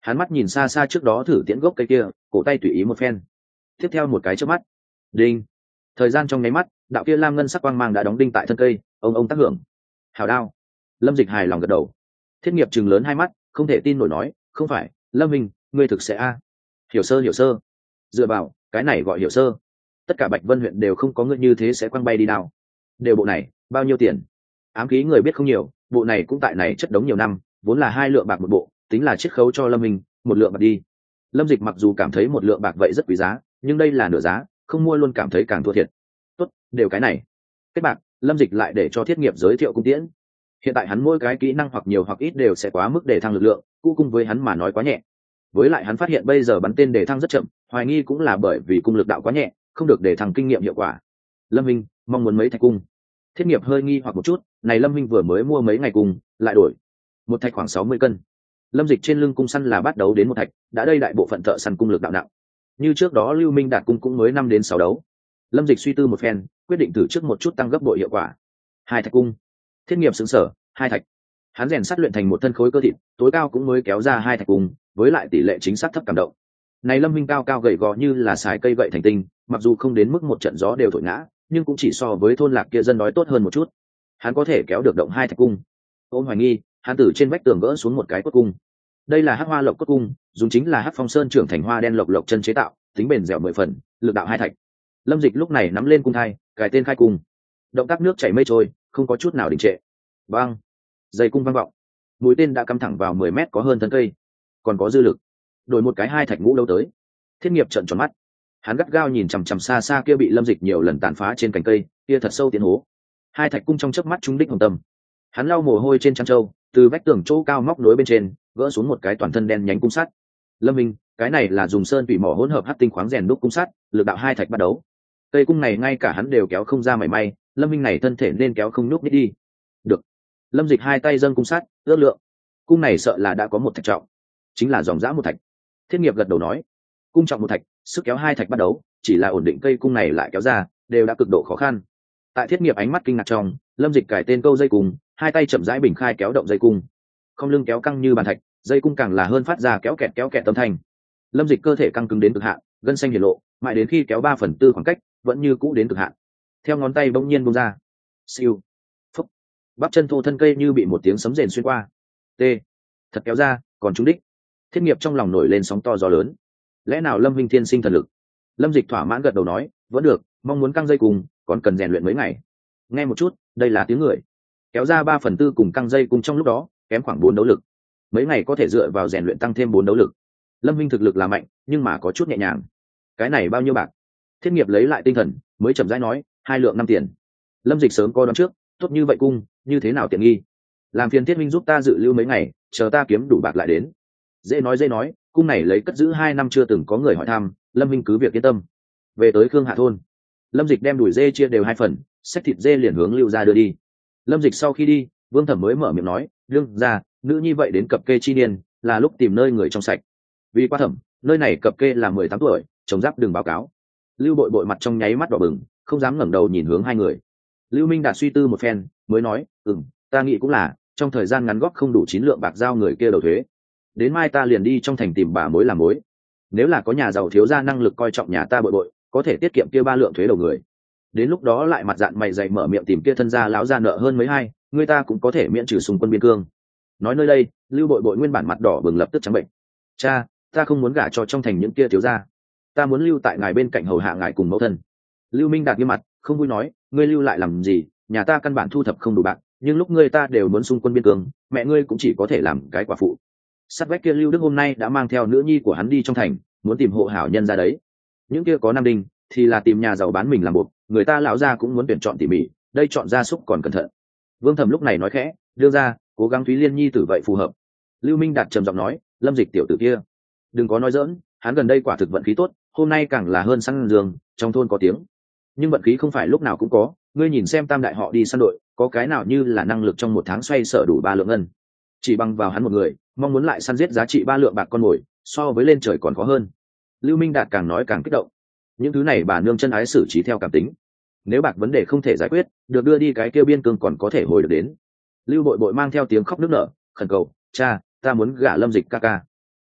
Hắn mắt nhìn xa xa trước đó thử tiễn gốc cây kia, cổ tay tùy ý một phen. Tiếp theo một cái chớp mắt, đinh, thời gian trong nháy mắt, đạo kia lam ngân sắc quang mang đã đóng đinh tại thân cây, ông tác hưởng. Hào đao. Lâm Dịch hài lòng gật đầu. Thiết Nghiệp chừng lớn hai mắt, không thể tin nổi nói, không phải, Lâm Minh, ngươi thực sẽ a? Hiểu sơ. Dựa vào, cái này gọi hiểu sơ. Tất cả Bạch Vân huyện đều không có ngươi như thế sẽ quăng bay đi nào. Đều bộ này, bao nhiêu tiền? Ám khí người biết không nhiều, bộ này cũng tại này chất đống nhiều năm, vốn là 2 lượng bạc một bộ, tính là chiết khấu cho Lâm Minh, 1 lượng bạc đi. Lâm Dịch mặc dù cảm thấy 1 lượng bạc vậy rất quý giá, nhưng đây là nửa giá, không mua luôn cảm thấy càng thua thiệt. Tốt, đều cái này. Kết bạc, Lâm Dịch lại để cho Thiết Nghiệp giới thiệu cung tiễn. Hiện tại hắn mỗi cái kỹ năng hoặc nhiều hoặc ít đều sẽ quá mức để thăng lực lượng, cũ cung với hắn mà nói quá nhẹ. Với lại hắn phát hiện bây giờ bắn tên để thăng rất chậm, hoài nghi cũng là bởi vì cung lực đạo quá nhẹ, không được để thăng kinh nghiệm hiệu quả. Lâm Minh mong muốn mấy thạch cung. Thiết Nghiệp hơi nghi hoặc một chút, này Lâm Minh vừa mới mua mấy ngày cung, lại đổi một thạch khoảng 60 cân. Lâm Dịch trên lưng cung săn là bắt đấu đến 1 thạch, đã đây đại bộ phận thợ săn cung lực đạo nặng. Như trước đó Lưu Minh đạt cung cũng mới 5 đến 6 đấu. Lâm Dịch suy tư một phen, quyết định thử trước một chút tăng gấp bội hiệu quả. 2 thạch cung. Thiết Nghiệp sững sờ, 2 thạch. Hắn rèn sắt luyện thành một thân khối cơ thịt, tối cao cũng mới kéo ra 2 thạch cung, với lại tỷ lệ chính xác thấp cảm động. Này Lâm Minh cao cao gầy gò như là xài cây gậy thành tinh, mặc dù không đến mức một trận gió đều thổi ngã, nhưng cũng chỉ so với thôn lạc kia dân đói tốt hơn một chút. Hắn có thể kéo được động 2 thạch cung. Ôn hoài nghi, hắn từ trên vách tường gỡ xuống một cái cốt cung. Đây là hắc hoa lộc cốt cung, dùng chính là hắc phong sơn trưởng thành hoa đen lộc lộc chân chế tạo, tính bền dẻo 10 phần, lực đạo 2 thạch. Lâm Dịch lúc này nắm lên cung thai, cài tên khai cung. Động tác nước chảy mây trôi, không có chút nào đình trệ. Bang! Dây cung vang vọng. Mũi tên đã cắm thẳng vào 10 mét có hơn thân cây. Còn có dư lực. Đổi một cái 2 thạch ngũ đâu tới. Thiết Nghiệp trợn tròn mắt. Hắn gắt gao nhìn chằm chằm xa xa kia bị Lâm Dịch nhiều lần tàn phá trên cành cây, kia thật sâu tiến hố. 2 thạch cung trong chớp mắt trúng đích hồng tâm. Hắn lau mồ hôi trên trán trâu, từ vách tường chỗ cao móc nối bên trên, gỡ xuống một cái toàn thân đen nhánh cung sắt. Lâm Minh, cái này là dùng sơn tủy mỏ hỗn hợp hắc tinh khoáng rèn đúc cung sắt, lực đạo 2 thạch bắt đấu. Cây cung này ngay cả hắn đều kéo không ra mảy may, Lâm Minh này thân thể nên kéo không nhúc nhích đi. Được. Lâm Dịch 2 tay dâng cung sắt, ước lượng. Cung này sợ là đã có 1 thạch trọng, chính là dòng dã 1 thạch. Thiết Nghiệp gật đầu nói, cung trọng 1 thạch, sức kéo 2 thạch bắt đấu, chỉ là ổn định cây cung này lại kéo ra, đều đã cực độ khó khăn. Tại Thiết Nghiệp ánh mắt kinh ngạc trong, Lâm Dịch cài tên câu dây cung, 2 tay chậm rãi bình khai kéo động dây cung. Không lưng kéo căng như bàn thạch, dây cung càng là hơn phát ra kéo kẹt âm thanh. Lâm Dịch cơ thể căng cứng đến cực hạn, gân xanh hiển lộ, mãi đến khi kéo 3/4 khoảng cách, vẫn như cũ đến cực hạn. Theo ngón tay bỗng nhiên buông ra. Siêu. Phúc. Bắp chân thô thân cây như bị một tiếng sấm rền xuyên qua. T. Thật kéo ra, còn trúng đích. Thiết Nghiệp trong lòng nổi lên sóng to gió lớn. Lẽ nào Lâm Vinh thiên sinh thần lực? Lâm Dịch thỏa mãn gật đầu nói, vẫn được, mong muốn căng dây cùng, còn cần rèn luyện mấy ngày. Nghe một chút, đây là tiếng người. Kéo ra 3/4 cùng căng dây cùng trong lúc đó, kém khoảng 4 đấu lực. Mấy ngày có thể dựa vào rèn luyện tăng thêm 4 đấu lực. Lâm Vinh thực lực là mạnh, nhưng mà có chút nhẹ nhàng. Cái này bao nhiêu bạc? Thiết Nghiệp lấy lại tinh thần, mới chậm rãi nói, 2 lượng 5 tiền. Lâm Dịch sớm coi đoán trước, tốt như vậy cung, như thế nào tiện nghi? Làm phiền Thiết Minh giúp ta dự lưu mấy ngày, chờ ta kiếm đủ bạc lại đến. Dễ nói, cung này lấy cất giữ 2 năm chưa từng có người hỏi thăm, Lâm Minh cứ việc yên tâm. Về tới Khương Hạ thôn, Lâm Dịch đem đùi dê chia đều 2 phần, xách thịt dê liền hướng Lưu gia đưa đi. Lâm Dịch sau khi đi, Vương Thẩm mới mở miệng nói, đương ra, nữ như vậy đến cập kê chi niên, là lúc tìm nơi người trong sạch. Vì qua thẩm, nơi này cập kê là 18 tuổi, chồng giáp đừng báo cáo. Lưu Bội Bội mặt trong nháy mắt đỏ bừng, không dám ngẩng đầu nhìn hướng hai người. Lưu Minh Đạt suy tư một phen, mới nói, ta nghĩ cũng là, trong thời gian ngắn góp không đủ 9 lượng bạc giao người kia đầu thuế. Đến mai ta liền đi trong thành tìm bà mối làm mối. Nếu là có nhà giàu thiếu gia năng lực coi trọng nhà ta Bội Bội, có thể tiết kiệm kia 3 lượng thuế đầu người. Đến lúc đó lại mặt dạn mày dày mở miệng tìm kia thân gia lão gia nợ hơn mấy hai, người ta cũng có thể miễn trừ xung quân biên cương. Nói nơi đây, Lưu Bội Bội nguyên bản mặt đỏ bừng lập tức trắng bệnh. Cha, ta không muốn gả cho trong thành những kia thiếu gia, ta muốn lưu tại ngài bên cạnh hầu hạ ngài cùng mẫu thân. Lưu Minh Đạt nghiêm mặt, không vui nói, ngươi lưu lại làm gì, nhà ta căn bản thu thập không đủ bạc, nhưng lúc ngươi ta đều muốn xung quân biên cương, mẹ ngươi cũng chỉ có thể làm cái quả phụ. Sát vách kia Lưu Đức hôm nay đã mang theo nữ nhi của hắn đi trong thành, muốn tìm hộ hảo nhân ra đấy. Những kia có nam đinh thì là tìm nhà giàu bán mình làm buộc, người ta lão gia cũng muốn tuyển chọn tỉ mỉ, đây chọn gia súc còn cẩn thận. Vương Thẩm lúc này nói khẽ, đưa ra, cố gắng Thúy Liên nhi tử vậy phù hợp. Lưu Minh Đạt trầm giọng nói, Lâm Dịch tiểu tử kia, đừng có nói dỡn, hắn gần đây quả thực vận khí tốt, hôm nay càng là hơn săn giường, trong thôn có tiếng. Nhưng vận khí không phải lúc nào cũng có, ngươi nhìn xem tam đại họ đi săn đội, có cái nào như là năng lực trong 1 tháng xoay sở đủ 3 lượng ngân. Chỉ bằng vào hắn một người, mong muốn lại săn giết giá trị 3 lượng bạc con mồi, so với lên trời còn khó hơn. Lưu Minh Đạt càng nói càng kích động. Những thứ này bà nương chân ái xử trí theo cảm tính. Nếu bạc vấn đề không thể giải quyết, được đưa đi cái kia biên cương còn có thể hồi được đến. Lưu Bội Bội mang theo tiếng khóc nức nở, khẩn cầu, cha, ta muốn gả Lâm Dịch ca ca.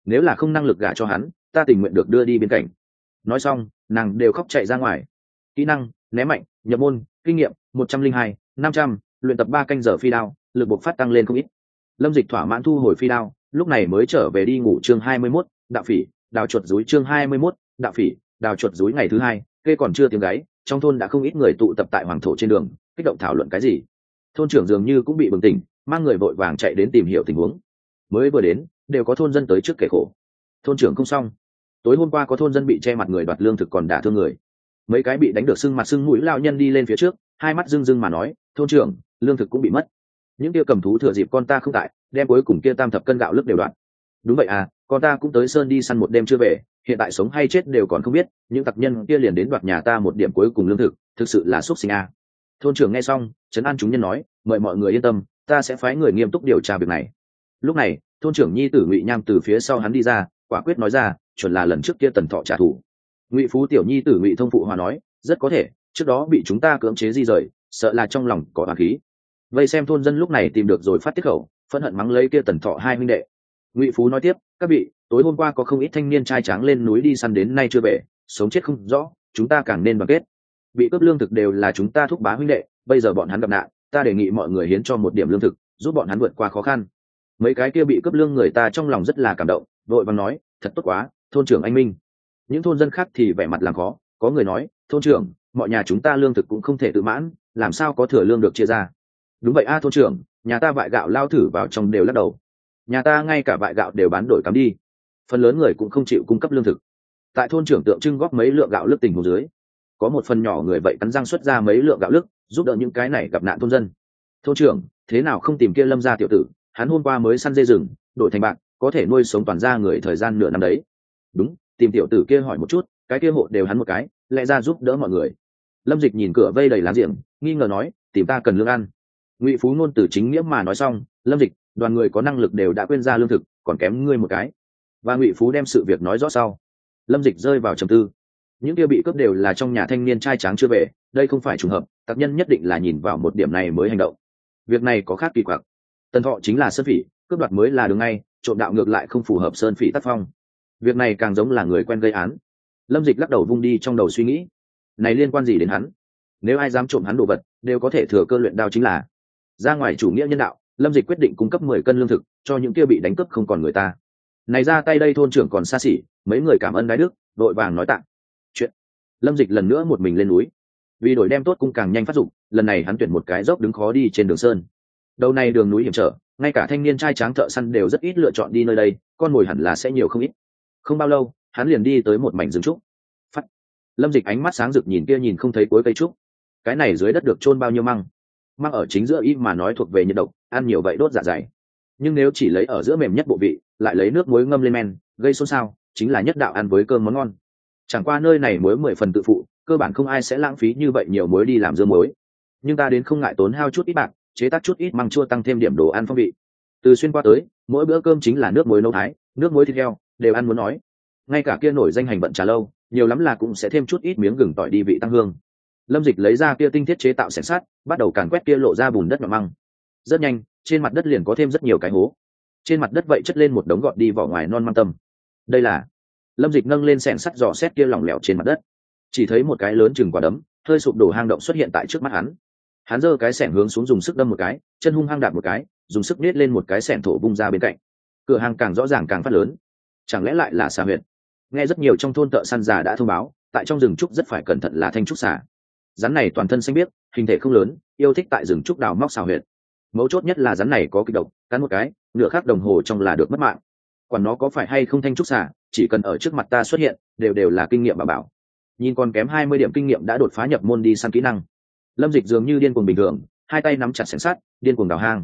nếu là không năng lực gả cho hắn ta tình nguyện được đưa đi bên cạnh. Nói xong nàng đều khóc chạy ra ngoài. Kỹ năng: ném mạnh, nhập môn, kinh nghiệm 102, 500, luyện tập 3 canh giờ phi đao, lực bộc phát tăng lên không ít. Lâm Dịch thỏa mãn thu hồi phi đao, lúc này mới trở về đi ngủ. Chương 21, đạo phỉ đào chuột rúi. Chương 21, đạo phỉ đào chuột rúi. Ngày thứ hai, kê còn chưa tiếng gáy, trong thôn đã không ít người tụ tập tại hoàng thổ trên đường, kích động thảo luận cái gì. Thôn trưởng dường như cũng bị bừng tỉnh, mang người vội vàng chạy đến tìm hiểu tình huống. Mới vừa đến, đều có thôn dân tới trước kể khổ. Thôn trưởng không xong, tối hôm qua có thôn dân bị che mặt người đoạt lương thực còn đả thương người. Mấy cái bị đánh được sưng mặt sưng mũi lão nhân đi lên phía trước, hai mắt rưng rưng mà nói: thôn trưởng, lương thực cũng bị mất. Những kia cầm thú thừa dịp con ta không tại, đem cuối cùng kia tam thập cân gạo lứt đều đoạt. Đúng vậy à, con ta cũng tới sơn đi săn một đêm chưa về, hiện tại sống hay chết đều còn không biết, những tặc nhân kia liền đến đoạt nhà ta một điểm cuối cùng lương thực, thực sự là xúc sinh à. Thôn trưởng nghe xong, trấn an chúng nhân nói: mời mọi người yên tâm, ta sẽ phái người nghiêm túc điều tra việc này. Lúc này, thôn trưởng nhi tử Ngụy Nham từ phía sau hắn đi ra, quả quyết nói ra: chuẩn là lần trước kia Tần Thọ trả thù. Ngụy Phú tiểu nhi tử Ngụy Thông phụ hòa nói: rất có thể, trước đó bị chúng ta cưỡng chế di rời, sợ là trong lòng có oán khí. Vây xem thôn dân lúc này tìm được rồi phát tiết khẩu, phẫn hận mắng lấy kia Tần Thọ hai huynh đệ. Ngụy Phú nói tiếp: các vị, tối hôm qua có không ít thanh niên trai tráng lên núi đi săn đến nay chưa về, sống chết không rõ, chúng ta càng nên đoàn kết. Bị cướp lương thực đều là chúng ta thúc bá huynh đệ, bây giờ bọn hắn gặp nạn, ta đề nghị mọi người hiến cho một điểm lương thực, giúp bọn hắn vượt qua khó khăn. Mấy cái kia bị cướp lương người ta trong lòng rất là cảm động, vội vàng nói: thật tốt quá, thôn trưởng anh minh. Những thôn dân khác thì vẻ mặt làm khó, có người nói: thôn trưởng, mọi nhà chúng ta lương thực cũng không thể tự mãn, làm sao có thừa lương được chia ra. Đúng vậy a thôn trưởng, nhà ta vại gạo lao thử vào trong đều lắc đầu, nhà ta ngay cả vại gạo đều bán đổi cắm đi. Phần lớn người cũng không chịu cung cấp lương thực. Tại thôn trưởng tượng trưng góp mấy lượng gạo lứt tình huống dưới, có một phần nhỏ người vậy cắn răng xuất ra mấy lượng gạo lứt, giúp đỡ những cái này gặp nạn thôn dân. Thôn trưởng, thế nào không tìm kia Lâm gia tiểu tử, hắn hôm qua mới săn dê rừng, đổi thành bạc, có thể nuôi sống toàn gia người thời gian nửa năm đấy. Đúng, tìm tiểu tử kia hỏi một chút, cái kia hộ đều hắn một cái, lẽ ra giúp đỡ mọi người. Lâm Dịch nhìn cửa vây đầy láng giềng, nghi ngờ nói: tìm ta cần lương ăn. Ngụy Phú ngôn từ chính nghĩa mà nói xong: Lâm Dịch, đoàn người có năng lực đều đã quên ra lương thực, còn kém ngươi một cái. Và Ngụy Phú đem sự việc nói rõ sau. Lâm Dịch rơi vào trầm tư. Những kia bị cướp đều là trong nhà thanh niên trai tráng chưa về, đây không phải trùng hợp, tác nhân nhất định là nhìn vào một điểm này mới hành động. Việc này có khác kỳ quặc. Tần Thọ chính là sơn phỉ, cướp đoạt mới là đường ngay, trộm đạo ngược lại không phù hợp sơn phỉ tác phong. Việc này càng giống là người quen gây án. Lâm Dịch lắc đầu vung đi trong đầu suy nghĩ, này liên quan gì đến hắn? Nếu ai dám trộm hắn đồ vật, đều có thể thừa cơ luyện đao chính là. Ra ngoài chủ nghĩa nhân đạo, Lâm Dịch quyết định cung cấp 10 cân lương thực cho những kia bị đánh cướp không còn người ta. Này ra tay đây thôn trưởng còn xa xỉ, mấy người cảm ơn đái đức, đội vàng nói tặng. Chuyện. Lâm Dịch lần nữa một mình lên núi. Vì đổi đem tốt cung càng nhanh phát dụng, lần này hắn tuyển một cái dốc đứng khó đi trên đường sơn. Đầu này đường núi hiểm trở, ngay cả thanh niên trai tráng thợ săn đều rất ít lựa chọn đi nơi đây, con mồi hẳn là sẽ nhiều không ít. Không bao lâu, hắn liền đi tới một mảnh rừng trúc. Phát. Lâm Dịch ánh mắt sáng rực nhìn kia nhìn không thấy cuối cây trúc. Cái này dưới đất được chôn bao nhiêu măng? Măng ở chính giữa im mà nói thuộc về nhiệt độc, ăn nhiều vậy đốt dạ dày. Nhưng nếu chỉ lấy ở giữa mềm nhất bộ vị, lại lấy nước muối ngâm lên men, gây xôn xao, chính là nhất đạo ăn với cơm món ngon. Chẳng qua nơi này muối 10 phần tự phụ, cơ bản không ai sẽ lãng phí như vậy nhiều muối đi làm dưa muối. Nhưng ta đến không ngại tốn hao chút ít bạc, chế tác chút ít măng chua tăng thêm điểm đồ ăn phong vị. Từ xuyên qua tới, mỗi bữa cơm chính là nước muối nấu thái, nước muối thịt heo, đều ăn muốn nói. Ngay cả kia nổi danh hành vận trà lâu, nhiều lắm là cũng sẽ thêm chút ít miếng gừng tỏi đi vị tăng hương. Lâm Dịch lấy ra kia tinh thiết chế tạo xẻng sắt, bắt đầu càn quét kia lộ ra bùn đất nhỏ măng. Rất nhanh, trên mặt đất liền có thêm rất nhiều cái hố. Trên mặt đất vậy chất lên một đống gọt đi vỏ ngoài non măng tâm. Đây là. Lâm Dịch nâng lên xẻng sắt dò xét kia lỏng lẻo trên mặt đất. Chỉ thấy một cái lớn chừng quả đấm, hơi sụp đổ hang động xuất hiện tại trước mắt hắn. Hắn giơ cái xẻng hướng xuống dùng sức đâm một cái, chân hung hăng đạp một cái, dùng sức nết lên một cái xẻng thổ vung ra bên cạnh. Cửa hàng càng rõ ràng càng phát lớn. Chẳng lẽ lại là xà huyệt? Nghe rất nhiều trong thôn thợ săn già đã thông báo, tại trong rừng trúc rất phải cẩn thận là thanh trúc xà. Rắn này toàn thân xanh biếc, hình thể không lớn, yêu thích tại rừng trúc đào móc xào huyệt. Mấu chốt nhất là rắn này có kịch độc, cắn một cái, nửa khắc đồng hồ trong là được mất mạng. Quản nó có phải hay không thanh trúc xà, chỉ cần ở trước mặt ta xuất hiện, đều là kinh nghiệm bảo bảo. Nhìn còn kém 20 điểm kinh nghiệm đã đột phá nhập môn đi săn kỹ năng. Lâm Dịch dường như điên cuồng bình thường, hai tay nắm chặt xẻng sắt, điên cuồng đào hang.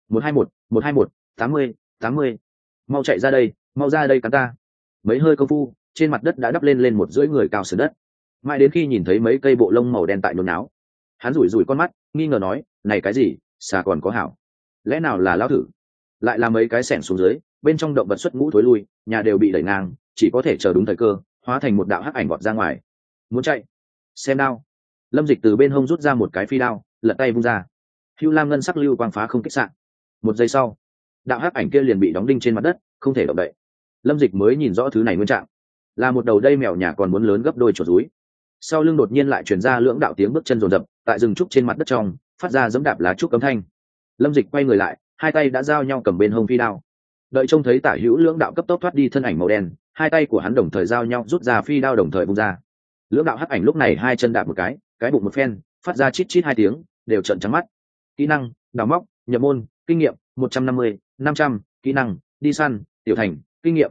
121, 80. Mau chạy ra đây, mau ra đây cắn ta. Mấy hơi công phu, trên mặt đất đã đắp lên một rưỡi người cao sườn đất. Mãi đến khi nhìn thấy mấy cây bộ lông màu đen tại nôn náo, hắn rủi rủi con mắt, nghi ngờ nói: này cái gì, xà còn có hảo? Lẽ nào là lão thử? Lại là mấy cái xẻng xuống dưới, bên trong động vật xuất ngũ thối lui, nhà đều bị đẩy ngang, chỉ có thể chờ đúng thời cơ, hóa thành một đạo hắc ảnh vọt ra ngoài. Muốn chạy? Xem đao. Lâm Dịch từ bên hông rút ra một cái phi đao, lật tay vung ra. Hưu lam ngân sắc lưu quang phá không kích sạn. Một giây sau, đạo hắc ảnh kia liền bị đóng đinh trên mặt đất, không thể động đậy. Lâm Dịch mới nhìn rõ thứ này nguyên trạng, là một đầu đây mèo nhà còn muốn lớn gấp đôi chuột rúi. Sau lưng đột nhiên lại truyền ra lưỡng đạo tiếng bước chân rồn rập tại rừng trúc trên mặt đất trong, phát ra giẫm đạp lá trúc cấm thanh. Lâm Dịch quay người lại, hai tay đã giao nhau cầm bên hông phi đao. Đợi trông thấy tả hữu lưỡng đạo cấp tốc thoát đi thân ảnh màu đen, hai tay của hắn đồng thời giao nhau rút ra phi đao đồng thời vung ra. Lưỡng đạo hắc ảnh lúc này hai chân đạp một cái bụng một phen, phát ra chít chít hai tiếng, đều trợn trắng mắt. Kỹ năng: đào móc, nhập môn, kinh nghiệm 150, 500, kỹ năng: đi săn, tiểu thành, kinh nghiệm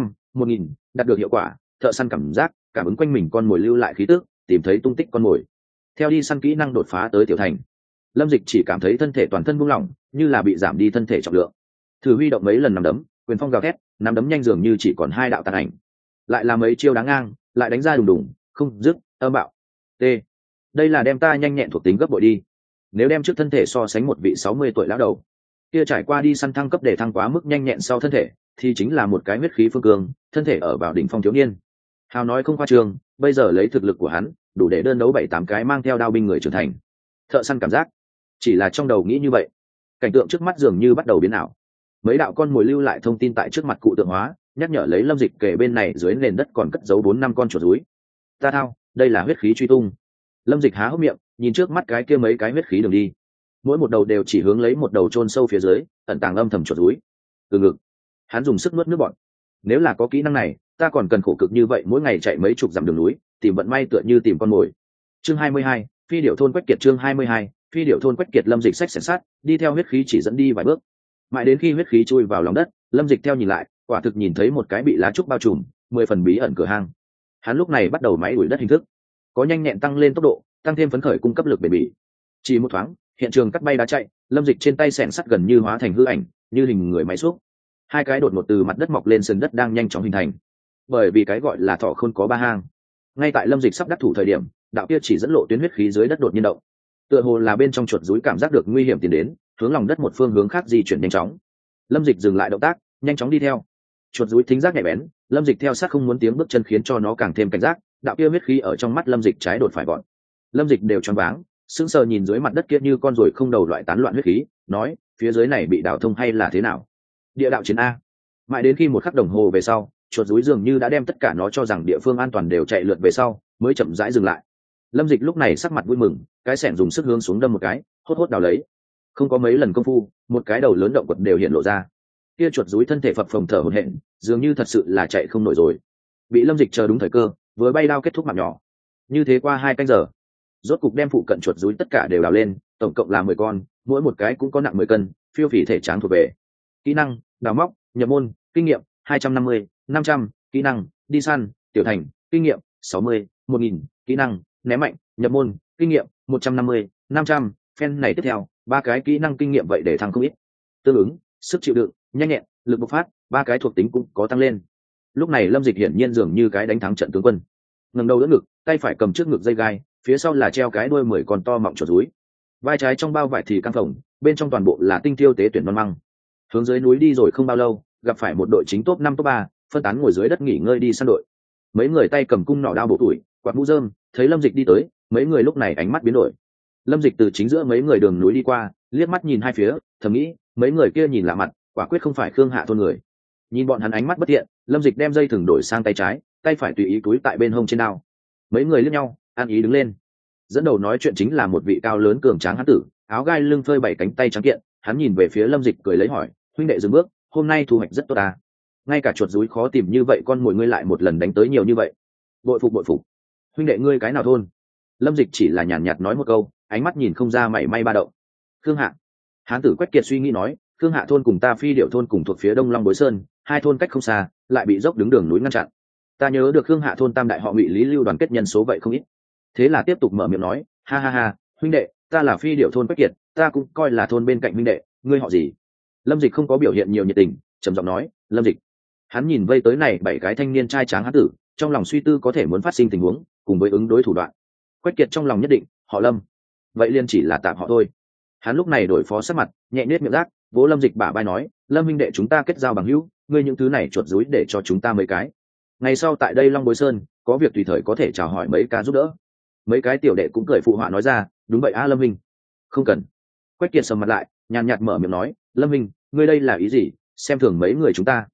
1000, đạt được hiệu quả: thợ săn cảm giác, cảm ứng quanh mình con mồi lưu lại khí tức, tìm thấy tung tích con mồi. Theo đi săn kỹ năng đột phá tới tiểu thành, Lâm Dịch chỉ cảm thấy thân thể toàn thân buông lỏng, như là bị giảm đi thân thể trọng lượng. Thử huy động mấy lần nắm đấm, quyền phong gào thét, nắm đấm nhanh dường như chỉ còn hai đạo tàn ảnh. Lại là mấy chiêu đáng ngang, lại đánh ra đùng đùng, không dứt, âm bạo. T. Đây là đem ta nhanh nhẹn thuộc tính gấp bội đi. Nếu đem trước thân thể so sánh một vị 60 tuổi lão đầu, kia trải qua đi săn thăng cấp để thăng quá mức nhanh nhẹn sau thân thể, thì chính là một cái huyết khí phương cường, thân thể ở vào đỉnh phong thiếu niên. Hào nói không khoa trương, bây giờ lấy thực lực của hắn, đủ để đơn đấu 7-8 cái mang theo đao binh người trưởng thành. Thợ săn cảm giác, chỉ là trong đầu nghĩ như vậy, cảnh tượng trước mắt dường như bắt đầu biến ảo. Mấy đạo con mồi lưu lại thông tin tại trước mặt cụ tượng hóa, nhắc nhở lấy Lâm Dịch kể bên này dưới nền đất còn cất giấu 4-5 con chuột rúi. Ta thao, đây là huyết khí truy tung. Lâm Dịch há hốc miệng, nhìn trước mắt cái kia mấy cái huyết khí đường đi, mỗi một đầu đều chỉ hướng lấy một đầu chôn sâu phía dưới, ẩn tàng âm thầm chuột rúi. Từ ngực, hắn dùng sức nuốt nước bọt. Nếu là có kỹ năng này, ta còn cần khổ cực như vậy mỗi ngày chạy mấy chục dặm đường núi, tìm vận may tựa như tìm con mồi. Chương 22, phi điểu thôn Quách Kiệt. Chương 22, phi điểu thôn Quách Kiệt. Lâm Dịch xách xẻng sát, đi theo huyết khí chỉ dẫn đi vài bước, mãi đến khi huyết khí chui vào lòng đất, Lâm Dịch theo nhìn lại, quả thực nhìn thấy một cái bị lá trúc bao trùm, 10 phần bí ẩn cửa hang. Hắn lúc này bắt đầu máy đuổi đất hình thức, có nhanh nhẹn tăng lên tốc độ, tăng thêm phấn khởi cung cấp lực bền bỉ. Chỉ một thoáng, hiện trường cắt bay đá chạy, Lâm Dịch trên tay xẻng sắt gần như hóa thành hư ảnh, như hình người máy xúc. Hai cái đột ngột từ mặt đất mọc lên sườn đất đang nhanh chóng hình thành. Bởi vì cái gọi là thỏ khôn có ba hang. Ngay tại Lâm Dịch sắp đắc thủ thời điểm, đạo kia chỉ dẫn lộ tuyến huyết khí dưới đất đột nhiên động. Tựa hồ là bên trong chuột rúi cảm giác được nguy hiểm tiến đến, hướng lòng đất một phương hướng khác di chuyển nhanh chóng. Lâm Dịch dừng lại động tác, nhanh chóng đi theo. Chuột rúi thính giác nhạy bén, Lâm Dịch theo sát không muốn tiếng bước chân khiến cho nó càng thêm cảnh giác. Đạo kia huyết khí ở trong mắt Lâm Dịch trái đột phải gọn. Lâm Dịch đều choáng váng, sững sờ nhìn dưới mặt đất kia như con ruồi không đầu loại tán loạn huyết khí, nói, phía dưới này bị đào thông hay là thế nào? Địa đạo chiến a. Mãi đến khi một khắc đồng hồ về sau, chuột rúi dường như đã đem tất cả nó cho rằng địa phương an toàn đều chạy lượt về sau, mới chậm rãi dừng lại. Lâm Dịch lúc này sắc mặt vui mừng, cái xẻng dùng sức hướng xuống đâm một cái, hốt hốt đào lấy. Không có mấy lần công phu, một cái đầu lớn động vật đều hiện lộ ra. Kia chuột rúi thân thể phập phồng thở hổn hển, dường như thật sự là chạy không nổi rồi. Bị Lâm Dịch chờ đúng thời cơ, vừa bay đao kết thúc mạng nhỏ. Như thế qua 2 canh giờ, rốt cục đem phụ cận chuột rúi tất cả đều đào lên, tổng cộng là 10 con, mỗi một cái cũng có nặng 10 cân, phiêu phì thể tráng thuộc về. Kỹ năng: đào móc, nhập môn, kinh nghiệm 250, 500, kỹ năng: đi săn, tiểu thành, kinh nghiệm 60, 1000, kỹ năng: ném mạnh, nhập môn, kinh nghiệm 150, 500. Phen này tiếp theo, 3 cái kỹ năng kinh nghiệm vậy để thăng không ít. Tương ứng, sức chịu đựng, nhanh nhẹn, lực bộc phát, 3 cái thuộc tính cũng có tăng lên. Lúc này Lâm Dịch hiển nhiên dường như cái đánh thắng trận tướng quân, ngẩng đầu đỡ ngực, tay phải cầm trước ngực dây gai, phía sau là treo cái đuôi 10 con to mọng chuột rúi. Vai trái trong bao vải thì căng phồng, bên trong toàn bộ là tinh tiêu tế tuyển non măng. Hướng dưới núi đi rồi không bao lâu, gặp phải một đội chính top 5 top 3, phân tán ngồi dưới đất nghỉ ngơi đi săn đội. Mấy người tay cầm cung nỏ đao bổ tuổi, quạt mũ rơm, thấy Lâm Dịch đi tới, mấy người lúc này ánh mắt biến đổi. Lâm Dịch từ chính giữa mấy người đường núi đi qua, liếc mắt nhìn hai phía, thầm nghĩ, mấy người kia nhìn lạ mặt, quả quyết không phải Khương Hạ thôn người. Nhìn bọn hắn ánh mắt bất thiện, Lâm Dịch đem dây thừng đổi sang tay trái, tay phải tùy ý túi tại bên hông trên đao. Mấy người liếc nhau, an ý đứng lên. Dẫn đầu nói chuyện chính là một vị cao lớn cường tráng hán tử, áo gai lưng phơi 7 cánh tay trắng kiện, hắn nhìn về phía Lâm Dịch cười lấy hỏi, huynh đệ dừng bước, hôm nay thu hoạch rất tốt à? Ngay cả chuột rúi khó tìm như vậy con mồi ngươi lại một lần đánh tới nhiều như vậy. Bội phục bội phục. Huynh đệ ngươi cái nào thôn? Lâm Dịch chỉ là nhàn nhạt nói một câu, ánh mắt nhìn không ra mảy may ba động. Khương Hạ. Hán tử Quách Kiệt suy nghĩ nói, Khương Hạ thôn cùng ta Phi Điểu thôn cùng thuộc phía Đông Long Bối Sơn, 2 thôn cách không xa, lại bị dốc đứng đường núi ngăn chặn. Ta nhớ được Khương Hạ thôn tam đại họ Ngụy Lý Lưu đoàn kết nhân số vậy không ít. Thế là tiếp tục mở miệng nói, ha ha ha, huynh đệ, ta là Phi Điểu thôn Quách Kiệt, ta cũng coi là thôn bên cạnh huynh đệ, ngươi họ gì? Lâm Dịch không có biểu hiện nhiều nhiệt tình, trầm giọng nói, Lâm Dịch. Hắn nhìn vây tới này 7 cái thanh niên trai tráng hán tử, trong lòng suy tư có thể muốn phát sinh tình huống, cùng với ứng đối thủ đoạn. Quách Kiệt trong lòng nhất định, họ Lâm, vậy liền chỉ là tạm họ thôi. Hắn lúc này đổi phó sắc mặt, nhẹ nhếch miệng rác, vỗ Lâm Dịch bả vai nói, Lâm huynh đệ chúng ta kết giao bằng hữu, ngươi những thứ này chuột rúi để cho chúng ta mấy cái. Ngày sau tại đây Long Bối Sơn, có việc tùy thời có thể chào hỏi mấy ca giúp đỡ. Mấy cái tiểu đệ cũng cười phụ họa nói ra, đúng vậy a Lâm huynh. Không cần. Quách Kiệt sầm mặt lại, nhàn nhạt mở miệng nói, Lâm huynh, ngươi đây là ý gì, xem thường mấy người chúng ta.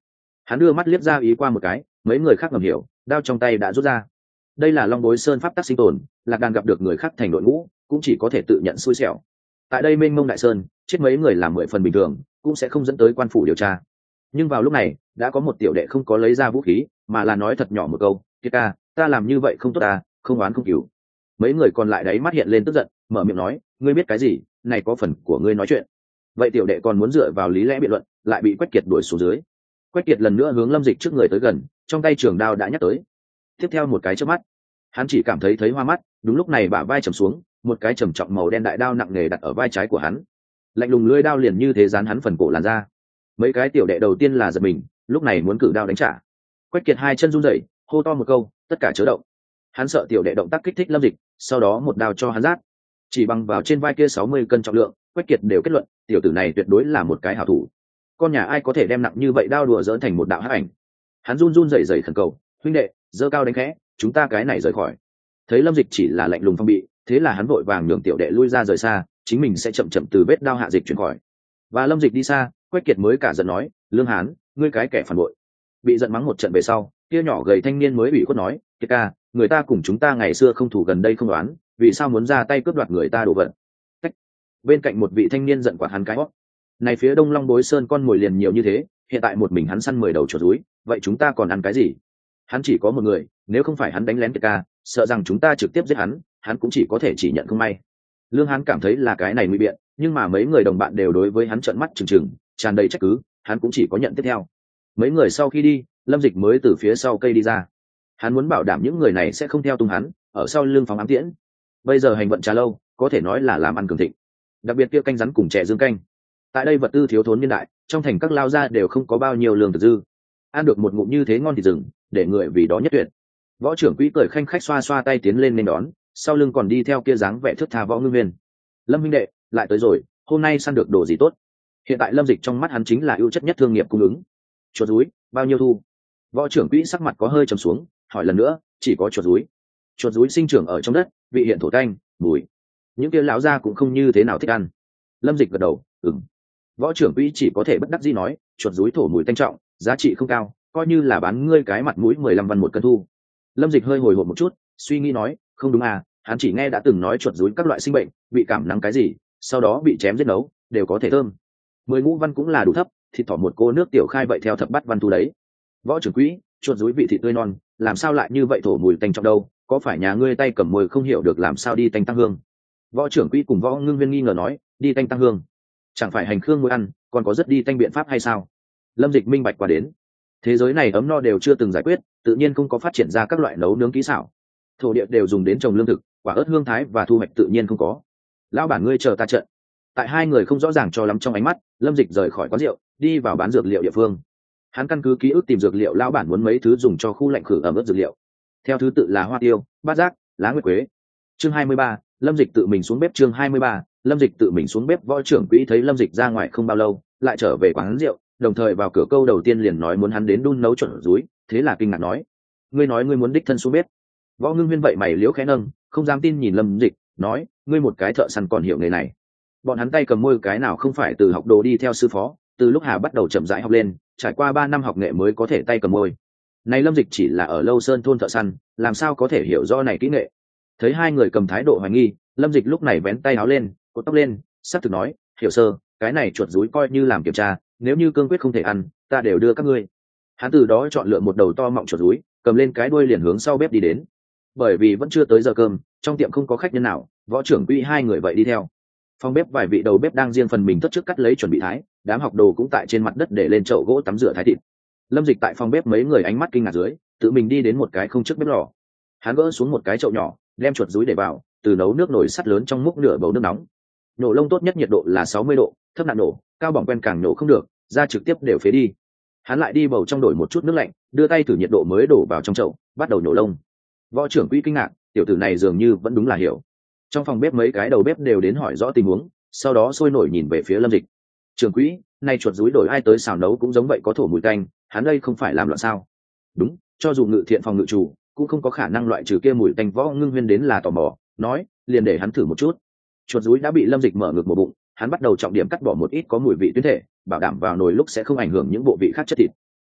Hắn đưa mắt liếc ra ý qua một cái, mấy người khác ngầm hiểu, đao trong tay đã rút ra. Đây là Long Bối Sơn pháp tắc sinh tồn, Lạc Đàn gặp được người khác thành đội ngũ cũng chỉ có thể tự nhận xui xẻo. Tại đây mênh mông đại sơn, chết mấy người làm 10 phần bình thường, cũng sẽ không dẫn tới quan phủ điều tra. Nhưng vào lúc này đã có một tiểu đệ không có lấy ra vũ khí, mà là nói thật nhỏ một câu: "Kiệt ca, ta làm như vậy không tốt ta, không oán không cứu." Mấy người còn lại đấy mắt hiện lên tức giận, mở miệng nói: "Ngươi biết cái gì? Này có phần của ngươi nói chuyện." Vậy tiểu đệ còn muốn dựa vào lý lẽ biện luận, lại bị Quách Kiệt đuổi xuống dưới. Quách Kiệt lần nữa hướng Lâm Dịch trước người tới gần, trong tay trường đao đã nhắc tới. Tiếp theo một cái chớp mắt, hắn chỉ cảm thấy hoa mắt, đúng lúc này bả vai trầm xuống, một cái trầm trọng màu đen đại đao nặng nề đặt ở vai trái của hắn. Lạnh lùng lưỡi đao liền như thế dán hắn phần cổ làn ra. Mấy cái tiểu đệ đầu tiên là giật mình, lúc này muốn cử đao đánh trả. Quách Kiệt hai chân run rẩy, hô to một câu: "Tất cả chớ động." Hắn sợ tiểu đệ động tác kích thích Lâm Dịch, sau đó một đao cho hắn rát. Chỉ bằng vào trên vai kia 60 cân trọng lượng, Quách Kiệt đều kết luận, tiểu tử này tuyệt đối là một cái hảo thủ. Con nhà ai có thể đem nặng như vậy đao đùa dỡn thành một đạo hắc ảnh. Hắn run run rẩy rẩy khẩn cầu: "Huynh đệ, giơ cao đánh khẽ, chúng ta cái này rời khỏi." Thấy Lâm Dịch chỉ là lạnh lùng phong bị, thế là hắn vội vàng nhường tiểu đệ lui ra rời xa, chính mình sẽ chậm chậm từ vết đao hạ dịch chuyển khỏi. Và Lâm Dịch đi xa, Quách Kiệt mới cả giận nói: "Lương Hán, ngươi cái kẻ phản bội." Bị giận mắng một trận về sau, kia nhỏ gầy thanh niên mới ủy khuất nói: "Kiệt ca, người ta cùng chúng ta ngày xưa không thủ gần đây không đoán, vì sao muốn ra tay cướp đoạt người ta đồ vật?" Bên cạnh một vị thanh niên giận quát hắn cái hót. Này phía Đông Long Bối Sơn con mồi liền nhiều như thế, hiện tại một mình hắn săn 10 đầu chuột rúi, vậy chúng ta còn ăn cái gì? Hắn chỉ có một người, nếu không phải hắn đánh lén Kiệt ca, sợ rằng chúng ta trực tiếp giết hắn cũng chỉ có thể chỉ nhận không may. Lương Hán cảm thấy là cái này nguy biện, nhưng mà mấy người đồng bạn đều đối với hắn trợn mắt trừng trừng, tràn đầy trách cứ, hắn cũng chỉ có nhận tiếp theo. Mấy người sau khi đi, Lâm Dịch mới từ phía sau cây đi ra. Hắn muốn bảo đảm những người này sẽ không theo tung hắn, ở sau lưng phóng ám tiễn. Bây giờ hành vận trà lâu, có thể nói là làm ăn cường thịnh. Đặc biệt kia canh rắn cùng chè dương canh. Tại đây vật tư thiếu thốn niên đại, trong thành các lao gia đều không có bao nhiêu lương thực dư. Ăn được một ngụm như thế ngon thì rừng, để người vì đó nhất tuyệt. Võ trưởng quỹ cười khanh khách xoa xoa tay tiến lên nên đón, sau lưng còn đi theo kia dáng vẻ thước tha Võ Ngưng Viên. Lâm huynh đệ, lại tới rồi, hôm nay săn được đồ gì tốt? Hiện tại Lâm Dịch trong mắt hắn chính là ưu chất nhất thương nghiệp cung ứng. Chuột rúi, bao nhiêu thu? Võ trưởng quỹ sắc mặt có hơi trầm xuống, hỏi lần nữa: "Chỉ có chuột rúi?" Chuột rúi sinh trưởng ở trong đất, vị hiện thổ tanh, mùi. Những kia lão gia cũng không như thế nào thích ăn. Lâm Dịch gật đầu: "Ừm." Võ trưởng quỹ chỉ có thể bất đắc dĩ nói: "Chuột rúi thổ mùi tanh trọng, giá trị không cao, coi như là bán ngươi cái mặt mũi 15 văn một cân thu." Lâm Dịch hơi hồi hộp một chút, suy nghĩ nói: "Không đúng à, hắn chỉ nghe đã từng nói chuột rúi các loại sinh bệnh, bị cảm nắng cái gì, sau đó bị chém giết nấu, đều có thể thơm. 10 ngũ văn cũng là đủ thấp, thịt thỏ một cô nước tiểu khai vậy theo thập bát văn thu đấy." Võ trưởng quỹ, chuột rúi vị thịt tươi non, làm sao lại như vậy thổ mùi tanh trọng đâu, có phải nhà ngươi tay cầm mồi không hiểu được làm sao đi tanh tăng hương? Võ trưởng quỹ cùng Võ Ngưng Viên nghi ngờ nói: "Đi tanh tăng hương, chẳng phải hành khương mùi ăn, còn có rất đi tanh biện pháp hay sao?" Lâm Dịch minh bạch qua đến, thế giới này ấm no đều chưa từng giải quyết, tự nhiên không có phát triển ra các loại nấu nướng kỹ xảo. Thổ địa đều dùng đến trồng lương thực, quả ớt hương thái và thu hoạch tự nhiên không có. Lão bản ngươi chờ ta trận. Tại hai người không rõ ràng cho lắm trong ánh mắt, Lâm Dịch rời khỏi quán rượu, đi vào bán dược liệu địa phương. Hắn căn cứ ký ức tìm dược liệu lão bản muốn mấy thứ dùng cho khu lạnh khử ẩm ướt dược liệu. Theo thứ tự là hoa tiêu, bát giác, lá nguyệt quế. Chương 23, Lâm Dịch tự mình xuống bếp. Chương 23, Lâm Dịch tự mình xuống bếp. Võ trưởng quỹ thấy Lâm Dịch ra ngoài không bao lâu, lại trở về quán rượu, đồng thời vào cửa câu đầu tiên liền nói muốn hắn đến đun nấu chuẩn rúi, thế là kinh ngạc nói: "Ngươi nói ngươi muốn đích thân xuống bếp?" Võ Ngưng Viên vậy mày liễu khẽ nâng, không dám tin nhìn Lâm Dịch, nói: "Ngươi một cái thợ săn còn hiểu nghề này?" Bọn hắn tay cầm môi cái nào không phải từ học đồ đi theo sư phó, từ lúc Hà bắt đầu chậm rãi học lên, trải qua 3 năm học nghệ mới có thể tay cầm môi. Này Lâm Dịch chỉ là ở Lâu Sơn thôn thợ săn, làm sao có thể hiểu rõ này kỹ nghệ. Thấy hai người cầm thái độ hoài nghi, Lâm Dịch lúc này vén tay áo lên, cột tóc lên, sắp thực nói: "Hiểu sơ, cái này chuột rúi coi như làm kiểm tra, nếu như cương quyết không thể ăn, ta đều đưa các ngươi." Hắn từ đó chọn lựa một đầu to mọng chuột rúi, cầm lên cái đuôi liền hướng sau bếp đi đến. Bởi vì vẫn chưa tới giờ cơm, trong tiệm không có khách nhân nào, Võ trưởng quỹ hai người vậy đi theo. Phòng bếp vài vị đầu bếp đang riêng phần mình tất trước cắt lấy chuẩn bị thái, đám học đồ cũng tại trên mặt đất để lên chậu gỗ tắm rửa thái thịt. Lâm Dịch tại phòng bếp mấy người ánh mắt kinh ngạc dưới, tự mình đi đến một cái không trước bếp lò. Hắn gỡ xuống một cái chậu nhỏ, đem chuột rúi để vào, từ nấu nước nồi sắt lớn trong múc nửa bầu nước nóng. Nổ lông tốt nhất nhiệt độ là 60 độ, thấp nặng nổ, cao bỏng quen càng nổ không được, ra trực tiếp đều phế đi. Hắn lại đi bầu trong đổi một chút nước lạnh, đưa tay thử nhiệt độ mới đổ vào trong chậu, bắt đầu nổ lông. Võ trưởng quỹ kinh ngạc, tiểu tử này dường như vẫn đúng là hiểu. Trong phòng bếp mấy cái đầu bếp đều đến hỏi rõ tình huống, sau đó sôi nổi nhìn về phía Lâm Dịch. "Trưởng quỹ, nay chuột rúi đổi ai tới xào nấu cũng giống vậy có thổ mùi tanh, hắn đây không phải làm loạn sao?" "Đúng, cho dù ngự thiện phòng ngự chủ, cũng không có khả năng loại trừ kia mùi tanh." Võ Ngưng Viên đến là tò mò, nói: "Liền để hắn thử một chút." Chuột rúi đã bị Lâm Dịch mở ngược một bụng, hắn bắt đầu trọng điểm cắt bỏ một ít có mùi vị tuyến thể, bảo đảm vào nồi lúc sẽ không ảnh hưởng những bộ vị khác chất thịt.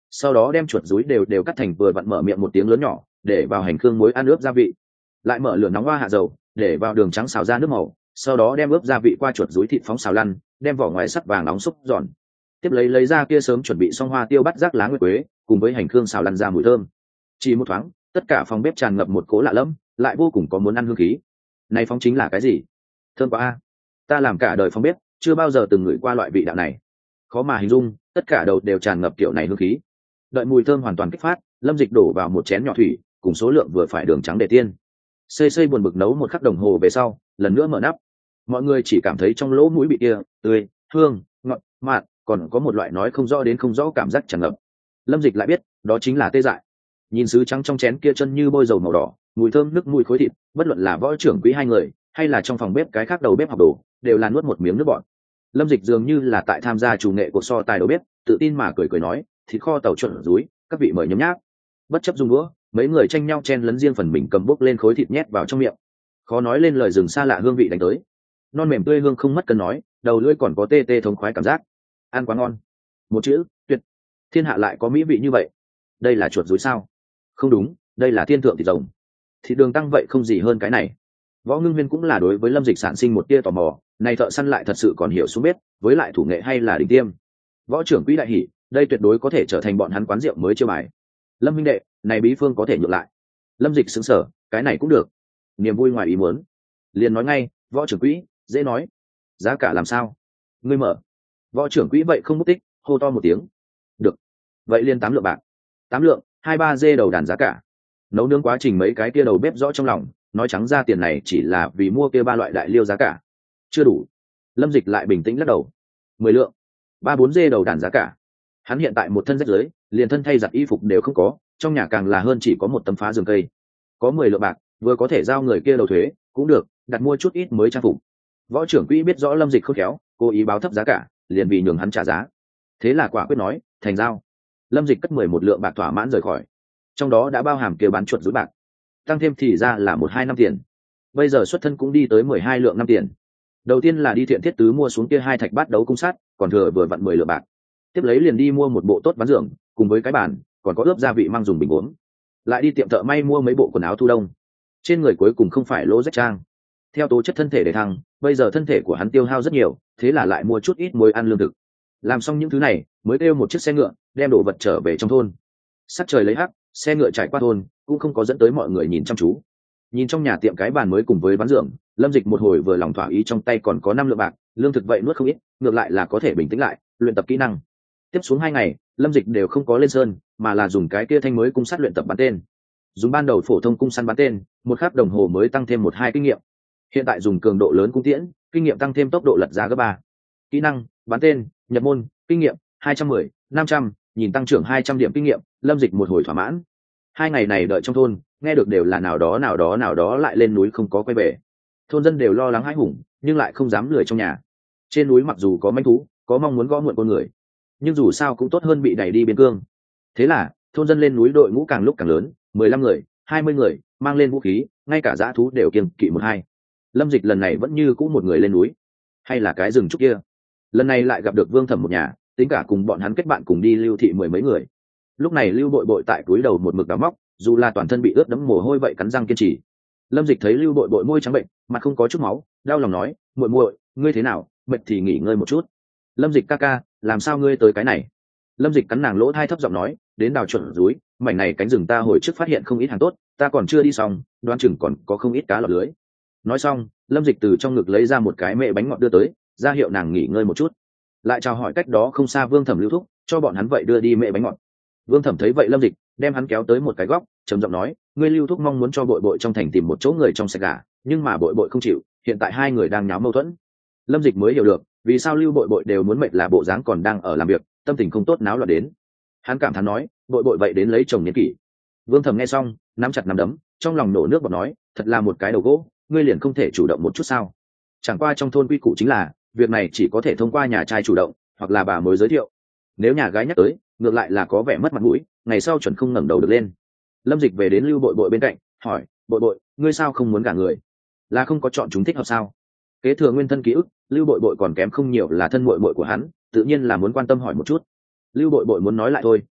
sau đó đem chuột rúi đều cắt thành vừa vặn, mở miệng một tiếng lớn nhỏ, để vào hành khương muối ăn ướp gia vị, lại mở lửa nóng hoa hạ dầu, để vào đường trắng xào ra nước màu, sau đó đem ướp gia vị qua chuột rúi thịt phóng xào lăn, đem vỏ ngoài sắc vàng nóng xúc giòn, tiếp lấy ra kia sớm chuẩn bị xong hoa tiêu bắt rác lá nguyệt quế cùng với hành khương xào lăn ra mùi thơm. Chỉ một thoáng, tất cả phòng bếp tràn ngập một cỗ lạ lẫm, lại vô cùng có muốn ăn hương khí. Này phóng chính là cái gì? Thơm quá a! Ta làm cả đời phòng bếp, chưa bao giờ từng ngửi qua loại vị đạo này, khó mà hình dung, tất cả đầu đều tràn ngập kiểu này hương khí. Đợi mùi thơm hoàn toàn kích phát, Lâm Dịch đổ vào một chén nhỏ thủy cùng số lượng vừa phải đường trắng để tiên, xây buồn bực nấu một khắc đồng hồ về sau, lần nữa mở nắp. Mọi người chỉ cảm thấy trong lỗ mũi bị kia tươi, hương, ngọt, mặn, còn có một loại nói không rõ đến không rõ cảm giác tràn ngập. Lâm Dịch lại biết đó chính là tê dại. Nhìn sứ trắng trong chén kia chân như bôi dầu màu đỏ, mùi thơm nước mùi khối thịt, bất luận là Võ trưởng quỹ hai người hay là trong phòng bếp cái khác đầu bếp học đồ, đều là nuốt một miếng nước bọt. Lâm Dịch dường như là tại tham gia chủ nghệ cuộc so tài đầu bếp, tự tin mà cười nói, thịt kho tàu chuẩn rúi, các vị mời nhấm nháp. Bất chấp dùng đũa, mấy người tranh nhau chen lấn riêng phần mình cầm bốc lên khối thịt nhét vào trong miệng. Khó nói lên lời, rừng xa lạ hương vị đánh tới, non mềm tươi hương không mất cân nói, đầu lưỡi còn có tê tê thống khoái cảm giác, ăn quá ngon. Một chữ, tuyệt. Thiên hạ lại có mỹ vị như vậy. Đây là chuột rúi sao? Không đúng, đây là thiên thượng thịt rồng. Thịt đường tăng vậy không gì hơn cái này. Võ Ngưng Huyên cũng là đối với Lâm Dịch sản sinh một tia tò mò, này thợ săn lại thật sự còn hiểu xuống bếp, với lại thủ nghệ hay là đỉnh tiêm. Võ trưởng quỹ đại hỉ, đây tuyệt đối có thể trở thành bọn hắn quán rượu mới chiêu bài. Lâm huynh đệ, này bí phương có thể nhượng lại. Lâm Dịch sững sờ, cái này cũng được. Niềm vui ngoài ý muốn, liền nói ngay, Võ trưởng quỹ, dễ nói. Giá cả làm sao? Ngươi mở. Võ trưởng quỹ vậy không mất tích, hô to một tiếng. Được. Vậy liền 8 lượng bạc. 8 lượng, 2-3 dê đầu đàn giá cả. Nấu nướng quá trình mấy cái kia đầu bếp rõ trong lòng, nói trắng ra tiền này chỉ là vì mua kia 3 loại đại liêu giá cả. Chưa đủ. Lâm Dịch lại bình tĩnh lắc đầu. 10 lượng. 3-4 dê đầu đàn giá cả. Hắn hiện tại một thân rách rưới, liền thân thay giặt y phục đều không có, trong nhà càng là hơn chỉ có một tấm phá giường cây. Có 10 lượng bạc, vừa có thể giao người kia đầu thuế, cũng được, đặt mua chút ít mới trang phục. Võ trưởng quỹ biết rõ Lâm Dịch khôn khéo, cố ý báo thấp giá cả, liền vì nhường hắn trả giá. Thế là quả quyết nói, thành giao. Lâm Dịch cất 11 lượng bạc thỏa mãn rời khỏi, trong đó đã bao hàm kia bán chuột rúi bạc, tăng thêm thì ra là 1-2 năm tiền. Bây giờ xuất thân cũng đi tới 12 lượng 5 tiền. Đầu tiên là đi Thiện Thiết Tứ mua xuống kia 2 thạch bát đấu cung sắt, còn thừa vừa vặn 10 lượng bạc. Tiếp lấy liền đi mua một bộ tốt ván giường, cùng với cái bàn, còn có ướp gia vị mang dùng bình uống. Lại đi tiệm thợ may mua mấy bộ quần áo thu đông. Trên người cuối cùng không phải lỗ rách trang. Theo tố chất thân thể để thăng, bây giờ thân thể của hắn tiêu hao rất nhiều, thế là lại mua chút ít muối ăn lương thực. Làm xong những thứ này, mới kêu một chiếc xe ngựa, đem đồ vật trở về trong thôn. Sắc trời lấy hắc, xe ngựa chạy qua thôn, cũng không có dẫn tới mọi người nhìn chăm chú. Nhìn trong nhà tiệm cái bàn mới cùng với ván giường, Lâm Dịch một hồi vừa lòng thỏa ý, trong tay còn có 5 lượng bạc, lương thực vậy nuốt không ít, ngược lại là có thể bình tĩnh lại, luyện tập kỹ năng. Tiếp xuống 2 ngày, Lâm Dịch đều không có lên sơn, mà là dùng cái kia thanh mới cung sắt luyện tập bắn tên. Dùng ban đầu phổ thông cung săn bắn tên, 1 khắc đồng hồ mới tăng thêm 1-2 kinh nghiệm. Hiện tại dùng cường độ lớn cung tiễn, kinh nghiệm tăng thêm tốc độ lật ra gấp 3. Kỹ năng, bắn tên, nhập môn, kinh nghiệm 210, 500, nhìn tăng trưởng 200 điểm kinh nghiệm, Lâm Dịch một hồi thỏa mãn. 2 ngày này đợi trong thôn, nghe được đều là nào đó lại lên núi không có quay về. Thôn dân đều lo lắng hãi hùng, nhưng lại không dám lười trong nhà. Trên núi mặc dù có manh thú, có mong muốn gõ muộn con người, nhưng dù sao cũng tốt hơn bị đẩy đi biên cương. Thế là thôn dân lên núi đội ngũ càng lúc càng lớn, 15 người, 20 người, mang lên vũ khí, ngay cả dã thú đều kiêng kỵ 1-2. Lâm Dịch lần này vẫn như cũ một người lên núi, hay là cái rừng trúc kia. Lần này lại gặp được Vương Thẩm một nhà, tính cả cùng bọn hắn kết bạn cùng đi Lưu thị 10 mấy người. Lúc này Lưu Bội Bội tại túi đầu một mực đào móc, dù là toàn thân bị ướt đẫm mồ hôi vậy cắn răng kiên trì. Lâm Dịch thấy Lưu Bội Bội môi trắng bệnh, mặt không có chút máu, đau lòng nói, muội muội, ngươi thế nào, mệt thì nghỉ ngơi một chút. Lâm Dịch ca ca, làm sao ngươi tới cái này? Lâm Dịch cắn nàng lỗ tai thấp giọng nói, đến đào chuẩn rúi, mảnh này cánh rừng ta hồi trước phát hiện không ít hàng tốt, ta còn chưa đi xong, đoán chừng còn có không ít cá lọt lưới. Nói xong, Lâm Dịch từ trong ngực lấy ra một cái mẹ bánh ngọt đưa tới, ra hiệu nàng nghỉ ngơi một chút. Lại chào hỏi cách đó không xa Vương Thẩm Lưu thúc, cho bọn hắn vậy đưa đi mẹ bánh ngọt. Vương Thẩm thấy vậy Lâm Dịch đem hắn kéo tới một cái góc, trầm giọng nói, ngươi Lưu thúc mong muốn cho Bội Bội trong thành tìm một chỗ người trong sạch gà, nhưng mà Bội Bội không chịu, hiện tại 2 người đang nháo mâu thuẫn. Lâm Dịch mới hiểu được vì sao Lưu Bội Bội đều muốn mệt là bộ dáng còn đang ở làm việc, tâm tình không tốt náo loạn đến. Hắn cảm thán nói, Bội Bội vậy đến lấy chồng niên kỷ. Vương Thẩm nghe xong, nắm chặt nắm đấm, trong lòng nổ nước bọt nói, thật là một cái đầu gỗ, ngươi liền không thể chủ động một chút sao? Chẳng qua trong thôn quy củ chính là việc này chỉ có thể thông qua nhà trai chủ động, hoặc là bà mới giới thiệu. Nếu nhà gái nhắc tới, ngược lại là có vẻ mất mặt mũi, ngày sau chuẩn không ngẩng đầu được lên. Lâm Dịch về đến Lưu Bội Bội bên cạnh, hỏi, Bội Bội, ngươi sao không muốn gả người? Là không có chọn chúng thích hợp sao? Kế thừa nguyên thân ký ức, Lưu Bội Bội còn kém không nhiều là thân muội muội của hắn, tự nhiên là muốn quan tâm hỏi một chút. Lưu Bội Bội muốn nói lại thôi,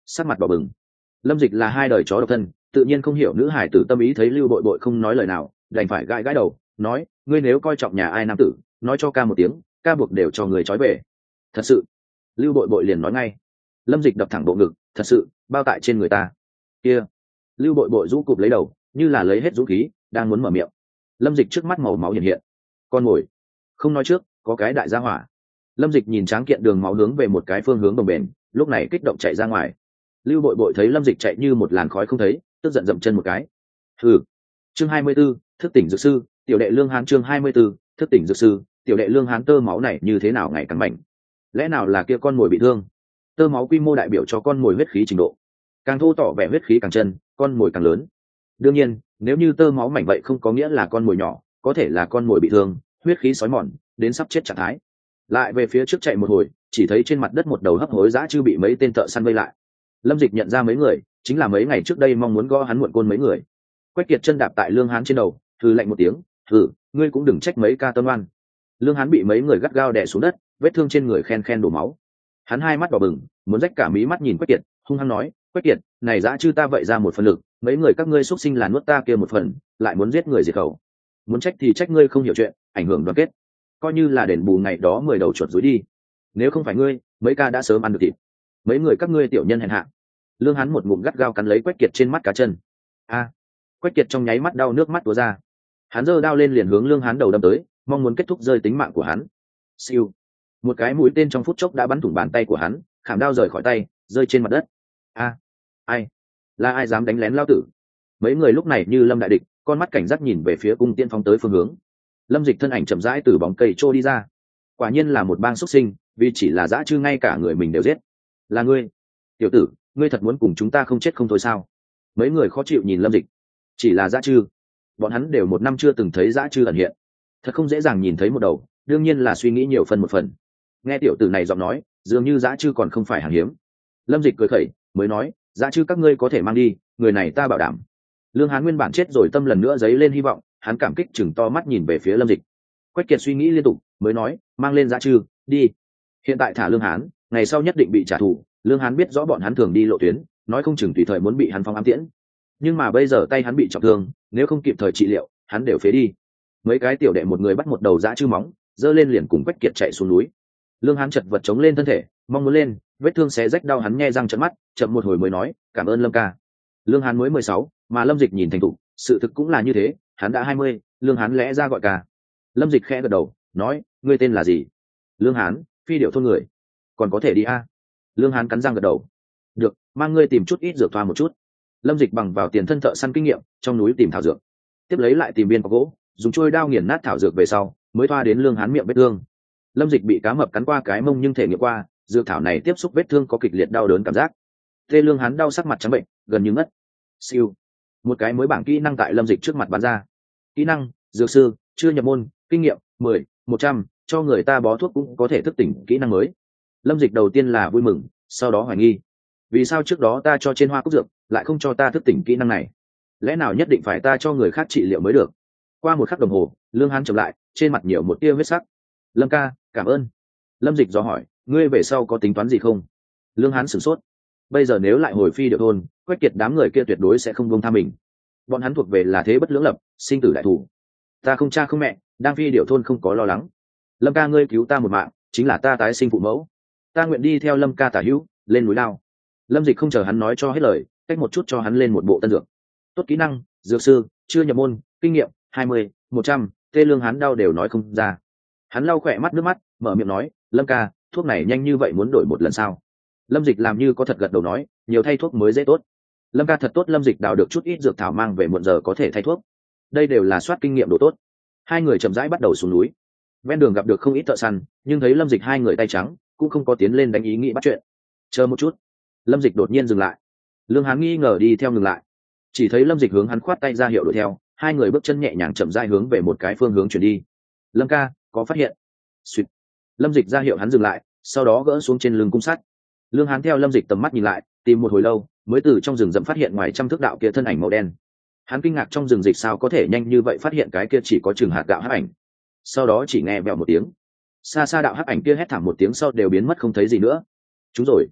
sắc mặt đỏ bừng. Lâm Dịch là hai đời chó độc thân, tự nhiên không hiểu nữ hải tử tâm ý, thấy Lưu Bội Bội không nói lời nào, đành phải gãi gãi đầu, nói: ngươi nếu coi trọng nhà ai nam tử, nói cho ca một tiếng, ca buộc đều cho người trói về. Thật sự? Lưu Bội Bội liền nói ngay. Lâm Dịch đập thẳng bộ ngực, thật sự, bao tại trên người ta. Kia. Lưu Bội Bội rũ cụp lấy đầu, như là lấy hết dũng khí, đang muốn mở miệng. Lâm Dịch trước mắt màu máu hiện hiện. Con mồi. Không nói trước, có cái đại gia hỏa. Lâm Dịch nhìn tráng kiện đường máu hướng về một cái phương hướng đồng bền, lúc này kích động chạy ra ngoài. Lưu Bội Bội thấy Lâm Dịch chạy như một làn khói không thấy, tức giận dậm chân một cái. Hừ. Chương 24, thức tỉnh dược sư, tiểu đệ Lương Hán. Chương 24, thức tỉnh dược sư, tiểu đệ Lương Hán. Tơ máu này như thế nào ngày càng mạnh? Lẽ nào là kia con mồi bị thương? Tơ máu quy mô đại biểu cho con mồi huyết khí trình độ, càng thô tỏ vẻ huyết khí càng chân, con mồi càng lớn. Đương nhiên, nếu như tơ máu mảnh vậy không có nghĩa là con mồi nhỏ, có thể là con mồi bị thương, huyết khí sói mòn, đến sắp chết trạng thái. Lại về phía trước chạy một hồi, chỉ thấy trên mặt đất một đầu hấp hối dã chư bị mấy tên thợ săn vây lại. Lâm Dịch nhận ra mấy người, chính là mấy ngày trước đây mong muốn gõ hắn muộn côn mấy người. Quách Kiệt chân đạp tại Lương Hán trên đầu, hừ lạnh một tiếng, hừ, ngươi cũng đừng trách mấy ca tâm oan. Lương Hán bị mấy người gắt gao đè xuống đất, vết thương trên người khen khen đổ máu. Hắn hai mắt đỏ bừng, muốn rách cả mí mắt nhìn Quách Kiệt, hung hăng nói: Quách Kiệt, này dã chư ta vậy ra một phần lực, mấy người các ngươi xuất sinh là nuốt ta kia một phần, lại muốn giết người diệt khẩu. Muốn trách thì trách ngươi không hiểu chuyện, ảnh hưởng đoàn kết, coi như là đền bù ngày đó 10 đầu chuột rúi đi. Nếu không phải ngươi, mấy ca đã sớm ăn được thịt. Mấy người các ngươi tiểu nhân hèn hạ. Lương Hán một ngụm gắt gao cắn lấy Quách Kiệt trên mắt cá chân. A! Quách Kiệt trong nháy mắt đau nước mắt túa ra. Hắn giơ đao lên liền hướng Lương Hán đầu đâm tới, mong muốn kết thúc rơi tính mạng của hắn. Siêu! Một cái mũi tên trong phút chốc đã bắn thủng bàn tay của hắn, khảm đao rời khỏi tay, rơi trên mặt đất. A! Ai? Là ai dám đánh lén lao tử? Mấy người lúc này như lâm đại địch, con mắt cảnh giác nhìn về phía cung tiên phóng tới phương hướng. Lâm Dịch thân ảnh chậm rãi từ bóng cây trôi đi ra. Quả nhiên là một bang xuất sinh, vì chỉ là dã chư ngay cả người mình đều giết. Là ngươi, tiểu tử, ngươi thật muốn cùng chúng ta không chết không thôi sao? Mấy người khó chịu nhìn Lâm Dịch. Chỉ là dã chư, bọn hắn đều một năm chưa từng thấy dã chư ẩn hiện, thật không dễ dàng nhìn thấy một đầu, đương nhiên là suy nghĩ nhiều phần một phần. Nghe tiểu tử này giọng nói, dường như dã chư còn không phải hàng hiếm. Lâm Dịch cười khẩy, mới nói: dã chư các ngươi có thể mang đi, người này ta bảo đảm. Lương Hán nguyên bản chết rồi, tâm lần nữa dấy lên hy vọng, hắn cảm kích chừng to mắt nhìn về phía Lâm Dịch. Quách Kiệt suy nghĩ liên tục, mới nói: mang lên dã chư, đi. Hiện tại thả Lương Hán, ngày sau nhất định bị trả thù. Lương Hán biết rõ bọn hắn thường đi lộ tuyến, nói không chừng tùy thời muốn bị hắn phóng ám tiễn. Nhưng mà bây giờ tay hắn bị trọng thương, nếu không kịp thời trị liệu, hắn đều phế đi. Mấy cái tiểu đệ một người bắt một đầu dã chư móng, giơ lên liền cùng Quách Kiệt chạy xuống núi. Lương Hán chật vật chống lên thân thể, mong muốn lên, vết thương xé rách đau hắn nhe răng trợn mắt, chậm một hồi mới nói: cảm ơn Lâm ca. Lương Hán mới 16, mà Lâm Dịch nhìn thành thục, sự thực cũng là như thế, hắn đã 20, Lương Hán lẽ ra gọi ca. Lâm Dịch khẽ gật đầu, nói: ngươi tên là gì? Lương Hán, Phi Điệu thôn người. Còn có thể đi a? Lương Hán cắn răng gật đầu. Được, mang ngươi tìm chút ít dược thoa một chút. Lâm Dịch bằng vào tiền thân thợ săn kinh nghiệm, trong núi tìm thảo dược, tiếp lấy lại tìm viên có gỗ, dùng trôi đao nghiền nát thảo dược về sau, mới thoa đến Lương Hán miệng vết thương. Lâm Dịch bị cá mập cắn qua cái mông nhưng thể nghiệm qua, dược thảo này tiếp xúc vết thương có kịch liệt đau đớn cảm giác. Tê Lương Hán đau sắc mặt trắng bệnh, gần như ngất. Siêu, một cái mới bảng kỹ năng tại Lâm Dịch trước mặt bắn ra. Kỹ năng: dược sư, chưa nhập môn, kinh nghiệm 10, 100, cho người ta bó thuốc cũng có thể thức tỉnh kỹ năng mới. Lâm Dịch đầu tiên là vui mừng, sau đó hoài nghi: vì sao trước đó ta cho trên hoa cúc dược, lại không cho ta thức tỉnh kỹ năng này? Lẽ nào nhất định phải ta cho người khác trị liệu mới được? Qua một khắc đồng hồ, Lương Hán chậm lại, trên mặt nhiều một tia huyết sắc. Lâm ca, cảm ơn. Lâm Dịch dò hỏi: ngươi về sau có tính toán gì không? Lương Hán sửng sốt. Bây giờ nếu lại hồi Phi Điệu thôn, Quách Kiệt đám người kia tuyệt đối sẽ không buông tha mình. Bọn hắn thuộc về là thế bất lưỡng lập, sinh tử đại thủ. Ta không cha không mẹ, đang Phi Điệu thôn không có lo lắng. Lâm ca ngươi cứu ta một mạng, chính là ta tái sinh phụ mẫu. Ta nguyện đi theo Lâm ca tả hữu, lên núi lao. Lâm Dịch không chờ hắn nói cho hết lời, cách một chút cho hắn lên một bộ tân dược. Tốt kỹ năng: dược sư, chưa nhập môn, kinh nghiệm 20, 100. Tê Lương Hán đau đều nói không ra. Hắn lau khỏe mắt nước mắt, mở miệng nói: Lâm ca, thuốc này nhanh như vậy muốn đổi một lần sao? Lâm Dịch làm như có thật gật đầu nói: nhiều thay thuốc mới dễ tốt. Lâm ca thật tốt. Lâm Dịch đào được chút ít dược thảo mang về, muộn giờ có thể thay thuốc. Đây đều là soát kinh nghiệm độ tốt. Hai người chậm rãi bắt đầu xuống núi. Ven đường gặp được không ít thợ săn, nhưng thấy Lâm Dịch hai người tay trắng, cũng không có tiến lên đánh ý nghĩ bắt chuyện. Chờ một chút. Lâm Dịch đột nhiên dừng lại. Lương Hán nghi ngờ đi theo ngừng lại, chỉ thấy Lâm Dịch hướng hắn khoát tay ra hiệu đuổi theo. Hai người bước chân nhẹ nhàng chậm rãi hướng về một cái phương hướng chuyển đi. Lâm ca, có phát hiện? Xuyệt. Lâm Dịch ra hiệu hắn dừng lại, sau đó gỡ xuống trên lưng cung sắt. Lương Hán theo Lâm Dịch tầm mắt nhìn lại, tìm một hồi lâu, mới từ trong rừng rậm phát hiện ngoài trăm thước đạo kia thân ảnh màu đen. Hắn kinh ngạc trong rừng dịch sao có thể nhanh như vậy phát hiện cái kia chỉ có chừng hạt gạo hắc ảnh. Sau đó chỉ nghe vèo một tiếng, xa xa đạo hắc ảnh kia hét thảm một tiếng sau đều biến mất không thấy gì nữa. Chúng rồi.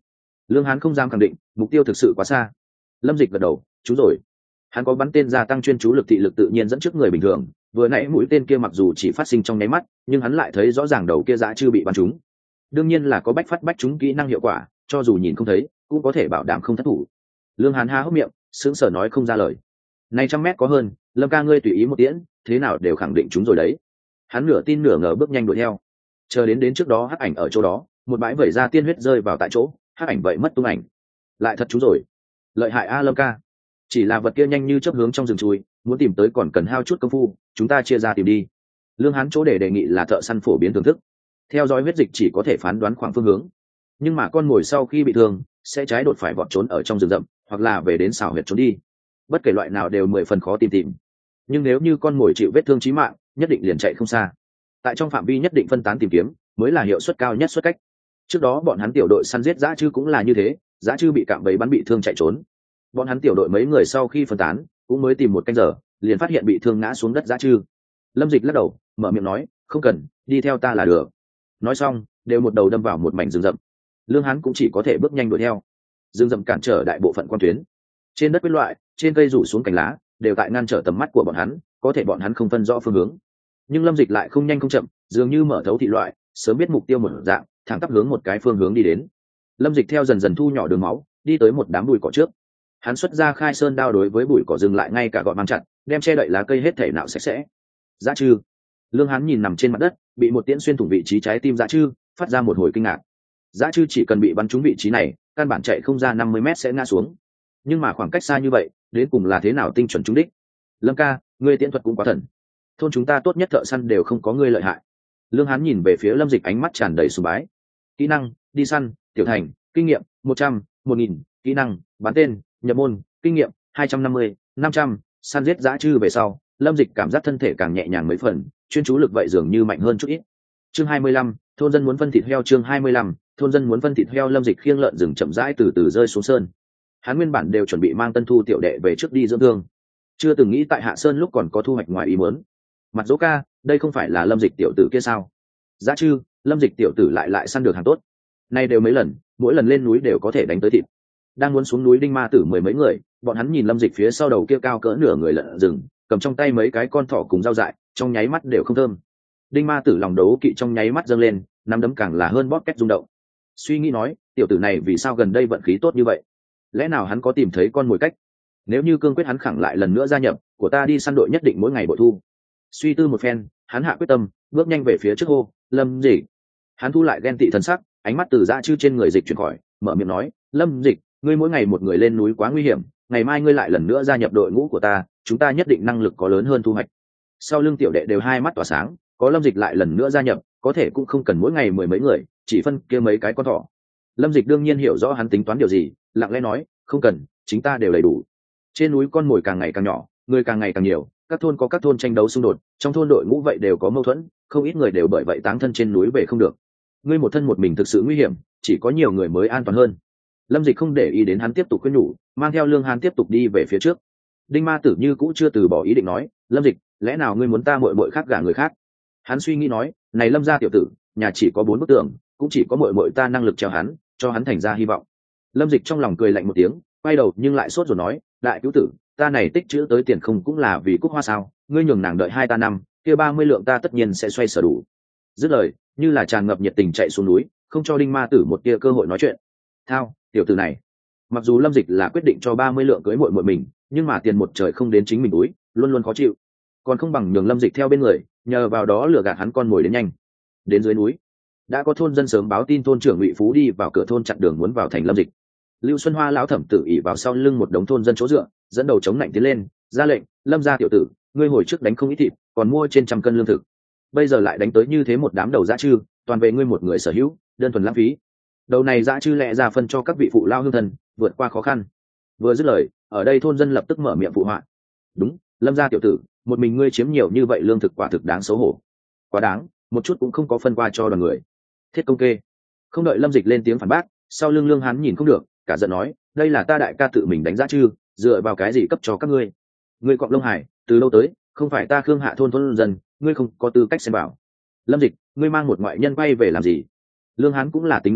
Lương Hán không dám khẳng định, mục tiêu thực sự quá xa. Lâm Dịch gật đầu, chú rồi. Hắn có bắn tên gia tăng chuyên chú lực thị lực tự nhiên dẫn trước người bình thường, vừa nãy mũi tên kia mặc dù chỉ phát sinh trong nháy mắt, nhưng hắn lại thấy rõ ràng đầu kia dã chư bị bắn trúng. Đương nhiên là có bách phát bách trúng kỹ năng hiệu quả, cho dù nhìn không thấy, cũng có thể bảo đảm không thất thủ. Lương Hán há hốc miệng, sững sờ nói không ra lời. Này 100 mét có hơn, Lâm ca ngươi tùy ý một tiễn, thế nào đều khẳng định chúng rồi đấy. Hắn nửa tin nửa ngờ bước nhanh đuổi theo. Chờ đến trước đó hắc ảnh ở chỗ đó, một bãi vẩy ra tiên huyết rơi vào tại chỗ, hắc ảnh vậy mất tung ảnh. Lại thật chúng rồi. Lợi hại a Lâm ca. Chỉ là vật kia nhanh như chớp hướng trong rừng chui, muốn tìm tới còn cần hao chút công phu, chúng ta chia ra tìm đi. Lương Hán chỗ để đề nghị là thợ săn phổ biến thưởng thức. Theo dõi huyết dịch chỉ có thể phán đoán khoảng phương hướng, nhưng mà con mồi sau khi bị thương sẽ trái đột phải vọt trốn ở trong rừng rậm, hoặc là về đến xào huyệt trốn đi. Bất kể loại nào đều 10 phần khó tìm. Nhưng nếu như con mồi chịu vết thương chí mạng, nhất định liền chạy không xa. Tại trong phạm vi nhất định phân tán tìm kiếm, mới là hiệu suất cao nhất xuất cách. Trước đó bọn hắn tiểu đội săn giết dã chư cũng là như thế, dã chư bị cạm bẫy bắn bị thương chạy trốn. Bọn hắn tiểu đội mấy người sau khi phân tán, cũng mới tìm một canh giờ, liền phát hiện bị thương ngã xuống đất dã chư. Lâm Dịch lắc đầu, mở miệng nói, không cần, đi theo ta là được. Nói xong, đều một đầu đâm vào một mảnh rừng rậm. Lương Hán cũng chỉ có thể bước nhanh đuổi theo. Rừng rậm cản trở đại bộ phận quan tuyến. Trên đất quyết loại, trên cây rủ xuống cành lá, đều tại ngăn trở tầm mắt của bọn hắn, có thể bọn hắn không phân rõ phương hướng. Nhưng Lâm Dịch lại không nhanh không chậm, dường như mở thấu thị loại, sớm biết mục tiêu một dạng, thẳng tắp hướng một cái phương hướng đi đến. Lâm Dịch theo dần dần thu nhỏ đường máu, đi tới một đám bụi cỏ trước. Hắn xuất ra khai sơn đao đối với bụi cỏ dừng lại ngay cả gọn mang chặt, đem che đậy lá cây hết thể nạo sạch sẽ. Dã chư. Lương Hán nhìn nằm trên mặt đất, bị một tiễn xuyên thủng vị trí trái tim dã chư, phát ra một hồi kinh ngạc. Dã chư chỉ cần bị bắn trúng vị trí này, căn bản chạy không ra 50 mét sẽ ngã xuống. Nhưng mà khoảng cách xa như vậy, đến cùng là thế nào tinh chuẩn trúng đích? Lâm ca, ngươi tiễn thuật cũng quá thần. Thôn chúng ta tốt nhất thợ săn đều không có ngươi lợi hại. Lương Hán nhìn về phía Lâm Dịch ánh mắt tràn đầy sùng bái. Kỹ năng, đi săn, tiểu thành, kinh nghiệm 100, 1000, kỹ năng, bắn tên, nhập môn, kinh nghiệm 250, 500, săn giết dã chư về sau, Lâm Dịch cảm giác thân thể càng nhẹ nhàng mấy phần, chuyên chú lực vậy dường như mạnh hơn chút ít. Chương 25, thôn dân muốn phân thịt heo. Chương 25, thôn dân muốn phân thịt heo. Lâm Dịch khiêng lợn rừng chậm rãi từ từ rơi xuống sơn. Hắn nguyên bản đều chuẩn bị mang Tân Thu tiểu đệ về trước đi dưỡng thương, chưa từng nghĩ tại Hạ Sơn lúc còn có thu hoạch ngoài ý muốn. Mặt Dỗ ca, đây không phải là Lâm Dịch tiểu tử kia sao? Dã chư, Lâm Dịch tiểu tử lại săn được hàng tốt. Nay đều mấy lần, mỗi lần lên núi đều có thể đánh tới thịt. Đang muốn xuống núi đinh ma tử 10 mấy người, bọn hắn nhìn Lâm Dịch phía sau đầu kia cao cỡ nửa người lợn rừng, cầm trong tay mấy cái con thỏ cùng rau dại, trong nháy mắt đều không thơm. Đinh ma tử lòng đấu kỵ trong nháy mắt dâng lên, nắm đấm càng là hơn bóp két rung động. Suy nghĩ nói, tiểu tử này vì sao gần đây vận khí tốt như vậy? Lẽ nào hắn có tìm thấy con mồi cách? Nếu như cương quyết hắn khẳng lại lần nữa gia nhập, của ta đi săn đội nhất định mỗi ngày bội thu. Suy tư một phen, hắn hạ quyết tâm, bước nhanh về phía trước hô, Lâm Dịch. Hắn thu lại ghen tị thần sắc, ánh mắt từ dã chư trên người Dịch chuyển khỏi, mở miệng nói, Lâm Dịch, ngươi mỗi ngày một người lên núi quá nguy hiểm, ngày mai ngươi lại lần nữa gia nhập đội ngũ của ta, chúng ta nhất định năng lực có lớn hơn thu hoạch. Sau lưng tiểu đệ đều hai mắt tỏa sáng, có Lâm Dịch lại lần nữa gia nhập, có thể cũng không cần mỗi ngày 10 mấy người, chỉ phân kia mấy cái con thỏ. Lâm Dịch đương nhiên hiểu rõ hắn tính toán điều gì, lặng lẽ nói, không cần, chính ta đều đầy đủ. Trên núi con mồi càng ngày càng nhỏ, người càng ngày càng nhiều, các thôn có các thôn tranh đấu xung đột, trong thôn đội ngũ vậy đều có mâu thuẫn, không ít người đều bởi vậy táng thân trên núi về không được. Ngươi một thân một mình thực sự nguy hiểm, chỉ có nhiều người mới an toàn hơn. Lâm Dịch không để ý đến hắn tiếp tục khuyên nhủ, mang theo Lương Hán tiếp tục đi về phía trước. Đinh ma tử như cũ chưa từ bỏ ý định nói, Lâm Dịch, lẽ nào ngươi muốn ta muội muội khác gả người khác? Hắn suy nghĩ nói, này Lâm gia tiểu tử, nhà chỉ có 4 bức tường, cũng chỉ có muội muội ta năng lực treo hắn, cho hắn thành ra hy vọng. Lâm Dịch trong lòng cười lạnh một tiếng, quay đầu nhưng lại sốt rồi nói, đại cứu tử, ta này tích trữ tới tiền không cũng là vì cúc hoa sao? Ngươi nhường nàng đợi 2 ta năm, kia 30 lượng ta tất nhiên sẽ xoay sở đủ. Dứt lời, như là tràn ngập nhiệt tình chạy xuống núi, không cho Đinh ma tử một tia cơ hội nói chuyện. Thao, tiểu tử này. Mặc dù Lâm Dịch là quyết định cho 30 lượng cưới muội muội mình, nhưng mà tiền một trời không đến chính mình túi, luôn luôn khó chịu. Còn không bằng nhường Lâm Dịch theo bên người, nhờ vào đó lừa gạt hắn con mồi đến nhanh. Đến dưới núi, đã có thôn dân sớm báo tin thôn trưởng Ngụy Phú đi vào cửa thôn chặn đường muốn vào thành Lâm Dịch. Lưu Xuân Hoa lão thẩm tử ỉ vào sau lưng một đống thôn dân chỗ dựa, dẫn đầu chống lạnh tiến lên, ra lệnh, Lâm gia tiểu tử, ngươi hồi trước đánh không ít thịt, còn mua trên 100 cân lương thực. Bây giờ lại đánh tới như thế một đám đầu dã chư, toàn về ngươi một người sở hữu, đơn thuần lãng phí. Đầu này dã chư lẹ ra phân cho các vị phụ lao hương thần, vượt qua khó khăn. Vừa dứt lời, ở đây thôn dân lập tức mở miệng phụ họa. Đúng, Lâm gia tiểu tử, một mình ngươi chiếm nhiều như vậy lương thực quả thực đáng xấu hổ. Quá đáng, một chút cũng không có phân qua cho đoàn người. Thiết công kê. Không đợi Lâm Dịch lên tiếng phản bác, sau lưng Lương Hán nhìn không được, cả giận nói, đây là ta đại ca tự mình đánh giá chư, dựa vào cái gì cấp cho các ngươi? Ngươi cọp lông hải, từ lâu tới, không phải ta Khương Hạ thôn dân, ngươi không có tư cách xem bảo. Lâm Dịch, ngươi mang một ngoại nhân quay về làm gì? Lương Hán cũng là tính nóng nảy,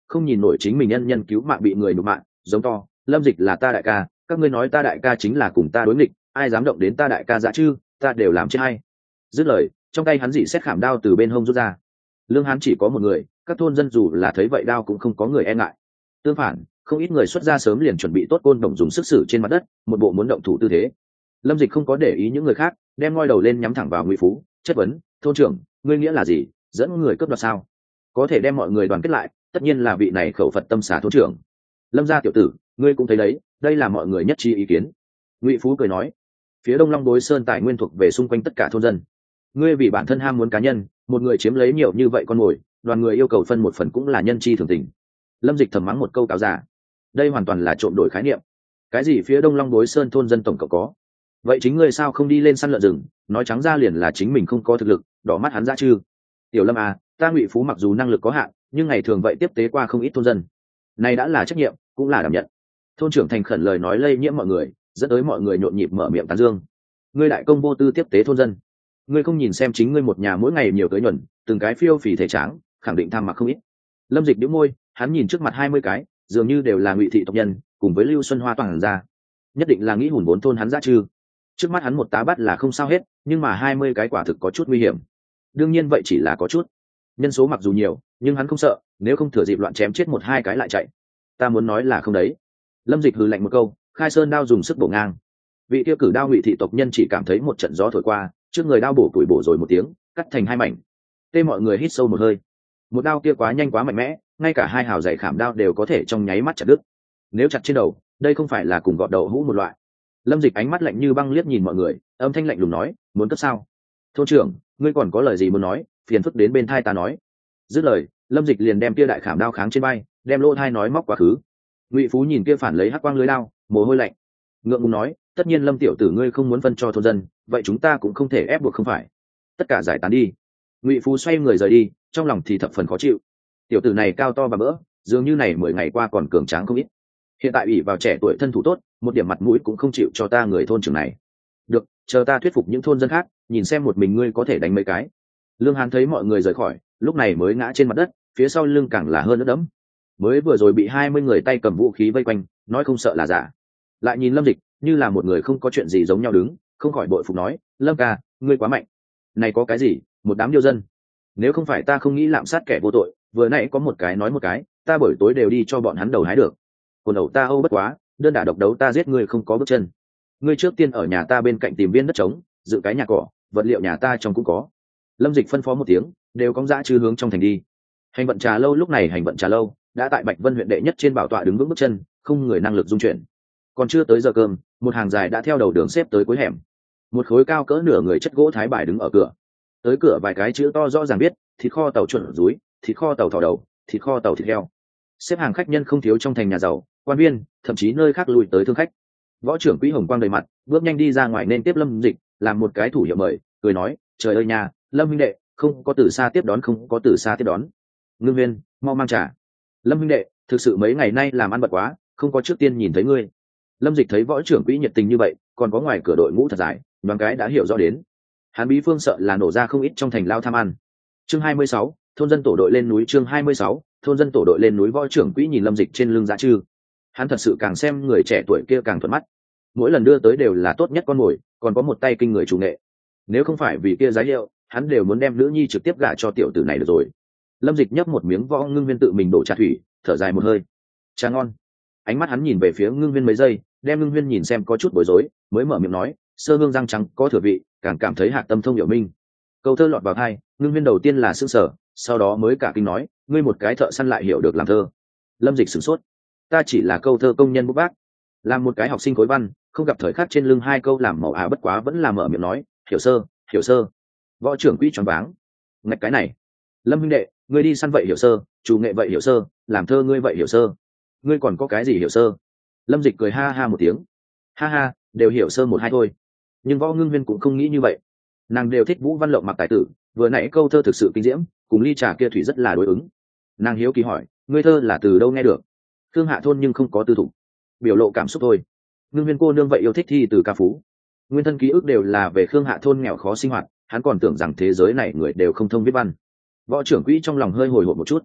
không nhìn nổi chính mình nhân nhân cứu mạng bị người nhục mạng, giống to, Lâm Dịch là ta đại ca, các ngươi nói ta đại ca chính là cùng ta đối nghịch, ai dám động đến ta đại ca dạ chứ, ta đều làm chết hay. Dứt lời, trong tay hắn dị xét khảm đao từ bên hông rút ra. Lương Hán chỉ có một người, các thôn dân dù là thấy vậy đao cũng không có người e ngại. Tương phản, không ít người xuất ra sớm liền chuẩn bị tốt côn đồng dùng sức sử trên mặt đất, một bộ muốn động thủ tư thế. Lâm Dịch không có để ý những người khác, đem ngoi đầu lên nhắm thẳng vào Ngụy Phú, chất vấn, thôn trưởng, ngươi nghĩa là gì, dẫn người cướp đoạt sao? Có thể đem mọi người đoàn kết lại, tất nhiên là vị này khẩu Phật tâm xả thôn trưởng. Lâm gia tiểu tử, ngươi cũng thấy đấy, đây là mọi người nhất trí ý kiến. Ngụy Phú cười nói, phía Đông Long Đối Sơn tài nguyên thuộc về xung quanh tất cả thôn dân. Ngươi vì bản thân ham muốn cá nhân, một người chiếm lấy nhiều như vậy con mồi, đoàn người yêu cầu phân một phần cũng là nhân chi thường tình. Lâm Dịch thầm mắng một câu cáo giả, đây hoàn toàn là trộm đổi khái niệm. Cái gì phía Đông Long Đối Sơn thôn dân tổng cộng có? Vậy chính ngươi sao không đi lên săn lợn rừng, nói trắng ra liền là chính mình không có thực lực, đỏ mắt hắn ra chứ? Tiểu Lâm à, ta Ngụy Phú mặc dù năng lực có hạn, nhưng ngày thường vậy tiếp tế qua không ít thôn dân. Này đã là trách nhiệm, cũng là đảm nhận. Thôn trưởng thành khẩn lời nói lây nhiễm mọi người, dẫn tới mọi người nhộn nhịp mở miệng tán dương. Ngươi đại công vô tư tiếp tế thôn dân, ngươi không nhìn xem chính ngươi một nhà mỗi ngày nhiều tới nhuần, từng cái phiêu phì thể tráng, khẳng định tham mặc không ít. Lâm Dịch nhíu môi, hắn nhìn trước mặt 20 cái, dường như đều là Ngụy thị tộc nhân, cùng với Lưu Xuân Hoa toàn ra, nhất định là nghĩ hùn vốn thôn hắn ra chứ. Trước mắt hắn một tá bắt là không sao hết, nhưng mà 20 cái quả thực có chút nguy hiểm. Đương nhiên vậy chỉ là có chút, nhân số mặc dù nhiều, nhưng hắn không sợ, nếu không thừa dịp loạn chém chết một hai cái lại chạy. Ta muốn nói là không đấy. Lâm Dịch hừ lạnh một câu, khai sơn đao dùng sức bổ ngang. Vị tiêu cử đao Ngụy thị tộc nhân chỉ cảm thấy một trận gió thổi qua, trước người đao bổ tuổi bổ rồi một tiếng, cắt thành hai mảnh. Tê mọi người hít sâu một hơi. Một đao kia quá nhanh quá mạnh mẽ, ngay cả hai hào dày khảm đao đều có thể trong nháy mắt chặt đứt. Nếu chặt trên đầu, đây không phải là cùng gọt đầu hũ một loại. Lâm Dịch ánh mắt lạnh như băng liếc nhìn mọi người, âm thanh lạnh lùng nói, muốn cấp sao? Thôn trưởng, ngươi còn có lời gì muốn nói, phiền phức đến bên thai ta nói. Dứt lời, Lâm Dịch liền đem kia đại khảm đao kháng trên bay, đem lỗ thai nói móc quá khứ. Ngụy Phú nhìn kia phản lấy hắc quang lưới đao, mồ hôi lạnh. Ngượng ngùng nói, tất nhiên Lâm tiểu tử ngươi không muốn phân cho thôn dân, vậy chúng ta cũng không thể ép buộc không phải? Tất cả giải tán đi. Ngụy Phú xoay người rời đi, trong lòng thì thập phần khó chịu. Tiểu tử này cao to và bỡ, dường như này 10 ngày qua còn cường tráng không ít. Hiện tại ủy vào trẻ tuổi thân thủ tốt, một điểm mặt mũi cũng không chịu cho ta người thôn trưởng này. Được, chờ ta thuyết phục những thôn dân khác, nhìn xem một mình ngươi có thể đánh mấy cái. Lương Hán thấy mọi người rời khỏi, lúc này mới ngã trên mặt đất, phía sau lưng càng là hơn nữa đẫm. Mới vừa rồi bị 20 người tay cầm vũ khí vây quanh, nói không sợ là giả. Lại nhìn Lâm Dịch, như là một người không có chuyện gì giống nhau đứng, không khỏi bội phục nói, Lâm ca, ngươi quá mạnh. Này có cái gì, một đám điêu dân. Nếu không phải ta không nghĩ lạm sát kẻ vô tội, vừa nãy có một cái nói một cái, ta buổi tối đều đi cho bọn hắn đầu hái được. Quần ẩu ta âu bất quá, đơn đả độc đấu ta giết ngươi không có bước chân. Ngươi trước tiên ở nhà ta bên cạnh tìm viên đất trống, dựng cái nhà cỏ, vật liệu nhà ta trong cũng có. Lâm Dịch phân phó một tiếng, đều cong dã chư hướng trong thành đi. Hành vận trà lâu lúc này hành vận trà lâu đã tại Bạch Vân huyện đệ nhất trên bảo tọa đứng vững bước chân, không người năng lực dung chuyển. Còn chưa tới giờ cơm, một hàng dài đã theo đầu đường xếp tới cuối hẻm. Một khối cao cỡ nửa người chất gỗ thái bài đứng ở cửa. Tới cửa vài cái chữ to rõ ràng viết, thịt kho tàu chuẩn rúi, thịt kho tàu thỏ đầu, thịt kho tàu thịt heo. Xếp hàng khách nhân không thiếu trong thành nhà giàu, quan viên, thậm chí nơi khác lui tới thương khách. Võ trưởng Quý Hồng Quang đầy mặt, bước nhanh đi ra ngoài nên tiếp Lâm Dịch, làm một cái thủ hiệu mời, cười nói, trời ơi nhà, Lâm huynh đệ, không có từ xa tiếp đón, không có từ xa tiếp đón. Ngưng Viên, mau mang trà. Lâm huynh đệ, thực sự mấy ngày nay làm ăn bận quá, không có trước tiên nhìn thấy ngươi. Lâm Dịch thấy võ trưởng Quý nhiệt tình như vậy, còn có ngoài cửa đội ngũ thật dài, đoán cái đã hiểu rõ đến. Hán Bí Phương sợ là nổ ra không ít trong thành lao tham ăn. Chương 26, thôn dân tổ đội lên núi. Chương 26, thôn dân tổ đội lên núi. Võ trưởng Quý nhìn Lâm Dịch trên lưng dã trư, hắn thật sự càng xem người trẻ tuổi kia càng thuận mắt. Mỗi lần đưa tới đều là tốt nhất con mồi, còn có một tay kinh người chủ nghệ. Nếu không phải vì kia giá hiệu, hắn đều muốn đem nữ nhi trực tiếp gả cho tiểu tử này được rồi. Lâm Dịch nhấp một miếng Võ Ngưng Viên tự mình đổ trà thủy, thở dài một hơi. Trà ngon. Ánh mắt hắn nhìn về phía Ngưng Viên mấy giây, đem Ngưng Viên nhìn xem có chút bối rối, mới mở miệng nói, sơ hương răng trắng có thừa vị, càng cảm thấy hạt tâm thông hiểu minh. Câu thơ lọt vào tai, Ngưng Viên đầu tiên là sững sờ, sau đó mới cả kinh nói, ngươi một cái thợ săn lại hiểu được làm thơ. Lâm Dịch sửng sốt. Ta chỉ là câu thơ công nhân bút bác, làm một cái học sinh khối văn, không gặp thời khắc trên lưng hai câu làm màu áo bất quá vẫn là mở miệng nói, hiểu sơ, hiểu sơ. Võ trưởng Quý choáng váng. Ngạch cái này, Lâm huynh đệ, ngươi đi săn vậy hiểu sơ, chủ nghệ vậy hiểu sơ, làm thơ ngươi vậy hiểu sơ, ngươi còn có cái gì hiểu sơ? Lâm Dịch cười ha ha một tiếng. Ha ha, đều hiểu sơ một hai thôi. Nhưng Võ Ngưng Viên cũng không nghĩ như vậy. Nàng đều thích Vũ Văn Lộng mặc tài tử, vừa nãy câu thơ thực sự kinh diễm, cùng ly trà kia thủy rất là đối ứng. Nàng hiếu kỳ hỏi, ngươi thơ là từ đâu nghe được? Khương Hạ thôn nhưng không có tư thục, biểu lộ cảm xúc thôi. Ngưng Viên cô nương vậy yêu thích thi từ ca phú, nguyên thân ký ức đều là về Khương Hạ thôn nghèo khó sinh hoạt, hắn còn tưởng rằng thế giới này người đều không thông viết văn. Võ trưởng Quý trong lòng hơi hồi hộp một chút.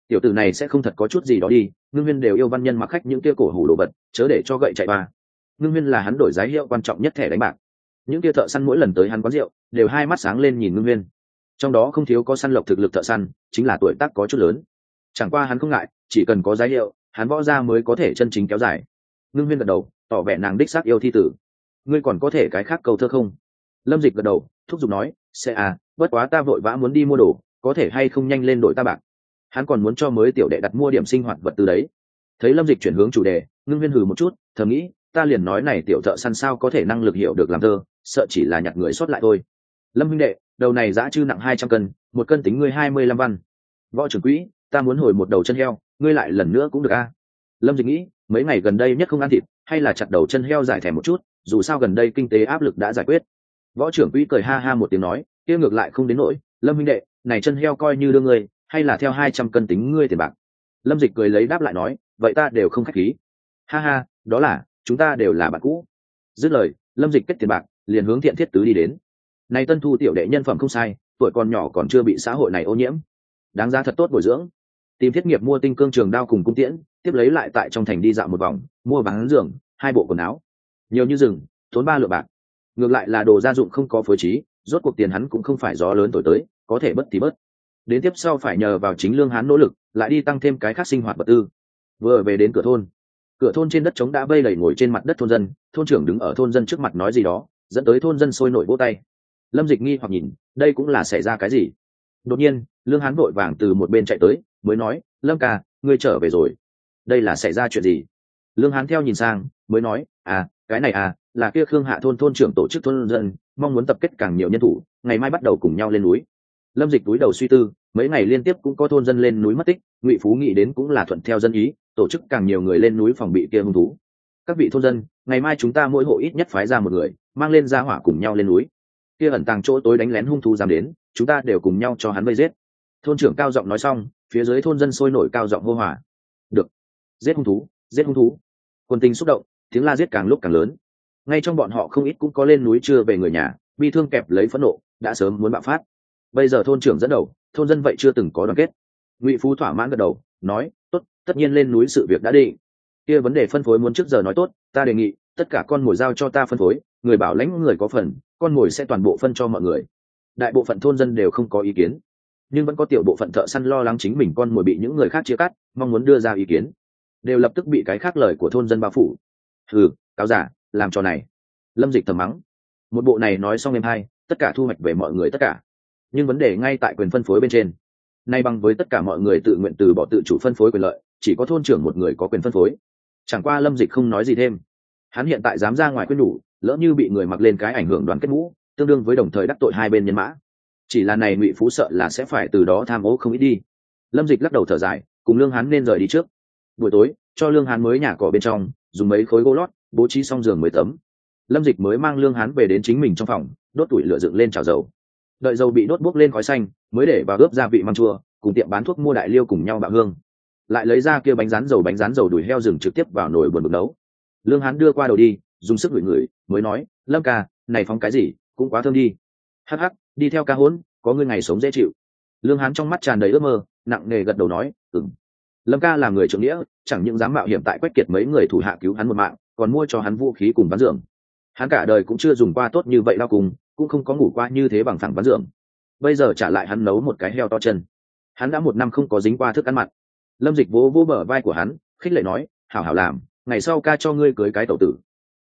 tiểu tử này sẽ không thật có chút gì đó đi. Ngưng Huyên đều yêu văn nhân mặc khách những kia cổ hủ đồ vật, chớ để cho gậy chạy ba. Ngưng Huyên là hắn đổi giá hiệu quan trọng nhất thẻ đánh bạc. Những kia thợ săn mỗi lần tới hắn quán rượu đều hai mắt sáng lên nhìn Ngưng Huyên. Trong đó không thiếu có săn lộc thực lực thợ săn, chính là tuổi tác có chút lớn. Chẳng qua hắn không ngại, chỉ cần có giá hiệu, hắn võ ra mới có thể chân chính kéo dài. Ngưng Huyên gật đầu, tỏ vẻ nàng đích xác yêu thi tử. Ngươi còn có thể cái khác câu thơ không? Lâm Dịch gật đầu, thúc giục nói, sẽ à, bất quá ta vội vã muốn đi mua đồ, có thể hay không nhanh lên đội ta bạc. Hắn còn muốn cho mới tiểu đệ đặt mua điểm sinh hoạt vật tư đấy. Thấy Lâm Dịch chuyển hướng chủ đề, Ngưng Huyên hừ một chút, thầm nghĩ, ta liền nói này tiểu thợ săn sao có thể năng lực hiểu được làm thơ, sợ chỉ là nhặt người sót lại thôi. Lâm huynh đệ, đầu này dã chư nặng 200 cân, một cân tính ngươi 25 văn. Võ trưởng quỹ, ta muốn hồi một đầu chân heo, ngươi lại lần nữa cũng được a. Lâm Dịch nghĩ, mấy ngày gần đây nhất không ăn thịt, hay là chặt đầu chân heo giải thèm một chút, dù sao gần đây kinh tế áp lực đã giải quyết. Võ trưởng quỹ cười ha ha một tiếng nói, kia ngược lại không đến nỗi, Lâm huynh đệ, này chân heo coi như đưa ngươi, hay là theo 200 cân tính ngươi tiền bạc. Lâm Dịch cười lấy đáp lại nói, vậy ta đều không khách khí. Ha ha, đó là, chúng ta đều là bạn cũ. Dứt lời, Lâm Dịch kết tiền bạc, liền hướng Thiện Thiết Tứ đi đến. Này tân thu tiểu đệ nhân phẩm không sai, tuổi còn nhỏ còn chưa bị xã hội này ô nhiễm, đáng giá thật tốt bồi dưỡng. Tìm thiết nghiệp mua tinh cương trường đao cùng cung tiễn, tiếp lấy lại tại trong thành đi dạo một vòng, mua bán giường, 2 bộ quần áo, nhiều như rừng, tốn 3 lượng bạc. Ngược lại là đồ gia dụng không có phối trí, rốt cuộc tiền hắn cũng không phải gió lớn thổi tới, có thể bất thì bớt. Đến tiếp sau phải nhờ vào chính lương hắn nỗ lực, lại đi tăng thêm cái khác sinh hoạt vật tư. Vừa về đến cửa thôn trên đất trống đã vây đầy ngồi trên mặt đất thôn dân, thôn trưởng đứng ở thôn dân trước mặt nói gì đó, dẫn tới thôn dân sôi nổi vỗ tay. Lâm Dịch nghi hoặc nhìn, đây cũng là xảy ra cái gì? Đột nhiên, lương hán vội vàng từ một bên chạy tới, mới nói, Lâm ca, ngươi trở về rồi. Đây là xảy ra chuyện gì? Lương hán theo nhìn sang, mới nói, cái này là kia Khương Hạ thôn thôn trưởng tổ chức thôn dân, mong muốn tập kết càng nhiều nhân thủ, ngày mai bắt đầu cùng nhau lên núi. Lâm Dịch túi đầu suy tư, mấy ngày liên tiếp cũng có thôn dân lên núi mất tích, Ngụy Phú nghĩ đến cũng là thuận theo dân ý, tổ chức càng nhiều người lên núi phòng bị kia hung thú. Các vị thôn dân, ngày mai chúng ta mỗi hộ ít nhất phái ra một người, mang lên ra hỏa cùng nhau lên núi. Kia ẩn tàng chỗ tối đánh lén hung thú dám đến, chúng ta đều cùng nhau cho hắn vây giết. Thôn trưởng cao giọng nói xong, phía dưới thôn dân sôi nổi cao giọng hô hỏa. Được, giết hung thú, giết hung thú. Quân tình xúc động, tiếng la giết càng lúc càng lớn. Ngay trong bọn họ không ít cũng có lên núi chưa về người nhà, bi thương kẹp lấy phẫn nộ, đã sớm muốn bạo phát. Bây giờ thôn trưởng dẫn đầu, thôn dân vậy chưa từng có đoàn kết. Ngụy Phú thỏa mãn gật đầu, nói, tốt, tất nhiên lên núi sự việc đã định. Kia vấn đề phân phối muốn trước giờ nói tốt, ta đề nghị tất cả con mồi giao cho ta phân phối, người bảo lãnh người có phần, con mồi sẽ toàn bộ phân cho mọi người. Đại bộ phận thôn dân đều không có ý kiến, nhưng vẫn có tiểu bộ phận thợ săn lo lắng chính mình con mồi bị những người khác chia cắt, mong muốn đưa ra ý kiến, đều lập tức bị cái khác lời của thôn dân bao phủ. Cáo giả, làm trò này. Lâm Dịch thầm mắng. Một bộ này nói xong em hai, tất cả thu hoạch về mọi người tất cả, nhưng vấn đề ngay tại quyền phân phối bên trên. Nay bằng với tất cả mọi người tự nguyện từ bỏ tự chủ phân phối quyền lợi, chỉ có thôn trưởng một người có quyền phân phối. Chẳng qua Lâm Dịch không nói gì thêm. Hắn hiện tại dám ra ngoài khuyên nhủ, lỡ như bị người mặc lên cái ảnh hưởng đoàn kết mũ, tương đương với đồng thời đắc tội hai bên nhân mã. Chỉ là này Ngụy Phú sợ là sẽ phải từ đó tham ô không ít đi. Lâm Dịch lắc đầu thở dài, cùng Lương Hán nên rời đi trước. Buổi tối, cho Lương Hán mới nhà cỏ bên trong, dùng mấy khối gỗ lót, bố trí xong giường mới tấm. Lâm Dịch mới mang Lương Hán về đến chính mình trong phòng, đốt tuổi lửa dựng lên chảo dầu. Đợi dầu bị đốt bốc lên khói xanh, mới để vào ướp gia vị măng chua, cùng tiệm bán thuốc mua đại liêu cùng nhau bạo hương. Lại lấy ra kia bánh rán dầu đùi heo rừng trực tiếp vào nồi buồn bực nấu. Lương Hán đưa qua đầu đi, dùng sức ngửi, mới nói, Lâm ca, này phóng cái gì, cũng quá thơm đi. Hắc hắc, đi theo ca hỗn, có ngươi ngày sống dễ chịu. Lương Hán trong mắt tràn đầy ước mơ, nặng nề gật đầu nói, ừm. Lâm ca là người trưởng nghĩa, chẳng những dám mạo hiểm tại Quách Kiệt mấy người thủ hạ cứu hắn một mạng, còn mua cho hắn vũ khí cùng ván giường. Hắn cả đời cũng chưa dùng qua tốt như vậy đao cùng, cũng không có ngủ qua như thế bằng phẳng ván giường. Bây giờ trả lại hắn nấu một cái heo to chân. Hắn đã 1 năm không có dính qua thức ăn mặn. Lâm Dịch vỗ vỗ bờ vai của hắn, khích lệ nói, hảo hảo làm, ngày sau ca cho ngươi cưới cái tẩu tử.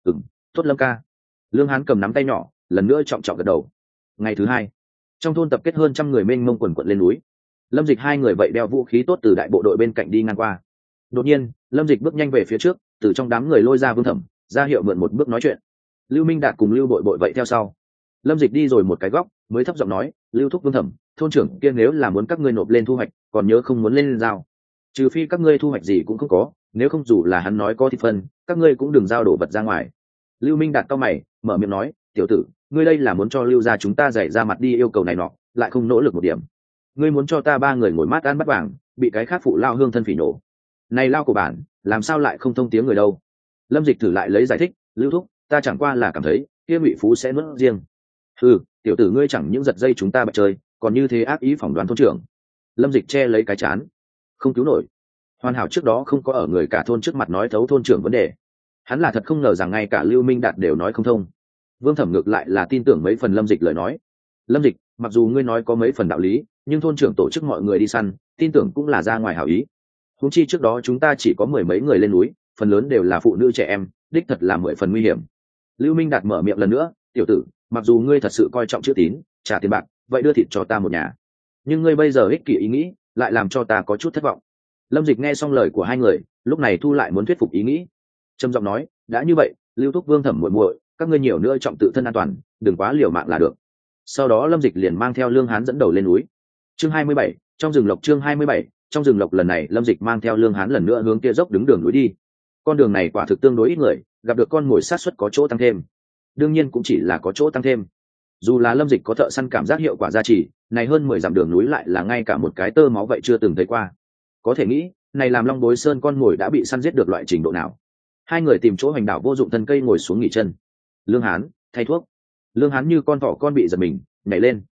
Tốt Lâm ca. Lương Hán cầm nắm tay nhỏ, lần nữa trọng trọng gật đầu. Ngày thứ 2, trong thôn tập kết hơn 100 người mênh mông quần quận lên núi. Lâm Dịch 2 người vậy đeo vũ khí tốt từ đại bộ đội bên cạnh đi ngang qua. Đột nhiên, Lâm Dịch bước nhanh về phía trước, từ trong đám người lôi ra Vương Thẩm, ra hiệu mượn một bước nói chuyện. Lưu Minh Đạt cùng Lưu Bội Bội vậy theo sau. Lâm Dịch đi rồi một cái góc, mới thấp giọng nói, Lưu thúc Vương Thẩm, thôn trưởng kia nếu là muốn các ngươi nộp lên thu hoạch, còn nhớ không muốn lên giao. Trừ phi các ngươi thu hoạch gì cũng không có, nếu không dù là hắn nói có thì phân, các ngươi cũng đừng giao đổ vật ra ngoài. Lưu Minh Đạt cau mày, mở miệng nói, tiểu tử, ngươi đây là muốn cho Lưu gia chúng ta dạy ra mặt đi yêu cầu này nọ, lại không nỗ lực một điểm. Ngươi muốn cho ta 3 người ngồi mát ăn bắt vàng, bị cái khác phụ lao hương thân phỉ nổ. Này lao của bản, làm sao lại không thông tiếng người đâu? Lâm Dịch thử lại lấy giải thích, Lưu thúc, ta chẳng qua là cảm thấy, kia Ngụy Phú sẽ nuốt riêng. Tiểu tử ngươi chẳng những giật dây chúng ta bật chơi, còn như thế ác ý phỏng đoán thôn trưởng. Lâm Dịch che lấy cái chán. không cứu nổi. Hoàn hảo trước đó không có ở người cả thôn trước mặt nói thấu thôn trưởng vấn đề, hắn là thật không ngờ rằng ngay cả Lưu Minh Đạt đều nói không thông. Vương Thẩm ngược lại là tin tưởng mấy phần Lâm Dịch lời nói. Lâm Dịch, mặc dù ngươi nói có mấy phần đạo lý, nhưng thôn trưởng tổ chức mọi người đi săn, tin tưởng cũng là ra ngoài hảo ý. Huống chi trước đó chúng ta chỉ có 10 mấy người lên núi, phần lớn đều là phụ nữ trẻ em, đích thật là 10 phần nguy hiểm. Lưu Minh Đạt mở miệng lần nữa, tiểu tử, mặc dù ngươi thật sự coi trọng chữ tín, trả tiền bạc, vậy đưa thịt cho ta một nhà. Nhưng ngươi bây giờ ích kỷ ý nghĩ, lại làm cho ta có chút thất vọng. Lâm Dịch nghe xong lời của hai người, lúc này thu lại muốn thuyết phục ý nghĩ, trầm giọng nói, đã như vậy, Lưu Thúc Vương Thẩm muội muội, các ngươi nhiều nữa trọng tự thân an toàn, đừng quá liều mạng là được. Sau đó Lâm Dịch liền mang theo Lương Hán dẫn đầu lên núi. Chương 27, trong rừng lộc. Chương 27, trong rừng lộc. Lần này Lâm Dịch mang theo Lương Hán lần nữa hướng kia dốc đứng đường núi đi. Con đường này quả thực tương đối ít người, gặp được con mồi sát suất có chỗ tăng thêm. Đương nhiên cũng chỉ là có chỗ tăng thêm. Dù là Lâm Dịch có thợ săn cảm giác hiệu quả gia trì, này hơn 10 dặm đường núi lại là ngay cả một cái tơ máu vậy chưa từng thấy qua. Có thể nghĩ, này làm Long Bối Sơn con mồi đã bị săn giết được loại trình độ nào. Hai người tìm chỗ hành đảo vô dụng thân cây ngồi xuống nghỉ chân. Lương Hán thay thuốc. Lương Hán như con thỏ con bị giật mình, nhảy lên.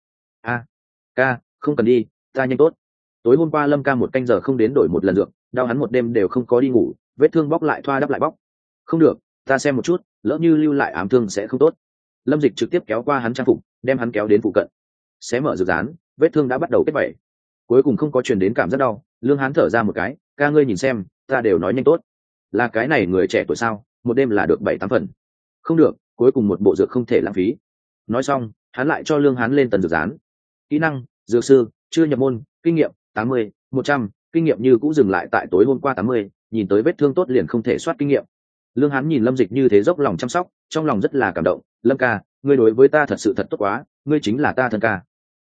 Ca, không cần đi, ta nhanh tốt. Tối hôm qua Lâm ca một canh giờ không đến đổi một lần dược, đau hắn một đêm đều không có đi ngủ, vết thương bóc lại thoa đắp lại bóc. Không được, ta xem một chút, lỡ như lưu lại ám thương sẽ không tốt. Lâm Dịch trực tiếp kéo qua hắn trang phục, đem hắn kéo đến phụ cận. Xé mở dược dán, vết thương đã bắt đầu kết vảy. Cuối cùng không có truyền đến cảm giác đau, Lương Hán thở ra một cái, ca ngươi nhìn xem, ta đều nói nhanh tốt. Là cái này người trẻ tuổi sao, một đêm là được 7-8 phần. Không được, cuối cùng một bộ dược không thể lãng phí. Nói xong, hắn lại cho Lương Hán lên tần dược dán. Kỹ năng, dược sư, chưa nhập môn, kinh nghiệm 80, 100, kinh nghiệm như cũ dừng lại tại tối hôm qua 80, nhìn tới vết thương tốt liền không thể soát kinh nghiệm. Lương Hán nhìn Lâm Dịch như thế dốc lòng chăm sóc, trong lòng rất là cảm động. Lâm ca, ngươi đối với ta thật sự thật tốt quá, ngươi chính là ta thân ca.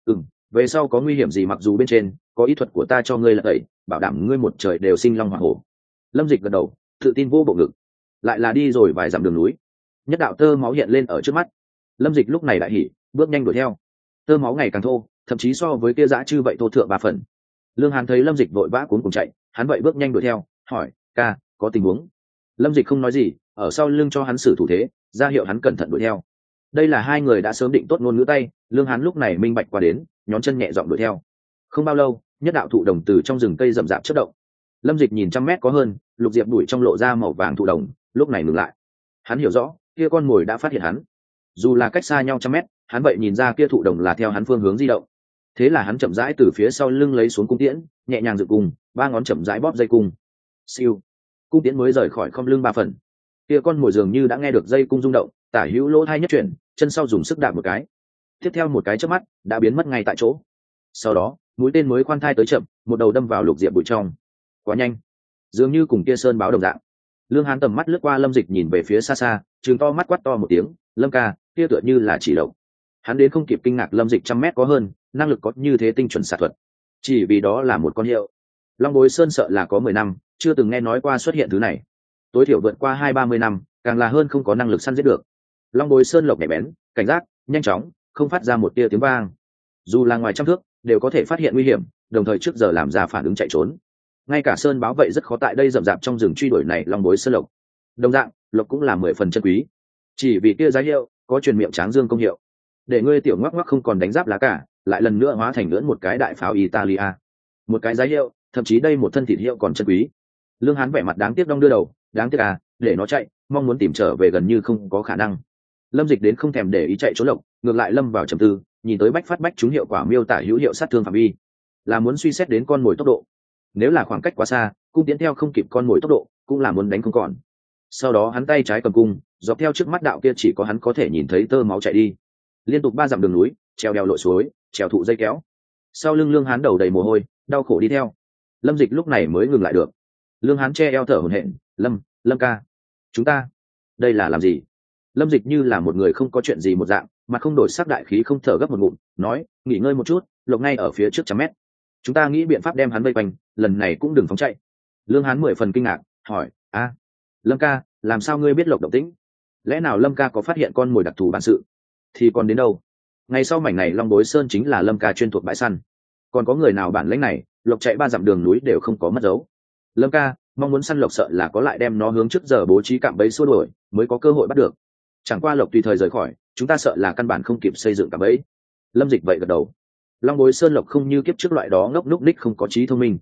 Về sau có nguy hiểm gì mặc dù bên trên có ý thuật của ta cho ngươi là tẩy, bảo đảm ngươi một trời đều sinh long hỏa hổ. Lâm Dịch gật đầu, tự tin vô bộ ngực. Lại là đi rồi vài dặm đường núi, nhất đạo tơ máu hiện lên ở trước mắt. Lâm Dịch lúc này đại hỉ, bước nhanh đuổi theo. Tơ máu ngày càng thô, thậm chí so với kia dã chư vậy thô thượng 3 phần. Lương Hán thấy Lâm Dịch vội vã cuống cùng chạy, hắn vậy bước nhanh đuổi theo, hỏi, ca, có tình huống? Lâm Dịch không nói gì, ở sau lưng cho hắn xử thủ thế, ra hiệu hắn cẩn thận đuổi theo. Đây là hai người đã sớm định tốt ngôn ngữ tay, Lương Hán lúc này minh bạch qua đến, nhón chân nhẹ giọng đuổi theo. Không bao lâu, nhất đạo thụ đồng từ trong rừng cây rậm rạp chớp động. Lâm Dịch nhìn 100 mét có hơn, lục diệp đuổi trong lộ ra màu vàng thụ đồng, lúc này ngừng lại. Hắn hiểu rõ, kia con mồi đã phát hiện hắn. Dù là cách xa nhau 100 mét, hắn vậy nhìn ra kia thụ đồng là theo hắn phương hướng di động. Thế là hắn chậm rãi từ phía sau lưng lấy xuống cung tiễn, nhẹ nhàng dựng cung, 3 ngón chậm rãi bóp dây cung. Siêu, cung tiễn mới rời khỏi không lưng 3 phần. Kia con mồi dường như đã nghe được dây cung rung động, tả hữu lỗ thai nhất chuyển, chân sau dùng sức đạp một cái. Tiếp theo một cái chớp mắt, đã biến mất ngay tại chỗ. Sau đó, mũi tên mới khoan thai tới chậm, một đầu đâm vào lục diệp bụi trong. Quá nhanh, dường như cùng kia sơn báo đồng dạng. Lương Hán tầm mắt lướt qua Lâm Dịch nhìn về phía xa xa, trừng to mắt quát to một tiếng, Lâm ca, kia tựa như là chỉ lộc. Hắn đến không kịp kinh ngạc Lâm Dịch 100 mét có hơn, năng lực có như thế tinh chuẩn xạ thuật. Chỉ vì đó là một con hiệu. Long Bối Sơn sợ là có 10 năm, chưa từng nghe nói qua xuất hiện thứ này. Tối thiểu vượt qua 20-30 năm, càng là hơn không có năng lực săn giết được. Long Bối Sơn lộc nhạy bén, cảnh giác, nhanh chóng, không phát ra một tia tiếng vang. Dù là ngoài trăm thước, đều có thể phát hiện nguy hiểm, đồng thời trước giờ làm ra phản ứng chạy trốn. Ngay cả sơn báo vậy rất khó tại đây rậm rạp trong rừng truy đuổi này Long Bối Sơn lộc. Đồng dạng, lộc cũng là 10 phần chân quý. Chỉ vì kia giá hiệu có truyền miệng tráng dương công hiệu, để ngươi tiểu ngoắc ngoắc không còn đánh giáp lá cả, lại lần nữa hóa thành lưỡn một cái đại pháo Italia. Một cái giá hiệu, thậm chí đây một thân thịt hiệu còn chân quý. Lương Hán vẻ mặt đáng tiếc đong đưa đầu, đáng tiếc à, để nó chạy, mong muốn tìm trở về gần như không có khả năng. Lâm Dịch đến không thèm để ý chạy trốn lộc, ngược lại lâm vào trầm tư, nhìn tới bách phát bách trúng hiệu quả miêu tả hữu hiệu sát thương phạm vi, là muốn suy xét đến con mồi tốc độ. Nếu là khoảng cách quá xa, cung tiến theo không kịp con mồi tốc độ, cũng là muốn đánh không còn. Sau đó hắn tay trái cầm cung, dọc theo trước mắt đạo kia chỉ có hắn có thể nhìn thấy tơ máu chạy đi. Liên tục 3 dặm đường núi, trèo đèo lội suối, trèo thụ dây kéo. Sau lưng Lương Hán đầu đầy mồ hôi, đau khổ đi theo. Lâm Dịch lúc này mới ngừng lại được. Lương Hán che eo thở hổn hển, Lâm ca, chúng ta đây là làm gì? Lâm Dịch như là một người không có chuyện gì một dạng, mà không đổi sắc đại khí không thở gấp một ngụm, nói, nghỉ ngơi một chút, lộc ngay ở phía trước 100 mét. Chúng ta nghĩ biện pháp đem hắn vây quanh, lần này cũng đừng phóng chạy. Lương Hán 10 phần kinh ngạc, hỏi, Lâm ca, làm sao ngươi biết lộc động tĩnh? Lẽ nào Lâm ca có phát hiện con mồi đặc thù bản sự? Thì còn đến đâu? Ngày sau mảnh này Long Bối Sơn chính là Lâm ca chuyên thuộc bãi săn. Còn có người nào bản lĩnh này, lộc chạy 3 dặm đường núi đều không có mất dấu. Lâm ca, mong muốn săn lộc sợ là có lại đem nó hướng trước giờ bố trí cạm bẫy xua đuổi, mới có cơ hội bắt được. Chẳng qua lộc tùy thời rời khỏi, chúng ta sợ là căn bản không kịp xây dựng cạm bẫy. Lâm Dịch vậy gật đầu. Long Bối Sơn lộc không như kiếp trước loại đó ngốc núc ních không có trí thông minh.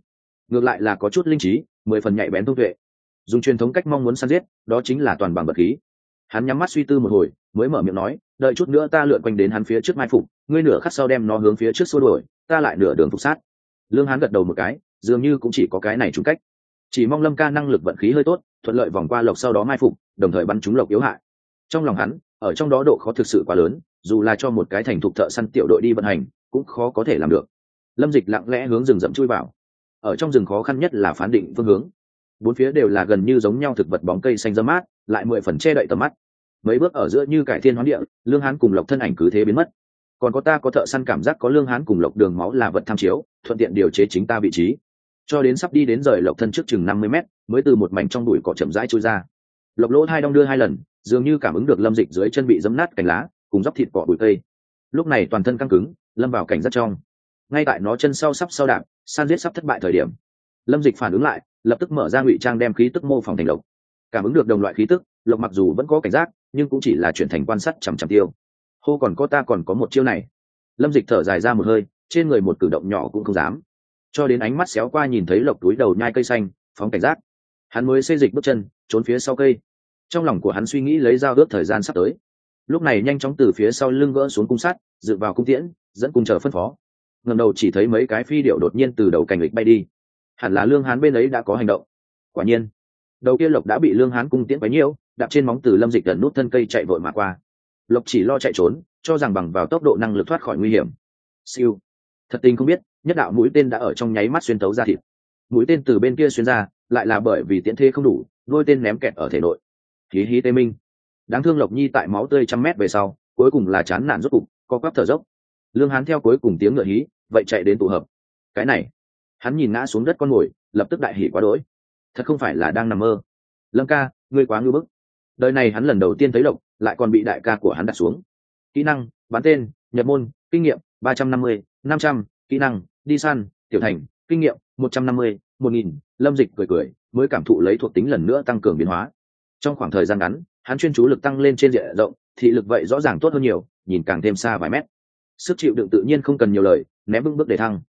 ngược lại là có chút linh trí, 10 phần nhạy bén thông tuệ. Dùng truyền thống cách mong muốn săn giết, đó chính là toàn bằng vật khí. Hắn nhắm mắt suy tư một hồi, mới mở miệng nói, đợi chút nữa ta lượn quanh đến hắn phía trước mai phục, ngươi nửa khắc sau đem nó hướng phía trước xua đuổi, ta lại nửa đường phục sát. Lương Hán gật đầu một cái, dường như cũng chỉ có cái này trúng cách. Chỉ mong Lâm ca năng lực vận khí hơi tốt, thuận lợi vòng qua Lộc sau đó mai phục, đồng thời bắn trúng Lộc yếu hại. Trong lòng hắn, ở trong đó độ khó thực sự quá lớn, dù là cho một cái thành thục thợ săn tiểu đội đi vận hành, cũng khó có thể làm được. Lâm Dịch lặng lẽ hướng rừng rậm chui vào. Ở trong rừng khó khăn nhất là phán định phương hướng. Bốn phía đều là gần như giống nhau thực vật bóng cây xanh râm mát, lại 10 phần che đậy tầm mắt. Mấy bước ở giữa như cải thiên hóa địa, Lương Hán cùng Lộc thân ảnh cứ thế biến mất. Còn có ta có thợ săn cảm giác có Lương Hán cùng Lộc đường máu là vật tham chiếu, thuận tiện điều chế chính ta vị trí. Cho đến sắp đi đến rời Lộc thân trước chừng 50 mét, mới từ một mảnh trong bụi cỏ chậm rãi chui ra. Lộc lỗ hai đong đưa 2 lần, dường như cảm ứng được Lâm Dịch dưới chân bị dẫm nát cành lá, cùng dốc thịt cỏ bụi cây. Lúc này toàn thân căng cứng, lâm vào cảnh rất trong. Ngay tại nó chân sau sắp sau đạp, san giết sắp thất bại thời điểm, Lâm Dịch phản ứng lại, lập tức mở ra ngụy trang đem khí tức mô phỏng thành Lộc. Cảm ứng được đồng loại khí tức, Lộc mặc dù vẫn có cảnh giác, nhưng cũng chỉ là chuyển thành quan sát chằm chằm tiêu. Hô còn có ta còn có một chiêu này. Lâm Dịch thở dài ra một hơi, trên người một cử động nhỏ cũng không dám. Cho đến ánh mắt xéo qua nhìn thấy Lộc túi đầu nhai cây xanh, phóng cảnh giác, hắn mới xê dịch bước chân, trốn phía sau cây. Trong lòng của hắn suy nghĩ lấy dao ước thời gian sắp tới. Lúc này nhanh chóng từ phía sau lưng gỡ xuống cung sắt, dựng vào cung tiễn, dẫn cung chờ phân phó. Ngẩng đầu chỉ thấy mấy cái phi điệu đột nhiên từ đầu cành lịch bay đi. Hẳn là Lương Hán bên ấy đã có hành động. Quả nhiên, đầu kia Lộc đã bị Lương Hán cung tiễn bấy nhiêu, đạp trên móng từ Lâm Dịch gần nút thân cây chạy vội mà qua. Lộc chỉ lo chạy trốn, cho rằng bằng vào tốc độ năng lực thoát khỏi nguy hiểm. Siêu, thật tình không biết, nhất đạo mũi tên đã ở trong nháy mắt xuyên tấu ra thịt. Mũi tên từ bên kia xuyên ra, lại là bởi vì tiễn thế không đủ, đôi tên ném kẹt ở thể nội. Hí hí tê minh. Đáng thương Lộc Nhi tại máu tươi 100 mét về sau, cuối cùng là chán nản rốt cục, co quắp thở dốc. Lương Hán theo cuối cùng tiếng ngựa hí, vậy chạy đến tụ hợp. Cái này, hắn nhìn ngã xuống đất con mồi, lập tức đại hỉ quá đỗi. Thật không phải là đang nằm mơ. Lâm ca, ngươi quá ngưu bức. Đời này hắn lần đầu tiên thấy Lộc, lại còn bị đại ca của hắn đặt xuống. Kỹ năng, bắn tên, nhập môn, kinh nghiệm 350, 500, kỹ năng, đi săn, tiểu thành, kinh nghiệm 150, 1000. Lâm Dịch cười cười, mới cảm thụ lấy thuộc tính lần nữa tăng cường biến hóa. Trong khoảng thời gian ngắn, hắn chuyên chú lực tăng lên trên diện rộng, thị lực vậy rõ ràng tốt hơn nhiều, nhìn càng thêm xa vài mét. Sức chịu đựng tự nhiên không cần nhiều lời, ném bước để thăng.